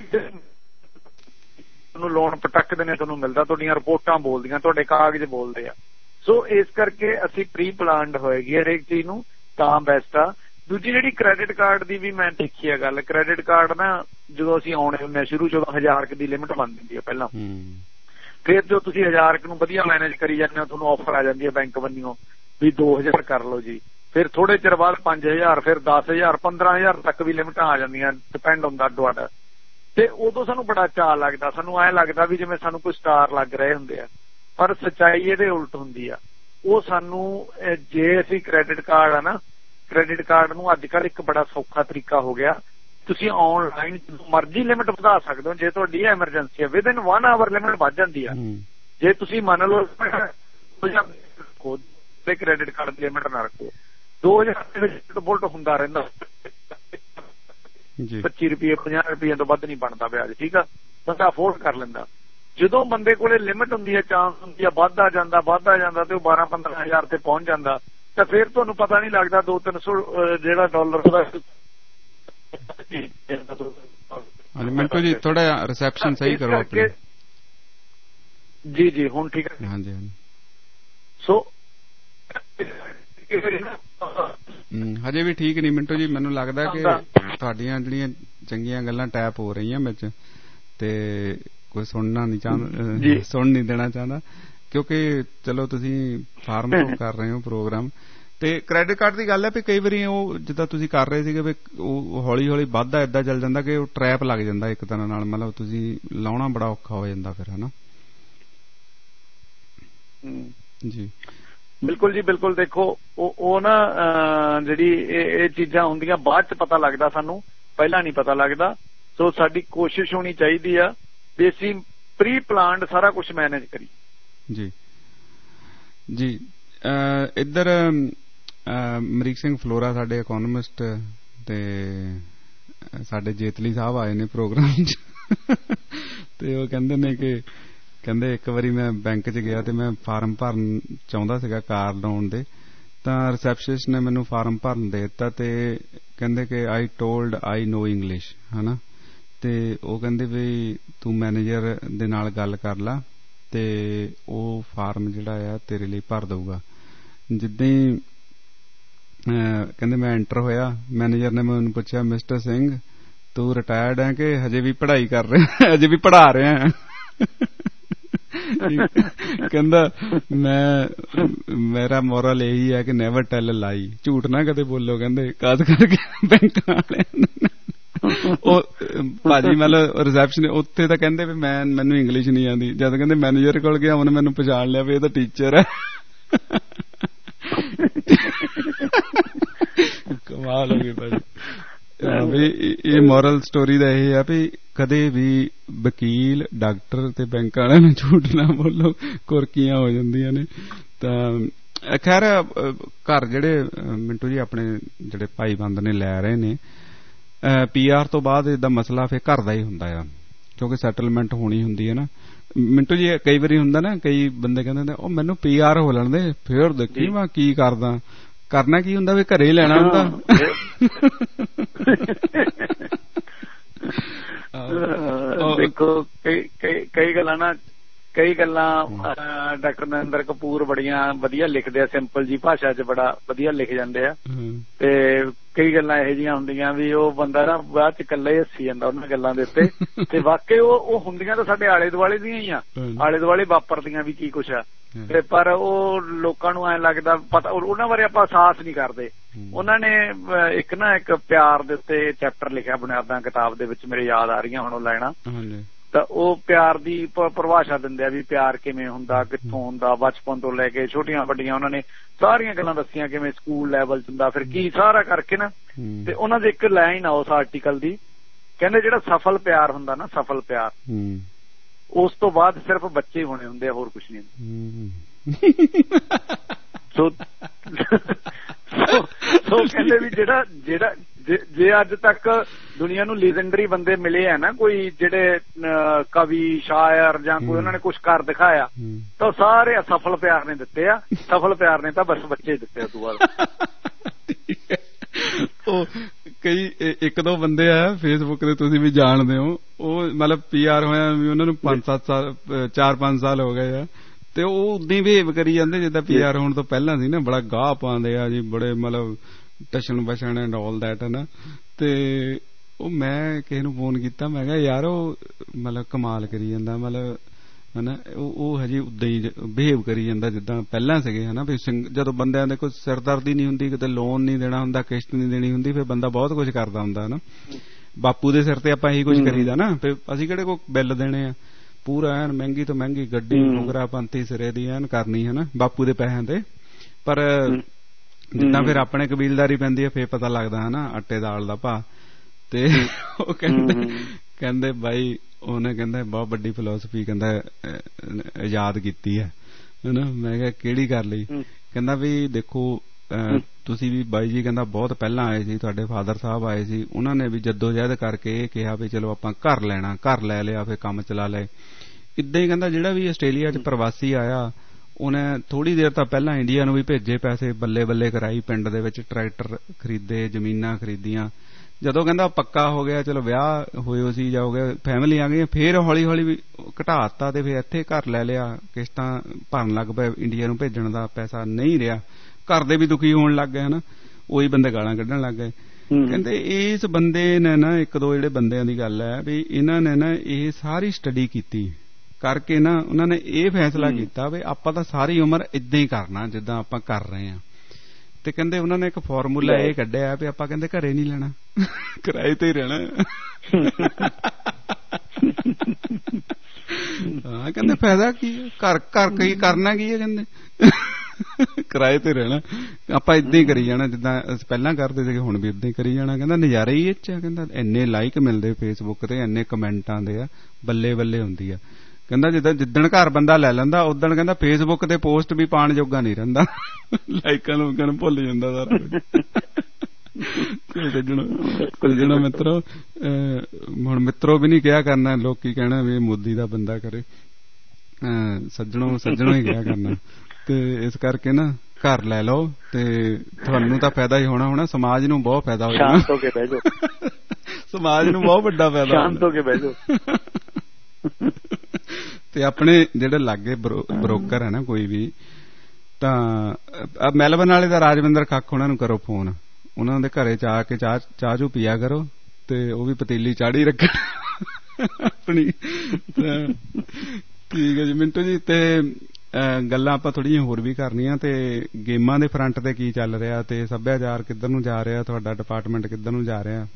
ਲੋਨ ਪਟਕਦੇ ਨੇ, ਤੁਹਾਨੂੰ ਮਿਲਦਾ, ਤੁਹਾਡੀਆਂ ਰਿਪੋਰਟਾਂ ਬੋਲਦੀਆਂ, ਤੁਹਾਡੇ ਕਾਗਜ਼ ਬੋਲਦੇ ਆ। ਸੋ ਇਸ ਕਰਕੇ ਅਸੀਂ ਪ੍ਰੀ ਪਲਾਨਡ ਹੋਏਗੀ ਹਰੇਕ ਚੀਜ਼ ਨੂੰ ਤਾਂ ਬੈਸਟ ਆ। ਦੂਜੀ ਜਿਹੜੀ ਕ੍ਰੈਡਿਟ ਕਾਰਡ ਦੀ ਵੀ ਮੈਂ ਦੇਖੀ ਆ ਗੱਲ, ਕ੍ਰੈਡਿਟ ਕਾਰਡ ਨਾ ਜਦੋਂ ਅਸੀਂ ਆਉਣੇ ਹੁੰਦੇ ਸ਼ੁਰੂ 'ਚ 1000 ਦੀ ਲਿਮਿਟ ਬਣ ਜਾਂਦੀ ਆ ਪਹਿਲਾਂ। ਫਿਰ ਜੋ ਤੁਸੀਂ 1000 ਨੂੰ ਵਧੀਆ ਮੈਨੇਜ ਕਰੀ ਜਾਂਦੇ ਹੋ ਤੁਹਾਨੂੰ ਆਫਰ ਆ ਜਾਂਦੀ ਹੈ ਬੈਂਕ ਵੱਲੋਂ ਵੀ 2000 ਕਰ ਲਓ ਜੀ। ਫਿਰ ਥੋੜੇ ਚਿਰ ਬਾਅਦ 5000, ਫਿਰ 10000, 15000 ਤੱਕ ਵੀ ਲਿਮਿਟਾਂ ਆ ਜਾਂਦੀਆਂ, ਡਿਪੈਂਡ ਹੁੰਦਾ ਤੁਹਾਡਾ। ਤੇ ਉਦੋਂ ਸਾਨੂੰ ਬੜਾ ਚਾਅ ਲੱਗਦਾ, ਸਾਨੂੰ ਐਂ ਲੱਗਦਾ ਵੀ ਜਿਵੇਂ ਸਾਨੂੰ ਕੋਈ ਸਟਾਰ ਲੱਗ ਰਹੇ ਹੁੰਦੇ ਆ। ਪਰ ਸੱਚਾਈ ਇਹਦੇ ਉਲਟ ਹੁੰਦੀ ਆ। ਉਹ ਸਾਨੂੰ ਜੇ ਅਸੀਂ ਕ੍ਰੈਡਿਟ ਕਾਰਡ ਆ ਨਾ, ਕ੍ਰੈਡਿਟ ਕਾਰਡ ਨੂੰ ਅੱਜ ਕੱਲ੍ਹ ਇੱਕ ਬੜਾ ਸੌਖਾ ਤਰੀਕਾ ਹੋ ਗਿਆ, ਤੁਸੀਂ ਆਨਲਾਈਨ ਜਦੋਂ ਮਰਜ਼ੀ ਲਿਮਿਟ ਵਧਾ ਸਕਦੇ ਹੋ। ਜੇ ਤੁਹਾਡੀ ਐਮਰਜੈਂਸੀ ਹੈ ਵਿਦਿਨ 1 ਆਵਰ ਲਿਮਿਟ ਵੱਧ ਜਾਂਦੀ ਆ। ਜੇ ਤੁਸੀਂ ਮੰਨ ਲਓ ਕ੍ਰੈਡਿਟ ਕਾਰਡ ਦੀ ਲਿਮਿਟ ਨਾ ਰੱਖੋ, 2000 ਦੇ ਵਿੱਚ ਬੁਲਟ ਹੁੰਦਾ ਰਹਿੰਦਾ, 25 ਰੁਪਏ 50 ਰੁਪਏ ਤੋਂ ਵੱਧ ਨਹੀਂ ਬਣਦਾ ਵਿਆਜ, ਠੀਕ ਆ, ਬੰਦਾ ਅਫੋਰਡ ਕਰ ਲੈਂਦਾ। ਜਦੋਂ ਬੰਦੇ ਕੋਲੇ ਲਿਮਿਟ ਹੁੰਦੀ ਹੈ, ਚਾਂਸ ਹੁੰਦੀ ਹੈ ਵੱਧਦਾ ਜਾਂਦਾ ਤੇ ਉਹ 12-15 ਤੇ ਪਹੁੰਚ ਜਾਂਦਾ, ਤਾਂ ਫਿਰ ਤੁਹਾਨੂੰ ਪਤਾ ਨਹੀਂ ਲੱਗਦਾ 200-300 ਜਿਹੜਾ ਡਾਲਰ ਦਾ। ਮਿੰਟੂ ਜੀ ਥੋੜਾ ਰਿਸੈਪਸ਼ਨ ਸਹੀ ਕਰੋ ਆਪਣੀ। ਜੀ ਹੁਣ ਠੀਕ ਹੈ। ਹਾਂਜੀ ਸੋ ਹਜੇ ਵੀ ਠੀਕ ਨਹੀਂ ਮਿੰਟੂ ਜੀ, ਮੈਨੂੰ ਲੱਗਦਾ ਕਿ ਤੁਹਾਡੀਆਂ ਜਿਹੜੀਆਂ ਚੰਗੀਆਂ ਗੱਲਾਂ ਟੈਪ ਹੋ ਰਹੀਆਂ ਵਿੱਚ ਤੇ ਕੋਈ ਸੁਣਨਾ ਨਹੀਂ ਚਾਹੁੰਦਾ, ਸੁਣ ਨਹੀਂ ਦੇਣਾ ਚਾਹੁੰਦਾ, ਕਿਉਂਕਿ ਚਲੋ ਤੁਸੀਂ ਫਾਰਮ ਤੋਂ ਕਰ ਰਹੇ ਹੋ ਪ੍ਰੋਗਰਾਮ। ਤੇ ਕ੍ਰੈਡਿਟ ਕਾਰਡ ਦੀ ਗੱਲ ਹੈ ਵੀ ਕਈ ਵਾਰੀ ਉਹ ਜਿੱਦਾਂ ਤੁਸੀਂ ਕਰ ਰਹੇ ਸੀਗੇ ਵੀ ਉਹ ਹੌਲੀ ਹੌਲੀ ਵੱਧਦਾ ਏਦਾਂ ਚੱਲ ਜਾਂਦਾ ਕਿ ਉਹ ਟਰੈਪ ਲੱਗ ਜਾਂਦਾ ਇੱਕ ਤਰ੍ਹਾਂ ਨਾਲ, ਮਤਲਬ ਤੁਸੀਂ ਲਾਉਣਾ ਬੜਾ ਔਖਾ ਹੋ ਜਾਂਦਾ ਫਿਰ, ਹਨਾ? ਜੀ ਬਿਲਕੁਲ ਜੀ ਬਿਲਕੁਲ। ਦੇਖੋ ਉਹ ਨਾ ਜਿਹੜੀ ਇਹ ਚੀਜ਼ਾਂ ਹੁੰਦੀਆਂ ਬਾਅਦ ਚ ਪਤਾ ਲੱਗਦਾ, ਸਾਨੂੰ ਪਹਿਲਾਂ ਨਹੀਂ ਪਤਾ ਲੱਗਦਾ। ਸੋ ਸਾਡੀ ਕੋਸ਼ਿਸ਼ ਹੋਣੀ ਚਾਹੀਦੀ ਆ ਵੀ ਅਸੀਂ ਪ੍ਰੀ ਪਲਾਨਡ ਸਾਰਾ ਕੁਝ ਮੈਨੇਜ ਕਰੀ। ਜੀ ਇੱਧਰ ਅਮਰੀਕ ਸਿੰਘ ਫਲੋਰਾ ਸਾਡੇ ਇਕੋਨੋਮਿਸਟ ਤੇ ਸਾਡੇ ਜੇਤਲੀ ਸਾਹਿਬ ਆਏ ਨੇ ਪ੍ਰੋਗਰਾਮ 'ਚ ਤੇ ਉਹ ਕਹਿੰਦੇ ਨੇ ਕਿ ਕਹਿੰਦੇ ਇੱਕ ਵਾਰੀ ਮੈਂ ਬੈਂਕ 'ਚ ਗਿਆ ਤੇ ਮੈਂ ਫਾਰਮ ਭਰਨ ਚਾਹੁੰਦਾ ਸੀਗਾ ਕਾਰ ਲੋਨ ਦੇ, ਤਾਂ ਰਿਸੈਪਸ਼ਨਿਸਟ ਨੇ ਮੈਨੂੰ ਫਾਰਮ ਭਰਨ ਦੇ ਦਿੱਤਾ ਤੇ ਕਹਿੰਦੇ ਕਿ I told I no English, ਹਨਾ? ਤੇ ਉਹ ਕਹਿੰਦੇ ਵੀ ਤੂੰ ਮੈਨੇਜਰ ਦੇ ਨਾਲ ਗੱਲ ਕਰ ਲਾ ਤੇ ਉਹ ਫਾਰਮ ਜਿਹੜਾ ਆ ਤੇਰੇ ਲਈ ਭਰ ਦਊਗਾ। ਜਿੱਦਾਂ ਹੀ ਕਹਿੰਦੇ ਮੈਂ ਐਂਟਰ ਹੋਇਆ, ਮੈਨੇਜਰ ਨੇ ਮੈਨੂੰ ਪੁੱਛਿਆ, ਮਿਸਟਰ ਸਿੰਘ ਤੂੰ ਰਿਟਾਇਰਡ ਹੈ ਕਿ ਹਜੇ ਵੀ ਪੜ੍ਹਾਈ ਕਰ ਰਿਹਾ, ਹਜੇ ਵੀ ਪੜ੍ਹਾ ਰਿਹਾ? ਕਹਿੰਦਾ ਮੇਰਾ ਮੋਰਲ ਇਹੀ ਹੈ ਕਿ ਨੈਵਰ ਟੈਲ ਲਾਈ, ਝੂਠ ਨਾ ਕਦੇ ਬੋਲੋ, ਕਹਿੰਦੇ ਖਾਸ ਕਰਕੇ ਬੈਂਕ ਵਾਲੇ। ਉਹ ਭਾਜੀ ਮਤਲਬ ਰਿਸੈਪਸ਼ਨ ਉੱਥੇ ਤਾਂ ਕਹਿੰਦੇ ਵੀ ਮੈਨੂੰ ਇੰਗਲਿਸ਼ ਨਹੀਂ ਆਉਂਦੀ, ਜਦ ਕਹਿੰਦੇ ਮੈਨੇਜਰ ਕੋਲ ਗਿਆ ਉਹਨੇ ਮੈਨੂੰ ਪਛਾਣ ਲਿਆ ਵੀ ਇਹ ਤਾਂ ਟੀਚਰ ਹੈ। ਕਮਾਲ ਹੋ ਗਈ ਭਾਜੀ। ਵੀ ਇਹ ਮੋਰਲ ਸਟੋਰੀ ਦਾ ਇਹ ਆ ਵੀ ਕਦੇ ਵੀ ਵਕੀਲ, ਡਾਕਟਰ ਤੇ ਬੈਂਕ ਵਾਲਿਆਂ ਨੂੰ ਝੂਠ ਨਾ ਬੋਲੋ, ਕੁਰਕੀਆਂ ਹੋ ਜਾਂਦੀਆਂ ਨੇ। ਤਾਂ ਖੈਰ ਘਰ ਜਿਹੜੇ ਮਿੰਟੂ ਜੀ ਆਪਣੇ ਜਿਹੜੇ ਭਾਈ ਬੰਦ ਨੇ ਲੈ ਰਹੇ ਨੇ PR ਤੋਂ ਬਾਅਦ ਇਹਦਾ ਮਸਲਾ ਫਿਰ ਘਰ ਦਾ ਹੀ ਹੁੰਦਾ ਆ, ਕਿਉਂਕਿ ਸੈਟਲਮੈਂਟ ਹੋਣੀ ਹੁੰਦੀ ਹੈ ਨਾ ਮਿੰਟੂ ਜੀ। ਕਈ ਵਾਰੀ ਹੁੰਦਾ ਨਾ, ਕਈ ਬੰਦੇ ਕਹਿੰਦੇ ਉਹ ਮੈਨੂੰ PR ਹੋ ਲੈਣ ਦੇ ਫਿਰ ਦੇਖੀ ਮੈਂ ਕੀ ਕਰਦਾ। ਕਰਨਾ ਕੀ ਹੁੰਦਾ ਵੀ ਘਰੇ ਹੀ ਲੈਣਾ ਹੁੰਦਾ। ਦੇਖੋ ਕਈ ਗੱਲਾਂ ਡਾਕਟਰ ਨਰਿੰਦਰ ਕਪੂਰ ਬੜੀਆਂ ਵਧੀਆ ਲਿਖਦੇ ਆ, ਸਿੰਪਲ ਜੀ ਭਾਸ਼ਾ 'ਚ ਬੜਾ ਵਧੀਆ ਲਿਖ ਜਾਂਦੇ ਆ। ਤੇ ਕਈ ਗੱਲਾਂ ਇਹੋ ਜਿਹੀਆਂ ਹੁੰਦੀਆਂ ਵੀ ਉਹ ਬੰਦਾ ਨਾ ਬਾਅਦ 'ਚ ਇਕੱਲਾ ਹੀ ਹੱਸੀ ਜਾਂਦਾ ਉਹਨਾਂ ਗੱਲਾਂ ਦੇ ਉੱਤੇ। ਤੇ ਵਾਕਈ ਉਹ ਹੁੰਦੀਆਂ ਤਾਂ ਸਾਡੇ ਆਲੇ ਦੁਆਲੇ ਦੀਆਂ ਹੀ ਆ, ਆਲੇ ਦੁਆਲੇ ਵਾਪਰਦੀਆਂ ਵੀ ਕੀ ਕੁਛ ਆ। ਤੇ ਪਰ ਉਹ ਲੋਕਾਂ ਨੂੰ ਐਂ ਲੱਗਦਾ ਪਤਾ, ਉਹਨਾਂ ਬਾਰੇ ਆਪਾਂ ਅਹਿਸਾਸ ਨਹੀਂ ਕਰਦੇ। ਉਹਨਾਂ ਨੇ ਇੱਕ ਪਿਆਰ ਦੇ ਉੱਤੇ ਚੈਪਟਰ ਲਿਖਿਆ ਬੁਨਿਆਦਾਂ ਕਿਤਾਬ ਦੇ ਵਿੱਚ, ਮੇਰੇ ਯਾਦ ਆ ਰਹੀਆਂ ਹੁਣ ਉਹ ਲੈਣਾ। ਤਾਂ ਉਹ ਪਿਆਰ ਦੀ ਪਰਿਭਾਸ਼ਾ ਦਿੰਦੇ ਆ ਵੀ ਪਿਆਰ ਕਿਵੇਂ ਹੁੰਦਾ, ਕਿੱਥੋਂ ਹੁੰਦਾ, ਬਚਪਨ ਤੋਂ ਲੈ ਕੇ ਛੋਟੀਆਂ ਵੱਡੀਆਂ ਉਹਨਾਂ ਨੇ ਸਾਰੀਆਂ ਗੱਲਾਂ ਦੱਸੀਆਂ, ਕਿਵੇਂ ਸਕੂਲ ਲੈਵਲ 'ਚ ਹੁੰਦਾ, ਫਿਰ ਕੀ ਸਾਰਾ ਕਰਕੇ ਨਾ। ਤੇ ਉਹਨਾਂ ਦੇ ਇੱਕ ਲਾਈਨ ਆ ਉਸ ਆਰਟੀਕਲ ਦੀ, ਕਹਿੰਦੇ ਜਿਹੜਾ ਸਫਲ ਪਿਆਰ ਹੁੰਦਾ ਨਾ, ਸਫਲ ਪਿਆਰ, ਉਸ ਤੋਂ ਬਾਅਦ ਸਿਰਫ ਬੱਚੇ ਹੋਣੇ ਹੁੰਦੇ ਆ, ਹੋਰ ਕੁਛ ਨਹੀਂ ਹੁੰਦਾ। ਸੋ ਕਹਿੰਦੇ ਵੀ ਜੇ ਅੱਜ ਤੱਕ ਦੁਨੀਆ ਨੂੰ ਲੀਜੈਂਡਰੀ ਬੰਦੇ ਮਿਲੇ ਆ ਨਾ, ਕੋਈ ਜਿਹੜੇ ਕਵੀ ਸ਼ਾਇਰ ਜਾਂ ਕੋਈ ਉਹਨਾਂ ਨੇ ਕੁਛ ਕਰ ਦਿਖਾਇਆ, ਤਾਂ ਸਾਰੇ ਅਸਫਲ ਪਿਆਰ ਨੇ ਦਿੱਤੇ ਆ। ਸਫਲ ਪਿਆਰ ਨੇ ਤਾਂ ਬਸ ਬੱਚੇ ਦਿੱਤੇ ਉਸ ਤੋਂ ਬਾਅਦ। ਉਹ ਕਈ ਇੱਕ ਦੋ ਬੰਦੇ ਆ ਫੇਸਬੁੱਕ ਤੇ, ਤੁਸੀਂ ਵੀ ਜਾਣਦੇ ਹੋ, ਉਹ ਮਤਲਬ PR ਹੋਇਆ ਵੀ ਉਹਨਾਂ ਨੂੰ 5-7 ਸਾਲ 4-5 ਸਾਲ ਹੋ ਗਏ ਆ, ਤੇ ਉਹ ਉਦਾਂ ਹੀ ਬਿਹੇਵ ਕਰੀ ਜਾਂਦੇ ਜਿੱਦਾਂ PR ਹੋਣ ਤੋਂ ਪਹਿਲਾਂ ਸੀ ਨਾ। ਬੜਾ ਗਾਹ ਪਾਉਂਦੇ ਆ ਜੀ, ਬੜੇ ਮਤਲਬ ਟਸ਼ਨ ਬਸ਼ਨ ਐਂਡ ਆਲ ਦੈਟ ਹੈ ਨਾ। ਤੇ ਉਹ ਮੈਂ ਕਿਸੇ ਨੂੰ ਫੋਨ ਕੀਤਾ, ਮੈਂ ਕਿਹਾ ਯਾਰ ਉਹ ਮਤਲਬ ਕਮਾਲ ਕਰੀ ਜਾਂਦਾ, ਮਤਲਬ ਹਨਾ ਉਹ ਹਜੇ ਉਦਾਂ ਹੀ ਬਿਹੇਵ ਕਰੀ ਜਾਂਦਾ ਜਿੱਦਾਂ ਪਹਿਲਾਂ ਸੀਗੇ ਹਨਾ। ਵੀ ਜਦੋਂ ਬੰਦਿਆਂ ਦੇ ਕੋਈ ਸਿਰਦਰਦੀ ਨਹੀਂ ਹੁੰਦੀ, ਕਿਤੇ ਲੋਨ ਨਹੀਂ ਦੇਣਾ ਹੁੰਦਾ, ਕਿਸ਼ਤ ਨਹੀਂ ਦੇਣੀ ਹੁੰਦੀ, ਫਿਰ ਬੰਦਾ ਬਹੁਤ ਕੁਝ ਕਰਦਾ ਹੁੰਦਾ ਹਨਾ। ਬਾਪੂ ਦੇ ਸਿਰ ਤੇ ਆਪਾਂ ਇਹੀ ਕੁਝ ਕਰੀਦਾ ਨਾ, ਫਿਰ ਅਸੀਂ ਕਿਹੜੇ ਕੋਈ ਬਿੱਲ ਦੇਣੇ ਆ, ਪੂਰਾ ਐਨ ਮਹਿੰਗੀ ਤੋਂ ਮਹਿੰਗੀ ਗੱਡੀ ਮੁਗਰਾ ਪੰਤੀ ਸਿਰੇ ਦੀ ਐਨ ਕਰਨੀ ਹਨਾ ਬਾਪੂ ਦੇ ਪੈਸਿਆਂ ਤੇ। ਪਰ ਜਿੱਦਾਂ ਫਿਰ ਆਪਣੇ ਕਬੀਲਦਾਰੀ ਪੈਂਦੀ ਹੈ, ਫੇਰ ਪਤਾ ਲੱਗਦਾ ਹਨਾ ਆਟੇ ਦਾਲ ਦਾ ਭਾਅ। ਤੇ ਉਹ ਕਹਿੰਦੇ ਬਾਈ ਉਹਨੇ ਕਹਿੰਦਾ ਬਹੁਤ ਵੱਡੀ ਫਿਲਾਸਫੀ ਕਹਿੰਦਾ ਇਜਾਦ ਕੀਤੀ ਹੈ ਹਨਾ। ਮੈਂ ਕਿਹਾ ਕਿਹੜੀ ਕਰ ਲਈ? ਕਹਿੰਦਾ ਵੀ ਦੇਖੋ ਤੁਸੀਂ ਵੀ ਬਾਈ ਜੀ ਕਹਿੰਦਾ ਬਹੁਤ ਪਹਿਲਾਂ ਆਏ ਸੀ, ਤੁਹਾਡੇ ਫਾਦਰ ਸਾਹਿਬ ਆਏ ਸੀ, ਉਹਨਾਂ ਨੇ ਵੀ ਜੱਦੋਜਹਿਦ ਕਰਕੇ ਇਹ ਕਿਹਾ ਵੀ ਚਲੋ ਆਪਾਂ ਘਰ ਲੈਣਾ, ਘਰ ਲੈ ਲਿਆ, ਫਿਰ ਕੰਮ ਚਲਾ ਲਏ। ਇੱਦਾਂ ਹੀ ਕਹਿੰਦਾ ਜਿਹੜਾ ਵੀ ਆਸਟ੍ਰੇਲੀਆ 'ਚ ਪ੍ਰਵਾਸੀ ਆਇਆ, ਉਹਨੇ ਥੋੜੀ ਦੇਰ ਤਾਂ ਪਹਿਲਾਂ ਇੰਡੀਆ ਨੂੰ ਵੀ ਭੇਜੇ ਪੈਸੇ, ਬੱਲੇ ਬੱਲੇ ਕਰਾਈ, ਪਿੰਡ ਦੇ ਵਿੱਚ ਟਰੈਕਟਰ ਖਰੀਦੇ, ਜ਼ਮੀਨਾਂ ਖਰੀਦੀਆਂ। ਜਦੋਂ ਕਹਿੰਦਾ ਪੱਕਾ ਹੋ ਗਿਆ, ਚਲੋ ਵਿਆਹ ਹੋਏ ਸੀ ਜਾਂ ਹੋ ਗਿਆ, ਫੈਮਿਲੀ ਆ ਗਈ, ਫੇਰ ਹੌਲੀ ਹੌਲੀ ਵੀ ਘਟਾਤਾ ਤੇ ਫਿਰ ਇੱਥੇ ਘਰ ਲੈ ਲਿਆ, ਕਿਸ਼ਤਾਂ ਭਰਨ ਲੱਗ ਪਏ, ਇੰਡੀਆ ਨੂੰ ਭੇਜਣ ਦਾ ਪੈਸਾ ਨਹੀਂ ਰਿਹਾ, ਘਰ ਦੇ ਵੀ ਦੁਖੀ ਹੋਣ ਲੱਗ ਗਏ ਹਨਾ, ਉਹੀ ਬੰਦੇ ਗਾਲਾਂ ਕੱਢਣ ਲੱਗ ਗਏ। ਕਹਿੰਦੇ ਇਸ ਬੰਦੇ ਨੇ ਨਾ, ਇੱਕ ਦੋ ਜਿਹੜੇ ਬੰਦਿਆਂ ਦੀ ਗੱਲ ਹੈ ਵੀ ਇਹਨਾਂ ਨੇ ਨਾ ਇਹ ਸਾਰੀ ਸਟੱਡੀ ਕੀਤੀ ਕਰਕੇ ਨਾ, ਉਹਨਾਂ ਨੇ ਇਹ ਫੈਸਲਾ ਕੀਤਾ ਵੀ ਆਪਾਂ ਤਾਂ ਸਾਰੀ ਉਮਰ ਏਦਾਂ ਹੀ ਕਰਨਾ ਜਿੱਦਾਂ ਆਪਾਂ ਕਰ ਰਹੇ ਹਾਂ। ਤੇ ਕਹਿੰਦੇ ਉਹਨਾਂ ਨੇ ਇੱਕ ਫਾਰਮੂਲਾ ਇਹ ਕੱਢਿਆ ਵੀ ਆਪਾਂ ਕਹਿੰਦੇ ਘਰੇ ਨਹੀਂ ਲੈਣਾ, ਕਿਰਾਏ ਤੇ ਹੀ ਰਹਿਣਾ। ਹਾਂ ਕਹਿੰਦੇ ਫਾਇਦਾ ਕੀ ਹੈ, ਘਰ ਕੀ ਕਰਨਾ ਕੀ ਹੈ, ਕਹਿੰਦੇ ਕਿਰਾਏ ਤੇ ਰਹਿਣਾ, ਆਪਾਂ ਏਦਾਂ ਹੀ ਕਰੀ ਜਾਣਾ ਜਿੱਦਾਂ ਪਹਿਲਾਂ ਕਰਦੇ ਸੀਗੇ, ਹੁਣ ਵੀ ਏਦਾਂ ਹੀ ਕਰੀ ਜਾਣਾ। ਕਹਿੰਦਾ ਨਜ਼ਾਰਾ ਹੀ ਇਹ ਚ ਆ, ਕਹਿੰਦਾ ਇੰਨੇ ਲਾਈਕ ਮਿਲਦੇ ਫੇਸਬੁੱਕ ਤੇ, ਇੰਨੇ ਕਮੈਂਟ ਆਉਂਦੇ ਆ, ਬੱਲੇ ਬੱਲੇ ਹੁੰਦੀ ਆ। ਕਹਿੰਦਾ ਜਿੱਦਣ ਘਰ ਬੰਦਾ ਲੈ ਲੈਂਦਾ ਉਦਣ ਕਹਿੰਦਾ ਫੇਸਬੁੱਕ ਤੇ ਪੋਸਟ ਵੀ ਪਾਉਣ ਜੋਗਾ ਨਹੀਂ ਰਹਿੰਦਾ, ਲਾਈਕਾਂ ਲੂਕਾਂ ਨੂੰ ਭੁੱਲ ਜਾਂਦਾ ਸਾਰਾ ਕੁਝ। ਸੱਜਣੋ ਮਿੱਤਰੋ, ਹੁਣ ਮਿੱਤਰੋ ਵੀ ਨਹੀਂ ਕਿਹਾ ਕਰਨਾ, ਲੋਕੀ ਕਹਿਣਾ ਵੀ ਮੋਦੀ ਦਾ ਬੰਦਾ ਕਰੇ, ਸੱਜਣੋ ਹੀ ਕਿਹਾ ਕਰਨਾ। ਤੇ ਇਸ ਕਰਕੇ ਨਾ ਘਰ ਲੈ ਲਓ ਤੇ ਤੁਹਾਨੂੰ ਤਾਂ ਫਾਇਦਾ ਹੀ ਹੋਣਾ, ਸਮਾਜ ਨੂੰ ਬਹੁਤ ਫਾਇਦਾ ਹੋ ਜਾਣਾ, ਸ਼ਾਂਤ ਹੋ ਕੇ ਬਹਿ ਜਾਓ, ਸਮਾਜ ਨੂੰ ਬਹੁਤ ਵੱਡਾ ਫਾਇਦਾ, ਸ਼ਾਂਤ ਹੋ ਕੇ ਬਹਿ ਜਾਓ। ਤੇ ਆਪਣੇ ਜਿਹੜੇ ਲਾਗੇ ਬਰੋਕਰ ਹੈ ਨਾ ਕੋਈ ਵੀ, ਤਾਂ ਮੈਲਬਨ ਵਾਲੇ ਦਾ ਰਾਜਵਿੰਦਰ ਕੱਖ ਉਹਨਾਂ ਨੂੰ ਕਰੋ ਫੋਨ, ਉਹਨਾਂ ਦੇ ਘਰੇ ਚ ਆ ਕੇ ਚਾਹ ਚੂ ਪੀਆ ਕਰੋ, ਤੇ ਉਹ ਵੀ ਪਤੀਲੀ ਚਾੜੀ ਰੱਖੇ ਆਪਣੀ। ਠੀਕ ਹੈ ਜੀ ਮਿੰਟੂ ਜੀ, ਤੇ ਗੱਲਾਂ ਆਪਾਂ ਥੋੜ੍ਹੀਆਂ ਹੋਰ ਵੀ ਕਰਨੀਆਂ, ਤੇ ਗੇਮਾਂ ਦੇ ਫਰੰਟ ਤੇ ਕੀ ਚੱਲ ਰਿਹਾ, ਤੇ ਸੱਭਿਆਚਾਰ ਕਿੱਧਰ ਨੂੰ ਜਾ ਰਿਹਾ, ਤੁਹਾਡਾ ਡਿਪਾਰਟਮੈਂਟ ਕਿੱਧਰ ਨੂੰ ਜਾ ਰਿਹਾ?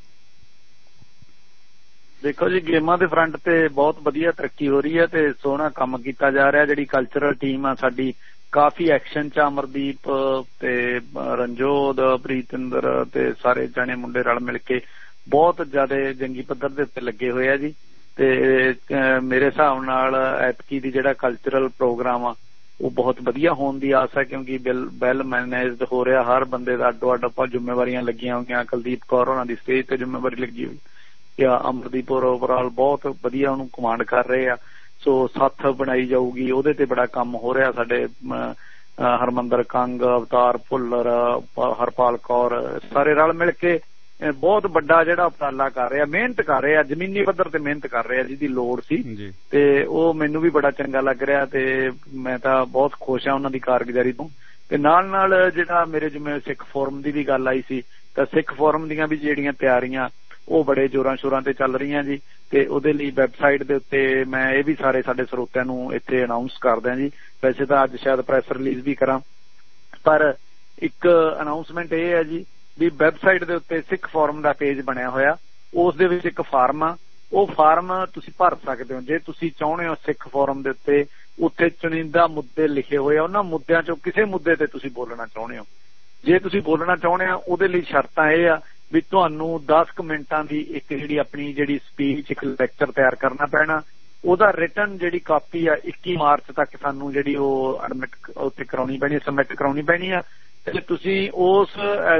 ਦੇਖੋ ਜੀ, ਗੇਮਾਂ ਦੇ ਫਰੰਟ ਤੇ ਬਹੁਤ ਵਧੀਆ ਤਰੱਕੀ ਹੋ ਰਹੀ ਹੈ ਤੇ ਸੋਹਣਾ ਕੰਮ ਕੀਤਾ ਜਾ ਰਿਹਾ। ਜਿਹੜੀ ਕਲਚਰਲ ਟੀਮ ਆ ਸਾਡੀ ਕਾਫੀ ਐਕਸ਼ਨ ਚ, ਅਮਰਦੀਪ ਤੇ ਰਣਜੋਤ, ਪ੍ਰੀਤਿੰਦਰ ਤੇ ਸਾਰੇ ਜਾਣੇ ਮੁੰਡੇ ਰਲ ਮਿਲ ਕੇ ਬਹੁਤ ਜ਼ਿਆਦਾ ਜੰਗੀ ਪੱਧਰ ਦੇ ਉੱਤੇ ਲੱਗੇ ਹੋਏ ਆ ਜੀ। ਤੇ ਮੇਰੇ ਹਿਸਾਬ ਨਾਲ ਐਤਕੀ ਦੀ ਜਿਹੜਾ ਕਲਚਰਲ ਪ੍ਰੋਗਰਾਮ ਆ ਉਹ ਬਹੁਤ ਵਧੀਆ ਹੋਣ ਦੀ ਆਸ ਹੈ, ਕਿਉਂਕਿ ਵੈਲ ਮੈਨੇਜਡ ਹੋ ਰਿਹਾ, ਹਰ ਬੰਦੇ ਦਾ ਅੱਡੋ ਅੱਡ ਆਪਾਂ ਜ਼ਿੰਮੇਵਾਰੀਆਂ ਲੱਗੀਆਂ ਹੋਈਆਂ। ਕੁਲਦੀਪ ਕੌਰ ਉਹਨਾਂ ਦੀ ਸਟੇਜ ਤੇ ਜ਼ਿੰਮੇਵਾਰੀ ਲੱਗੀ ਹੋਈ, ਅਮਰਦੀਪ ਓਵਰਆਲ ਬਹੁਤ ਵਧੀਆ ਉਹਨੂੰ ਕਮਾਂਡ ਕਰ ਰਹੇ ਆ। ਸੋ ਸੱਥ ਬਣਾਈ ਜਾਊਗੀ, ਉਹਦੇ ਤੇ ਬੜਾ ਕੰਮ ਹੋ ਰਿਹਾ। ਸਾਡੇ ਹਰਮੰਦਰ ਕੰਗ, ਅਵਤਾਰ ਭੁੱਲਰ, ਹਰਪਾਲ ਕੌਰ ਸਾਰੇ ਰਲ ਮਿਲ ਕੇ ਬਹੁਤ ਵੱਡਾ ਜਿਹੜਾ ਉਪਰਾਲਾ ਕਰ ਰਿਹਾ, ਮਿਹਨਤ ਕਰ ਰਿਹਾ, ਜ਼ਮੀਨੀ ਪੱਧਰ ਤੇ ਮਿਹਨਤ ਕਰ ਰਿਹਾ, ਜਿਹਦੀ ਲੋੜ ਸੀ। ਤੇ ਉਹ ਮੈਨੂੰ ਵੀ ਬੜਾ ਚੰਗਾ ਲੱਗ ਰਿਹਾ ਤੇ ਮੈਂ ਤਾਂ ਬਹੁਤ ਖੁਸ਼ ਹਾਂ ਉਹਨਾਂ ਦੀ ਕਾਰਗੁਜ਼ਾਰੀ ਤੋਂ। ਤੇ ਨਾਲ ਜਿਹੜਾ ਮੇਰੇ ਜਿਵੇਂ ਸਿੱਖ ਫੋਰਮ ਦੀ ਵੀ ਗੱਲ ਆਈ ਸੀ, ਤਾਂ ਸਿੱਖ ਫੋਰਮ ਦੀਆਂ ਵੀ ਜਿਹੜੀਆਂ ਤਿਆਰੀਆਂ ਉਹ ਬੜੇ ਜ਼ੋਰਾਂ ਸ਼ੋਰਾਂ ਤੇ ਚੱਲ ਰਹੀਆਂ ਜੀ। ਤੇ ਉਹਦੇ ਲਈ ਵੈਬਸਾਈਟ ਦੇ ਉੱਤੇ ਮੈਂ ਇਹ ਵੀ ਸਾਰੇ ਸਾਡੇ ਸਰੋਤਿਆਂ ਨੂੰ ਇੱਥੇ ਅਨਾਊਂਸ ਕਰਦਾ ਜੀ। ਵੈਸੇ ਤਾਂ ਅੱਜ ਸ਼ਾਇਦ ਪ੍ਰੈਸ ਰਿਲੀਜ਼ ਵੀ ਕਰਾਂ, ਪਰ ਇੱਕ ਅਨਾਊਂਸਮੈਂਟ ਇਹ ਹੈ ਜੀ ਵੀ ਵੈਬਸਾਈਟ ਦੇ ਉੱਤੇ ਸਿੱਖ ਫੋਰਮ ਦਾ ਪੇਜ ਬਣਿਆ ਹੋਇਆ, ਉਸ ਦੇ ਵਿੱਚ ਇੱਕ ਫਾਰਮ ਆ, ਉਹ ਫਾਰਮ ਤੁਸੀਂ ਭਰ ਸਕਦੇ ਹੋ ਜੇ ਤੁਸੀਂ ਚਾਹੁੰਦੇ ਹੋ। ਸਿੱਖ ਫੋਰਮ ਦੇ ਉੱਤੇ ਉੱਥੇ ਚੁਣਿੰਦਾ ਮੁੱਦੇ ਲਿਖੇ ਹੋਏ ਆ, ਉਹਨਾਂ ਮੁੱਦਿਆਂ ਚੋਂ ਕਿਸੇ ਮੁੱਦੇ ਤੇ ਤੁਸੀਂ ਬੋਲਣਾ ਚਾਹੁੰਦੇ ਹੋ। ਜੇ ਤੁਸੀਂ ਬੋਲਣਾ ਚਾਹੁੰਦੇ ਆ, ਉਹਦੇ ਲਈ ਸ਼ਰਤਾਂ ਇਹ ਆ ਵੀ ਤੁਹਾਨੂੰ 10 ਮਿੰਟਾਂ ਦੀ ਇੱਕ ਜਿਹੜੀ ਆਪਣੀ ਜਿਹੜੀ ਸਪੀਚ, ਇੱਕ ਲੈਕਚਰ ਤਿਆਰ ਕਰਨਾ ਪੈਣਾ। ਉਹਦਾ ਰਿਟਨ ਜਿਹੜੀ ਕਾਪੀ ਆ 21 ਮਾਰਚ ਤੱਕ ਸਾਨੂੰ ਜਿਹੜੀ ਉਹ ਐਡਮਿਟ ਉੱਥੇ ਕਰਾਉਣੀ ਪੈਣੀ, ਸਬਮਿਟ ਕਰਾਉਣੀ ਪੈਣੀ ਆ। ਤੇ ਤੁਸੀਂ ਉਸ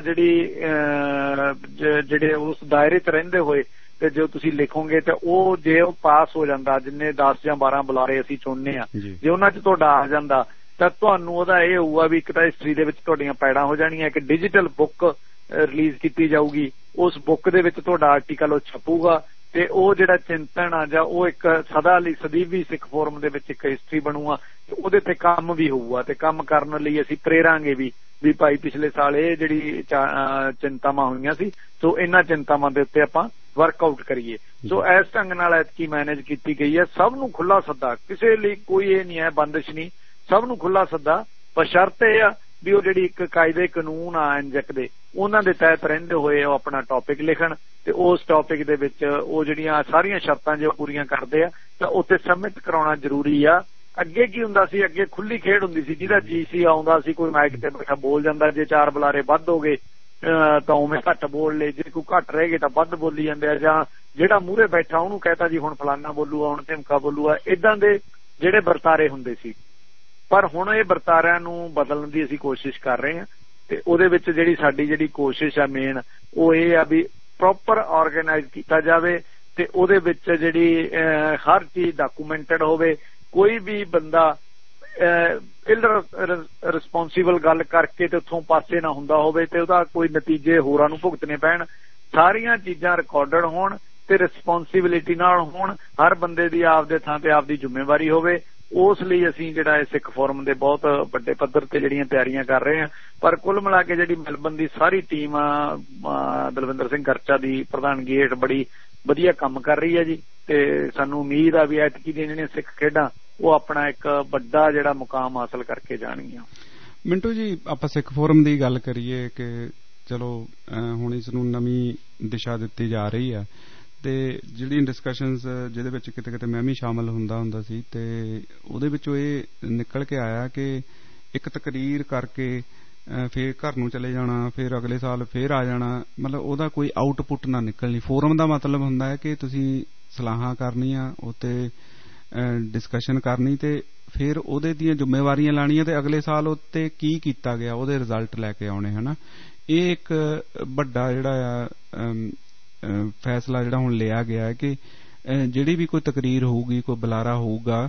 ਜਿਹੜੇ ਉਸ ਦਾਇਰੇ 'ਚ ਰਹਿੰਦੇ ਹੋਏ ਤੇ ਜੋ ਤੁਸੀਂ ਲਿਖੋਗੇ ਤੇ ਉਹ ਜੇ ਉਹ ਪਾਸ ਹੋ ਜਾਂਦਾ, ਜਿੰਨੇ 10 ਜਾਂ 12 ਬੁਲਾਰੇ ਅਸੀਂ ਚੁਣਨੇ ਆ, ਜੇ ਉਹਨਾਂ 'ਚ ਤੁਹਾਡਾ ਆ ਜਾਂਦਾ ਤਾਂ ਤੁਹਾਨੂੰ ਉਹਦਾ ਇਹ ਹੋਊਗਾ ਵੀ ਇੱਕ ਤਾਂ ਹਿਸਟਰੀ ਦੇ ਵਿੱਚ ਤੁਹਾਡੀਆਂ ਪੈੜਾਂ ਹੋ ਜਾਣੀਆਂ, ਇੱਕ ਡਿਜੀਟਲ ਬੁੱਕ ਰਿਲੀਜ਼ ਕੀਤੀ ਜਾਊਗੀ, ਉਸ ਬੁੱਕ ਦੇ ਵਿੱਚ ਤੁਹਾਡਾ ਆਰਟੀਕਲ ਉਹ ਛਪੂਗਾ ਤੇ ਉਹ ਜਿਹੜਾ ਚਿੰਤਨ ਆ ਜਾਂ ਉਹ ਇੱਕ ਸਦਾ ਲਈ ਸਦੀਵੀ ਸਿੱਖ ਫੋਰਮ ਦੇ ਵਿੱਚ ਇੱਕ ਹਿਸਟਰੀ ਬਣੂਗਾ ਤੇ ਉਹਦੇ ਤੇ ਕੰਮ ਵੀ ਹੋਊਗਾ ਤੇ ਕੰਮ ਕਰਨ ਲਈ ਅਸੀਂ ਪ੍ਰੇਰਾਂਗੇ ਵੀ ਭਾਈ ਪਿਛਲੇ ਸਾਲ ਇਹ ਜਿਹੜੀ ਚਿੰਤਾਵਾਂ ਹੋਈਆਂ ਸੀ ਸੋ ਇਹਨਾਂ ਚਿੰਤਾਵਾਂ ਦੇ ਉੱਤੇ ਆਪਾਂ ਵਰਕਆਊਟ ਕਰੀਏ। ਸੋ ਇਸ ਢੰਗ ਨਾਲ ਐਤਕੀ ਮੈਨੇਜ ਕੀਤੀ ਗਈ ਹੈ। ਸਭ ਨੂੰ ਖੁੱਲਾ ਸੱਦਾ, ਕਿਸੇ ਲਈ ਕੋਈ ਇਹ ਨਹੀਂ ਹੈ ਬੰਦਿਸ਼ ਨਹੀਂ, ਸਭ ਨੂੰ ਖੁੱਲਾ ਸੱਦਾ, ਬਸ਼ਰਤ ਇਹ ਆ ਵੀ ਉਹ ਜਿਹੜੀ ਇੱਕ ਕਾਇਦੇ ਕਾਨੂੰਨ ਆ ਐਨਜੈਕ ਦੇ ਉਹਨਾਂ ਦੇ ਤਹਿਤ ਰਹਿੰਦੇ ਹੋਏ ਉਹ ਆਪਣਾ ਟੌਪਿਕ ਲਿਖਣ ਤੇ ਉਸ ਟੌਪਿਕ ਦੇ ਵਿੱਚ ਉਹ ਜਿਹੜੀਆਂ ਸਾਰੀਆਂ ਸ਼ਰਤਾਂ ਜੇ ਪੂਰੀਆਂ ਕਰਦੇ ਆ ਤਾਂ ਉੱਥੇ ਸਬਮਿਟ ਕਰਾਉਣਾ ਜ਼ਰੂਰੀ ਆ। ਅੱਗੇ ਕੀ ਹੁੰਦਾ ਸੀ, ਅੱਗੇ ਖੁੱਲੀ ਖੇਡ ਹੁੰਦੀ ਸੀ, ਜਿਹਦਾ GC ਆਉਂਦਾ ਸੀ ਕੋਈ ਮਾਈਕ ਤੇ ਬੈਠਾ ਬੋਲ ਜਾਂਦਾ, ਜੇ 4 ਬੁਲਾਰੇ ਵੱਧ ਹੋ ਗਏ ਤਾਂ ਉਵੇਂ ਘੱਟ ਬੋਲ ਲਏ, ਜੇ ਕੋਈ ਘੱਟ ਰਹਿ ਗਏ ਤਾਂ ਵੱਧ ਬੋਲੀ ਜਾਂਦੇ ਆ, ਜਾਂ ਜਿਹੜਾ ਮੂਹਰੇ ਬੈਠਾ ਉਹਨੂੰ ਕਹਿਤਾ ਜੀ ਹੁਣ ਫਲਾਨਾ ਬੋਲੂਗਾ, ਹੁਣ ਧਮਕਾ ਬੋਲੂਗਾ, ਏਦਾਂ ਦੇ ਜਿਹੜੇ ਵਰਤਾਰੇ ਹੁੰਦੇ ਸੀ। ਪਰ ਹੁਣ ਇਹ ਵਰਤਾਰਿਆਂ ਨੂੰ ਬਦਲਣ ਦੀ ਅਸੀਂ ਕੋਸ਼ਿਸ਼ ਕਰ ਰਹੇ ਹਾਂ ਤੇ ਉਹਦੇ ਵਿੱਚ ਸਾਡੀ ਕੋਸ਼ਿਸ਼ ਆ ਮੇਨ ਉਹ ਇਹ ਆ ਵੀ ਪ੍ਰੋਪਰ ਆਰਗੇਨਾਈਜ਼ ਕੀਤਾ ਜਾਵੇ ਤੇ ਉਹਦੇ ਵਿੱਚ ਹਰ ਚੀਜ਼ ਡਾਕੂਮੈਂਟਡ ਹੋਵੇ। ਕੋਈ ਵੀ ਬੰਦਾ ਰਿਸਪੌਂਸੀਬਲ ਗੱਲ ਕਰਕੇ ਤੇ ਉੱਥੋਂ ਪਾਸੇ ਨਾ ਹੁੰਦਾ ਹੋਵੇ ਤੇ ਉਹਦਾ ਕੋਈ ਨਤੀਜੇ ਹੋਰਾਂ ਨੂੰ ਭੁਗਤਣੇ ਪੈਣ। ਸਾਰੀਆਂ ਚੀਜ਼ਾਂ ਰਿਕਾਰਡਡ ਹੋਣ ਤੇ ਰਿਸਪੌਂਸਿਬਿਲਿਟੀ ਨਾਲ ਹੋਣ, ਹਰ ਬੰਦੇ ਦੀ ਆਪਦੇ ਥਾਂ ਤੇ ਆਪਦੀ ਜ਼ਿੰਮੇਵਾਰੀ ਹੋਵੇ। ਉਸ ਲਈ ਅਸੀਂ ਇਹ ਸਿੱਖ ਫੋਰਮ ਦੇ ਬਹੁਤ ਵੱਡੇ ਪੱਧਰ ਤੇ ਜਿਹੜੀਆਂ ਤਿਆਰੀਆਂ ਕਰ ਰਹੇ ਹਾਂ। ਪਰ ਕੁੱਲ ਮਿਲਾ ਕੇ ਜਿਹੜੀ ਮੈਲਬਨ ਦੀ ਸਾਰੀ ਟੀਮ ਦਲਵਿੰਦਰ ਸਿੰਘ ਕਰਚਾ ਦੀ ਪ੍ਰਧਾਨਗੀ ਹੇਠ ਬੜੀ ਵਧੀਆ ਕੰਮ ਕਰ ਰਹੀ ਹੈ ਜੀ ਤੇ ਸਾਨੂੰ ਉਮੀਦ ਆ ਵੀ ਐਤਕੀ ਦੀਆਂ ਜਿਹੜੀਆਂ ਸਿੱਖ ਖੇਡਾਂ ਉਹ ਆਪਣਾ ਇੱਕ ਵੱਡਾ ਜਿਹੜਾ ਮੁਕਾਮ ਹਾਸਲ ਕਰਕੇ ਜਾਣਗੀਆਂ। ਮਿੰਟੂ ਜੀ, ਆਪਾਂ ਸਿੱਖ ਫੋਰਮ ਦੀ ਗੱਲ ਕਰੀਏ ਕਿ ਚਲੋ ਹੁਣ ਇਸ ਨੂੰ ਨਵੀਂ ਦਿਸ਼ਾ ਦਿੱਤੀ ਜਾ ਰਹੀ ਹੈ ਤੇ ਜਿਹੜੀਆਂ ਡਿਸਕਸ਼ਨਸ ਜਿਹਦੇ ਵਿੱਚ ਕਿਤੇ ਕਿਤੇ ਮੈਂ ਵੀ ਸ਼ਾਮਲ ਹੁੰਦਾ ਸੀ ਤੇ ਉਹਦੇ ਵਿੱਚੋਂ ਇਹ ਨਿਕਲ ਕੇ ਆਇਆ ਕਿ ਇੱਕ ਤਕਰੀਰ ਕਰਕੇ ਫੇਰ ਘਰ ਨੂੰ ਚਲੇ ਜਾਣਾ, ਫਿਰ ਅਗਲੇ ਸਾਲ ਫੇਰ ਆ ਜਾਣਾ, ਮਤਲਬ ਉਹਦਾ ਕੋਈ ਆਊਟਪੁੱਟ ਨਾ ਨਿਕਲਣੀ। ਫੋਰਮ ਦਾ ਮਤਲਬ ਹੁੰਦਾ ਹੈ ਕਿ ਤੁਸੀਂ ਸਲਾਹਾਂ ਕਰਨੀਆਂ, ਉੱਤੇ ਡਿਸਕਸ਼ਨ ਕਰਨੀ ਤੇ ਫਿਰ ਉਹਦੇ ਦੀਆਂ ਜ਼ਿੰਮੇਵਾਰੀਆਂ ਲਾਣੀਆਂ ਤੇ ਅਗਲੇ ਸਾਲ ਉੱਤੇ ਕੀ ਕੀਤਾ ਗਿਆ ਉਹਦੇ ਰਿਜ਼ਲਟ ਲੈ ਕੇ ਆਉਣੇ ਹਨਾ। ਇਹ ਇੱਕ ਵੱਡਾ ਜਿਹੜਾ ਆ ਫੈਸਲਾ ਜਿਹੜਾ ਹੁਣ ਲਿਆ ਗਿਆ ਹੈ ਕਿ ਜਿਹੜੀ ਵੀ ਕੋਈ ਤਕਰੀਰ ਹੋਊਗੀ, ਕੋਈ ਬੁਲਾਰਾ ਹੋਊਗਾ,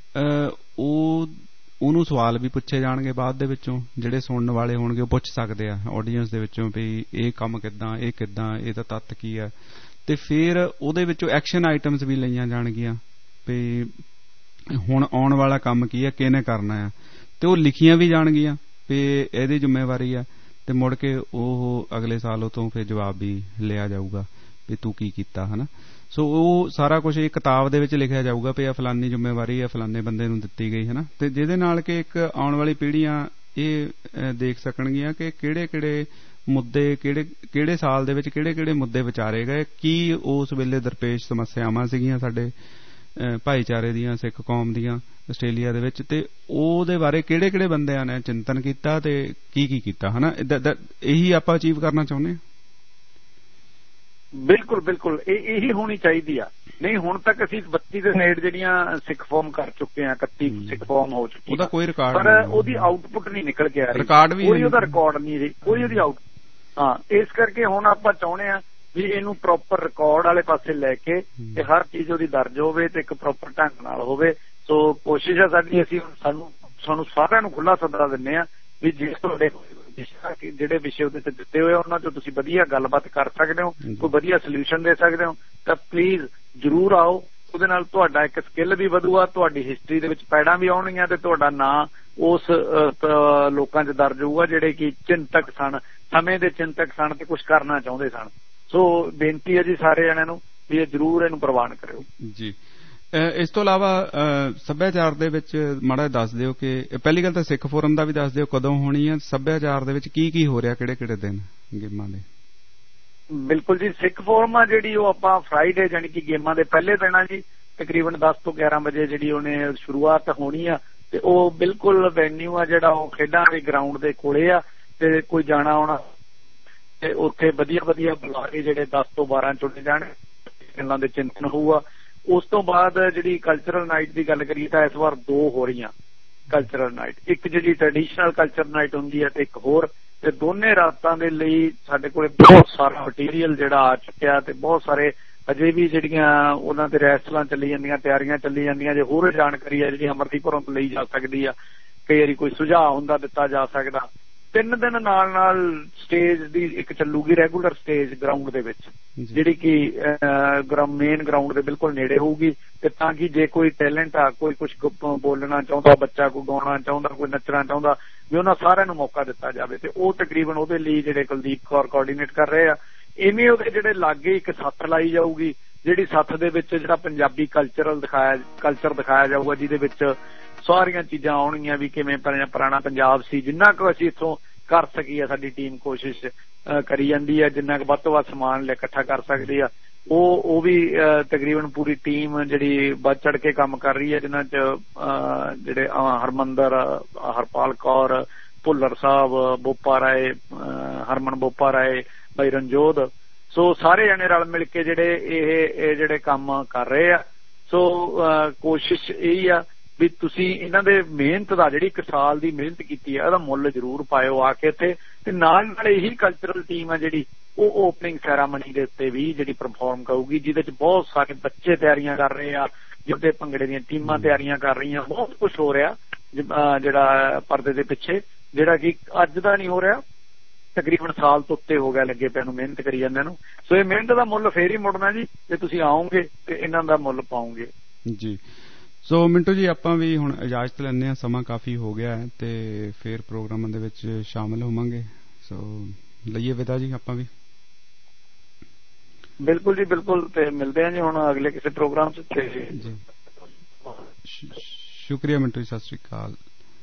ਉਹਨੂੰ ਸਵਾਲ ਵੀ ਪੁੱਛੇ ਜਾਣਗੇ ਬਾਅਦ ਦੇ ਵਿੱਚੋਂ, ਜਿਹੜੇ ਸੁਣਨ ਵਾਲੇ ਹੋਣਗੇ ਉਹ ਪੁੱਛ ਸਕਦੇ ਆ ਆਡੀਅנס ਦੇ ਵਿੱਚੋਂ ਵੀ ਇਹ ਕੰਮ ਕਿੱਦਾਂ, ਇਹ ਕਿੱਦਾਂ, ਇਹਦਾ ਤੱਤ ਕੀ ਆ, ਤੇ ਫਿਰ ਉਹਦੇ ਵਿੱਚੋਂ ਐਕਸ਼ਨ ਆਈਟਮਸ ਵੀ ਲਈਆਂ ਜਾਣਗੀਆਂ ਵੀ ਹੁਣ ਆਉਣ ਵਾਲਾ ਕੰਮ ਕੀ ਆ, ਕਿਹਨੇ ਕਰਨਾ ਆ, ਤੇ ਉਹ ਲਿਖੀਆਂ ਵੀ ਜਾਣਗੀਆਂ ਵੀ ਇਹਦੀ ਜ਼ਿੰਮੇਵਾਰੀ ਆ ਤੇ ਮੁੜ ਕੇ ਉਹ ਅਗਲੇ ਸਾਲ ਉਹ ਤੋਂ ਫਿਰ ਜਵਾਬ ਵੀ ਲਿਆ ਜਾਊਗਾ ਵੀ ਤੂੰ ਕੀ ਕੀਤਾ ਹਨਾ। ਸੋ ਉਹ ਸਾਰਾ ਕੁਝ ਇੱਕ ਕਿਤਾਬ ਦੇ ਵਿੱਚ ਲਿਖਿਆ ਜਾਊਗਾ ਵੀ ਇਹ ਫਲਾਨੀ ਜ਼ਿੰਮੇਵਾਰੀ ਹੈ ਫਲਾਨੇ ਬੰਦੇ ਨੂੰ ਦਿੱਤੀ ਗਈ ਹਨਾ, ਤੇ ਜਿਹਦੇ ਨਾਲ ਕਿ ਇੱਕ ਆਉਣ ਵਾਲੀ ਪੀੜ੍ਹੀਆਂ ਇਹ ਦੇਖ ਸਕਣਗੀਆਂ ਕਿ ਕਿਹੜੇ ਕਿਹੜੇ ਮੁੱਦੇ ਕਿਹੜੇ ਸਾਲ ਦੇ ਵਿੱਚ ਕਿਹੜੇ ਕਿਹੜੇ ਮੁੱਦੇ ਵਿਚਾਰੇ ਗਏ, ਕੀ ਉਸ ਵੇਲੇ ਦਰਪੇਸ਼ ਸਮੱਸਿਆਵਾਂ ਸੀਗੀਆਂ ਸਾਡੇ ਭਾਈਚਾਰੇ ਦੀਆਂ, ਸਿੱਖ ਕੌਮ ਦੀਆਂ ਆਸਟ੍ਰੇਲੀਆ ਦੇ ਵਿੱਚ, ਤੇ ਉਹਦੇ ਬਾਰੇ ਕਿਹੜੇ ਕਿਹੜੇ ਬੰਦਿਆਂ ਨੇ ਚਿੰਤਨ ਕੀਤਾ ਤੇ ਕੀ ਕੀਤਾ ਹਨਾ। ਇਹੀ ਆਪਾਂ ਅਚੀਵ ਕਰਨਾ ਚਾਹੁੰਦੇ ਹਾਂ। ਬਿਲਕੁਲ ਬਿਲਕੁਲ ਇਹੀ ਹੋਣੀ ਚਾਹੀਦੀ ਆ। ਨਹੀਂ ਹੁਣ ਤੱਕ ਅਸੀਂ 32 ਦੇ ਨੇੜੇ ਜਿਹੜੀਆਂ ਸਿੱਖ ਫਾਰਮ ਕਰ ਚੁੱਕੇ ਆ, 31 ਸਿੱਖ ਫਾਰਮ ਹੋ ਚੁੱਕੀ, ਉਹਦਾ ਕੋਈ ਰਿਕਾਰਡ ਪਰ ਉਹਦੀ ਆਊਟਪੁੱਟ ਨਹੀਂ ਨਿਕਲ ਕੇ ਆ ਰਹੀ, ਰਿਕਾਰਡ ਵੀ ਕੋਈ ਉਹਦਾ ਰਿਕਾਰਡ ਨਹੀਂ ਰਹੀ, ਕੋਈ ਉਹਦੀ ਇਸ ਕਰਕੇ ਹੁਣ ਆਪਾਂ ਚਾਹੁੰਦੇ ਆ ਵੀ ਇਹਨੂੰ ਪ੍ਰੋਪਰ ਰਿਕਾਰਡ ਵਾਲੇ ਪਾਸੇ ਲੈ ਕੇ ਤੇ ਹਰ ਚੀਜ਼ ਉਹਦੀ ਦਰਜ ਹੋਵੇ ਤੇ ਇੱਕ ਪ੍ਰੋਪਰ ਢੰਗ ਨਾਲ ਹੋਵੇ। ਸੋ ਕੋਸ਼ਿਸ਼ ਹੈ ਸਾਡੀ, ਅਸੀਂ ਸਾਨੂੰ ਸਾਰਿਆਂ ਨੂੰ ਖੁੱਲਾ ਸੱਦਾ ਦਿੰਦੇ ਆ ਵੀ ਜੇ ਤੁਹਾਡੇ ਜਿਹੜੇ ਵਿਸ਼ੇ ਉਹਦੇ ਤੇ ਦਿੱਤੇ ਹੋਏ ਉਹਨਾਂ ਚੋਂ ਤੁਸੀਂ ਵਧੀਆ ਗੱਲਬਾਤ ਕਰ ਸਕਦੇ ਹੋ, ਕੋਈ ਵਧੀਆ ਸੋਲਿਊਸ਼ਨ ਦੇ ਸਕਦੇ ਹੋ ਤਾਂ ਪਲੀਜ਼ ਜ਼ਰੂਰ ਆਓ। ਉਹਦੇ ਨਾਲ ਤੁਹਾਡਾ ਇੱਕ ਸਕਿੱਲ ਵੀ ਵਧੂਗਾ, ਤੁਹਾਡੀ ਹਿਸਟਰੀ ਦੇ ਵਿੱਚ ਪੈੜਾਂ ਵੀ ਆਉਣਗੀਆਂ ਤੇ ਤੁਹਾਡਾ ਨਾਂ ਉਸ ਲੋਕਾਂ 'ਚ ਦਰਜ ਹੋਊਗਾ ਜਿਹੜੇ ਕਿ ਚਿੰਤਕ ਸਨ, ਸਮੇਂ ਦੇ ਚਿੰਤਕ ਸਨ ਤੇ ਕੁਝ ਕਰਨਾ ਚਾਹੁੰਦੇ ਸਨ। ਸੋ ਬੇਨਤੀ ਹੈ ਜੀ ਸਾਰੇ ਜਣਿਆਂ ਨੂੰ ਵੀ ਇਹ ਜ਼ਰੂਰ ਇਹਨੂੰ ਪ੍ਰਵਾਨ ਕਰਿਓ ਜੀ। ਇਸ ਤੋਂ ਇਲਾਵਾ ਸੱਭਿਆਚਾਰ ਦੇ ਵਿੱਚ ਮਾੜਾ ਦੱਸ ਦਿਓ ਕਿ ਪਹਿਲੀ ਗੱਲ ਤਾਂ ਸਿੱਖ ਫੋਰਮ ਦਾ ਵੀ ਦੱਸ ਦਿਓ ਕਦੋਂ ਹੋਣੀ ਹੈ, ਸੱਭਿਆਚਾਰ ਦੇ ਵਿੱਚ ਕੀ ਹੋ ਰਿਹਾ, ਕਿਹੜੇ ਕਿਹੜੇ ਦਿਨ ਗੇਮਾਂ ਦੇ। ਬਿਲਕੁਲ ਜੀ, ਸਿੱਖ ਫੋਰਮ ਆ ਜਿਹੜੀ ਉਹ ਆਪਾਂ ਫਰਾਈਡੇ ਜਾਣੀ ਕਿ ਗੇਮਾਂ ਦੇ ਪਹਿਲੇ ਦਿਨ ਆ ਜੀ, ਤਕਰੀਬਨ 10 ਤੋਂ 11 ਵਜੇ ਜਿਹੜੀ ਉਹਨੇ ਸ਼ੁਰੂਆਤ ਹੋਣੀ ਆ ਤੇ ਉਹ ਬਿਲਕੁਲ ਵੈਨਿਊ ਆ ਜਿਹੜਾ ਉਹ ਖੇਡਾਂ ਦੇ ਗਰਾਊਂਡ ਦੇ ਕੋਲੇ ਆ ਤੇ ਕੋਈ ਜਾਣਾ ਆਉਣਾ ਤੇ ਉੱਥੇ ਵਧੀਆ ਬੁਲਾਰੇ ਜਿਹੜੇ 10 ਤੋਂ 12 ਚੁਣੇ ਜਾਣ, ਇਹਨਾਂ ਦੇ ਚਿੰਤਨ ਹੋਊਗਾ। ਉਸ ਤੋਂ ਬਾਅਦ ਜਿਹੜੀ ਕਲਚਰਲ ਨਾਈਟ ਦੀ ਗੱਲ ਕਰੀਏ ਤਾਂ ਇਸ ਵਾਰ 2 ਹੋ ਰਹੀਆਂ ਕਲਚਰਲ ਨਾਈਟ, ਇੱਕ ਜਿਹੜੀ ਟ੍ਰੈਡੀਸ਼ਨਲ ਕਲਚਰ ਨਾਈਟ ਹੁੰਦੀ ਹੈ ਤੇ ਇੱਕ ਹੋਰ ਤੇ ਦੋਨੇ ਰਾਤਾਂ ਦੇ ਲਈ ਸਾਡੇ ਕੋਲ ਬਹੁਤ ਸਾਰਾ ਮਟੀਰੀਅਲ ਜਿਹੜਾ ਆ ਚੁੱਕਿਆ ਤੇ ਬਹੁਤ ਸਾਰੇ ਅਜੇ ਵੀ ਜਿਹੜੀਆਂ ਉਹਨਾਂ ਦੇ ਰੈਸਲਾਂ ਚੱਲੀ ਜਾਂਦੀਆਂ, ਤਿਆਰੀਆਂ ਚੱਲੀ ਜਾਂਦੀਆਂ। ਜੇ ਹੋਰ ਜਾਣਕਾਰੀ ਹੈ ਜਿਹੜੀ ਅਮਰਦੀਪੁਰੋਂ ਤੋਂ ਲਈ ਜਾ ਸਕਦੀ ਆ, ਕਈ ਵਾਰੀ ਕੋਈ ਸੁਝਾਅ ਹੁੰਦਾ ਦਿੱਤਾ ਜਾ ਸਕਦਾ। 3 ਦਿਨ ਨਾਲ ਸਟੇਜ ਦੀ ਇੱਕ ਚੱਲੂਗੀ ਰੈਗੂਲਰ ਸਟੇਜ ਗਰਾਊਂਡ ਦੇ ਵਿੱਚ, ਜਿਹੜੀ ਕਿ ਮੇਨ ਗਰਾਊਂਡ ਦੇ ਬਿਲਕੁਲ ਨੇੜੇ ਹੋਊਗੀ, ਤੇ ਤਾਂ ਕਿ ਜੇ ਕੋਈ ਟੈਲੈਂਟ ਆ, ਕੋਈ ਕੁਛ ਬੋਲਣਾ ਚਾਹੁੰਦਾ ਬੱਚਾ, ਕੋਈ ਗਾਉਣਾ ਚਾਹੁੰਦਾ, ਕੋਈ ਨੱਚਣਾ ਚਾਹੁੰਦਾ, ਵੀ ਉਹਨਾਂ ਸਾਰਿਆਂ ਨੂੰ ਮੌਕਾ ਦਿੱਤਾ ਜਾਵੇ। ਤੇ ਉਹ ਤਕਰੀਬਨ ਉਹਦੇ ਲਈ ਜਿਹੜੇ ਕੁਲਦੀਪ ਕੌਰ ਕੋਆਰਡੀਨੇਟ ਕਰ ਰਹੇ ਆ। ਇਵੇਂ ਉਹਦੇ ਜਿਹੜੇ ਲਾਗੇ ਇੱਕ ਸੱਥ ਲਾਈ ਜਾਊਗੀ, ਜਿਹੜੀ ਸੱਥ ਦੇ ਵਿੱਚ ਜਿਹੜਾ ਪੰਜਾਬੀ ਕਲਚਰ ਦਿਖਾਇਆ ਜਾਊਗਾ, ਜਿਹਦੇ ਵਿੱਚ ਸਾਰੀਆਂ ਚੀਜ਼ਾਂ ਆਉਣਗੀਆਂ ਵੀ ਕਿਵੇਂ ਪੁਰਾਣਾ ਪੰਜਾਬ ਸੀ। ਜਿੰਨਾ ਕੁ ਅਸੀਂ ਇੱਥੋਂ ਕਰ ਸਕੀਏ, ਸਾਡੀ ਟੀਮ ਕੋਸ਼ਿਸ਼ ਕਰੀ ਜਾਂਦੀ ਹੈ, ਜਿੰਨਾ ਕੁ ਵੱਧ ਤੋਂ ਵੱਧ ਸਮਾਨ ਇਕੱਠਾ ਕਰ ਸਕਦੀ ਆ, ਉਹ ਵੀ ਤਕਰੀਬਨ ਪੂਰੀ ਟੀਮ ਜਿਹੜੀ ਵੱਧ ਚੜ ਕੇ ਕੰਮ ਕਰ ਰਹੀ ਹੈ, ਜਿਨ੍ਹਾਂ 'ਚ ਜਿਹੜੇ ਹਰਮੰਦਰ, ਹਰਪਾਲ ਕੌਰ, ਭੁੱਲਰ ਸਾਹਿਬ, ਬੋਪਾ ਰਾਏ, ਹਰਮਨ ਬੋਪਾ ਰਾਏ, ਭਾਈ ਰਣਜੋਧ, ਸੋ ਸਾਰੇ ਜਣੇ ਰਲ ਮਿਲ ਕੇ ਜਿਹੜੇ ਇਹ ਜਿਹੜੇ ਕੰਮ ਕਰ ਰਹੇ ਆ। ਸੋ ਕੋਸ਼ਿਸ਼ ਇਹੀ ਆ ਵੀ ਤੁਸੀਂ ਇਹਨਾਂ ਦੇ ਮਿਹਨਤ ਦਾ, ਜਿਹੜੀ 1 ਸਾਲ ਦੀ ਮਿਹਨਤ ਕੀਤੀ ਹੈ, ਉਹਦਾ ਮੁੱਲ ਜ਼ਰੂਰ ਪਾਇਓ ਆ ਕੇ ਇੱਥੇ। ਤੇ ਨਾਲ ਇਹੀ ਕਲਚਰਲ ਟੀਮ ਆ ਜਿਹੜੀ ਉਹ ਓਪਨਿੰਗ ਸੈਰਾਮਨੀ ਦੇ ਉੱਤੇ ਵੀ ਜਿਹੜੀ ਪਰਫਾਰਮ ਕਰੂਗੀ, ਜਿਹਦੇ 'ਚ ਬਹੁਤ ਸਾਰੇ ਬੱਚੇ ਤਿਆਰੀਆਂ ਕਰ ਰਹੇ ਆ, ਜਿਹਦੇ ਭੰਗੜੇ ਦੀਆਂ ਟੀਮਾਂ ਤਿਆਰੀਆਂ ਕਰ ਰਹੀਆਂ। ਬਹੁਤ ਕੁਛ ਹੋ ਰਿਹਾ ਜਿਹੜਾ ਪਰਦੇ ਦੇ ਪਿੱਛੇ, ਜਿਹੜਾ ਕਿ ਅੱਜ ਦਾ ਨਹੀਂ ਹੋ ਰਿਹਾ, ਤਕਰੀਬਨ ਸਾਲ ਤੋਂ ਉੱਤੇ ਹੋ ਗਿਆ ਲੱਗੇ ਪਿਆ ਨੂੰ, ਮਿਹਨਤ ਕਰੀ ਜਾਂਦੇ ਨੂੰ। ਸੋ ਇਹ ਮਿਹਨਤ ਦਾ ਮੁੱਲ ਫੇਰ ਹੀ ਮੁੜਨਾ ਜੀ, ਜੇ ਤੁਸੀਂ ਆਓਗੇ ਤੇ ਇਹਨਾਂ ਦਾ ਮੁੱਲ ਪਾਓਗੇ ਜੀ। ਸੋ ਮਿੰਟੂ ਜੀ, ਆਪਾਂ ਵੀ ਹੁਣ ਇਜਾਜ਼ਤ ਲੈਂਦੇ ਹਾਂ, ਸਮਾਂ ਕਾਫੀ ਹੋ ਗਿਆ ਹੈ ਤੇ ਫੇਰ ਪ੍ਰੋਗਰਾਮਾਂ ਦੇ ਵਿੱਚ ਸ਼ਾਮਲ ਹੋਵਾਂਗੇ। ਸੋ ਲਈਏ ਵਿਦਾ ਜੀ ਆਪਾਂ ਵੀ। ਬਿਲਕੁਲ ਜੀ, ਬਿਲਕੁਲ, ਤੇ ਮਿਲਦੇ ਹਾਂ ਜੀ ਹੁਣ ਅਗਲੇ ਕਿਸੇ ਪ੍ਰੋਗਰਾਮ 'ਚ ਜੀ। ਸ਼ੁਕਰੀਆ ਮਿੰਟੂ ਜੀ, ਸਤਿ ਸ੍ਰੀ ਅਕਾਲ।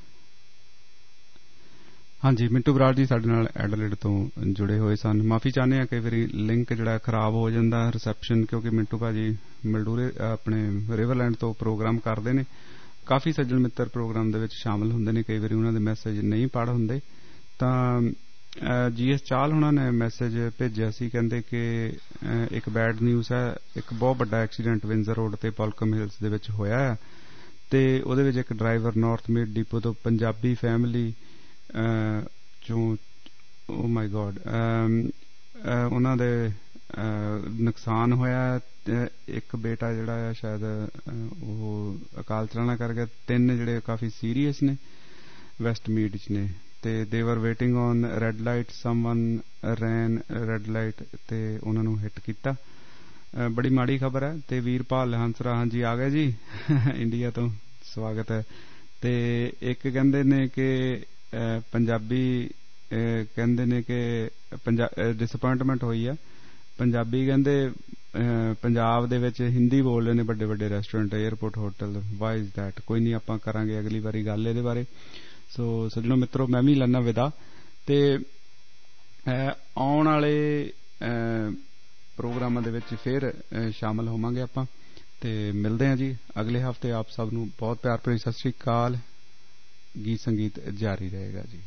ਹਾਂਜੀ, ਮਿੰਟੂ ਬਰਾੜ ਜੀ ਸਾਡੇ ਨਾਲ ਐਡਲੇਡ ਤੋਂ ਜੁੜੇ ਹੋਏ ਸਨ। ਮਾਫੀ ਚਾਹੁੰਦੇ ਹਾਂ, ਕਈ ਵਾਰੀ ਲਿੰਕ ਜਿਹੜਾ ਖਰਾਬ ਹੋ ਜਾਂਦਾ, ਰਿਸੈਪਸ਼ਨ, ਕਿਉਂਕਿ ਮਿੰਟੂ ਭਾਜੀ ਮਲਡੂਰੇ ਆਪਣੇ ਰਿਵਰਲੈਂਡ ਤੋਂ ਪ੍ਰੋਗਰਾਮ ਕਰਦੇ ਨੇ। ਕਾਫੀ ਸੱਜਣ ਮਿੱਤਰ ਪ੍ਰੋਗਰਾਮ ਦੇ ਵਿੱਚ ਸ਼ਾਮਲ ਹੁੰਦੇ ਨੇ, ਕਈ ਵਾਰੀ ਉਹਨਾਂ ਦੇ ਮੈਸੇਜ ਨਹੀਂ ਪੜ੍ਹ ਹੁੰਦੇ। ਤਾਂ GS ਚਾਹਲ ਉਹਨਾਂ ਨੇ ਮੈਸੇਜ ਭੇਜਿਆ ਸੀ, ਕਹਿੰਦੇ ਕਿ ਇੱਕ ਬੈਡ ਨਿਊਜ਼ ਹੈ, ਇੱਕ ਬਹੁਤ ਵੱਡਾ ਐਕਸੀਡੈਂਟ ਵਿੰਜ਼ਰ ਰੋਡ ਤੇ ਪੋਲਕਮ ਹਿਲਸ ਦੇ ਵਿੱਚ ਹੋਇਆ ਹੈ ਤੇ ਉਹਦੇ ਵਿੱਚ ਇੱਕ ਡਰਾਈਵਰ ਨਾਰਥ ਮਿਡ ਡਿਪੋ ਤੋਂ ਪੰਜਾਬੀ ਫੈਮਿਲੀ ਚੋਂ, ਓ ਮਾਈ ਗੋਡ, ਉਹਨਾਂ ਦੇ ਨੁਕਸਾਨ ਹੋਇਆ। ਇੱਕ ਬੇਟਾ ਜਿਹੜਾ ਆ ਸ਼ਾਇਦ ਉਹ ਅਕਾਲ ਚਲਾਣਾ ਕਰ ਗਿਆ। 3 ਜਿਹੜੇ ਕਾਫੀ ਸੀਰੀਅਸ ਨੇ, ਵੈਸਟ ਮੀਡ 'ਚ ਨੇ ਤੇ ਦੇ were waiting on red light, someone ran red light ਤੇ ਉਹਨਾਂ ਨੂੰ ਹਿੱਟ ਕੀਤਾ। ਬੜੀ ਮਾੜੀ ਖਬਰ ਹੈ। ਤੇ ਵੀਰਪਾਲ ਹੰਸਰਾ, ਹਾਂਜੀ ਆ ਗਏ ਜੀ ਇੰਡੀਆ ਤੋਂ, ਸਵਾਗਤ ਹੈ। ਤੇ ਇੱਕ ਕਹਿੰਦੇ ਨੇ ਕਿ ਪੰਜਾਬੀ ਕਹਿੰਦੇ ਨੇ ਕਿ ਡਿਸਅਪੁਆਇੰਟਮੈਂਟ ਹੋਈ ਆ। ਪੰਜਾਬੀ ਕਹਿੰਦੇ ਪੰਜਾਬ ਦੇ ਵਿੱਚ ਹਿੰਦੀ ਬੋਲਦੇ ਨੇ ਵੱਡੇ ਵੱਡੇ restaurant, airport, hotel. Why is that? ਕੋਈ ਨਹੀਂ, ਆਪਾਂ ਕਰਾਂਗੇ ਅਗਲੀ ਵਾਰੀ ਗੱਲ ਇਹਦੇ ਬਾਰੇ। ਸੋ ਸੱਜਣੋ ਮਿੱਤਰੋ, ਮੈਂ ਵੀ ਲੈਣਾ ਵਿਦਾ ਤੇ ਆਉਣ ਵਾਲੇ ਪ੍ਰੋਗਰਾਮਾਂ ਦੇ ਵਿੱਚ ਫਿਰ ਸ਼ਾਮਲ ਹੋਵਾਂਗੇ ਆਪਾਂ ਤੇ ਮਿਲਦੇ ਹਾਂ ਜੀ ਅਗਲੇ ਹਫ਼ਤੇ। ਆਪ ਸਭ ਨੂੰ ਬਹੁਤ ਪਿਆਰ ਭਰੀ ਸਤਿ ਸ੍ਰੀ ਅਕਾਲ। ਗੀਤ ਸੰਗੀਤ ਜਾਰੀ ਰਹੇਗਾ ਜੀ।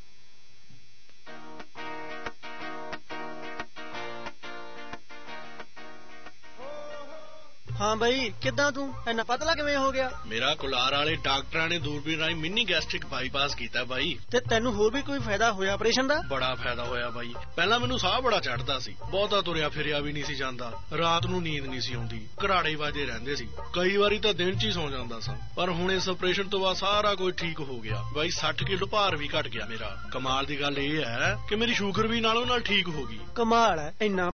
ਹਾਂ ਬਈ, ਕਿੱਦਾਂ ਤੂੰ ਇੰਨਾ ਪਤਲਾ ਕਿਵੇਂ ਹੋ ਗਿਆ? ਮੇਰਾ ਕੁਲਾਰ ਵਾਲੇ ਡਾਕਟਰਾਂ ਨੇ ਦੂਰਬੀਨ ਰਾਹੀਂ ਮਿੰਨੀ ਗੈਸਟ੍ਰਿਕ ਬਾਈਪਾਸ ਕੀਤਾ ਬਾਈ। ਤੇ ਤੈਨੂੰ ਹੋਰ ਵੀ ਕੋਈ ਫਾਇਦਾ ਹੋਇਆ ਆਪਰੇਸ਼ਨ ਦਾ? ਬੜਾ ਫਾਇਦਾ ਹੋਇਆ ਬਾਈ। ਪਹਿਲਾਂ ਮੈਨੂੰ ਸਾਹ ਬੜਾ ਚੜਦਾ ਸੀ, ਬਹੁਤਾ ਤੁਰਿਆ ਫਿਰਿਆ ਵੀ ਨਹੀਂ ਸੀ ਜਾਂਦਾ, ਰਾਤ ਨੂੰ ਨੀਂਦ ਨਹੀਂ ਸੀ ਆਉਂਦੀ, ਘਰਾੜੇ ਵੱਜਦੇ ਰਹਿੰਦੇ ਸੀ, ਕਈ ਵਾਰੀ ਤਾਂ ਦਿਨ 'ਚ ਹੀ ਸੌਂ ਜਾਂਦਾ ਸਾਂ। ਪਰ ਹੁਣ ਇਸ ਆਪਰੇਸ਼ਨ ਤੋਂ ਬਾਅਦ ਸਾਰਾ ਕੁਝ ਠੀਕ ਹੋ ਗਿਆ ਬਾਈ। 60 ਕਿਲੋ ਭਾਰ ਵੀ ਘਟ ਗਿਆ ਮੇਰਾ। ਕਮਾਲ ਦੀ ਗੱਲ ਇਹ ਹੈ ਕਿ ਮੇਰੀ ਸ਼ੂਗਰ ਵੀ ਨਾਲੋਂ ਨਾਲ ਠੀਕ ਹੋ ਗਈ। ਕਮਾਲ ਹੈ, ਇੰਨਾ